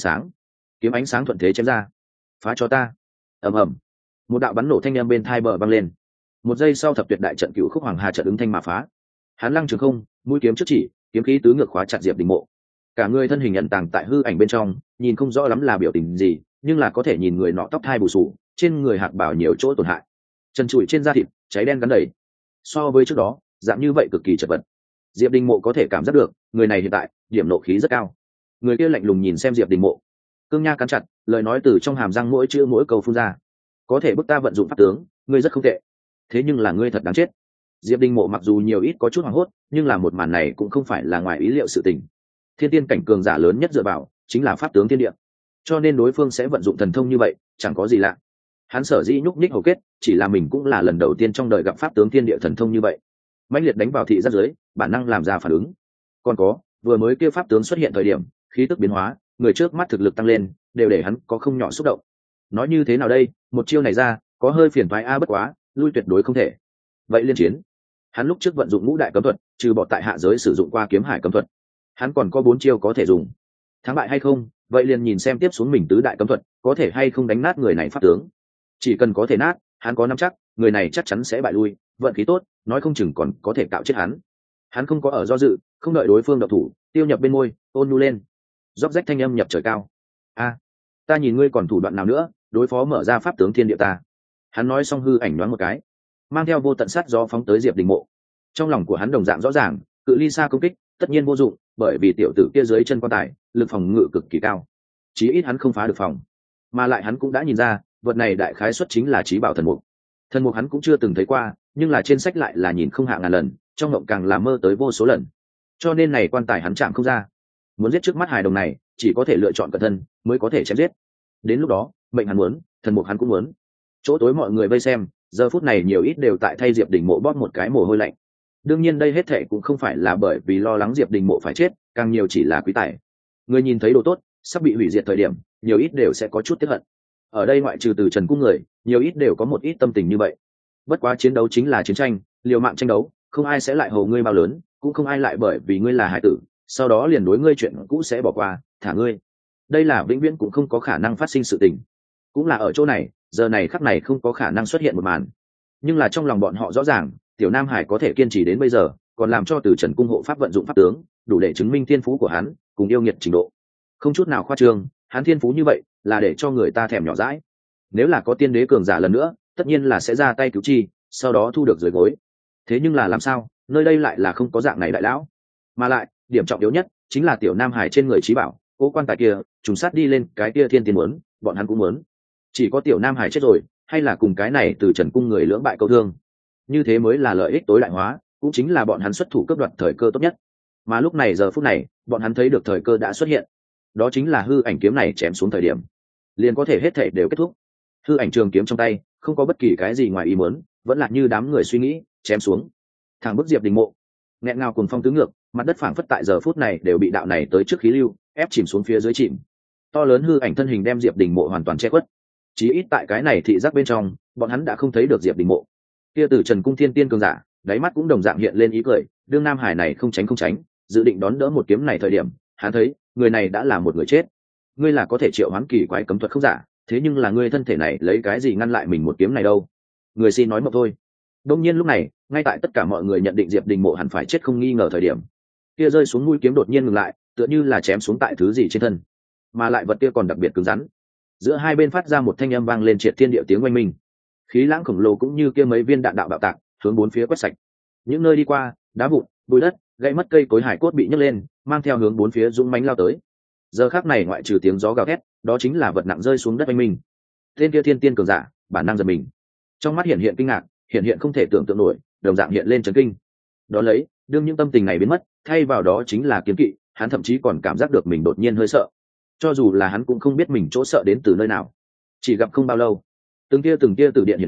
ánh sáng thuận thế chém ra. Phá cho ta! Ầm ầm, một đạo bắn nổ thanh âm bên thai bờ vang lên. Một giây sau thập tuyệt đại trận cửu khúc hoàng hà trận ứng thanh mà phá. Hắn lăng trường không, mũi kiếm trước chỉ, kiếm khí tứ ngược khóa chặt Diệp Đình Mộ. Cả người thân hình ẩn tàng tại hư ảnh bên trong, nhìn không rõ lắm là biểu tình gì, nhưng là có thể nhìn người nọ tóc thai bù sù, trên người hạc bảo nhiều chỗ tổn hại, chân trụi trên da thịt cháy đen gắn đầy. So với trước đó, dạng như vậy cực kỳ chật vật. Diệp Đình Mộ có thể cảm giác được, người này hiện tại điểm nộ khí rất cao. Người kia lạnh lùng nhìn xem Diệp Đình Mộ, cương nha cắn chặt, lời nói từ trong hàm răng mỗi chữ mỗi câu phun ra. Có thể bức ta vận dụng pháp tướng, ngươi rất không tệ. Thế nhưng là ngươi thật đáng chết. Diệp Đình Mộ mặc dù nhiều ít có chút hoảng hốt, nhưng là một màn này cũng không phải là ngoài ý liệu sự tình. Thiên tiên cảnh cường giả lớn nhất dựa vào chính là pháp tướng thiên địa, cho nên đối phương sẽ vận dụng thần thông như vậy chẳng có gì lạ. Hắn sở dĩ nhúc nhích hầu kết, chỉ là mình cũng là lần đầu tiên trong đời gặp pháp tướng thiên địa thần thông như vậy. Mãnh liệt đánh vào thị giác dưới, bản năng làm ra phản ứng. Còn có, vừa mới kia pháp tướng xuất hiện thời điểm, khí tức biến hóa, người trước mắt thực lực tăng lên, đều để hắn có không nhỏ xúc động. Nói như thế nào đây, một chiêu này ra, có hơi phiền toái bất quá, lui tuyệt đối không thể. Vậy liên chiến. Hắn lúc trước vận dụng ngũ đại cấm thuật, trừ bỏ tại hạ giới sử dụng qua kiếm hải cấm thuật, hắn còn có 4 chiêu có thể dùng. Thắng bại hay không, vậy liền nhìn xem tiếp xuống mình tứ đại cấm thuật có thể hay không đánh nát người này pháp tướng. Chỉ cần có thể nát, hắn có nắm chắc, người này chắc chắn sẽ bại lui, vận khí tốt, nói không chừng còn có thể cạo chết hắn. Hắn không có ở do dự, không đợi đối phương động thủ, tiêu nhập bên môi, ôn nhu lên. Róc rách thanh âm nhập trời cao. A, ta nhìn ngươi còn thủ đoạn nào nữa, đối phó mở ra pháp tướng thiên địa ta. Hắn nói xong hư ảnh nhoáng một cái, mang theo vô tận sát gió phóng tới Diệp Đình Mộ. Trong lòng của hắn đồng dạng rõ ràng, cự ly xa công kích tất nhiên vô dụng, bởi vì tiểu tử kia dưới chân quan tài lực phòng ngự cực kỳ cao, chí ít hắn không phá được phòng. Mà lại hắn cũng đã nhìn ra, vật này đại khái xuất chính là trí bảo thần mục. Thần mục hắn cũng chưa từng thấy qua, nhưng là trên sách lại là nhìn không hạ ngàn lần, trong ngộng càng là mơ tới vô số lần. Cho nên này quan tài hắn chạm không ra. Muốn giết trước mắt hài đồng này, chỉ có thể lựa chọn cẩn thân mới có thể chém giết. Đến lúc đó, mệnh hắn muốn, thần mục hắn cũng muốn. Chỗ tối mọi người vây xem, giờ phút này nhiều ít đều tại thay Diệp Đình Mộ bóp một cái mồ hôi lạnh. Đương nhiên đây hết thệ cũng không phải là bởi vì lo lắng Diệp Đình Mộ phải chết, càng nhiều chỉ là quý tài. Người nhìn thấy đồ tốt sắp bị hủy diệt thời điểm, nhiều ít đều sẽ có chút tiếc hận. Ở đây ngoại trừ từ Trần Cung người, nhiều ít đều có một ít tâm tình như vậy. Bất quá chiến đấu chính là chiến tranh, liều mạng tranh đấu, không ai sẽ lại hầu ngươi bao lớn, cũng không ai lại bởi vì ngươi là hải tử, sau đó liền đối ngươi chuyện cũ sẽ bỏ qua, thả ngươi. Đây là vĩnh viễn cũng không có khả năng phát sinh sự tình. Cũng là ở chỗ này, giờ này khắc này không có khả năng xuất hiện một màn. Nhưng là trong lòng bọn họ rõ ràng, Tiểu Nam Hải có thể kiên trì đến bây giờ, còn làm cho từ Trần Cung hộ pháp vận dụng pháp tướng, đủ để chứng minh thiên phú của hắn, cùng yêu nghiệt trình độ. Không chút nào khoa trương, hắn thiên phú như vậy, là để cho người ta thèm nhỏ dãi. Nếu là có tiên đế cường giả lần nữa, tất nhiên là sẽ ra tay cứu chi, sau đó thu được dưới gối. Thế nhưng là làm sao, nơi đây lại là không có dạng này đại lão. Mà lại, điểm trọng yếu nhất chính là Tiểu Nam Hải trên người trí bảo, cố quan tài kia, trùng sát đi lên, cái kia thiên tiên muốn, bọn hắn cũng muốn. Chỉ có Tiểu Nam Hải chết rồi, hay là cùng cái này từ Trần Cung người lưỡng bại câu thương. Như thế mới là lợi ích tối đại hóa, cũng chính là bọn hắn xuất thủ cướp đoạt thời cơ tốt nhất. Mà lúc này giờ phút này, bọn hắn thấy được thời cơ đã xuất hiện. Đó chính là hư ảnh kiếm này chém xuống thời điểm, liền có thể hết thảy đều kết thúc. Hư ảnh trường kiếm trong tay, không có bất kỳ cái gì ngoài ý muốn, vẫn là như đám người suy nghĩ, chém xuống. Thẳng bức Diệp Đình Mộ, nghẹn ngào cùng phong tứ ngược, mặt đất phảng phất tại giờ phút này đều bị đạo này tới trước khí lưu ép chìm xuống phía dưới chìm. To lớn hư ảnh thân hình đem Diệp Đình Mộ hoàn toàn che khuất. Chí ít tại cái này thị giác bên trong, bọn hắn đã không thấy được Diệp Đình Mộ. Kia từ Trần Cung thiên tiên cường giả, đáy mắt cũng đồng dạng hiện lên ý cười, đương Nam Hải này không tránh, dự định đón đỡ một kiếm này thời điểm, hắn thấy, người này đã là một người chết. Ngươi là có thể triệu hoán kỳ quái cấm thuật không giả, thế nhưng là ngươi thân thể này lấy cái gì ngăn lại mình một kiếm này đâu? Người xin nói một thôi. Đông nhiên lúc này, ngay tại tất cả mọi người nhận định Diệp Đình Mộ hẳn phải chết không nghi ngờ thời điểm, kia rơi xuống mũi kiếm đột nhiên ngừng lại, tựa như là chém xuống tại thứ gì trên thân, mà lại vật kia còn đặc biệt cứng rắn. Giữa hai bên phát ra một thanh âm vang lên triệt thiên địa tiếng oanh minh. Khí lãng khổng lồ cũng như kia mấy viên đạn đạo bạo tạc, hướng bốn phía quét sạch. Những nơi đi qua, đá vụn, bụi đất, gãy mất cây cối hải cốt bị nhấc lên, mang theo hướng bốn phía dũng mãnh lao tới. Giờ khắc này ngoại trừ tiếng gió gào thét, đó chính là vật nặng rơi xuống đất oanh minh. Tên kia thiên tiên cường giả, bản năng giật mình. Trong mắt hiện hiện kinh ngạc, hiện không thể tưởng tượng nổi, đồng dạng hiện lên chấn kinh. Đó lấy, đương những tâm tình này biến mất, thay vào đó chính là kiêng kỵ, hắn thậm chí còn cảm giác được mình đột nhiên hơi sợ. Cho dù là hắn cũng không biết mình chỗ sợ đến từ nơi nào. Chỉ gặp không bao lâu, từng tia từ điện hiện hiện,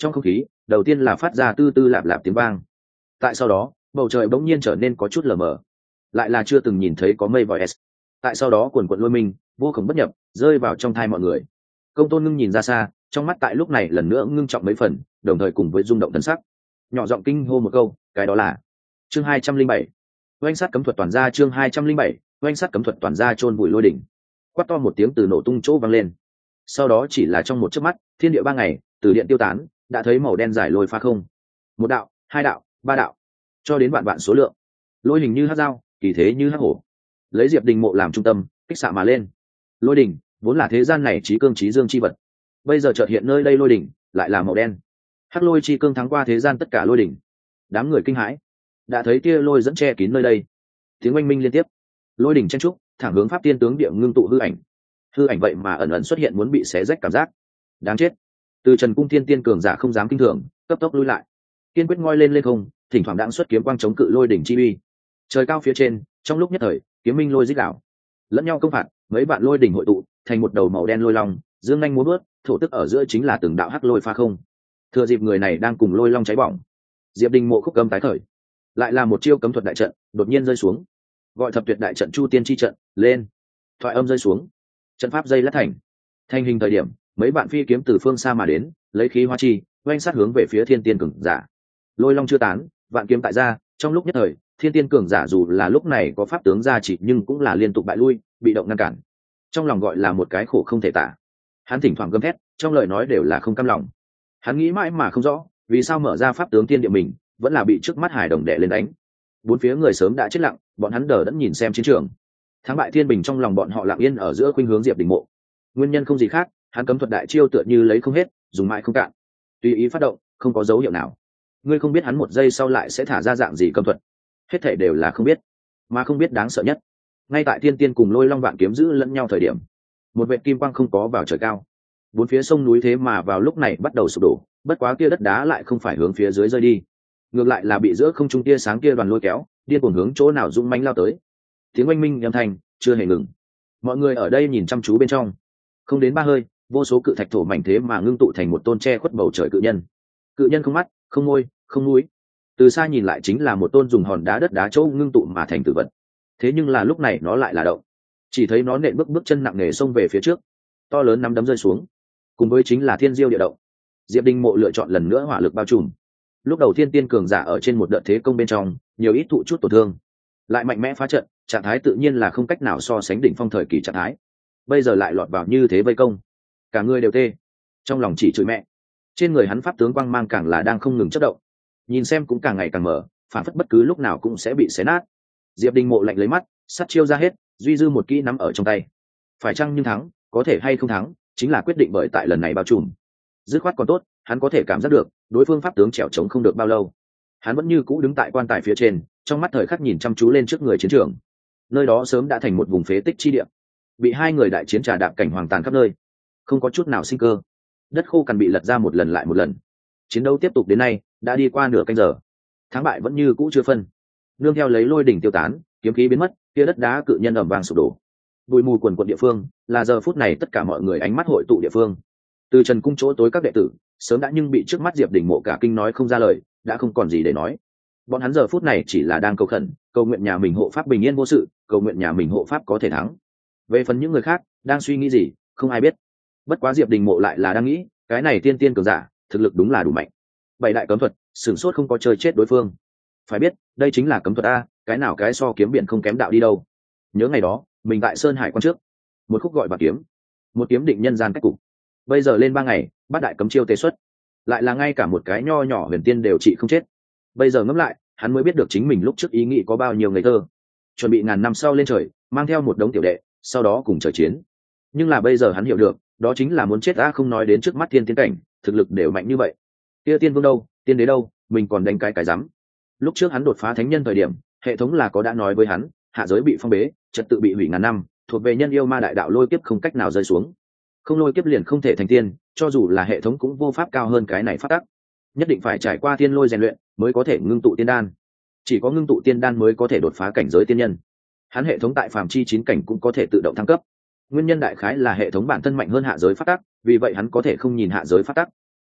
Trong không khí đầu tiên là phát ra tư tư lạp lạp tiếng vang, tại sau đó bầu trời bỗng nhiên trở nên có chút lờ mờ, lại là chưa từng nhìn thấy có mây vòi s. Tại sau đó quần quận lôi mình vô khổng bất nhập rơi vào trong thai mọi người. Công tôn ngưng nhìn ra xa, trong mắt tại lúc này lần nữa ngưng trọng mấy phần, đồng thời cùng với rung động thần sắc, nhỏ giọng kinh hô một câu, cái đó là chương 207, oanh sát cấm thuật toàn ra. Chương 207, oanh sát cấm thuật toàn ra chôn vùi lôi đỉnh. Quát to một tiếng từ nổ tung chỗ vang lên, sau đó chỉ là trong một chớp mắt, thiên địa ba ngày từ điện tiêu tán, đã thấy màu đen giải lôi pha không, một đạo, hai đạo, ba đạo, cho đến vạn vạn số lượng, lôi hình như hắc dao, kỳ thế như hắc hổ, lấy Diệp Đình Mộ làm trung tâm kích xạ mà lên. Lôi đỉnh vốn là thế gian này trí cương trí dương chi vật, bây giờ chợt hiện nơi đây lôi đỉnh lại là màu đen, hắc lôi chi cương thắng qua thế gian tất cả lôi đỉnh. Đám người kinh hãi, đã thấy kia lôi dẫn che kín nơi đây, tiếng oanh minh liên tiếp, lôi đỉnh chen trúc thẳng hướng pháp tiên tướng địa ngưng tụ hư ảnh vậy mà ẩn ẩn xuất hiện muốn bị xé rách cảm giác. Đáng chết! Từ Trần Cung Thiên Tiên cường giả không dám kinh thường, cấp tốc lui lại, kiên quyết ngoi lên không, thỉnh thoảng đãng xuất kiếm quang chống cự lôi đỉnh chi uy. Trời cao phía trên, trong lúc nhất thời, kiếm minh lôi rít đảo, lẫn nhau công phạt, mấy bạn lôi đỉnh hội tụ thành một đầu màu đen lôi long, dương nhanh múa bước, thổ tức ở giữa chính là từng đạo hắc lôi pha không. Thừa dịp người này đang cùng lôi long cháy bỏng, Diệp Đình Mộ khúc cấm tái khởi, lại là một chiêu cấm thuật đại trận đột nhiên rơi xuống, gọi thập tuyệt đại trận Chu Tiên chi trận lên. Thoại âm rơi xuống, trận pháp dây lát thành hình thời điểm, mấy bạn phi kiếm từ phương xa mà đến, lấy khí hóa chi oanh sát hướng về phía thiên tiên cường giả. Lôi long chưa tán, vạn kiếm tại ra, trong lúc nhất thời, thiên tiên cường giả dù là lúc này có pháp tướng gia chỉ nhưng cũng là liên tục bại lui, bị động ngăn cản. Trong lòng gọi là một cái khổ không thể tả. Hắn thỉnh thoảng gầm thét, trong lời nói đều là không cam lòng. Hắn nghĩ mãi mà không rõ, vì sao mở ra pháp tướng tiên địa mình vẫn là bị trước mắt hải đồng đệ lên đánh. Bốn phía người sớm đã chết lặng, bọn hắn đờ đẫn nhìn xem chiến trường. Thắng bại thiên bình trong lòng bọn họ lặng yên ở giữa khuynh hướng Diệp Đình Mộ. Nguyên nhân không gì khác, hắn cấm thuật đại chiêu tựa như lấy không hết, dùng mãi không cạn, tùy ý phát động, không có dấu hiệu nào. Ngươi không biết hắn một giây sau lại sẽ thả ra dạng gì cấm thuật, hết thảy đều là không biết, mà không biết đáng sợ nhất. Ngay tại thiên tiên cùng lôi long vạn kiếm giữ lẫn nhau thời điểm, một vệt kim quang không có vào trời cao, bốn phía sông núi thế mà vào lúc này bắt đầu sụp đổ. Bất quá kia đất đá lại không phải hướng phía dưới rơi đi, ngược lại là bị giữa không trung tia sáng kia đoàn lôi kéo, điên cuồng hướng chỗ nào rung mãnh lao tới. Tiếng oanh minh âm thanh chưa hề ngừng, mọi người ở đây nhìn chăm chú bên trong, không đến ba hơi, vô số cự thạch thổ mảnh thế mà ngưng tụ thành một tôn che khuất bầu trời cự nhân. Cự nhân không mắt, không môi, không mũi, từ xa nhìn lại chính là một tôn dùng hòn đá đất đá chỗ ngưng tụ mà thành tử vật. Thế nhưng là lúc này nó lại là động, chỉ thấy nó nện bước chân nặng nề xông về phía trước, to lớn nắm đấm rơi xuống, cùng với chính là thiên diêu địa động. Diệp Đình Mộ lựa chọn lần nữa hỏa lực bao trùm. Lúc đầu thiên tiên cường giả ở trên một đợt thế công bên trong, nhiều ít thụ chút tổn thương, lại mạnh mẽ phá trận, trạng thái tự nhiên là không cách nào so sánh đỉnh phong thời kỳ trạng thái. Bây giờ lại lọt vào như thế vây công, cả người đều tê, trong lòng chỉ chửi mẹ. Trên người hắn pháp tướng quang mang càng là đang không ngừng chớp động, nhìn xem cũng càng ngày càng mở, phản phất bất cứ lúc nào cũng sẽ bị xé nát. Diệp Đình Mộ lạnh lấy mắt, sát chiêu ra hết, duy dư một kỹ nắm ở trong tay. Phải chăng nhưng thắng, có thể hay không thắng, chính là quyết định bởi tại lần này bao trùm. Dứt khoát còn tốt, hắn có thể cảm giác được đối phương pháp tướng trèo trống không được bao lâu. Hắn vẫn như cũ đứng tại quan tài phía trên, trong mắt thời khắc nhìn chăm chú lên trước người chiến trường. Nơi đó sớm đã thành một vùng phế tích chi địa, bị hai người đại chiến trà đạp cảnh hoàng tàn khắp nơi, không có chút nào sinh cơ. Đất khô cằn bị lật ra một lần lại một lần. Chiến đấu tiếp tục đến nay đã đi qua nửa canh giờ, thắng bại vẫn như cũ chưa phân. Nương theo lấy lôi đỉnh tiêu tán, kiếm khí biến mất, kia đất đá cự nhân ầm vang sụp đổ. Bụi mù quần quần địa phương, là giờ phút này tất cả mọi người ánh mắt hội tụ địa phương. Từ Trần Cung chỗ tối các đệ tử sớm đã nhưng bị trước mắt Diệp Đình Mộ cả kinh nói không ra lời, đã không còn gì để nói. Bọn hắn giờ phút này chỉ là đang cầu khẩn, cầu nguyện nhà mình hộ pháp bình yên vô sự, cầu nguyện nhà mình hộ pháp có thể thắng. Về phần những người khác đang suy nghĩ gì, không ai biết. Bất quá Diệp Đình Mộ lại là đang nghĩ, cái này tiên tiên cường giả, thực lực đúng là đủ mạnh. Bảy đại cấm thuật, sửng sốt không có chơi chết đối phương. Phải biết, đây chính là cấm thuật a, cái nào cái so kiếm biển không kém đạo đi đâu. Nhớ ngày đó, mình tại Sơn Hải quan trước, một khúc gọi bạc kiếm, một kiếm định nhân gian cách cục. Bây giờ lên 3 ngày, bát đại cấm chiêu tế xuất, lại là ngay cả một cái nho nhỏ huyền tiên đều trị không chết. Bây giờ ngẫm lại, hắn mới biết được chính mình lúc trước ý nghĩ có bao nhiêu ngây thơ, chuẩn bị ngàn năm sau lên trời, mang theo một đống tiểu đệ, sau đó cùng trời chiến. Nhưng là bây giờ hắn hiểu được, đó chính là muốn chết a, không nói đến trước mắt thiên tiến cảnh, thực lực đều mạnh như vậy. Kia tiên vương đâu, tiên đế đâu, mình còn đánh cái rắm. Lúc trước hắn đột phá thánh nhân thời điểm, hệ thống là có đã nói với hắn, hạ giới bị phong bế, trật tự bị hủy ngàn năm, thuộc về nhân yêu ma đại đạo lôi kiếp không cách nào rơi xuống. Không lôi kiếp liền không thể thành tiên, cho dù là hệ thống cũng vô pháp cao hơn cái này phát tắc. Nhất định phải trải qua tiên lôi rèn luyện mới có thể ngưng tụ tiên đan, chỉ có ngưng tụ tiên đan mới có thể đột phá cảnh giới tiên nhân. Hắn hệ thống tại phàm chi 9 cảnh cũng có thể tự động thăng cấp. Nguyên nhân đại khái là hệ thống bản thân mạnh hơn hạ giới phát tắc, vì vậy hắn có thể không nhìn hạ giới phát tắc.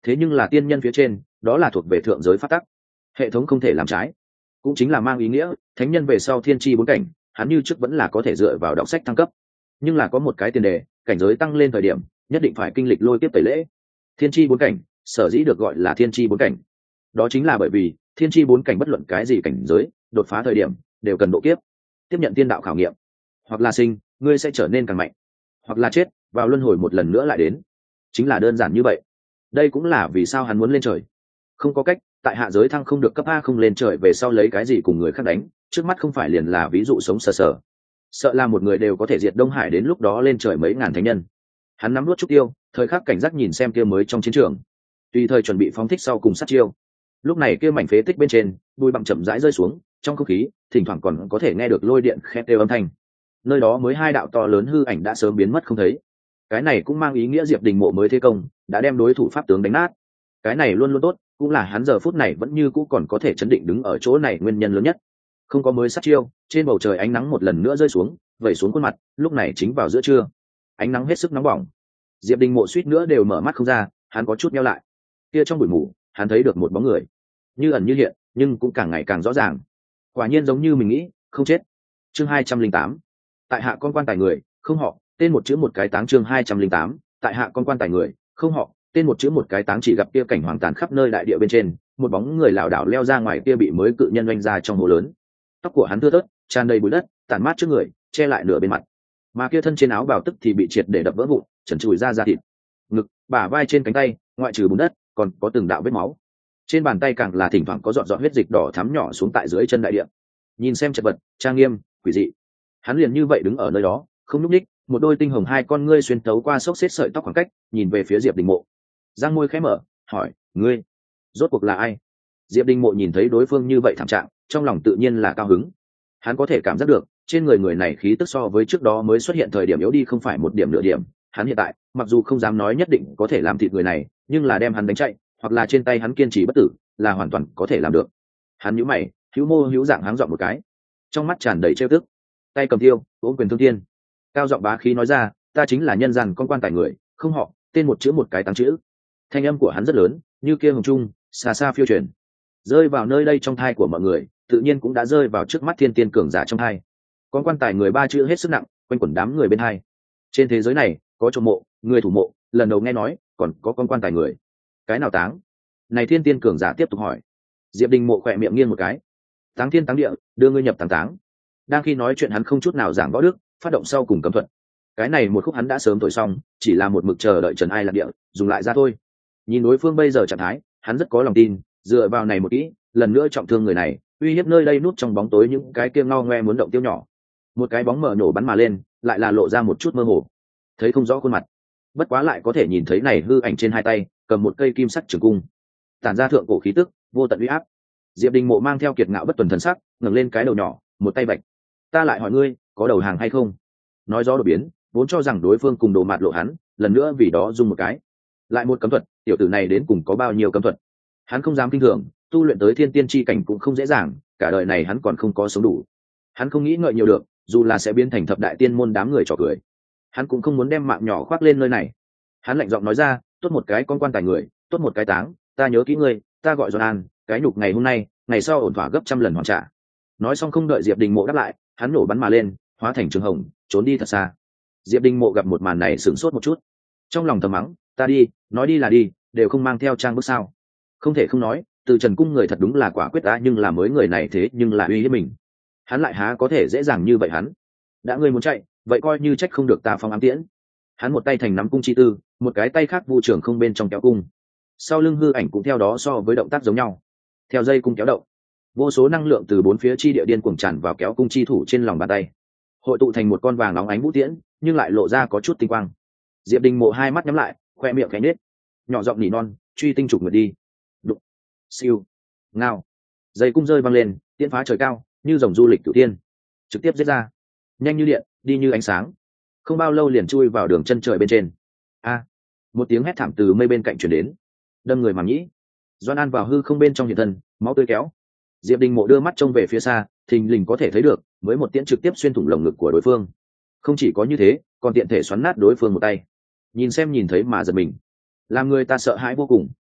thế nhưng là tiên nhân phía trên đó là thuộc về thượng giới pháp tắc, hệ thống không thể làm trái, cũng chính là mang ý nghĩa thánh nhân về sau thiên tri bốn cảnh hắn như trước vẫn là có thể dựa vào đọc sách thăng cấp, nhưng là có một cái tiền đề, cảnh giới tăng lên thời điểm nhất định phải kinh lịch lôi tiếp tẩy lễ. Thiên tri bốn cảnh sở dĩ được gọi là thiên tri bốn cảnh, đó chính là bởi vì thiên tri bốn cảnh bất luận cái gì cảnh giới đột phá thời điểm đều cần độ kiếp, tiếp nhận tiên đạo khảo nghiệm, hoặc là sinh ngươi sẽ trở nên càng mạnh, hoặc là chết vào luân hồi một lần nữa lại đến, chính là đơn giản như vậy. Đây cũng là vì sao hắn muốn lên trời. Không có cách, tại hạ giới thăng không được cấp A không lên trời về sau lấy cái gì cùng người khác đánh, trước mắt không phải liền là ví dụ sống sờ sờ, sợ là một người đều có thể diệt Đông Hải, đến lúc đó lên trời mấy ngàn thánh nhân. Hắn nắm nuốt trúc tiêu, thời khắc cảnh giác nhìn xem kia mới trong chiến trường, tùy thời chuẩn bị phóng thích sau cùng sát chiêu. Lúc này kia mảnh phế tích bên trên bụi bặm chậm rãi rơi xuống, trong không khí thỉnh thoảng còn có thể nghe được lôi điện khét đều âm thanh. Nơi đó mới hai đạo to lớn hư ảnh đã sớm biến mất không thấy. Cái này cũng mang ý nghĩa Diệp Đình Mộ mới thế công đã đem đối thủ pháp tướng đánh nát. Cái này luôn luôn tốt, cũng là hắn giờ phút này vẫn như cũ còn có thể chấn định đứng ở chỗ này nguyên nhân lớn nhất. Không có mới sát chiêu, trên bầu trời ánh nắng một lần nữa rơi xuống, vẩy xuống khuôn mặt, lúc này chính vào giữa trưa, ánh nắng hết sức nóng bỏng. Diệp Đình Mộ suýt nữa đều mở mắt không ra, hắn có chút nheo lại. Kia trong bụi mù, hắn thấy được một bóng người, như ẩn như hiện, nhưng cũng càng ngày càng rõ ràng. Quả nhiên giống như mình nghĩ, không chết. Chương 208. Tại hạ con quan tài người, không họ, tên một chữ một cái táng. Chương 208. Tại hạ con quan tài người, không họ, tên một chữ một cái táng. Chỉ gặp kia cảnh hoàng tàn khắp nơi đại địa bên trên, một bóng người lảo đảo leo ra ngoài kia bị mới cự nhân oanh ra trong hồ lớn. Tóc của hắn thưa thớt, tràn đầy bụi đất, tản mát trước người, che lại nửa bên mặt. Mà kia thân trên áo bào tức thì bị triệt để đập vỡ vụn, trần trụi ra thịt, ngực, bả vai, trên cánh tay, ngoại trừ bùn đất, còn có từng đạo vết máu. Trên bàn tay càng là thỉnh thoảng có giọt giọt huyết dịch đỏ thắm nhỏ xuống tại dưới chân đại địa. Nhìn xem chật vật, trang nghiêm, quỷ dị, hắn liền như vậy đứng ở nơi đó, không nhúc nhích, một đôi tinh hồng hai con ngươi xuyên tấu qua xốc xếp sợi tóc khoảng cách, nhìn về phía Diệp Đình Mộ. Giang môi khẽ mở, hỏi: "Ngươi, rốt cuộc là ai?" Diệp Đình Mộ nhìn thấy đối phương như vậy thảm trạng, trong lòng tự nhiên là cao hứng. Hắn có thể cảm giác được, trên người người này khí tức so với trước đó mới xuất hiện thời điểm yếu đi không phải một điểm nửa điểm. Hắn hiện tại, mặc dù không dám nói nhất định có thể làm thịt người này, nhưng là đem hắn đánh chạy, hoặc là trên tay hắn kiên trì bất tử, là hoàn toàn có thể làm được. Hắn nhíu mày, hữu mô hữu dạng háng giọng một cái, trong mắt tràn đầy trêu tức, tay cầm tiêu, ôm quyền thương thiên, cao giọng bá khí nói ra: "Ta chính là nhân gian con quan tài người, không họ, tên một chữ một cái táng chữ." Thanh âm của hắn rất lớn, như kia hồng trung, xa xa phiêu truyền, rơi vào nơi đây trong thai của mọi người, tự nhiên cũng đã rơi vào trước mắt thiên tiên cường giả trong thai. Con quan tài người ba chữ hết sức nặng, quanh quẩn đám người bên hai. Trên thế giới này, có chỗ mộ, người thủ mộ, lần đầu nghe nói, còn có con quan tài người. Cái nào táng? Này thiên tiên cường giả tiếp tục hỏi. Diệp Đình Mộ khỏe miệng nghiêng một cái. Táng thiên táng địa, đưa ngươi nhập táng táng. Đang khi nói chuyện hắn không chút nào giảng võ đức, phát động sau cùng cấm thuật. Cái này một khúc hắn đã sớm thổi xong, chỉ là một mực chờ đợi Trần Ai Lạc Địa dùng lại ra thôi. Nhìn đối phương bây giờ trạng thái, hắn rất có lòng tin, dựa vào này một kỹ, lần nữa trọng thương người này, uy hiếp nơi đây nút trong bóng tối những cái kia ngao ngoe muốn động tiêu nhỏ. Một cái bóng mờ nổ bắn mà lên, lại là lộ ra một chút mơ hồ, thấy không rõ khuôn mặt, bất quá lại có thể nhìn thấy này hư ảnh trên hai tay cầm một cây kim sắc trường cung, tản ra thượng cổ khí tức vô tận uy áp. Diệp Đình Mộ mang theo kiệt ngạo bất tuần thần sắc, ngẩng lên cái đầu nhỏ, một tay bạch: "Ta lại hỏi ngươi, có đầu hàng hay không?" Nói rõ đột biến, vốn cho rằng đối phương cùng đồ mạt lộ hắn, lần nữa vì đó dùng một cái, lại một cấm thuật. Tiểu tử này đến cùng có bao nhiêu cấm thuật, hắn không dám kinh thường, tu luyện tới thiên tiên chi cảnh cũng không dễ dàng, cả đời này hắn còn không có sống đủ. Hắn không nghĩ ngợi nhiều được, dù là sẽ biến thành thập đại tiên môn đám người trò cười, hắn cũng không muốn đem mạng nhỏ khoác lên nơi này. Hắn lạnh giọng nói ra: "Tốt một cái con quan tài người, tốt một cái táng, ta nhớ kỹ ngươi, ta gọi Doan An, cái nhục ngày hôm nay, ngày sau ổn thỏa gấp trăm lần hoàn trả." Nói xong không đợi Diệp Đình Mộ đáp lại, hắn nổ bắn mà lên, hóa thành trường hồng, trốn đi thật xa. Diệp Đình Mộ gặp một màn này sửng sốt một chút, trong lòng thầm mắng: "Ta đi, nói đi là đi, đều không mang theo trang bước sao?" Không thể không nói, từ Trần cung người thật đúng là quả quyết đã, nhưng là mới người này thế nhưng là uy hiếp mình, hắn lại há có thể dễ dàng như vậy. Hắn đã ngươi muốn chạy, vậy coi như trách không được ta phong ám tiễn. Hắn một tay thành nắm cung chi tư, một cái tay khác vu trưởng không bên trong kéo cung, sau lưng hư ảnh cũng theo đó so với động tác giống nhau, theo dây cung kéo động, vô số năng lượng từ bốn phía chi địa điên cuồng tràn vào kéo cung chi thủ trên lòng bàn tay, hội tụ thành một con vàng óng ánh vũ tiễn, nhưng lại lộ ra có chút tinh quang. Diệp Đình Mộ hai mắt nhắm lại, khoe miệng khẽ nết, nhỏ giọng nỉ non: "Truy tinh trục nguyệt đi." Đụng, siêu, ngao, dây cung rơi văng lên, tiễn phá trời cao, như dòng du lịch cửu tiên, trực tiếp giết ra, nhanh như điện, đi như ánh sáng, không bao lâu liền chui vào đường chân trời bên trên. A, một tiếng hét thảm từ mây bên cạnh truyền đến, đâm người màng nhĩ. Doan An vào hư không bên trong hiện thân, máu tươi kéo. Diệp Đình Mộ đưa mắt trông về phía xa, thình lình có thể thấy được, với một tiễn trực tiếp xuyên thủng lồng ngực của đối phương. Không chỉ có như thế, còn tiện thể xoắn nát đối phương một tay. Nhìn xem nhìn thấy mà giật mình, làm người ta sợ hãi vô cùng.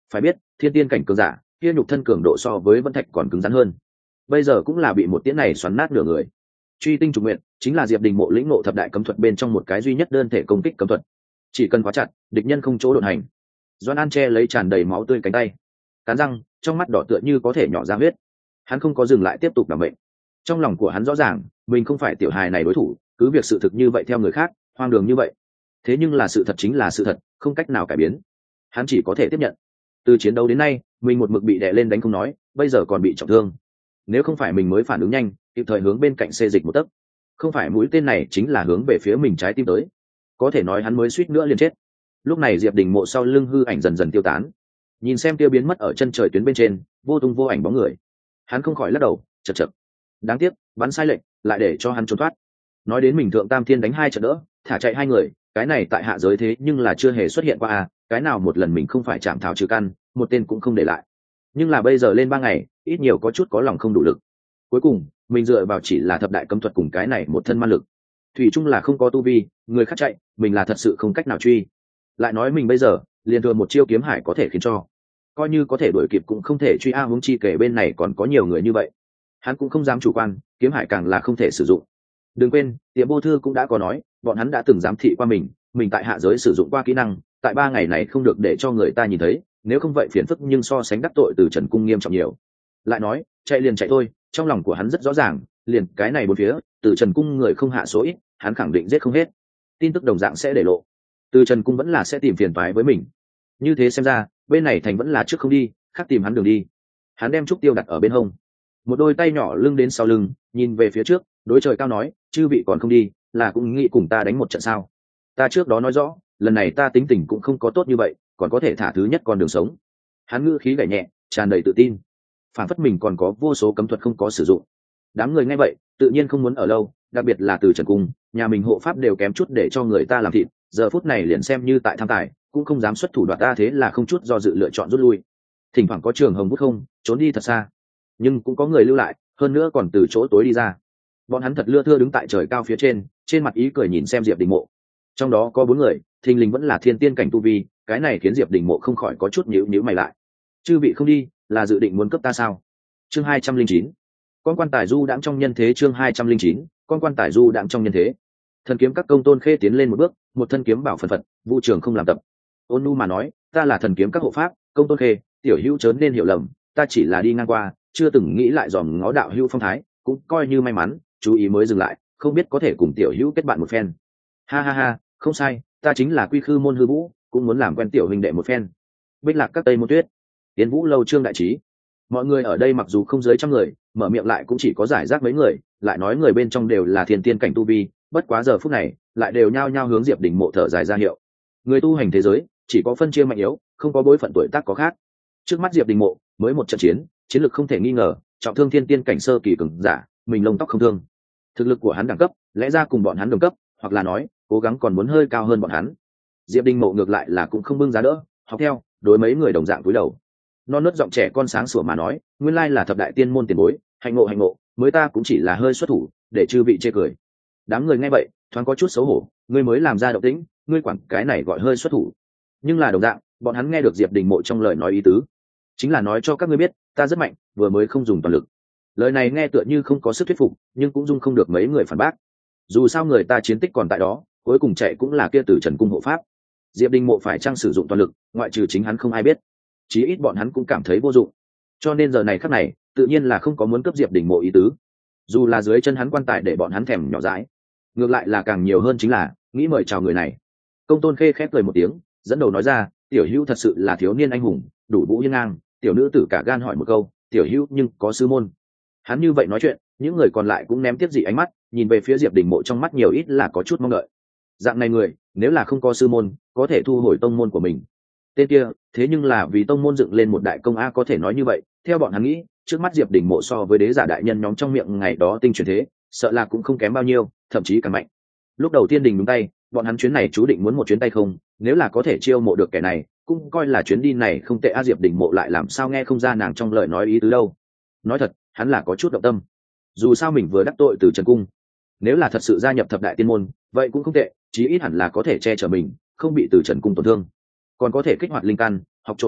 Phải biết thiên tiên cảnh cường giả kia nhục thân cường độ so với vân thạch còn cứng rắn hơn, bây giờ cũng là bị một tiễn này xoắn nát nửa người. Truy tinh trục nguyện chính là Diệp Đình Mộ lĩnh ngộ thập đại cấm thuật bên trong một cái duy nhất đơn thể công kích cấm thuật, chỉ cần khóa chặt địch nhân không chỗ đột hành. Doan An che lấy tràn đầy máu tươi cánh tay, cắn răng, trong mắt đỏ tựa như có thể nhỏ ra huyết. Hắn không có dừng lại tiếp tục đảm mệnh. Trong lòng của hắn rõ ràng mình không phải tiểu hài này đối thủ, cứ việc sự thực như vậy theo người khác hoang đường như vậy, thế nhưng là sự thật chính là sự thật, không cách nào cải biến. Hắn chỉ có thể tiếp nhận. Từ chiến đấu đến nay mình một mực bị đè lên đánh không nói, bây giờ còn bị trọng thương. Nếu không phải mình mới phản ứng nhanh kịp thời hướng bên cạnh xê dịch một tấc, không phải mũi tên này chính là hướng về phía mình trái tim tới, có thể nói hắn mới suýt nữa liền chết. Lúc này Diệp Đình Mộ sau lưng hư ảnh dần dần tiêu tán, nhìn xem tiêu biến mất ở chân trời tuyến bên trên vô tung vô ảnh bóng người, hắn không khỏi lắc đầu chật chật. Đáng tiếc bắn sai lệch lại để cho hắn trốn thoát. Nói đến mình thượng tam thiên đánh 2 trận đỡ thả chạy 2 người, cái này tại hạ giới thế nhưng là chưa hề xuất hiện qua cái nào một lần mình không phải chạm thảo trừ căn, một tên cũng không để lại. Nhưng là bây giờ lên 3 ngày ít nhiều có chút có lòng không đủ lực. Cuối cùng mình dựa vào chỉ là thập đại cấm thuật cùng cái này một thân ma lực, thủy chung là không có tu vi, người khác chạy mình là thật sự không cách nào truy. Lại nói mình bây giờ liền thừa một chiêu kiếm hải có thể khiến cho coi như có thể đuổi kịp cũng không thể truy huống chi kể bên này còn có nhiều người như vậy. Hắn cũng không dám chủ quan, kiếm hải càng là không thể sử dụng. Đừng quên Tiệm Vô Thư cũng đã có nói bọn hắn đã từng giám thị qua mình tại hạ giới sử dụng qua kỹ năng, tại 3 ngày này không được để cho người ta nhìn thấy, nếu không vậy phiền phức nhưng so sánh đắc tội từ Trần Cung nghiêm trọng nhiều. Lại nói chạy liền chạy thôi, trong lòng của hắn rất rõ ràng, liền cái này bốn phía từ Trần Cung người không hạ số ít, hắn khẳng định giết không hết. Tin tức đồng dạng sẽ để lộ, từ Trần Cung vẫn là sẽ tìm phiền toái với mình. Như thế xem ra bên này thành vẫn là trước không đi, khác tìm hắn đường đi. Hắn đem trúc tiêu đặt ở bên hông, một đôi tay nhỏ lưng đến sau lưng, nhìn về phía trước đối trời cao nói, chư vị còn không đi là cũng nghĩ cùng ta đánh một trận sao? Ta trước đó nói rõ lần này ta tính tình cũng không có tốt như vậy, còn có thể thả thứ nhất con đường sống. Hắn ngữ khí gảy nhẹ tràn đầy tự tin, phản phất mình còn có vô số cấm thuật không có sử dụng. Đám người nghe vậy tự nhiên không muốn ở lâu, đặc biệt là từ Trần Cung, nhà mình hộ pháp đều kém chút để cho người ta làm thịt, giờ phút này liền xem như tại tham tài cũng không dám xuất thủ đoạt ta, thế là không chút do dự lựa chọn rút lui. Thỉnh thoảng có Trường Hồng Bút không trốn đi thật xa, nhưng cũng có người lưu lại, hơn nữa còn từ chỗ tối đi ra. Bọn hắn thật lưa thưa đứng tại trời cao phía trên, trên mặt ý cười nhìn xem Diệp Đình Mộ. Trong đó có 4 người thình lình vẫn là thiên tiên cảnh tu vi, cái này khiến Diệp Đình Mộ không khỏi có chút nhíu mày lại. Chư vị không đi là dự định muốn cướp ta sao? Chương 209, con quan tài du đãng trong nhân thế. Chương 209, con quan tài du đãng trong nhân thế. Thần kiếm các Công Tôn Khê tiến lên một bước, một thân kiếm bảo phần phật, Vu Trường không làm tập. Ôn nu mà nói, ta là thần kiếm các hộ pháp Công Tôn Khê, tiểu hữu chớ nên hiểu lầm, ta chỉ là đi ngang qua, chưa từng nghĩ lại dòm ngó đạo hữu phong thái, cũng coi như may mắn chú ý mới dừng lại, không biết có thể cùng tiểu hữu kết bạn một phen. Ha ha ha, không sai, ta chính là Quy Khư môn Hư Vũ, cũng muốn làm quen tiểu huynh đệ một phen. Bích Lạc các Tây Môn Tuyết, Tiến Vũ lâu Trương đại trí. Mọi người ở đây mặc dù không dưới 100 người, mở miệng lại cũng chỉ có giải rác mấy người, lại nói người bên trong đều là thiên tiên cảnh tu vi, bất quá giờ phút này lại đều nhao nhao hướng Diệp Đình Mộ thở dài ra hiệu. Người tu hành thế giới chỉ có phân chia mạnh yếu, không có bối phận tuổi tác có khác. Trước mắt Diệp Đình Mộ mới một trận chiến, chiến lược không thể nghi ngờ, trọng thương thiên tiên cảnh sơ kỳ cường giả, mình lông tóc không thương. Thực lực của hắn đẳng cấp lẽ ra cùng bọn hắn đồng cấp, hoặc là nói cố gắng còn muốn hơi cao hơn bọn hắn. Diệp Đình Mộ ngược lại là cũng không bưng giá đỡ, học theo đối mấy người đồng dạng cúi đầu. Non nớt giọng trẻ con sáng sủa mà nói, nguyên lai là thập đại tiên môn tiền bối, hạnh ngộ, mới ta cũng chỉ là hơi xuất thủ để chư vị chê cười. Đám người nghe vậy thoáng có chút xấu hổ, ngươi mới làm ra động tĩnh, ngươi quản cái này gọi hơi xuất thủ? Nhưng là đồng dạng bọn hắn nghe được Diệp Đình Mộ trong lời nói ý tứ, chính là nói cho các ngươi biết ta rất mạnh, vừa mới không dùng toàn lực. Lời này nghe tựa như không có sức thuyết phục, nhưng cũng dung không được mấy người phản bác. Dù sao người ta chiến tích còn tại đó, cuối cùng chạy cũng là kia Tử Trần Cung hộ pháp. Diệp Đình Mộ phải chăng sử dụng toàn lực, ngoại trừ chính hắn không ai biết, chí ít bọn hắn cũng cảm thấy vô dụng. Cho nên giờ này khắc này tự nhiên là không có muốn cướp Diệp Đình Mộ ý tứ. Dù là dưới chân hắn quan tài để bọn hắn thèm nhỏ dãi, ngược lại là càng nhiều hơn chính là nghĩ mời chào người này. Công Tôn Khê khép cười một tiếng, dẫn đầu nói ra, tiểu hữu thật sự là thiếu niên anh hùng, đủ vũ hiên ngang. Tiểu nữ tử cả gan hỏi một câu, tiểu hữu nhưng có sư môn? Hắn như vậy nói chuyện, những người còn lại cũng ném tiếp dị ánh mắt, nhìn về phía Diệp Đình Mộ trong mắt nhiều ít là có chút mong đợi. Dạng này người nếu là không có sư môn, có thể thu hồi tông môn của mình. Tên kia thế nhưng là vì tông môn dựng lên một đại công a, có thể nói như vậy. Theo bọn hắn nghĩ, trước mắt Diệp Đình Mộ so với đế giả đại nhân nhóm trong miệng ngày đó tinh truyền thế, sợ là cũng không kém bao nhiêu, thậm chí càng mạnh. Lúc đầu Tiên Đình đúng tay, bọn hắn chuyến này chú định muốn một chuyến tay không, nếu là có thể chiêu mộ được kẻ này, cũng coi là chuyến đi này không tệ. A Diệp Đình Mộ lại làm sao nghe không ra nàng trong lời nói ý tứ đâu. Nói thật, hắn là có chút động tâm. Dù sao mình vừa đắc tội từ Trần Cung, nếu là thật sự gia nhập thập đại tiên môn, vậy cũng không tệ, chí ít hẳn là có thể che chở mình, không bị từ Trần Cung tổn thương, còn có thể kích hoạt linh căn, học trộm học nghệ,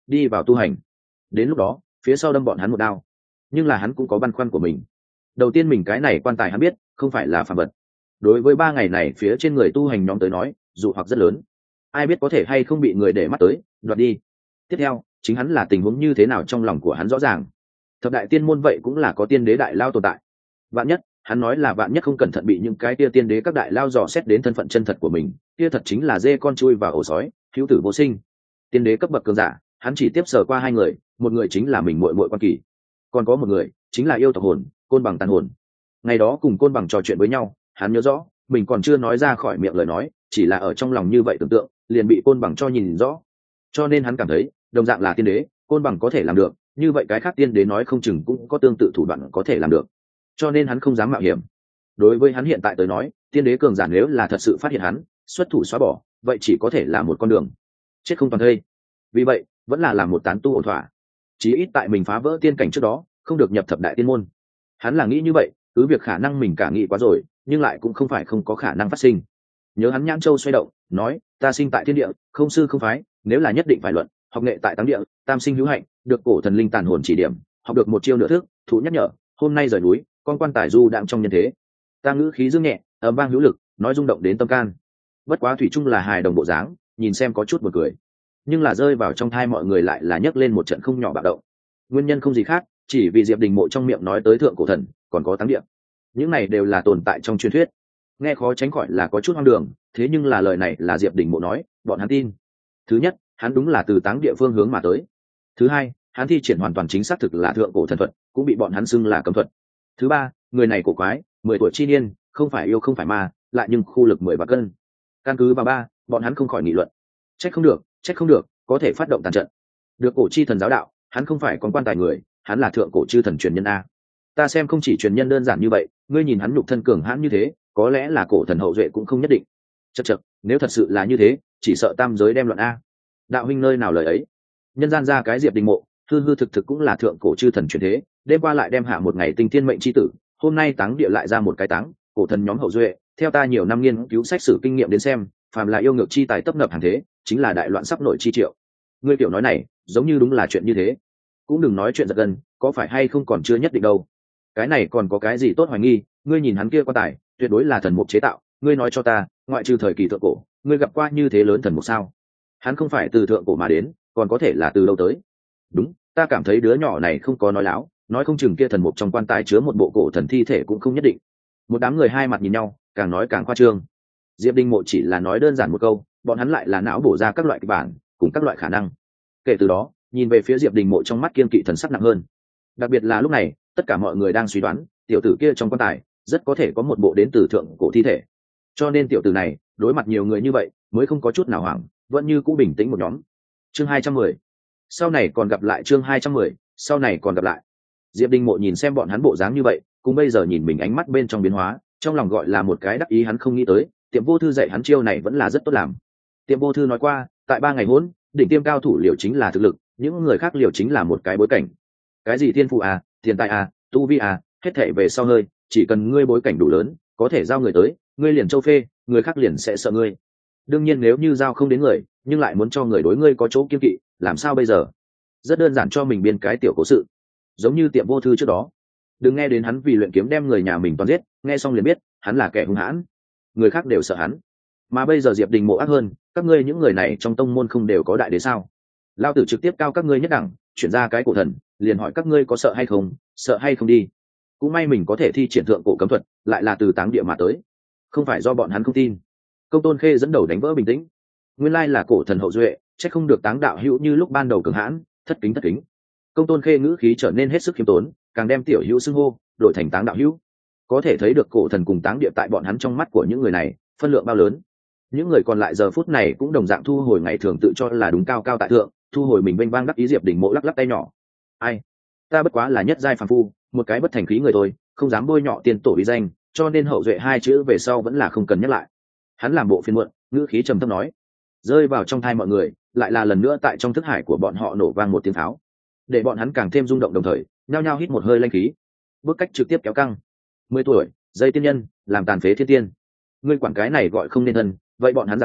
đi vào tu hành. Đến lúc đó phía sau đâm bọn hắn một đao. Nhưng là hắn cũng có băn khoăn của mình. Đầu tiên mình cái này quan tài hắn biết không phải là phàm vật. Đối với 3 ngày này phía trên người tu hành nhóm tới nói dụ hoặc rất lớn, ai biết có thể hay không bị người để mắt tới đoạt đi. Tiếp theo chính hắn là tình huống như thế nào trong lòng của hắn rõ ràng. Thập đại tiên môn vậy cũng là có tiên đế đại lao tồn tại. Vạn nhất, hắn nói là vạn nhất không cẩn thận bị những cái tia tiên đế các đại lao dò xét đến thân phận chân thật của mình, kia thật chính là dê con chui vào ổ sói, hữu tử vô sinh. Tiên đế cấp bậc cường giả, hắn chỉ tiếp sờ qua 2 người, một người chính là mình muội muội Quan Kỳ, còn có một người chính là yêu tộc hồn, Côn Bằng tàn hồn. Ngày đó cùng Côn Bằng trò chuyện với nhau, hắn nhớ rõ, mình còn chưa nói ra khỏi miệng lời nói, chỉ là ở trong lòng như vậy tưởng tượng, liền bị Côn Bằng cho nhìn rõ. Cho nên hắn cảm thấy, đồng dạng là tiên đế, Côn Bằng có thể làm được, như vậy cái khác tiên đế nói không chừng cũng có tương tự thủ đoạn có thể làm được. Cho nên hắn không dám mạo hiểm. Đối với hắn hiện tại tới nói, tiên đế cường giả nếu là thật sự phát hiện hắn, xuất thủ xóa bỏ, vậy chỉ có thể là một con đường chết không toàn thây. Vì vậy, vẫn là làm một tán tu ổn thỏa. Chí ít tại mình phá vỡ tiên cảnh trước đó, không được nhập thập đại tiên môn. Hắn là nghĩ như vậy, cứ việc khả năng mình cả nghĩ quá rồi, nhưng lại cũng không phải không có khả năng phát sinh. Nhớ hắn nhãn châu xoay động, nói, ta sinh tại thiên địa, không sư không phái, nếu là nhất định phải luận, học nghệ tại táng địa, tam sinh hữu hạnh, được cổ thần linh tàn hồn chỉ điểm, học được một chiêu nửa thức, thụ nhắc nhở, hôm nay rời núi, con quan tài du đạm trong nhân thế. Ta ngữ khí dương nhẹ, ấm vang hữu lực, nói rung động đến tâm can. Bất quá thủy chung là hài đồng bộ dáng, nhìn xem có chút buồn cười, nhưng là rơi vào trong thai mọi người lại là nhấc lên một trận không nhỏ bạo động. Nguyên nhân không gì khác, chỉ vì Diệp Đình Mộ trong miệng nói tới thượng cổ thần, còn có táng địa, những này đều là tồn tại trong truyền thuyết, nghe khó tránh khỏi là có chút hoang đường, thế nhưng là lời này là Diệp Đình Mộ nói, bọn hắn tin. Thứ nhất, hắn đúng là từ táng địa phương hướng mà tới. Thứ hai, hắn thi triển hoàn toàn chính xác thực là thượng cổ thần thuật, cũng bị bọn hắn xưng là cấm thuật. Thứ ba, người này cổ quái, 10 tuổi chi niên, không phải yêu không phải ma, lại nhưng khu lực 10 vạn cân. Căn cứ vào 3, bọn hắn không khỏi nghị luận. Trách không được, có thể phát động tàn trận. Được cổ chi thần giáo đạo, hắn không phải con quan tài người, hắn là thượng cổ chư thần truyền nhân a. Ta xem không chỉ truyền nhân đơn giản như vậy, ngươi nhìn hắn nhục thân cường hãn như thế, có lẽ là cổ thần hậu duệ cũng không nhất định. Chậc, nếu thật sự là như thế, chỉ sợ tam giới đem loạn a. Đạo huynh nơi nào lời ấy? Nhân gian ra cái Diệp Đình Mộ, hư hư thực thực cũng là thượng cổ chư thần truyền thế, đêm qua lại đem hạ một ngày tinh thiên mệnh chi tử, hôm nay táng địa lại ra một cái táng, cổ thần nhóm hậu duệ, theo ta nhiều năm nghiên cứu sách sử kinh nghiệm đến xem, phàm là yêu ngược chi tài tấp nập hàng thế, chính là đại loạn sắp nổi chi triệu. Ngươi tiểu nói này, giống như đúng là chuyện như thế. Cũng đừng nói chuyện giật gân, có phải hay không còn chưa nhất định đâu. Cái này còn có cái gì tốt hoài nghi, ngươi nhìn hắn kia quan tài, tuyệt đối là thần mục chế tạo, ngươi nói cho ta, ngoại trừ thời kỳ thượng cổ, ngươi gặp qua như thế lớn thần mục sao? Hắn không phải từ thượng cổ mà đến, còn có thể là từ đâu tới? Đúng, ta cảm thấy đứa nhỏ này không có nói láo, nói không chừng kia thần mục trong quan tài chứa một bộ cổ thần thi thể cũng không nhất định. Một đám người hai mặt nhìn nhau, càng nói càng khoa trương. Diệp Đình Mộ chỉ là nói đơn giản một câu, bọn hắn lại là não bổ ra các loại kịch bản cùng các loại khả năng. Kể từ đó, nhìn về phía Diệp Đình Mộ trong mắt kiên kỵ thần sắc nặng hơn. Đặc biệt là lúc này, tất cả mọi người đang suy đoán, tiểu tử kia trong quan tài rất có thể có một bộ đến từ thượng cổ thi thể. Cho nên tiểu tử này, đối mặt nhiều người như vậy, mới không có chút nào hoảng, vẫn như cũ bình tĩnh một nhóm. Chương 210. Sau này còn gặp lại, chương 210, sau này còn gặp lại. Diệp Đình Mộ nhìn xem bọn hắn bộ dáng như vậy, cùng bây giờ nhìn mình ánh mắt bên trong biến hóa, trong lòng gọi là một cái đắc ý hắn không nghĩ tới, Tiệm Vô Thư dạy hắn chiêu này vẫn là rất tốt làm. Tiệm Vô Thư nói qua, tại 3 ngày hỗn, đỉnh tiêm cao thủ liều chính là thực lực, những người khác liều chính là một cái bối cảnh. Cái gì thiên phụ à, tiền tài à, tu vi à, hết thảy về sau hơi, chỉ cần ngươi bối cảnh đủ lớn, có thể giao người tới, ngươi liền châu phê, người khác liền sẽ sợ ngươi. Đương nhiên nếu như giao không đến người, nhưng lại muốn cho người đối ngươi có chỗ kiêng kỵ, làm sao bây giờ? Rất đơn giản, cho mình biên cái tiểu cố sự, giống như Tiệm Vô Thư trước đó. Đừng nghe đến hắn vì luyện kiếm đem người nhà mình toàn giết, nghe xong liền biết hắn là kẻ hung hãn, người khác đều sợ hắn. Mà bây giờ Diệp Đình Mộ ác hơn, các ngươi những người này trong tông môn không đều có đại đế sao? Lao tử trực tiếp cao các ngươi nhất đẳng, chuyển ra cái cổ thần, liền hỏi các ngươi có sợ hay không đi. Cũng may mình có thể thi triển thượng cổ cấm thuật, lại là từ táng địa mà tới, không phải do bọn hắn không tin. Công Tôn Khê dẫn đầu đánh vỡ bình tĩnh. Nguyên lai là cổ thần hậu duệ, chắc không được táng đạo hữu như lúc ban đầu cường hãn, thất kính. Công Tôn Khê ngữ khí trở nên hết sức khiêm tốn, càng đem tiểu hữu xưng hô đổi thành táng đạo hữu. Có thể thấy được cổ thần cùng táng địa tại bọn hắn trong mắt của những người này phân lượng bao lớn. Những người còn lại giờ phút này cũng đồng dạng thu hồi ngày thường tự cho là đúng cao tại thượng, thu hồi mình vênh vang đắc ý. Diệp Đình Mộ lắc lắc tay nhỏ, ai, ta bất quá là nhất giai phàm phu, một cái bất thành khí người thôi, không dám bôi nhọ tiên tổ uy danh, cho nên hậu duệ 2 chữ về sau vẫn là không cần nhắc lại. Hắn làm bộ phiền muộn, ngữ khí trầm thấp nói, rơi vào trong thai mọi người, lại là lần nữa tại trong thức hải của bọn họ nổ vang một tiếng pháo, để bọn hắn càng thêm rung động, đồng thời nhao nhao hít một hơi lanh khí. Bước cách trực tiếp kéo căng. 10 tuổi, dây tiên nhân, làm tàn phế thiên tiên, ngươi quản cái này gọi không nên thân, vậy bọn hắn dạng này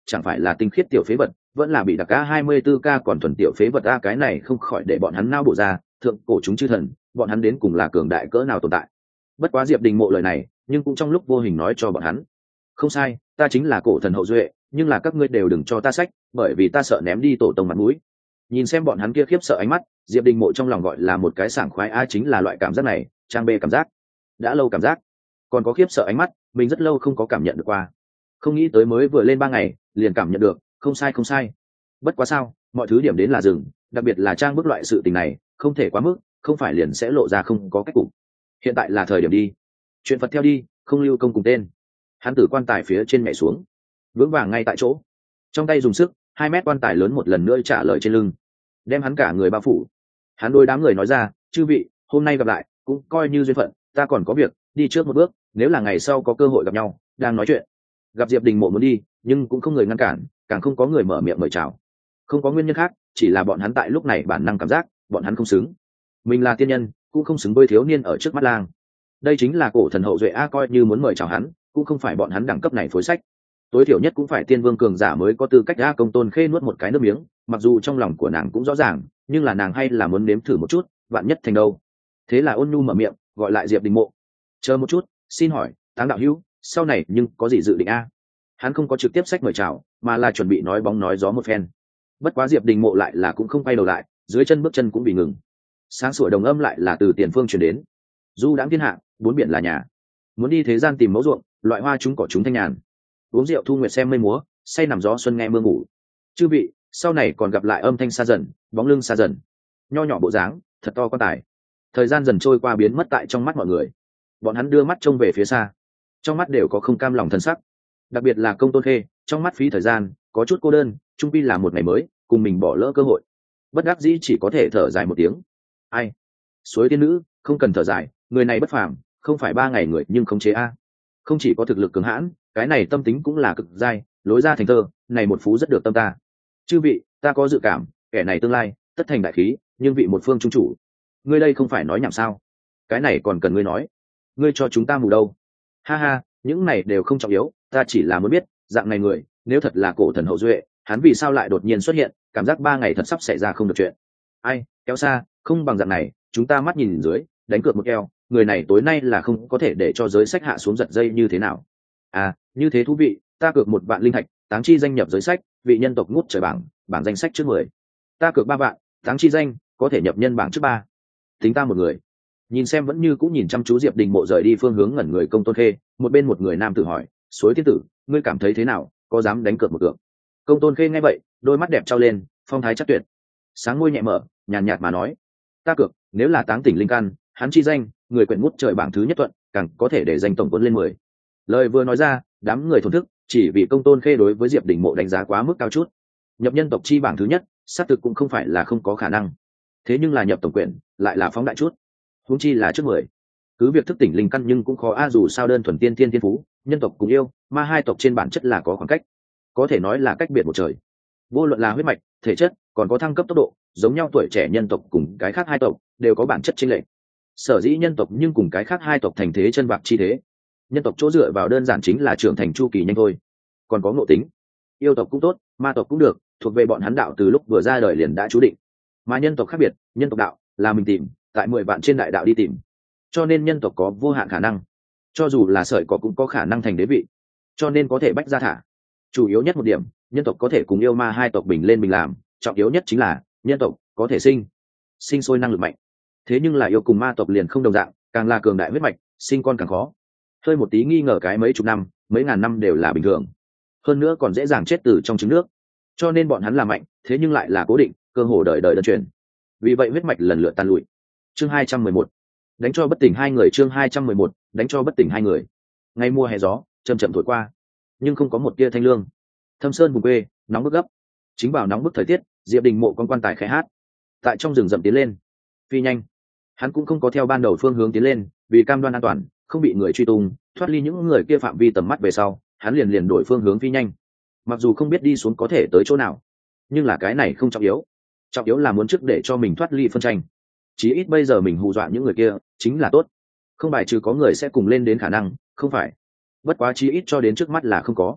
chẳng phải là tinh khiết tiểu phế vật, vẫn là bị đặc ca 24K còn thuần tiểu phế vật a, cái này không khỏi để bọn hắn nao bộ ra, thượng cổ chúng chư thần, bọn hắn đến cùng là cường đại cỡ nào tồn tại. Bất quá Diệp Đình Mộ lời này, nhưng cũng trong lúc vô hình nói cho bọn hắn, không sai, ta chính là cổ thần hậu duệ, nhưng là các ngươi đều đừng cho ta sách, bởi vì ta sợ ném đi tổ tông mặt mũi. Nhìn xem bọn hắn kia khiếp sợ ánh mắt, Diệp Đình Mộ trong lòng gọi là một cái sảng khoái a, chính là loại cảm giác này, trang bê cảm giác, đã lâu cảm giác, còn có khiếp sợ ánh mắt, mình rất lâu không có cảm nhận được qua. Không nghĩ tới mới vừa lên 3 ngày, liền cảm nhận được, không sai không sai. Bất quá sao, mọi thứ điểm đến là dừng, đặc biệt là trang bức loại sự tình này, không thể quá mức, không phải liền sẽ lộ ra không có cách cục. Hiện tại là thời điểm đi, chuyện Phật theo đi, không lưu công cùng tên. Hắn từ quan tài phía trên nhảy xuống, vững vàng ngay tại chỗ, trong tay dùng sức, 2 mét quan tài lớn một lần nữa trả lời trên lưng, đem hắn cả người bao phủ. Hắn đôi đám người nói ra, chư vị, hôm nay gặp lại, cũng coi như duyên phận, ta còn có việc, đi trước một bước, nếu là ngày sau có cơ hội gặp nhau, đang nói chuyện. Gặp Diệp Đình Mộ muốn đi, nhưng cũng không người ngăn cản, càng không có người mở miệng mời chào. Không có nguyên nhân khác, chỉ là bọn hắn tại lúc này bản năng cảm giác, bọn hắn không xứng. Mình là tiên nhân, cũng không xứng với thiếu niên ở trước mắt lang. Đây chính là cổ thần hậu duệ a, coi như muốn mời chào hắn, cũng không phải bọn hắn đẳng cấp này phối sách. Tối thiểu nhất cũng phải tiên vương cường giả mới có tư cách. A Công Tôn Khê nuốt một cái nước miếng, mặc dù trong lòng của nàng cũng rõ ràng, nhưng là nàng hay là muốn nếm thử một chút, vạn nhất thành đâu. Thế là ôn nhu mở miệng, gọi lại Diệp Đình Mộ. Chờ một chút, xin hỏi, Táng đạo hữu, sau này nhưng có gì dự định a? Hắn không có trực tiếp sách mời chào, mà là chuẩn bị nói bóng nói gió một phen. Bất quá Diệp Đình Mộ lại là cũng không quay đầu lại, dưới chân bước chân cũng bị ngừng. Sáng sủa đồng âm lại là từ tiền phương truyền đến. Du đãng thiên hạ, bốn biển là nhà. Muốn đi thế gian tìm mẫu ruộng, loại hoa chúng cỏ chúng thanh nhàn. Uống rượu thu nguyệt xem mây múa, say nằm gió xuân nghe mưa ngủ. Chư vị, sau này còn gặp lại âm thanh xa dần, bóng lưng xa dần. Nho nhỏ bộ dáng, thật to quan tài. Thời gian dần trôi qua biến mất tại trong mắt mọi người. Bọn hắn đưa mắt trông về phía xa, trong mắt đều có không cam lòng thân sắc. Đặc biệt là Công Tôn Khê, trong mắt phí thời gian, có chút cô đơn, trung pi là một ngày mới, cùng mình bỏ lỡ cơ hội. Bất đắc dĩ chỉ có thể thở dài một tiếng. Ai? Suối tiên nữ, không cần thở dài, người này bất phàm, không phải 3 ngày người nhưng không chế a. Không chỉ có thực lực cường hãn, cái này tâm tính cũng là cực dai, lối ra thành thơ, này một phú rất được tâm ta. Chư vị, ta có dự cảm, kẻ này tương lai tất thành đại khí, nhưng vị một phương trung chủ. Ngươi đây không phải nói nhảm sao? Cái này còn cần ngươi nói? Ngươi cho chúng ta mù đâu? Ha ha, những này đều không trọng yếu, ta chỉ là muốn biết, dạng này người, nếu thật là cổ thần hậu duệ, hắn vì sao lại đột nhiên xuất hiện, cảm giác 3 ngày thật sắp xảy ra không được chuyện. Ai, kéo xa, không bằng dạng này, chúng ta mắt nhìn dưới, đánh cược một keo, người này tối nay là không có thể để cho giới sách hạ xuống giật dây như thế nào. À, như thế thú vị, ta cược 1 vạn linh thạch, táng chi danh nhập giới sách, vị nhân tộc ngút trời bảng danh sách trước 10. Ta cược 3 vạn, táng chi danh có thể nhập nhân bảng trước 3. Tính ta một người. Nhìn xem vẫn như cũng nhìn chăm chú Diệp Đình Mộ rời đi phương hướng ngẩn người Công Tôn Khê, một bên một người nam tử hỏi, Suối tiên tử, ngươi cảm thấy thế nào, có dám đánh cược một cược? Công Tôn Khê nghe vậy, đôi mắt đẹp trao lên, phong thái chắc tuyệt. Sáng môi nhẹ mở, nhàn nhạt mà nói, ta cược, nếu là táng tỉnh linh căn, hắn chi danh, người quyển ngút trời bảng thứ nhất thuận, càng có thể để danh tổng cuốn lên 10. Lời vừa nói ra, đám người thổn thức, chỉ vì Công Tôn Khê đối với Diệp Đình Mộ đánh giá quá mức cao chút. Nhập nhân tộc chi bảng thứ nhất, xác thực cũng không phải là không có khả năng. Thế nhưng là nhập tổng quyển, lại là phóng đại chút. Huống chi là trước 10. Cứ việc thức tỉnh linh căn nhưng cũng khó a, dù sao đơn thuần tiên thiên thiên phú, nhân tộc cùng yêu, ma hai tộc trên bản chất là có khoảng cách. Có thể nói là cách biệt một trời. Vô luận là huyết mạch, thể chất, còn có thăng cấp tốc độ, giống nhau tuổi trẻ nhân tộc cùng cái khác hai tộc đều có bản chất chênh lệch. Sở dĩ nhân tộc nhưng cùng cái khác hai tộc thành thế chân bạc chi thế. Nhân tộc chỗ dựa vào đơn giản chính là trưởng thành chu kỳ nhanh thôi. Còn có ngộ tính. Yêu tộc cũng tốt, ma tộc cũng được, thuộc về bọn hắn đạo từ lúc vừa ra đời liền đã chú định. Mà nhân tộc khác biệt, nhân tộc đạo là mình tìm, tại 10 vạn trên đại đạo đi tìm. Cho nên nhân tộc có vô hạn khả năng. Cho dù là sợi cỏ cũng có khả năng thành đế vị. Cho nên có thể bách ra thả. Chủ yếu nhất một điểm, nhân tộc có thể cùng yêu ma hai tộc bình lên bình làm, trọng yếu nhất chính là nhân tộc có thể sinh sôi năng lực mạnh. Thế nhưng là yêu cùng ma tộc liền không đồng dạng, càng là cường đại huyết mạch, sinh con càng khó. Hơi một tí nghi ngờ cái mấy chục năm, mấy ngàn năm đều là bình thường. Hơn nữa còn dễ dàng chết từ trong trứng nước. Cho nên bọn hắn là mạnh, thế nhưng lại là cố định, cơ hồ đời đời đơn truyền. Vì vậy huyết mạch lần lượt tan lụi. Chương 211. Đánh cho bất tỉnh hai người. Chương 211. Đánh cho bất tỉnh hai người. Ngày mùa hè gió chậm chậm thổi qua, nhưng không có một tia thanh lương. Thâm sơn vùng quê nóng bức gấp. Chính vào nóng bức thời tiết, Diệp Đình Mộ con quan tài khẽ hát, tại trong rừng rậm tiến lên, phi nhanh. Hắn cũng không có theo ban đầu phương hướng tiến lên, vì cam đoan an toàn, không bị người truy tung, thoát ly những người kia phạm vi tầm mắt về sau, hắn liền đổi phương hướng phi nhanh. Mặc dù không biết đi xuống có thể tới chỗ nào, nhưng là cái này không trọng yếu. Trọng yếu là muốn trước để cho mình thoát ly phân tranh. Chí ít bây giờ mình hù dọa những người kia chính là tốt, không bài trừ có người sẽ cùng lên đến khả năng, không phải. Bất quá chí ít cho đến trước mắt là không có.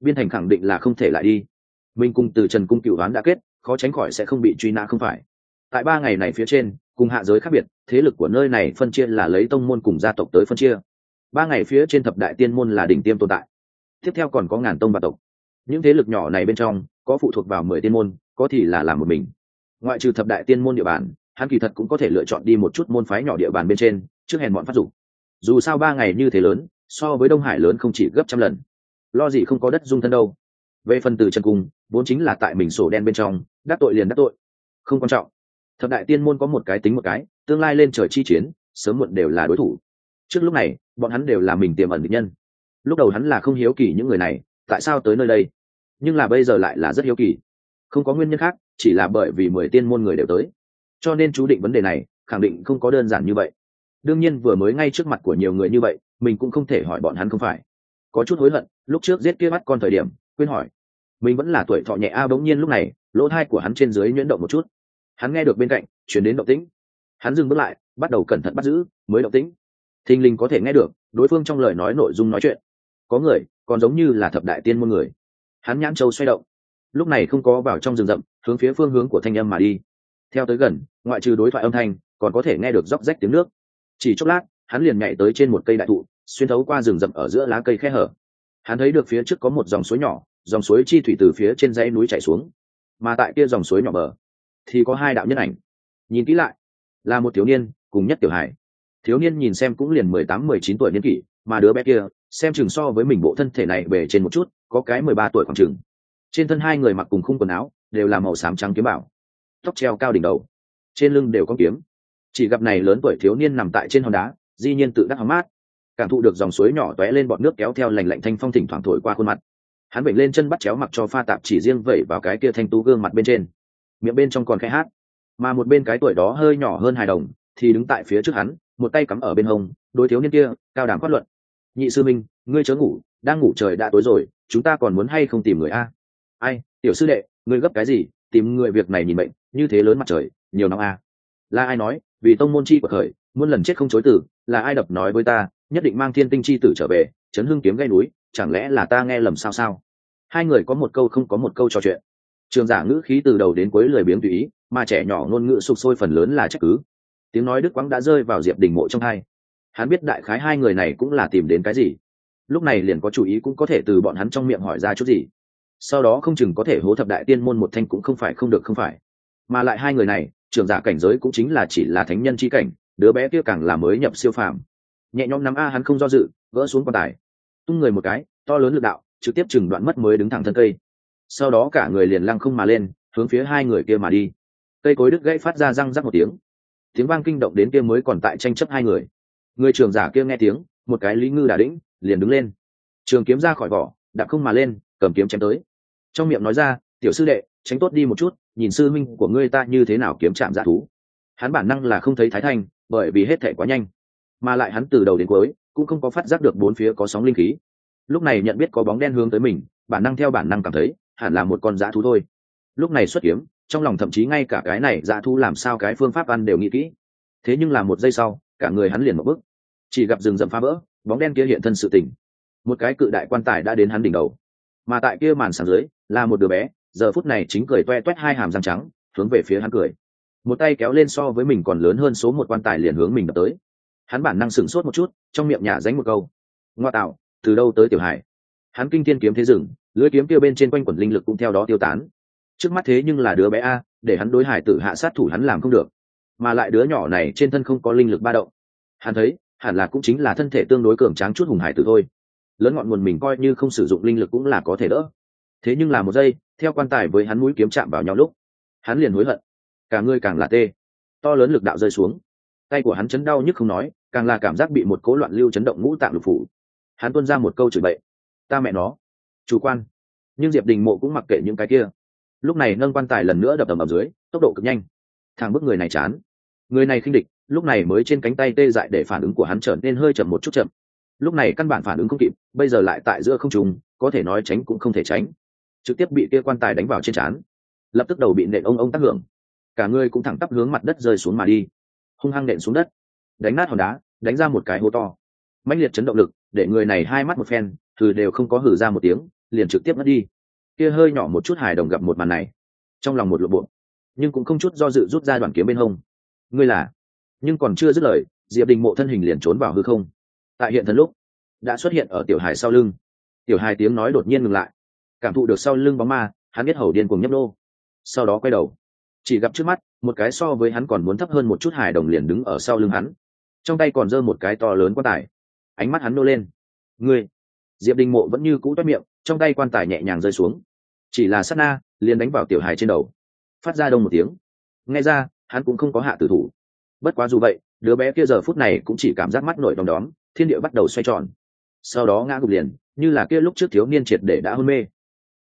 Biên Thành khẳng định là không thể lại đi. Mình cùng Từ Trần cung cựu đoán đã kết, khó tránh khỏi sẽ không bị truy nã không phải. Tại 3 ngày này phía trên, cùng hạ giới khác biệt, thế lực của nơi này phân chia là lấy tông môn cùng gia tộc tới phân chia. 3 ngày phía trên thập đại tiên môn là đỉnh tiêm tồn tại. Tiếp theo còn có ngàn tông và tộc. Những thế lực nhỏ này bên trong, có phụ thuộc vào 10 tiên môn, có thì là làm một mình. Ngoại trừ thập đại tiên môn địa bàn, hắn kỳ thật cũng có thể lựa chọn đi một chút môn phái nhỏ địa bàn bên trên, trước hèn bọn phát dụng. Dù sao 3 ngày như thế lớn, so với Đông Hải lớn không chỉ gấp trăm lần. Lo gì không có đất dung thân đâu. Về phần Từ Trần cung, vốn chính là tại mình sổ đen bên trong, đắc tội liền đắc tội, không quan trọng. Thập đại tiên môn có một cái tính một cái, tương lai lên trời chi chiến, sớm muộn đều là đối thủ. Trước lúc này, bọn hắn đều là mình tiềm ẩn địch nhân. Lúc đầu hắn là không hiếu kỳ những người này, tại sao tới nơi đây, nhưng là bây giờ lại là rất hiếu kỳ. Không có nguyên nhân khác, chỉ là bởi vì 10 tiên môn người đều tới, cho nên chú định vấn đề này khẳng định không có đơn giản như vậy. Đương nhiên vừa mới ngay trước mặt của nhiều người như vậy, mình cũng không thể hỏi bọn hắn không phải. Có chút hối hận, lúc trước giết kia bắt con thời điểm, quên hỏi. Mình vẫn là tuổi thọ nhẹ bỗng nhiên lúc này, lỗ tai của hắn trên dưới nhuyễn động một chút. Hắn nghe được bên cạnh truyền đến động tĩnh. Hắn dừng bước lại, bắt đầu cẩn thận bắt giữ, mới động tĩnh. Thình lình có thể nghe được đối phương trong lời nói nội dung nói chuyện. Có người, còn giống như là thập đại tiên môn người. Hắn nhãn châu xoay động, lúc này không có vào trong rừng rậm, hướng phía phương hướng của thanh âm mà đi. Theo tới gần, ngoại trừ đối thoại âm thanh, còn có thể nghe được róc rách tiếng nước. Chỉ chốc lát, hắn liền nhảy tới trên một cây đại thụ, xuyên thấu qua rừng rậm ở giữa lá cây khe hở. Hắn thấy được phía trước có một dòng suối nhỏ, dòng suối chi thủy từ phía trên dãy núi chảy xuống, mà tại kia dòng suối nhỏ bờ thì có 2 đạo nhân ảnh. Nhìn kỹ lại, là một thiếu niên cùng Nhất Tiểu Hải. Thiếu niên nhìn xem cũng liền 18-19 tuổi niên kỷ, mà đứa bé kia xem chừng so với mình bộ thân thể này bề trên một chút, có cái 13 tuổi khoảng chừng. Trên thân hai người mặc cùng khung quần áo, đều là màu xám trắng kiếm bảo, tóc treo cao đỉnh đầu, trên lưng đều có kiếm. Chỉ gặp này lớn tuổi thiếu niên nằm tại trên hòn đá, dĩ nhiên tự đắc hóng mát, cảm thụ được dòng suối nhỏ tóe lên bọt nước kéo theo lành lạnh thanh phong thỉnh thoảng thổi qua khuôn mặt. Hắn vểnh lên chân bắt chéo mặc cho pha tạp chỉ riêng vẩy vào cái kia thanh tú gương mặt bên trên, miệng bên trong còn khẽ hát. Mà một bên cái tuổi đó hơi nhỏ hơn hài đồng thì đứng tại phía trước hắn, một tay cắm ở bên hông, đối thiếu niên kia cao đàm quát luận: "Nhị sư minh, ngươi chớ ngủ, đang ngủ trời đã tối rồi, chúng ta còn muốn hay không tìm người a?" "Ai, tiểu sư đệ, ngươi gấp cái gì, tìm người việc này nhìn bệnh, như thế lớn mặt trời, nhiều nóng a." "Là ai nói, vì tông môn chi của khởi, muôn lần chết không chối từ, là ai đập nói với ta, nhất định mang thiên tinh chi tử trở về, chấn hưng kiếm gây núi, chẳng lẽ là ta nghe lầm sao sao?" Hai người có một câu không có một câu trò chuyện. Trường giả ngữ khí từ đầu đến cuối lười biếng tùy ý, mà trẻ nhỏ ngôn ngữ sục sôi phần lớn là trách cứ. Tiếng nói đứt quãng đã rơi vào Diệp Đình Mộ trong tai. Hắn biết đại khái hai người này cũng là tìm đến cái gì, lúc này liền có chủ ý cũng có thể từ bọn hắn trong miệng hỏi ra chút gì. Sau đó không chừng có thể hố thập đại tiên môn một thanh cũng không phải không được không phải. Mà lại hai người này, trưởng giả cảnh giới cũng chính là chỉ là thánh nhân chi cảnh, đứa bé kia càng là mới nhập siêu phàm. Nhẹ nhõm nắm hắn không do dự, gỡ xuống quan tài, tung người một cái, to lớn lực đạo, trực tiếp chừng đoạn mất mới đứng thẳng thân cây. Sau đó cả người liền lăng không mà lên, hướng phía hai người kia mà đi. Cây cối đứt gãy phát ra răng rắc một tiếng vang kinh động đến kia mới còn tại tranh chấp hai người. Người trưởng giả kia nghe tiếng, một cái lý ngư đả đĩnh, liền đứng lên, trường kiếm ra khỏi vỏ, đạp không mà lên, cầm kiếm chém tới. Trong miệng nói ra: "Tiểu sư đệ, tránh tốt đi một chút, nhìn sư minh của ngươi ta như thế nào kiếm chạm dã thú." Hắn bản năng là không thấy thái thanh, bởi vì hết thể quá nhanh, mà lại hắn từ đầu đến cuối cũng không có phát giác được bốn phía có sóng linh khí. Lúc này nhận biết có bóng đen hướng tới mình, bản năng theo bản năng cảm thấy hẳn là một con dã thú thôi. Lúc này xuất kiếm, trong lòng thậm chí ngay cả cái này dã thú làm sao cái phương pháp ăn đều nghĩ kỹ. Thế nhưng là một giây sau, cả người hắn liền một bước, chỉ gặp rừng rậm phá vỡ, bóng đen kia hiện thân sự tình. Một cái cự đại quan tài đã đến hắn đỉnh đầu, mà tại kia màn sàn dưới là một đứa bé, giờ phút này chính cười toe toét hai hàm răng trắng, hướng về phía hắn cười. Một tay kéo lên so với mình còn lớn hơn số một quan tài liền hướng mình đập tới. Hắn bản năng sửng sốt một chút, trong miệng nhả dánh một câu: "Ngoa tạo, từ đâu tới tiểu hải?" Hắn kinh thiên kiếm thế dừng, lưỡi kiếm kia bên trên quanh quẩn linh lực cũng theo đó tiêu tán. Trước mắt thế nhưng là đứa bé a, để hắn đối hải tử hạ sát thủ hắn làm không được, mà lại đứa nhỏ này trên thân không có linh lực ba động. Hắn thấy hẳn là cũng chính là thân thể tương đối cường tráng chút hùng hải tử thôi, lớn ngọn nguồn mình coi như không sử dụng linh lực cũng là có thể đỡ. Thế nhưng là một giây, theo quan tài với hắn mũi kiếm chạm vào nhau lúc, hắn liền hối hận, cả người càng là tê. To lớn lực đạo rơi xuống, tay của hắn chấn đau nhức không nói, càng là cảm giác bị một cỗ loạn lưu chấn động ngũ tạng lục phủ. Hắn tuôn ra một câu chửi bậy: "Ta mẹ nó, chủ quan!" Nhưng Diệp Đình Mộ cũng mặc kệ những cái kia, lúc này nâng quan tài lần nữa đập ở dưới, tốc độ cực nhanh, thằng bức người này chán. Người này khinh địch, lúc này mới trên cánh tay tê dại để phản ứng của hắn trở nên hơi chậm một chút chậm. Lúc này căn bản phản ứng không kịp, bây giờ lại tại giữa không trung, có thể nói tránh cũng không thể tránh, trực tiếp bị kia quan tài đánh vào trên trán, lập tức đầu bị nện ông tác hưởng, cả người cũng thẳng tắp hướng mặt đất rơi xuống mà đi, hung hăng nện xuống đất, đánh nát hòn đá, đánh ra một cái hố to. Mãnh liệt chấn động lực để người này hai mắt một phen, thử đều không có hử ra một tiếng, liền trực tiếp mất đi. Kia hơi nhỏ một chút hài đồng gặp một màn này, trong lòng một lộ bộ, nhưng cũng không chút do dự rút ra đoạn kiếm bên hông. Ngươi là? Nhưng còn chưa dứt lời, Diệp Đình Mộ thân hình liền trốn vào hư không. Tại hiện thân lúc, đã xuất hiện ở tiểu hài sau lưng. Tiểu hài tiếng nói đột nhiên ngừng lại, cảm thụ được sau lưng bóng ma, hắn biết hầu điên cuồng nhấp nô. Sau đó quay đầu, chỉ gặp trước mắt một cái so với hắn còn muốn thấp hơn một chút hài đồng liền đứng ở sau lưng hắn, trong tay còn giơ một cái to lớn quan tài. Ánh mắt hắn nô lên. Ngươi? Diệp Đình Mộ vẫn như cũ toét miệng, trong tay quan tài nhẹ nhàng rơi xuống, chỉ là sát na liền đánh vào tiểu hài trên đầu, phát ra đông một tiếng. Nghe ra hắn cũng không có hạ tử thủ. Bất quá dù vậy, đứa bé kia giờ phút này cũng chỉ cảm giác mắt nổi đom đóm, thiên địa bắt đầu xoay tròn, sau đó ngã gục liền, như là kia lúc trước thiếu niên triệt để đã hôn mê.